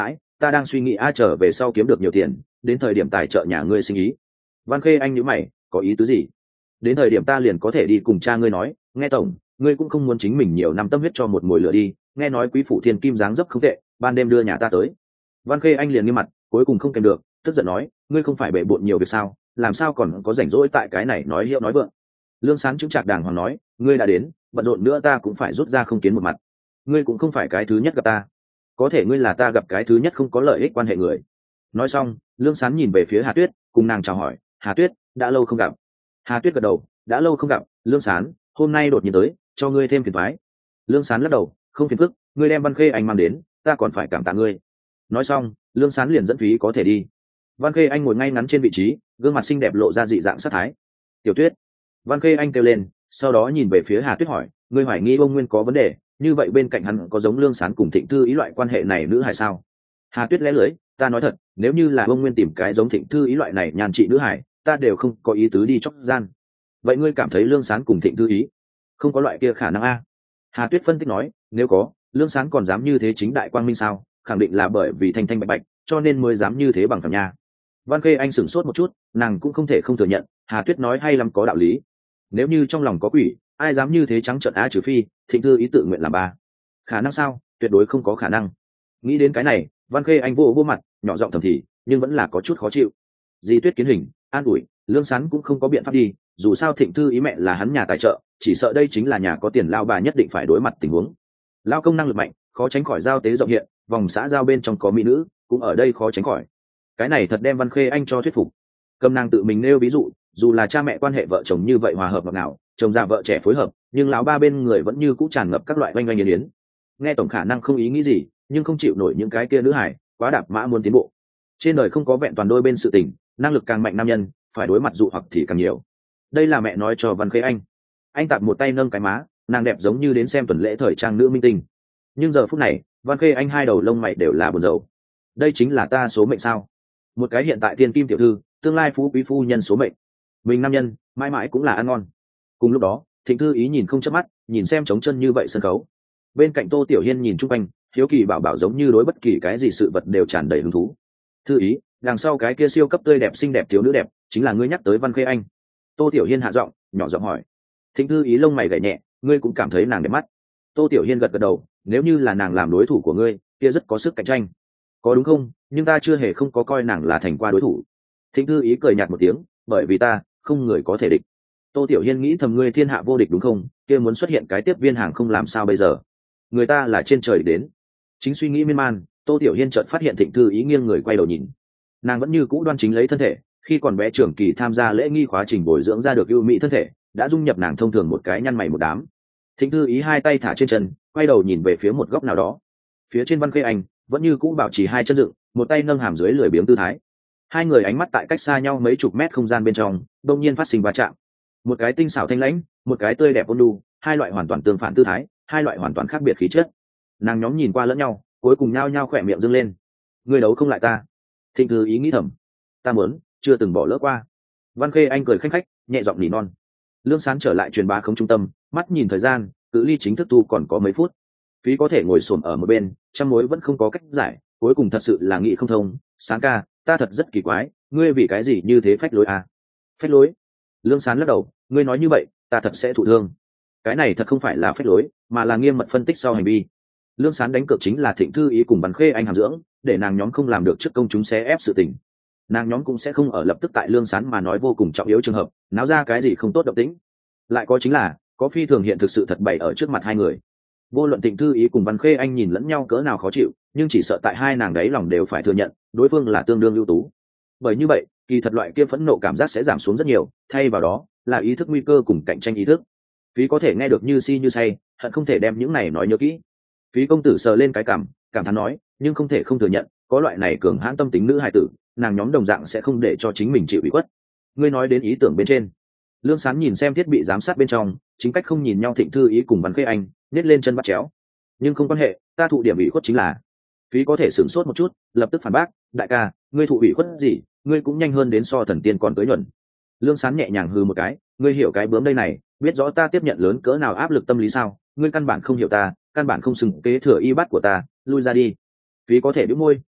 ta đang suy nghĩ trở về sau kiếm được nhiều tiền, đến thời điểm tài trợ nhà ngươi sinh ý. Văn Khê Anh nhíu mày, có ý tứ gì? Đến thời điểm ta liền có thể đi cùng cha ngươi nói, nghe tổng, ngươi cũng không muốn chính mình nhiều năm tâm huyết cho một mồi lửa đi, nghe nói quý phụ thiên kim dáng dấp không tệ, ban đêm đưa nhà ta tới. Văn Khê Anh liền nghiêm mặt, cuối cùng không kèm được, tức giận nói, ngươi không phải bể bộn nhiều việc sao, làm sao còn có rảnh rỗi tại cái này nói hiệu nói vượng. Lương Sán chứng trạc đàng hoàng nói, ngươi đã đến, bận rộn nữa ta cũng phải rút ra không kiến một mặt. Ngươi cũng không phải cái thứ nhất gặp ta, có thể ngươi là ta gặp cái thứ nhất không có lợi ích quan hệ người. Nói xong, Lương Sán nhìn về phía Hà Tuyết, cùng nàng chào hỏi, Hà Tuyết, đã lâu không gặp. Hà Tuyết gật đầu, đã lâu không gặp, Lương Sán, hôm nay đột nhiên tới, cho ngươi thêm phiền toái. Lương Sán lắc đầu, không phiền phức, ngươi đem Văn Khê Anh mang đến, ta còn phải cảm tạ ngươi. Nói xong, Lương Sán liền dẫn phí có thể đi. Văn Khê Anh ngồi ngay ngắn trên vị trí, gương mặt xinh đẹp lộ ra dị dạng sát thái. Tiểu Tuyết, Văn Khê Anh kêu lên, sau đó nhìn về phía Hà Tuyết hỏi, ngươi hoài nghi ông Nguyên có vấn đề, như vậy bên cạnh hắn có giống Lương Sán cùng Thịnh Thư Ý loại quan hệ này nữ hài sao? Hà Tuyết lẽ lưỡi, ta nói thật, nếu như là ông Nguyên tìm cái giống Thịnh Thư Ý loại này nhàn trị nữ hài, ta đều không có ý tứ đi chóc gian. Vậy ngươi cảm thấy Lương Sán cùng Thịnh Thư Ý không có loại kia khả năng a? Hà Tuyết phân tích nói, nếu có, Lương Sán còn dám như thế chính đại quang minh sao? Khẳng định là bởi vì thanh thanh bạch bạch, cho nên mới dám như thế bằng phẳng nha. Văn Khê Anh sửng sốt một chút, nàng cũng không thể không thừa nhận, Hà Tuyết nói hay lắm có đạo lý. Nếu như trong lòng có quỷ, ai dám như thế trắng trợn trừ phi Thịnh Thư Ý tự nguyện làm ba. Khả năng sao? Tuyệt đối không có khả năng. Nghĩ đến cái này, Văn Khê Anh vô mặt, nhỏ giọng thầm thì, nhưng vẫn là có chút khó chịu. Di Tuyết kiến hình, an ủi, Lương Sán cũng không có biện pháp đi, dù sao Thịnh Thư Ý mẹ là hắn nhà tài trợ, chỉ sợ đây chính là nhà có tiền lao bà nhất định phải đối mặt tình huống. Lao công năng lực mạnh, khó tránh khỏi giao tế rộng hiện, vòng xã giao bên trong có mỹ nữ, cũng ở đây khó tránh khỏi. Cái này thật đem Văn Khê Anh cho thuyết phục. Cầm nàng tự mình nêu ví dụ, dù là cha mẹ quan hệ vợ chồng như vậy hòa hợp ngọt ngào, chồng già vợ trẻ phối hợp, nhưng lão ba bên người vẫn như cũ tràn ngập các loại oanh oanh yến yến. Nghe tổng khả năng không ý nghĩ gì, nhưng không chịu nổi những cái kia nữ hải quá đạp mã muốn tiến bộ. Trên đời không có vẹn toàn đôi bên sự tình, năng lực càng mạnh nam nhân phải đối mặt dụ hoặc thì càng nhiều. Đây là mẹ nói cho Văn Khê Anh. Anh tạt một tay nâng cái má, nàng đẹp giống như đến xem tuần lễ thời trang nữ minh tinh. Nhưng giờ phút này, Văn Khê Anh hai đầu lông mày đều là buồn rầu. Đây chính là ta số mệnh sao? Một cái hiện tại tiên kim tiểu thư, tương lai phú quý phu nhân số mệnh. Mình nam nhân, mãi mãi cũng là ăn ngon. Cùng lúc đó, Thịnh Thư Ý nhìn không chớp mắt, nhìn xem trống chân như vậy sân khấu. Bên cạnh Tô Tiểu Hiên nhìn chung quanh, hiếu kỳ bảo bảo giống như đối bất kỳ cái gì sự vật đều tràn đầy hứng thú. Thư Ý, đằng sau cái kia siêu cấp tươi đẹp xinh đẹp thiếu nữ đẹp, chính là ngươi nhắc tới Văn Khê Anh. Tô Tiểu Hiên hạ giọng, nhỏ giọng hỏi. Thịnh Thư Ý lông mày gảy nhẹ, ngươi cũng cảm thấy nàng đẹp mắt. Tô Tiểu Hiên gật gật đầu, nếu như là nàng làm đối thủ của ngươi, kia rất có sức cạnh tranh. Có đúng không? Nhưng ta chưa hề không có coi nàng là thành qua đối thủ. Thịnh Thư Ý cười nhạt một tiếng, bởi vì ta không người có thể địch. Tô Tiểu Hiên nghĩ thầm, ngươi thiên hạ vô địch đúng không? Kia muốn xuất hiện cái tiếp viên hàng không làm sao bây giờ? Người ta là trên trời đến. Chính suy nghĩ miên man, Tô Tiểu Hiên chợt phát hiện Thịnh Thư Ý nghiêng người quay đầu nhìn. Nàng vẫn như cũ đoan chính lấy thân thể, khi còn bé trưởng kỳ tham gia lễ nghi khóa trình bồi dưỡng ra được ưu mỹ thân thể, đã dung nhập nàng thông thường một cái nhăn mày một đám. Thịnh Thư Ý hai tay thả trên chân, quay đầu nhìn về phía một góc nào đó. Phía trên Văn Khê Anh vẫn như cũ bảo trì hai chân dựng, một tay nâng hàm dưới lười biếng tư thái. Hai người ánh mắt tại cách xa nhau mấy chục mét không gian bên trong, đột nhiên phát sinh va chạm. Một cái tinh xảo thanh lãnh, một cái tươi đẹp ôn nhu, hai loại hoàn toàn tương phản tư thái, hai loại hoàn toàn khác biệt khí chất. Nàng nhóm nhìn qua lẫn nhau, cuối cùng nhao nhao khỏe miệng dương lên. Người đấu không lại ta. Thịnh Thư Ý nghĩ thầm, ta muốn chưa từng bỏ lỡ qua. Văn Khê Anh cười khanh khách, nhẹ giọng nỉ non. Lương Sán trở lại truyền bá không trung tâm, mắt nhìn thời gian, cự ly chính thức tu còn có mấy phút. Phí có thể ngồi xổm ở một bên, trăm mối vẫn không có cách giải, cuối cùng thật sự là nghĩ không thông. Sáng ca, ta thật rất kỳ quái, ngươi vì cái gì như thế phách lối à? Phách lối? Lương Sán lắc đầu, ngươi nói như vậy, ta thật sẽ thụ thương. Cái này thật không phải là phách lối, mà là nghiêm mật phân tích sau hành vi. Lương Sán đánh cược chính là Thịnh Thư Ý cùng Văn Khê Anh hàm dưỡng, để nàng nhóm không làm được trước công chúng xé ép sự tình. Nàng nhóm cũng sẽ không ở lập tức tại Lương Sán mà nói vô cùng trọng yếu trường hợp, náo ra cái gì không tốt động tĩnh. Lại có chính là, có phi thường hiện thực sự thật bày ở trước mặt hai người. Vô luận Thịnh Thư Ý cùng Văn Khê Anh nhìn lẫn nhau cỡ nào khó chịu, nhưng chỉ sợ tại hai nàng đấy lòng đều phải thừa nhận, đối phương là tương đương ưu tú. Bởi như vậy, kỳ thật loại kia phẫn nộ cảm giác sẽ giảm xuống rất nhiều, thay vào đó là ý thức nguy cơ cùng cạnh tranh ý thức. Phí có thể nghe được như si như say, hận không thể đem những này nói nhớ kỹ. Phí công tử sờ lên cái cảm thán nói, nhưng không thể không thừa nhận, có loại này cường hãn tâm tính nữ hài tử, nàng nhóm đồng dạng sẽ không để cho chính mình chịu ủy khuất. Ngươi nói đến ý tưởng bên trên. Lương Sán nhìn xem thiết bị giám sát bên trong, chính cách không nhìn nhau Thịnh Thư Ý cùng Văn Khê Anh, nhét lên chân bắt chéo. Nhưng không quan hệ, ta thụ điểm ủy khuất chính là. Phí có thể sửng sốt một chút, lập tức phản bác, đại ca, ngươi thụ ủy khuất gì, ngươi cũng nhanh hơn đến so thần tiên còn tới nhuận. Lương Sán nhẹ nhàng hừ một cái, ngươi hiểu cái bướm đây này, biết rõ ta tiếp nhận lớn cỡ nào áp lực tâm lý sao? Ngươi căn bản không hiểu ta, căn bản không xứng kế thừa y bát của ta, lui ra đi. Phí có thể bĩu môi,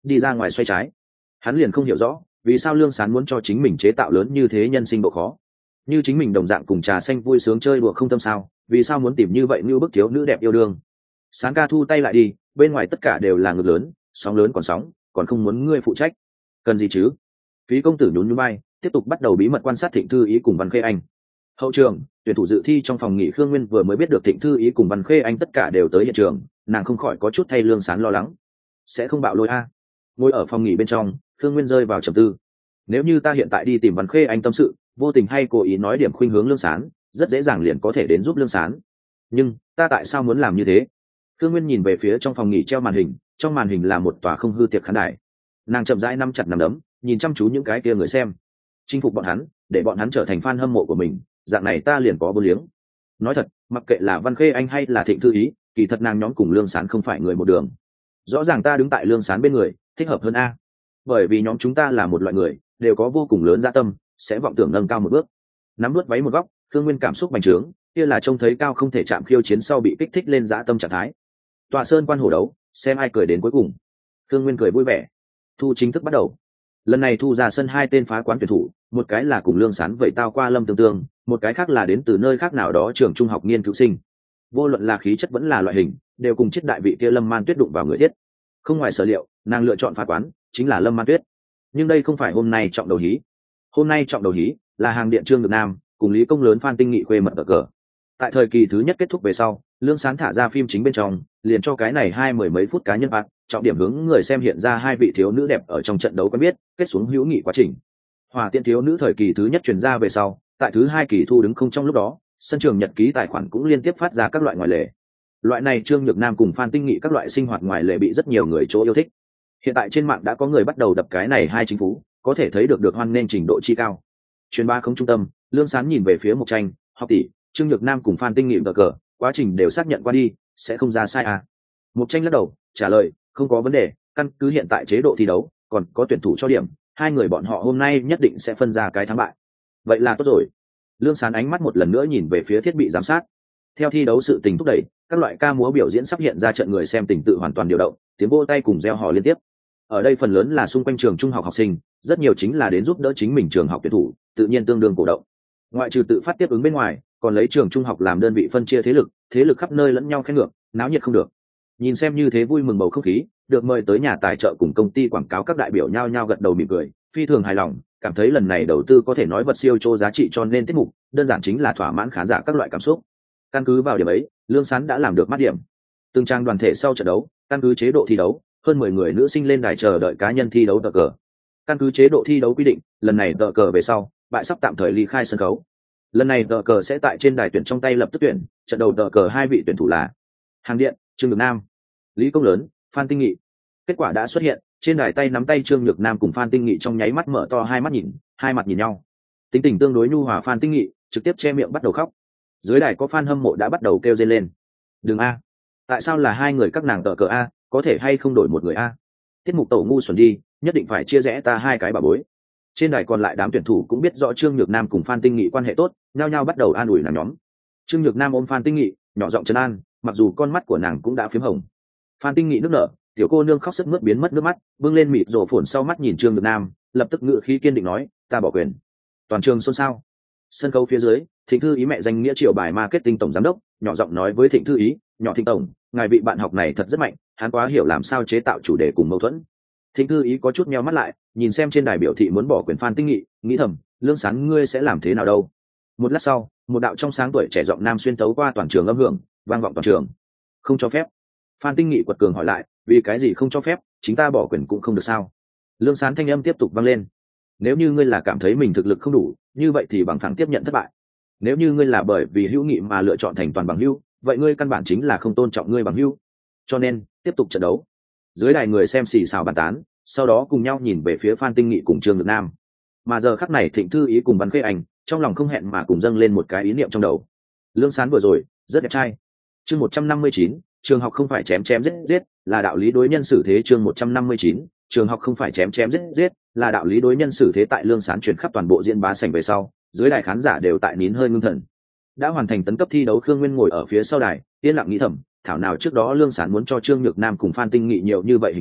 đi ra ngoài xoay trái. Hắn liền không hiểu rõ vì sao Lương Sán muốn cho chính mình chế tạo lớn như thế nhân sinh độ khó. Như chính mình đồng dạng cùng trà xanh vui sướng chơi đùa không tâm sao, vì sao muốn tìm như vậy như bức thiếu nữ đẹp yêu đương. Sán ca thu tay lại đi, bên ngoài tất cả đều là ngực lớn, sóng lớn còn sóng, còn không muốn ngươi phụ trách. Cần gì chứ? Phí công tử nhún nhún vai, tiếp tục bắt đầu bí mật quan sát Thịnh Thư Ý cùng Văn Khê Anh. Hậu trường, tuyển thủ dự thi trong phòng nghỉ Khương Nguyên vừa mới biết được Thịnh Thư Ý cùng Văn Khê Anh tất cả đều tới hiện trường, nàng không khỏi có chút thay Lương Sán lo lắng. Sẽ không bạo lôi a? Ngồi ở phòng nghỉ bên trong, Khương Nguyên rơi vào trầm tư. Nếu như ta hiện tại đi tìm Văn Khê Anh tâm sự, vô tình hay cố ý nói điểm khuynh hướng Lương Sán, rất dễ dàng liền có thể đến giúp Lương Sán. Nhưng ta tại sao muốn làm như thế? Khương Nguyên nhìn về phía trong phòng nghỉ treo màn hình, trong màn hình là một tòa không hư tiệc khán đài. Nàng chậm rãi nắm chặt nắm đấm, nhìn chăm chú những cái kia người xem, chinh phục bọn hắn, để bọn hắn trở thành fan hâm mộ của mình, dạng này ta liền có vô liếng. Nói thật, mặc kệ là Văn Khê Anh hay là Thịnh Thư Ý, kỳ thật nàng nhóm cùng Lương Sán không phải người một đường. Rõ ràng ta đứng tại Lương Sán bên người, thích hợp hơn a. Bởi vì nhóm chúng ta là một loại người, đều có vô cùng lớn dạ tâm, sẽ vọng tưởng nâng cao một bước. Nắm nuốt váy một góc, Khương Nguyên cảm xúc bành trướng, kia là trông thấy cao không thể chạm khiêu chiến sau bị kích thích lên dạ tâm trạng thái. Tọa sơn quan hổ đấu, xem ai cười đến cuối cùng. Khương Nguyên cười vui vẻ. Thu chính thức bắt đầu. Lần này thu ra sân hai tên phá quán tuyển thủ, một cái là cùng Lương Sán vậy tao qua Lâm Tương Tương, một cái khác là đến từ nơi khác nào đó trường trung học nghiên cứu sinh. Vô luận là khí chất vẫn là loại hình, đều cùng chiết đại vị kia Lâm Man Tuyết đụng vào người thiết. Không ngoài sở liệu, nàng lựa chọn phá quán chính là Lâm Man Tuyết. Nhưng đây không phải hôm nay trọng đầu hí. Hôm nay trọng đầu hí là hàng điện Trương Nhược Nam cùng Lý Công Lớn Phan Tinh Nghị khuê mật ở cờ. Tại thời kỳ thứ nhất kết thúc về sau, Lương Sán thả ra phim chính bên trong, liền cho cái này hai mười mấy phút cá nhân phạt, trọng điểm hướng người xem hiện ra hai vị thiếu nữ đẹp ở trong trận đấu quen biết, kết xuống hữu nghị quá trình. Hỏa Tiễn thiếu nữ thời kỳ thứ nhất truyền ra về sau, tại thứ hai kỳ thu đứng không trong lúc đó, sân trường nhật ký tài khoản cũng liên tiếp phát ra các loại ngoại lệ. Loại này Trương Nhược Nam cùng Phan Tinh Nghị các loại sinh hoạt ngoại lệ bị rất nhiều người chỗ yêu thích. Hiện tại trên mạng đã có người bắt đầu đập cái này hai chính phủ, có thể thấy được hoan nên trình độ chi cao. Truyền ba không trung tâm, Lương Sán nhìn về phía Mộc Tranh, học tỷ, Trương Nhược Nam cùng Phan Tinh Nghị cờ, quá trình đều xác nhận qua đi, sẽ không ra sai à? Mộc Tranh lắc đầu, trả lời, không có vấn đề, căn cứ hiện tại chế độ thi đấu, còn có tuyển thủ cho điểm, hai người bọn họ hôm nay nhất định sẽ phân ra cái thắng bại. Vậy là tốt rồi. Lương Sán ánh mắt một lần nữa nhìn về phía thiết bị giám sát. Theo thi đấu sự tình thúc đẩy, các loại ca múa biểu diễn sắp hiện ra, trận người xem tình tự hoàn toàn điều động, tiếng vỗ tay cùng reo hò liên tiếp. Ở đây phần lớn là xung quanh trường trung học học sinh, rất nhiều chính là đến giúp đỡ chính mình trường học tuyển thủ, tự nhiên tương đương cổ động. Ngoại trừ tự phát tiếp ứng bên ngoài, còn lấy trường trung học làm đơn vị phân chia thế lực khắp nơi lẫn nhau khen ngược, náo nhiệt không được. Nhìn xem như thế vui mừng bầu không khí, được mời tới nhà tài trợ cùng công ty quảng cáo các đại biểu nhao nhao gật đầu mỉm cười, phi thường hài lòng, cảm thấy lần này đầu tư có thể nói vật siêu chô giá trị, cho nên tiết mục đơn giản chính là thỏa mãn khán giả các loại cảm xúc. Căn cứ vào điểm ấy, Lương Sán đã làm được mắt điểm. Từng trang đoàn thể sau trận đấu, căn cứ chế độ thi đấu, hơn 10 người nữ sinh lên đài chờ đợi cá nhân thi đấu tờ cờ. Căn cứ chế độ thi đấu quy định, lần này tờ cờ về sau, bại sắp tạm thời ly khai sân khấu. Lần này tờ cờ sẽ tại trên đài tuyển trong tay lập tức tuyển, trận đầu tờ cờ hai vị tuyển thủ là Hàng Điện, Trương Nhược Nam, Lý Công Lớn, Phan Tinh Nghị. Kết quả đã xuất hiện, trên đài tay nắm tay Trương Nhược Nam cùng Phan Tinh Nghị trong nháy mắt mở to hai mắt nhìn, hai mặt nhìn nhau. Tính tình tương đối nhu hòa Phan Tinh Nghị trực tiếp che miệng bắt đầu khóc. Dưới đài có fan hâm mộ đã bắt đầu kêu rên lên. Đừng a, tại sao là hai người các nàng tờ cờ a, có thể hay không đổi một người a? Tiết mục tổ ngu xuẩn đi, nhất định phải chia rẽ ta hai cái bà bối. Trên đài còn lại đám tuyển thủ cũng biết rõ Trương Nhược Nam cùng Phan Tinh Nghị quan hệ tốt, nhao nhao bắt đầu an ủi nàng nhóm. Trương Nhược Nam ôm Phan Tinh Nghị, nhỏ giọng trấn an, mặc dù con mắt của nàng cũng đã phím hồng. Phan Tinh Nghị nức nở, tiểu cô nương khóc sướt mướt biến mất nước mắt, bưng lên mịt rổ phồn sau mắt nhìn Trương Nhược Nam, lập tức ngự khí kiên định nói, ta bỏ quyền. Toàn trường xôn xao. Sân khấu phía dưới, Thịnh Thư Ý mẹ danh nghĩa Triệu Bài marketing tổng giám đốc nhỏ giọng nói với Thịnh Thư Ý, nhỏ Thịnh tổng, ngài vị bạn học này thật rất mạnh, hắn quá hiểu làm sao chế tạo chủ đề cùng mâu thuẫn. Thịnh Thư Ý có chút meo mắt lại, nhìn xem trên đài biểu thị muốn bỏ quyền Phan Tinh Nghị, nghĩ thầm, Lương Sán ngươi sẽ làm thế nào đâu. Một lát sau, một đạo trong sáng tuổi trẻ giọng nam xuyên tấu qua toàn trường âm hưởng, vang vọng toàn trường. Không cho phép. Phan Tinh Nghị quật cường hỏi lại, vì cái gì không cho phép, chính ta bỏ quyền cũng không được sao? Lương Sán thanh âm tiếp tục vang lên. Nếu như ngươi là cảm thấy mình thực lực không đủ, như vậy thì bằng thẳng tiếp nhận thất bại. Nếu như ngươi là bởi vì hữu nghị mà lựa chọn thành toàn bằng hữu, vậy ngươi căn bản chính là không tôn trọng ngươi bằng hữu. Cho nên, tiếp tục trận đấu. Dưới đài người xem xì xào bàn tán, sau đó cùng nhau nhìn về phía Phan Tinh Nghị cùng Trương Nhược Nam. Mà giờ khắc này Thịnh Thư Ý cùng Văn Khê Anh, trong lòng không hẹn mà cùng dâng lên một cái ý niệm trong đầu. Lương Sán vừa rồi, rất đẹp trai. Chương 159, trường học không phải chém chém giết giết, là đạo lý đối nhân xử thế. Chương 159, trường học không phải chém chém giết giết, là đạo lý đối nhân xử thế. Tại Lương Sán chuyển khắp toàn bộ diễn bá sảnh về sau, dưới đài khán giả đều tại nín hơi ngưng thần. Đã hoàn thành tấn cấp thi đấu Khương Nguyên ngồi ở phía sau đài, yên lặng nghĩ thầm, thảo nào trước đó Lương Sán muốn cho Trương Nhược Nam cùng Phan Tinh Nghị nhiều như vậy hình tượng,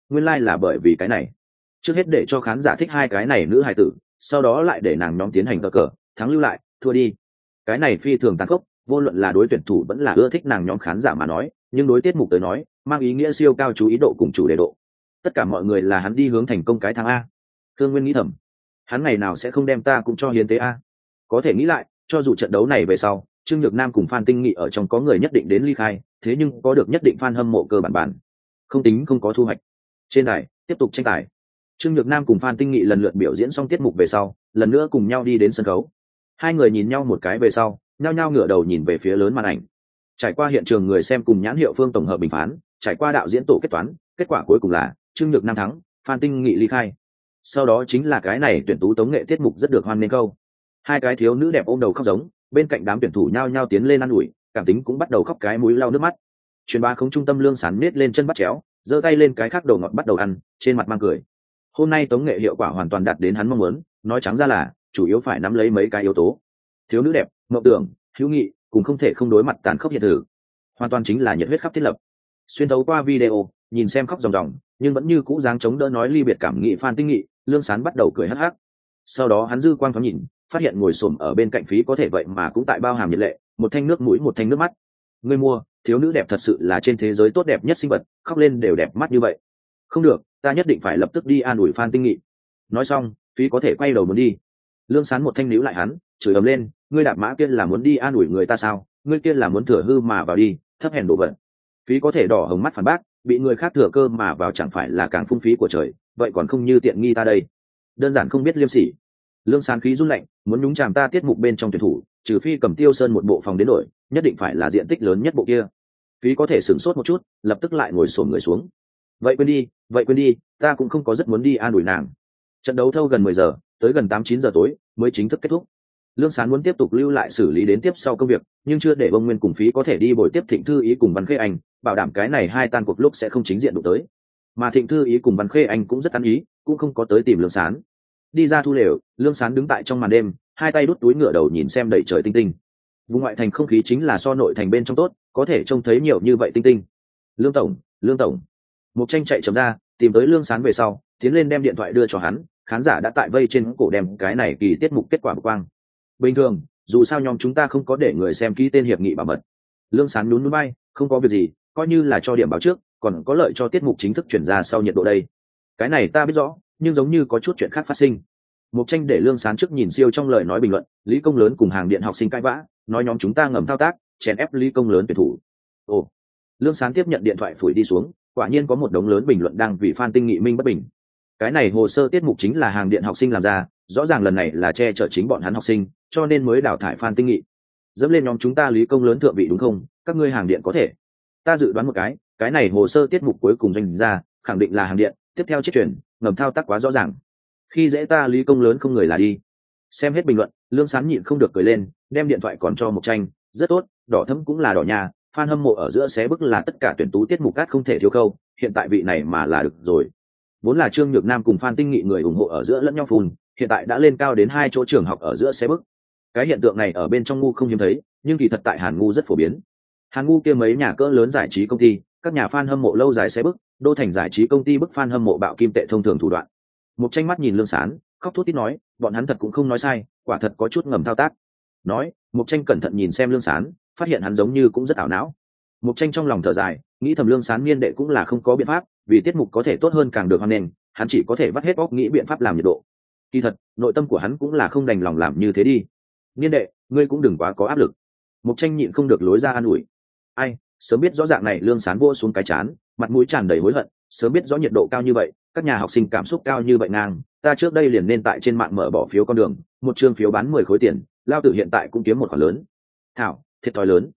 nguyên lai、là bởi vì cái này. Trước hết để cho khán giả thích hai cái này nữ hài tử, sau đó lại để nàng nhóm tiến hành cờ cờ, thắng lưu lại, thua đi. Cái này phi thường tàn khốc, vô luận là đối tuyển thủ vẫn là ưa thích nàng nhóm khán giả mà nói, nhưng đối tiết mục tới nói, mang ý nghĩa siêu cao chú ý độ cùng chủ đề độ. Tất cả mọi người là hắn đi hướng thành công cái thắng a. Thương Nguyên nghĩ thầm, hắn ngày nào sẽ không đem ta cũng cho hiến tế a. Có thể nghĩ lại, cho dù trận đấu này về sau, Trương Nhược Nam cùng Phan Tinh Nghị ở trong có người nhất định đến ly khai, thế nhưng có được nhất định fan hâm mộ cơ bản, không tính không có thu hoạch. Trên đài tiếp tục tranh tài. Trương Nhược Nam cùng Phan Tinh Nghị lần lượt biểu diễn xong tiết mục về sau, lần nữa cùng nhau đi đến sân khấu. Hai người nhìn nhau một cái về sau, nhao nhao ngửa đầu nhìn về phía lớn màn ảnh. Trải qua hiện trường người xem cùng nhãn hiệu phương tổng hợp bình phán, trải qua đạo diễn tổ kết toán, kết quả cuối cùng là Trương Nhược Nam thắng, Phan Tinh Nghị ly khai. Sau đó chính là cái này tuyển tú tống nghệ tiết mục rất được hoan nghênh câu. Hai cái thiếu nữ đẹp ôm đầu khóc giống, bên cạnh đám tuyển thủ nhao nhao tiến lên ăn ủi, cảm tính cũng bắt đầu khóc cái mũi lau nước mắt. Truyền bá không trung tâm Lương Sán nết lên chân bắt chéo, giơ tay lên cái khác đầu ngọt bắt đầu ăn, trên mặt mang cười. Hôm nay tống nghệ hiệu quả hoàn toàn đạt đến hắn mong muốn, nói trắng ra là chủ yếu phải nắm lấy mấy cái yếu tố: thiếu nữ đẹp, mộng tưởng, hữu nghị, cùng không thể không đối mặt tàn khốc hiện thực. Hoàn toàn chính là nhiệt huyết khắp thiết lập. Xuyên thấu qua video, nhìn xem khóc ròng ròng, nhưng vẫn như cũ dáng chống đỡ nói ly biệt cảm nghị Phan Tinh Nghị, Lương Sán bắt đầu cười hắc hắc. Sau đó hắn dư quang thoáng nhìn, phát hiện ngồi xổm ở bên cạnh Phí có thể vậy mà cũng tại bao hàm nhiệt lệ, một thanh nước mũi một thanh nước mắt. Ngươi mua, thiếu nữ đẹp thật sự là trên thế giới tốt đẹp nhất sinh vật, khóc lên đều đẹp mắt như vậy. Không được, ta nhất định phải lập tức đi an ủi Phan Tinh Nghị. Nói xong, Phí có thể quay đầu muốn đi. Lương Sán một thanh níu lại hắn, chửi ầm lên, ngươi đạp mã kia là muốn đi an ủi người ta sao? Ngươi kia là muốn thừa hư mà vào đi, thấp hèn đồ vật. Phí có thể đỏ hồng mắt phản bác, bị người khác thừa cơ mà vào chẳng phải là càng phung phí của trời, vậy còn không như tiện nghi ta đây. Đơn giản không biết liêm sỉ. Lương Sán khí run lạnh, muốn nhúng chàm ta tiết mục bên trong tuyển thủ, trừ phi cầm Tiêu Sơn một bộ phòng đến đổi, nhất định phải là diện tích lớn nhất bộ kia. Phí có thể sửng sốt một chút, lập tức lại ngồi xổm người xuống. Vậy quên đi, ta cũng không có rất muốn đi an ủi nàng. Trận đấu thâu gần 10 giờ, tới gần 8-9 giờ tối mới chính thức kết thúc. Lương Sán muốn tiếp tục lưu lại xử lý đến tiếp sau công việc, nhưng chưa để Bông Nguyên cùng Phí có thể đi bồi tiếp Thịnh Thư Ý cùng Văn Khê Anh, bảo đảm cái này hai tan cuộc lúc sẽ không chính diện đụng tới. Mà Thịnh Thư Ý cùng Văn Khê Anh cũng rất ăn ý, cũng không có tới tìm Lương Sán. Đi ra thu lều, Lương Sán đứng tại trong màn đêm, hai tay đút túi ngửa đầu nhìn xem đầy trời tinh tinh. Vùng ngoại thành không khí chính là so nội thành bên trong tốt, có thể trông thấy nhiều như vậy tinh tinh. Lương tổng. Mục Tranh chạy chậm ra, tìm tới Lương Sán về sau, tiến lên đem điện thoại đưa cho hắn. Khán giả đã tại vây trên cổ đem cái này kỳ tiết mục kết quả bực quang. Bình thường, dù sao nhóm chúng ta không có để người xem ký tên hiệp nghị bảo mật. Lương Sán nhún nhún vai, không có việc gì, coi như là cho điểm báo trước, còn có lợi cho tiết mục chính thức chuyển ra sau nhiệt độ đây. Cái này ta biết rõ, nhưng giống như có chút chuyện khác phát sinh. Mục Tranh để Lương Sán trước nhìn siêu trong lời nói bình luận, Lý Công Lớn cùng hàng điện học sinh cãi vã, nói nhóm chúng ta ngầm thao tác, chèn ép Lý Công Lớn tuyển thủ. Ồ. Lương Sán tiếp nhận điện thoại phủi đi xuống, quả nhiên có một đống lớn bình luận đang vì Phan Tinh Nghị minh bất bình. Cái này hồ sơ tiết mục chính là hàng điện học sinh làm ra, rõ ràng lần này là che chở chính bọn hắn học sinh, cho nên mới đào thải Phan Tinh Nghị. Dẫm lên nhóm chúng ta Lý Công Lớn thượng vị đúng không? Các ngươi hàng điện có thể. Ta dự đoán một cái này hồ sơ tiết mục cuối cùng doanh ra, khẳng định là hàng điện, tiếp theo chiếc chuyển, ngầm thao tác quá rõ ràng. Khi dễ ta Lý Công Lớn không người là đi. Xem hết bình luận, Lương Sán nhịn không được cười lên, đem điện thoại còn cho Mục Tranh, rất tốt, đỏ thẫm cũng là đỏ nhà, fan hâm mộ ở giữa xé bức là tất cả tuyển tú tiết mục cát không thể thiếu khâu, hiện tại vị này mà là được rồi. Vốn là Trương Nhược Nam cùng Phan Tinh Nghị người ủng hộ ở giữa lẫn nhau phun, hiện tại đã lên cao đến hai chỗ trường học ở giữa xé bức. Cái hiện tượng này ở bên trong ngu không hiếm thấy, nhưng kỳ thật tại Hàn ngu rất phổ biến. Hàn ngu kia mấy nhà cỡ lớn giải trí công ty, các nhà fan hâm mộ lâu dài xé bức, đô thành giải trí công ty bức fan hâm mộ bạo kim tệ thông thường thủ đoạn. Mục Tranh mắt nhìn Lương Sán, khóc thút thít nói, bọn hắn thật cũng không nói sai, quả thật có chút ngầm thao tác. Nói, Mục Tranh cẩn thận nhìn xem Lương Sán, phát hiện hắn giống như cũng rất ảo não. Mục Tranh trong lòng thở dài, nghĩ thầm Lương Sán niên đệ cũng là không có biện pháp, vì tiết mục có thể tốt hơn càng được hoan nghênh, hắn chỉ có thể vắt hết óc nghĩ biện pháp làm nhiệt độ. Kỳ thật, nội tâm của hắn cũng là không đành lòng làm như thế đi. Niên đệ, ngươi cũng đừng quá có áp lực. Mục Tranh nhịn không được lối ra an ủi. Ai, sớm biết rõ dạng này Lương Sán vua xuống cái chán, mặt mũi tràn đầy hối hận, sớm biết rõ nhiệt độ cao như vậy, các nhà học sinh cảm xúc cao như vậy ngang, ta trước đây liền nên tại trên mạng mở bỏ phiếu con đường, một chương phiếu bán 10 khối tiền, lao tử hiện tại cũng kiếm một khoản lớn. Thảo, thiệt thòi lớn.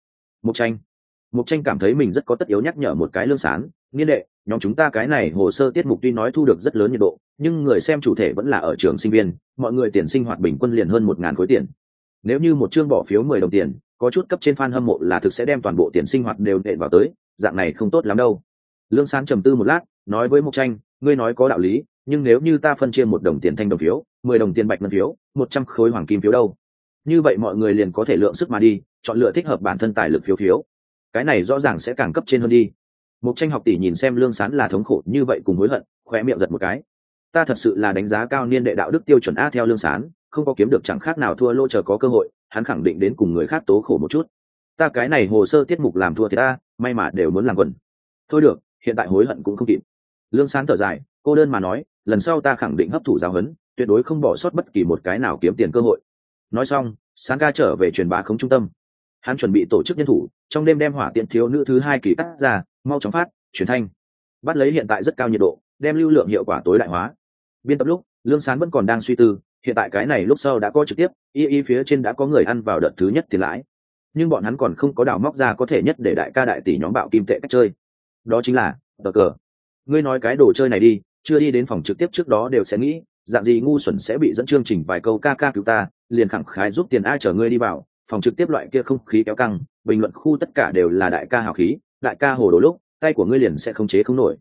Mục Tranh cảm thấy mình rất có tất yếu nhắc nhở một cái Lương Sán, niên đệ, nhóm chúng ta cái này hồ sơ tiết mục tuy nói thu được rất lớn nhiệt độ, nhưng người xem chủ thể vẫn là ở trường sinh viên, mọi người tiền sinh hoạt bình quân liền hơn 1.000 khối tiền. Nếu như một chương bỏ phiếu 10 đồng tiền, có chút cấp trên fan hâm mộ là thực sẽ đem toàn bộ tiền sinh hoạt đều đệm vào tới, dạng này không tốt lắm đâu. Lương Sán trầm tư một lát, nói với Mục Tranh, ngươi nói có đạo lý, nhưng nếu như ta phân chia 1 đồng tiền thanh đồng phiếu, 10 đồng tiền bạch ngân phiếu, 100 khối hoàng kim phiếu đâu? Như vậy mọi người liền có thể lượng sức mà đi, chọn lựa thích hợp bản thân tài lực phiếu. Cái này rõ ràng sẽ càng cấp trên hơn đi. Một tranh học tỷ nhìn xem Lương Sán là thống khổ như vậy cùng hối hận, khóe miệng giật một cái. Ta thật sự là đánh giá cao niên đệ đạo đức tiêu chuẩn a, theo Lương Sán không có kiếm được chẳng khác nào thua lô, chờ có cơ hội hắn khẳng định đến cùng người khác tố khổ một chút. Ta cái này hồ sơ tiết mục làm thua thì ta may mà đều muốn làm quần. Thôi được, hiện tại hối hận cũng không kịp. Lương Sán thở dài, cô đơn mà nói, lần sau ta khẳng định hấp thụ giáo huấn, tuyệt đối không bỏ sót bất kỳ một cái nào kiếm tiền cơ hội. Nói xong, Sán ca trở về truyền bá khống trung tâm. Hắn chuẩn bị tổ chức nhân thủ, trong đêm đem hỏa tiễn thiếu nữ thứ 2 kỳ cắt ra, mau chóng phát truyền thanh, bắt lấy hiện tại rất cao nhiệt độ, đem lưu lượng hiệu quả tối đại hóa. Biên tập lúc, Lương Sán vẫn còn đang suy tư, hiện tại cái này lúc sau đã có trực tiếp, y phía trên đã có người ăn vào đợt thứ nhất tiền lãi, nhưng bọn hắn còn không có đào móc ra có thể nhất để đại ca đại tỷ nhóm bạo kim tệ cách chơi. Đó chính là cờ cờ. Ngươi nói cái đồ chơi này đi, chưa đi đến phòng trực tiếp trước đó đều sẽ nghĩ dạng gì ngu xuẩn sẽ bị dẫn chương trình vài câu ca ca cứu ta, liền khẳng khái giúp tiền ai chở ngươi đi vào phòng trực tiếp. Loại kia không khí kéo căng, bình luận khu tất cả đều là đại ca hào khí, đại ca hồ đồ lúc tay của ngươi liền sẽ không chế không nổi.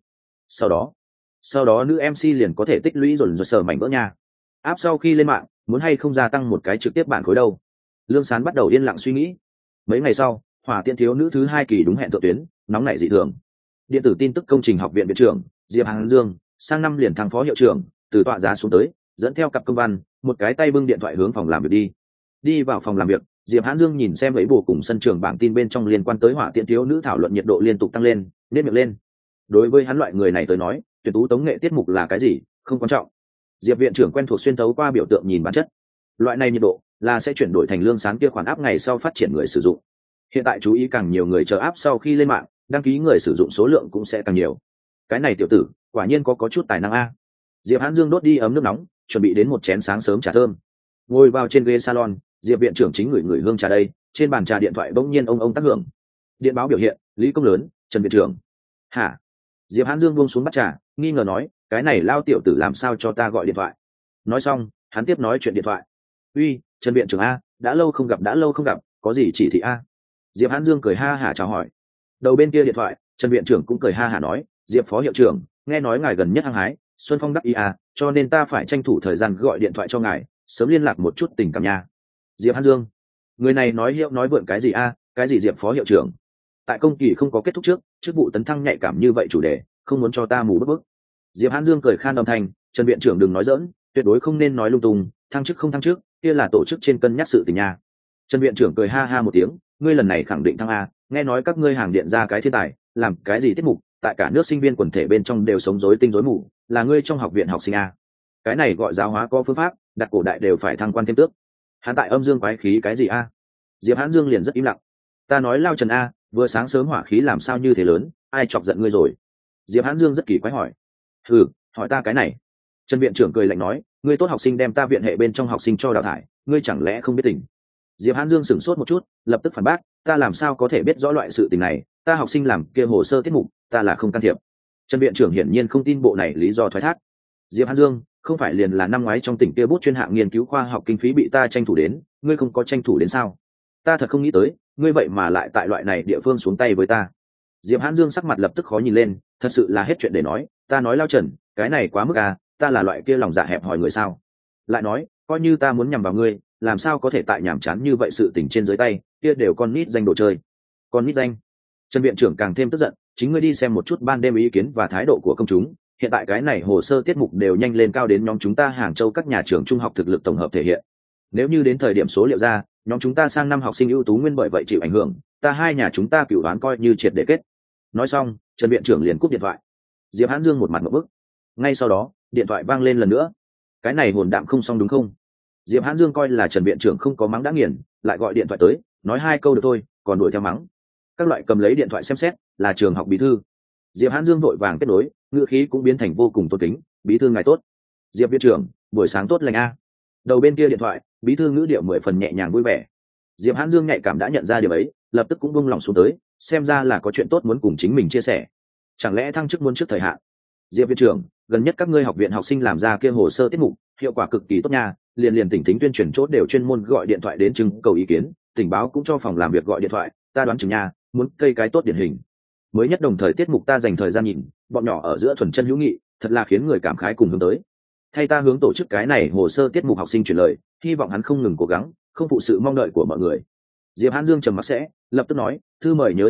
Sau đó nữ MC liền có thể tích lũy rồi sờ mảnh vỡ nha. Áp sau khi lên mạng, muốn hay không gia tăng một cái trực tiếp bản khối đâu. Lương Sán bắt đầu yên lặng suy nghĩ. Mấy ngày sau, hỏa tiễn thiếu nữ thứ 2 kỳ đúng hẹn thượng tuyến, nóng nảy dị thường. Điện tử tin tức công trình học viện viện trưởng Diệp Hàn Dương sang năm liền thăng phó hiệu trưởng, từ tọa giá xuống tới, dẫn theo cặp công văn, một cái tay bưng điện thoại hướng phòng làm việc đi vào phòng làm việc. Diệp Hàn Dương nhìn xem ấy bù cùng sân trường bảng tin bên trong liên quan tới hỏa tiễn thiếu nữ thảo luận nhiệt độ liên tục tăng lên, nếp miệng lên. Đối với hắn loại người này tới nói, tuyển tú tống nghệ tiết mục là cái gì không quan trọng. Diệp viện trưởng quen thuộc xuyên thấu qua biểu tượng nhìn bản chất, loại này nhiệt độ là sẽ chuyển đổi thành Lương Sán kia khoản áp ngày sau phát triển người sử dụng. Hiện tại chú ý càng nhiều người chờ áp sau khi lên mạng, đăng ký người sử dụng số lượng cũng sẽ càng nhiều. Cái này tiểu tử quả nhiên có chút tài năng a. Diệp Hàn Dương đốt đi ấm nước nóng, chuẩn bị đến một chén sáng sớm trà thơm. Ngồi vào trên ghế salon, Diệp viện trưởng chính ngửi hương trà đây, trên bàn trà điện thoại bỗng nhiên ông tác hưởng. Điện báo biểu hiện, Lý Công Lớn, Trần viện trưởng. Hả? Diệp Hàn Dương buông xuống bát trà, nghi ngờ nói, cái này lao tiểu tử làm sao cho ta gọi điện thoại. Nói xong, hắn tiếp nói chuyện điện thoại. Uy, Trần viện trưởng a, đã lâu không gặp, có gì chỉ thị a? Diệp Hàn Dương cười ha hả chào hỏi. Đầu bên kia điện thoại, Trần viện trưởng cũng cười ha hả nói, Diệp phó hiệu trưởng, nghe nói ngài gần nhất hăng hái, Xuân Phong đắc ý a, cho nên ta phải tranh thủ thời gian gọi điện thoại cho ngài, sớm liên lạc một chút tình cảm nha. Diệp Hàn Dương, người này nói hiệu nói vượn cái gì a? Cái gì Diệp phó hiệu trưởng? Tại công kỳ không có kết thúc trước, chức vụ tấn thăng nhạy cảm như vậy chủ đề, không muốn cho ta mù bức. Diệp Hàn Dương cười khan âm thanh, Trần viện trưởng đừng nói giỡn, tuyệt đối không nên nói lung tung, thăng chức không thăng chức, kia là tổ chức trên cân nhắc sự tình nha. Trần viện trưởng cười ha ha một tiếng, ngươi lần này khẳng định thăng a, nghe nói các ngươi hàng điện ra cái thiên tài, làm cái gì tiết mục, tại cả nước sinh viên quần thể bên trong đều sống rối tinh rối mù, là ngươi trong học viện học sinh a. Cái này gọi giáo hóa có phương pháp, đặt cổ đại đều phải thăng quan thêm tước. Hắn tại âm dương quái khí cái gì a? Diệp Hàn Dương liền rất im lặng. Ta nói lao Trần a, vừa sáng sớm hỏa khí làm sao như thế lớn, ai chọc giận ngươi rồi? Diệp Hàn Dương rất kỳ quái hỏi. Hỏi ta cái này. Trần viện trưởng cười lạnh nói, ngươi tốt học sinh đem ta viện hệ bên trong học sinh cho đào thải, ngươi chẳng lẽ không biết tình? Diệp Hàn Dương sửng sốt một chút, lập tức phản bác, ta làm sao có thể biết rõ loại sự tình này, ta học sinh làm kia hồ sơ tiết mục, ta là không can thiệp. Trần viện trưởng hiển nhiên không tin bộ này lý do thoái thác. Diệp Hàn Dương, không phải liền là năm ngoái trong tỉnh kia bút chuyên hạng nghiên cứu khoa học kinh phí bị ta tranh thủ đến, ngươi không có tranh thủ đến sao? Ta thật không nghĩ tới, ngươi vậy mà lại tại loại này địa phương xuống tay với ta. Diệp Hàn Dương sắc mặt lập tức khó nhìn lên, thật sự là hết chuyện để nói, ta nói lao Trần, cái này quá mức à, ta là loại kia lòng dạ hẹp hòi người sao? Lại nói, coi như ta muốn nhằm vào ngươi, làm sao có thể tại nhảm chán như vậy sự tình trên dưới tay, kia đều con nít danh đồ chơi. Con nít danh? Trần viện trưởng càng thêm tức giận, chính ngươi đi xem một chút ban đêm ý kiến và thái độ của công chúng, hiện tại cái này hồ sơ tiết mục đều nhanh lên cao đến nhóm chúng ta Hàng Châu các nhà trường trung học thực lực tổng hợp thể hiện. Nếu như đến thời điểm số liệu ra, nhóm chúng ta sang năm học sinh ưu tú nguyên bởi vậy chịu ảnh hưởng, ta hai nhà chúng ta cửu đoán coi như triệt để kết. Nói xong, Trần viện trưởng liền cúp điện thoại. Diệp Hàn Dương một mặt ngộp bức. Ngay sau đó, điện thoại vang lên lần nữa. Cái này hồn đạm không xong đúng không? Diệp Hàn Dương coi là Trần viện trưởng không có mắng đã nghiền, lại gọi điện thoại tới, nói 2 câu được thôi, còn đuổi theo mắng. Các loại cầm lấy điện thoại xem xét, là trường học bí thư. Diệp Hàn Dương vội vàng kết nối, ngữ khí cũng biến thành vô cùng tôn kính, bí thư ngài tốt. Diệp viện trưởng, buổi sáng tốt lành a. Đầu bên kia điện thoại, bí thư ngữ điệu 10 phần nhẹ nhàng vui vẻ. Diệp Hàn Dương nhạy cảm đã nhận ra điều ấy, lập tức cũng buông lòng xuống tới, xem ra là có chuyện tốt muốn cùng chính mình chia sẻ. Chẳng lẽ thăng chức muốn trước thời hạn? Diệp viện trưởng, gần nhất các ngươi học viện học sinh làm ra kia hồ sơ tiết mục, hiệu quả cực kỳ tốt nha, liền tỉnh thính tuyên truyền chốt đều chuyên môn gọi điện thoại đến trưng cầu ý kiến, tỉnh báo cũng cho phòng làm việc gọi điện thoại, ta đoán chừng nha, muốn cây cái tốt điển hình. Mới nhất đồng thời tiết mục ta dành thời gian nhìn, bọn nhỏ ở giữa thuần chân hữu nghị, thật là khiến người cảm khái cùng hướng tới. Thay ta hướng tổ chức cái này hồ sơ tiết mục học sinh chuyển lời, hy vọng hắn không ngừng cố gắng, không phụ sự mong đợi của mọi người. Diệp Hàn Dương trầm mặc sẽ, lập tức nói, thư mời nhớ yên tâm,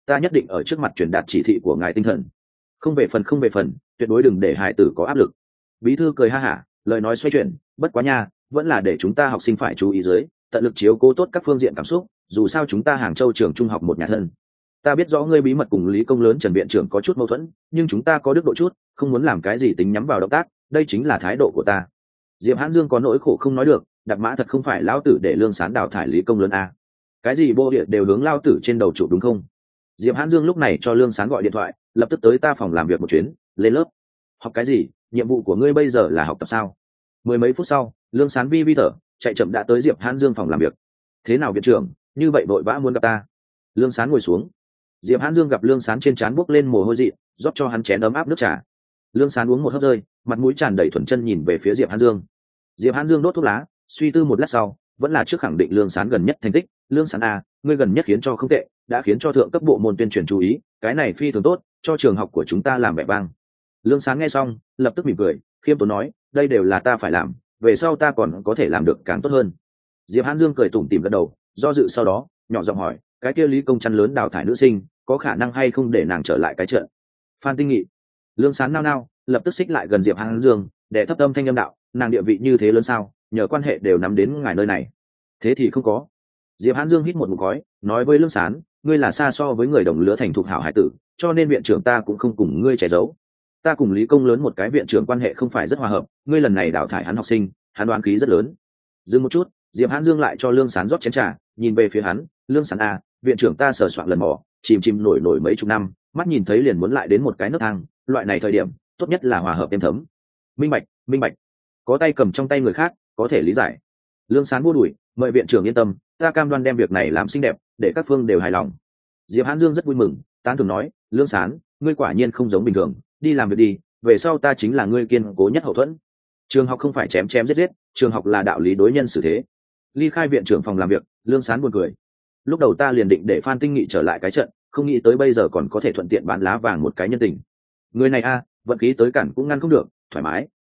ta nhất định ở trước mặt truyền đạt chỉ thị của ngài tinh thần. Không về phần, không về phần, tuyệt đối đừng để hải tử có áp lực. Bí thư cười ha hả, lời nói xoay chuyển, bất quá nha, vẫn là để chúng ta học sinh phải chú ý dưới, tận lực chiếu cố tốt các phương diện cảm xúc, dù sao chúng ta Hàng Châu trường trung học một nhà thân. Ta biết rõ ngươi bí mật cùng Lý Công lớn Trần viện trưởng có chút mâu thuẫn, nhưng chúng ta có đức độ chút, không muốn làm cái gì tính nhắm vào động tác, đây chính là thái độ của ta. Diệp Hãn Dương có nỗi khổ không nói được, Đạp Mã thật không phải lão tử để Lương Sán đào thải Lý Công lớn a. Cái gì bô địa đều hướng lao tử trên đầu trụ đúng không? Diệp Hãn Dương lúc này cho Lương Sán gọi điện thoại, lập tức tới ta phòng làm việc một chuyến, lên lớp. Học cái gì? Nhiệm vụ của ngươi bây giờ là học tập sao? Mười mấy phút sau, Lương Sán vi vi thở, chạy chậm đã tới Diệp Hãn Dương phòng làm việc. Thế nào viện trưởng, như vậy vội vã muốn gặp ta? Lương Sán ngồi xuống. Diệp Hãn Dương gặp Lương Sán trên trán bốc lên mồ hôi dị, rót cho hắn chén ấm áp nước trà. Lương Sán uống một hớp rơi, mặt mũi tràn đầy thuần chân nhìn về phía Diệp Hãn Dương. Diệp Hãn Dương đốt thuốc lá, suy tư một lát sau, vẫn là trước khẳng định Lương Sán gần nhất thành tích. Lương Sán a, ngươi gần nhất khiến cho không tệ, đã khiến cho thượng cấp bộ môn tuyên truyền chú ý, cái này phi thường tốt, cho trường học của chúng ta làm vẻ vang. Lương Sán nghe xong, lập tức mỉm cười, khiêm tốn nói, đây đều là ta phải làm, về sau ta còn có thể làm được càng tốt hơn. Diệp Hãn Dương cười tủm tỉm gật đầu, do dự sau đó, nhỏ giọng hỏi, cái kia Lý Công chăn lớn đào thải nữ sinh, có khả năng hay không để nàng trở lại cái trận? Phan Tinh Nghị. Lương Sán nao nao, lập tức xích lại gần Diệp Hãn Dương, để thấp âm thanh âm đạo, nàng địa vị như thế lớn sao, nhờ quan hệ đều nắm đến ngài nơi này. Thế thì không có. Diệp Hãn Dương hít một ngụm khói, nói với Lương Sán, ngươi là xa so với người đồng lứa thành thục hảo hải tử, cho nên viện trưởng ta cũng không cùng ngươi che giấu. Ta cùng Lý Công lớn một cái viện trưởng quan hệ không phải rất hòa hợp, ngươi lần này đào thải hắn học sinh, hắn đoán khí rất lớn. Dừng một chút, Diệp Hãn Dương lại cho Lương Sán rót chén trà, nhìn về phía hắn, Lương Sán à, viện trưởng ta sờ soạn lần mò, chìm nổi mấy chục năm, mắt nhìn thấy liền muốn lại đến một cái nấc thang, loại này thời điểm, tốt nhất là hòa hợp êm thấm. Minh bạch. Có tay cầm trong tay người khác, có thể lý giải. Lương Sán vô đuổi, mời viện trưởng yên tâm, ta cam đoan đem việc này làm xinh đẹp, để các phương đều hài lòng. Diệp Hãn Dương rất vui mừng, tán thưởng nói, Lương Sán, ngươi quả nhiên không giống bình thường, đi làm việc đi, về sau ta chính là ngươi kiên cố nhất hậu thuẫn. Trường học không phải chém giết, trường học là đạo lý đối nhân xử thế. Ly khai viện trưởng phòng làm việc, Lương Sán buồn cười. Lúc đầu ta liền định để Phan Tinh Nghị trở lại cái trận, không nghĩ tới bây giờ còn có thể thuận tiện bán lá vàng một cái nhân tình. Người này a, vận khí tới cản cũng ngăn không được, thoải mái.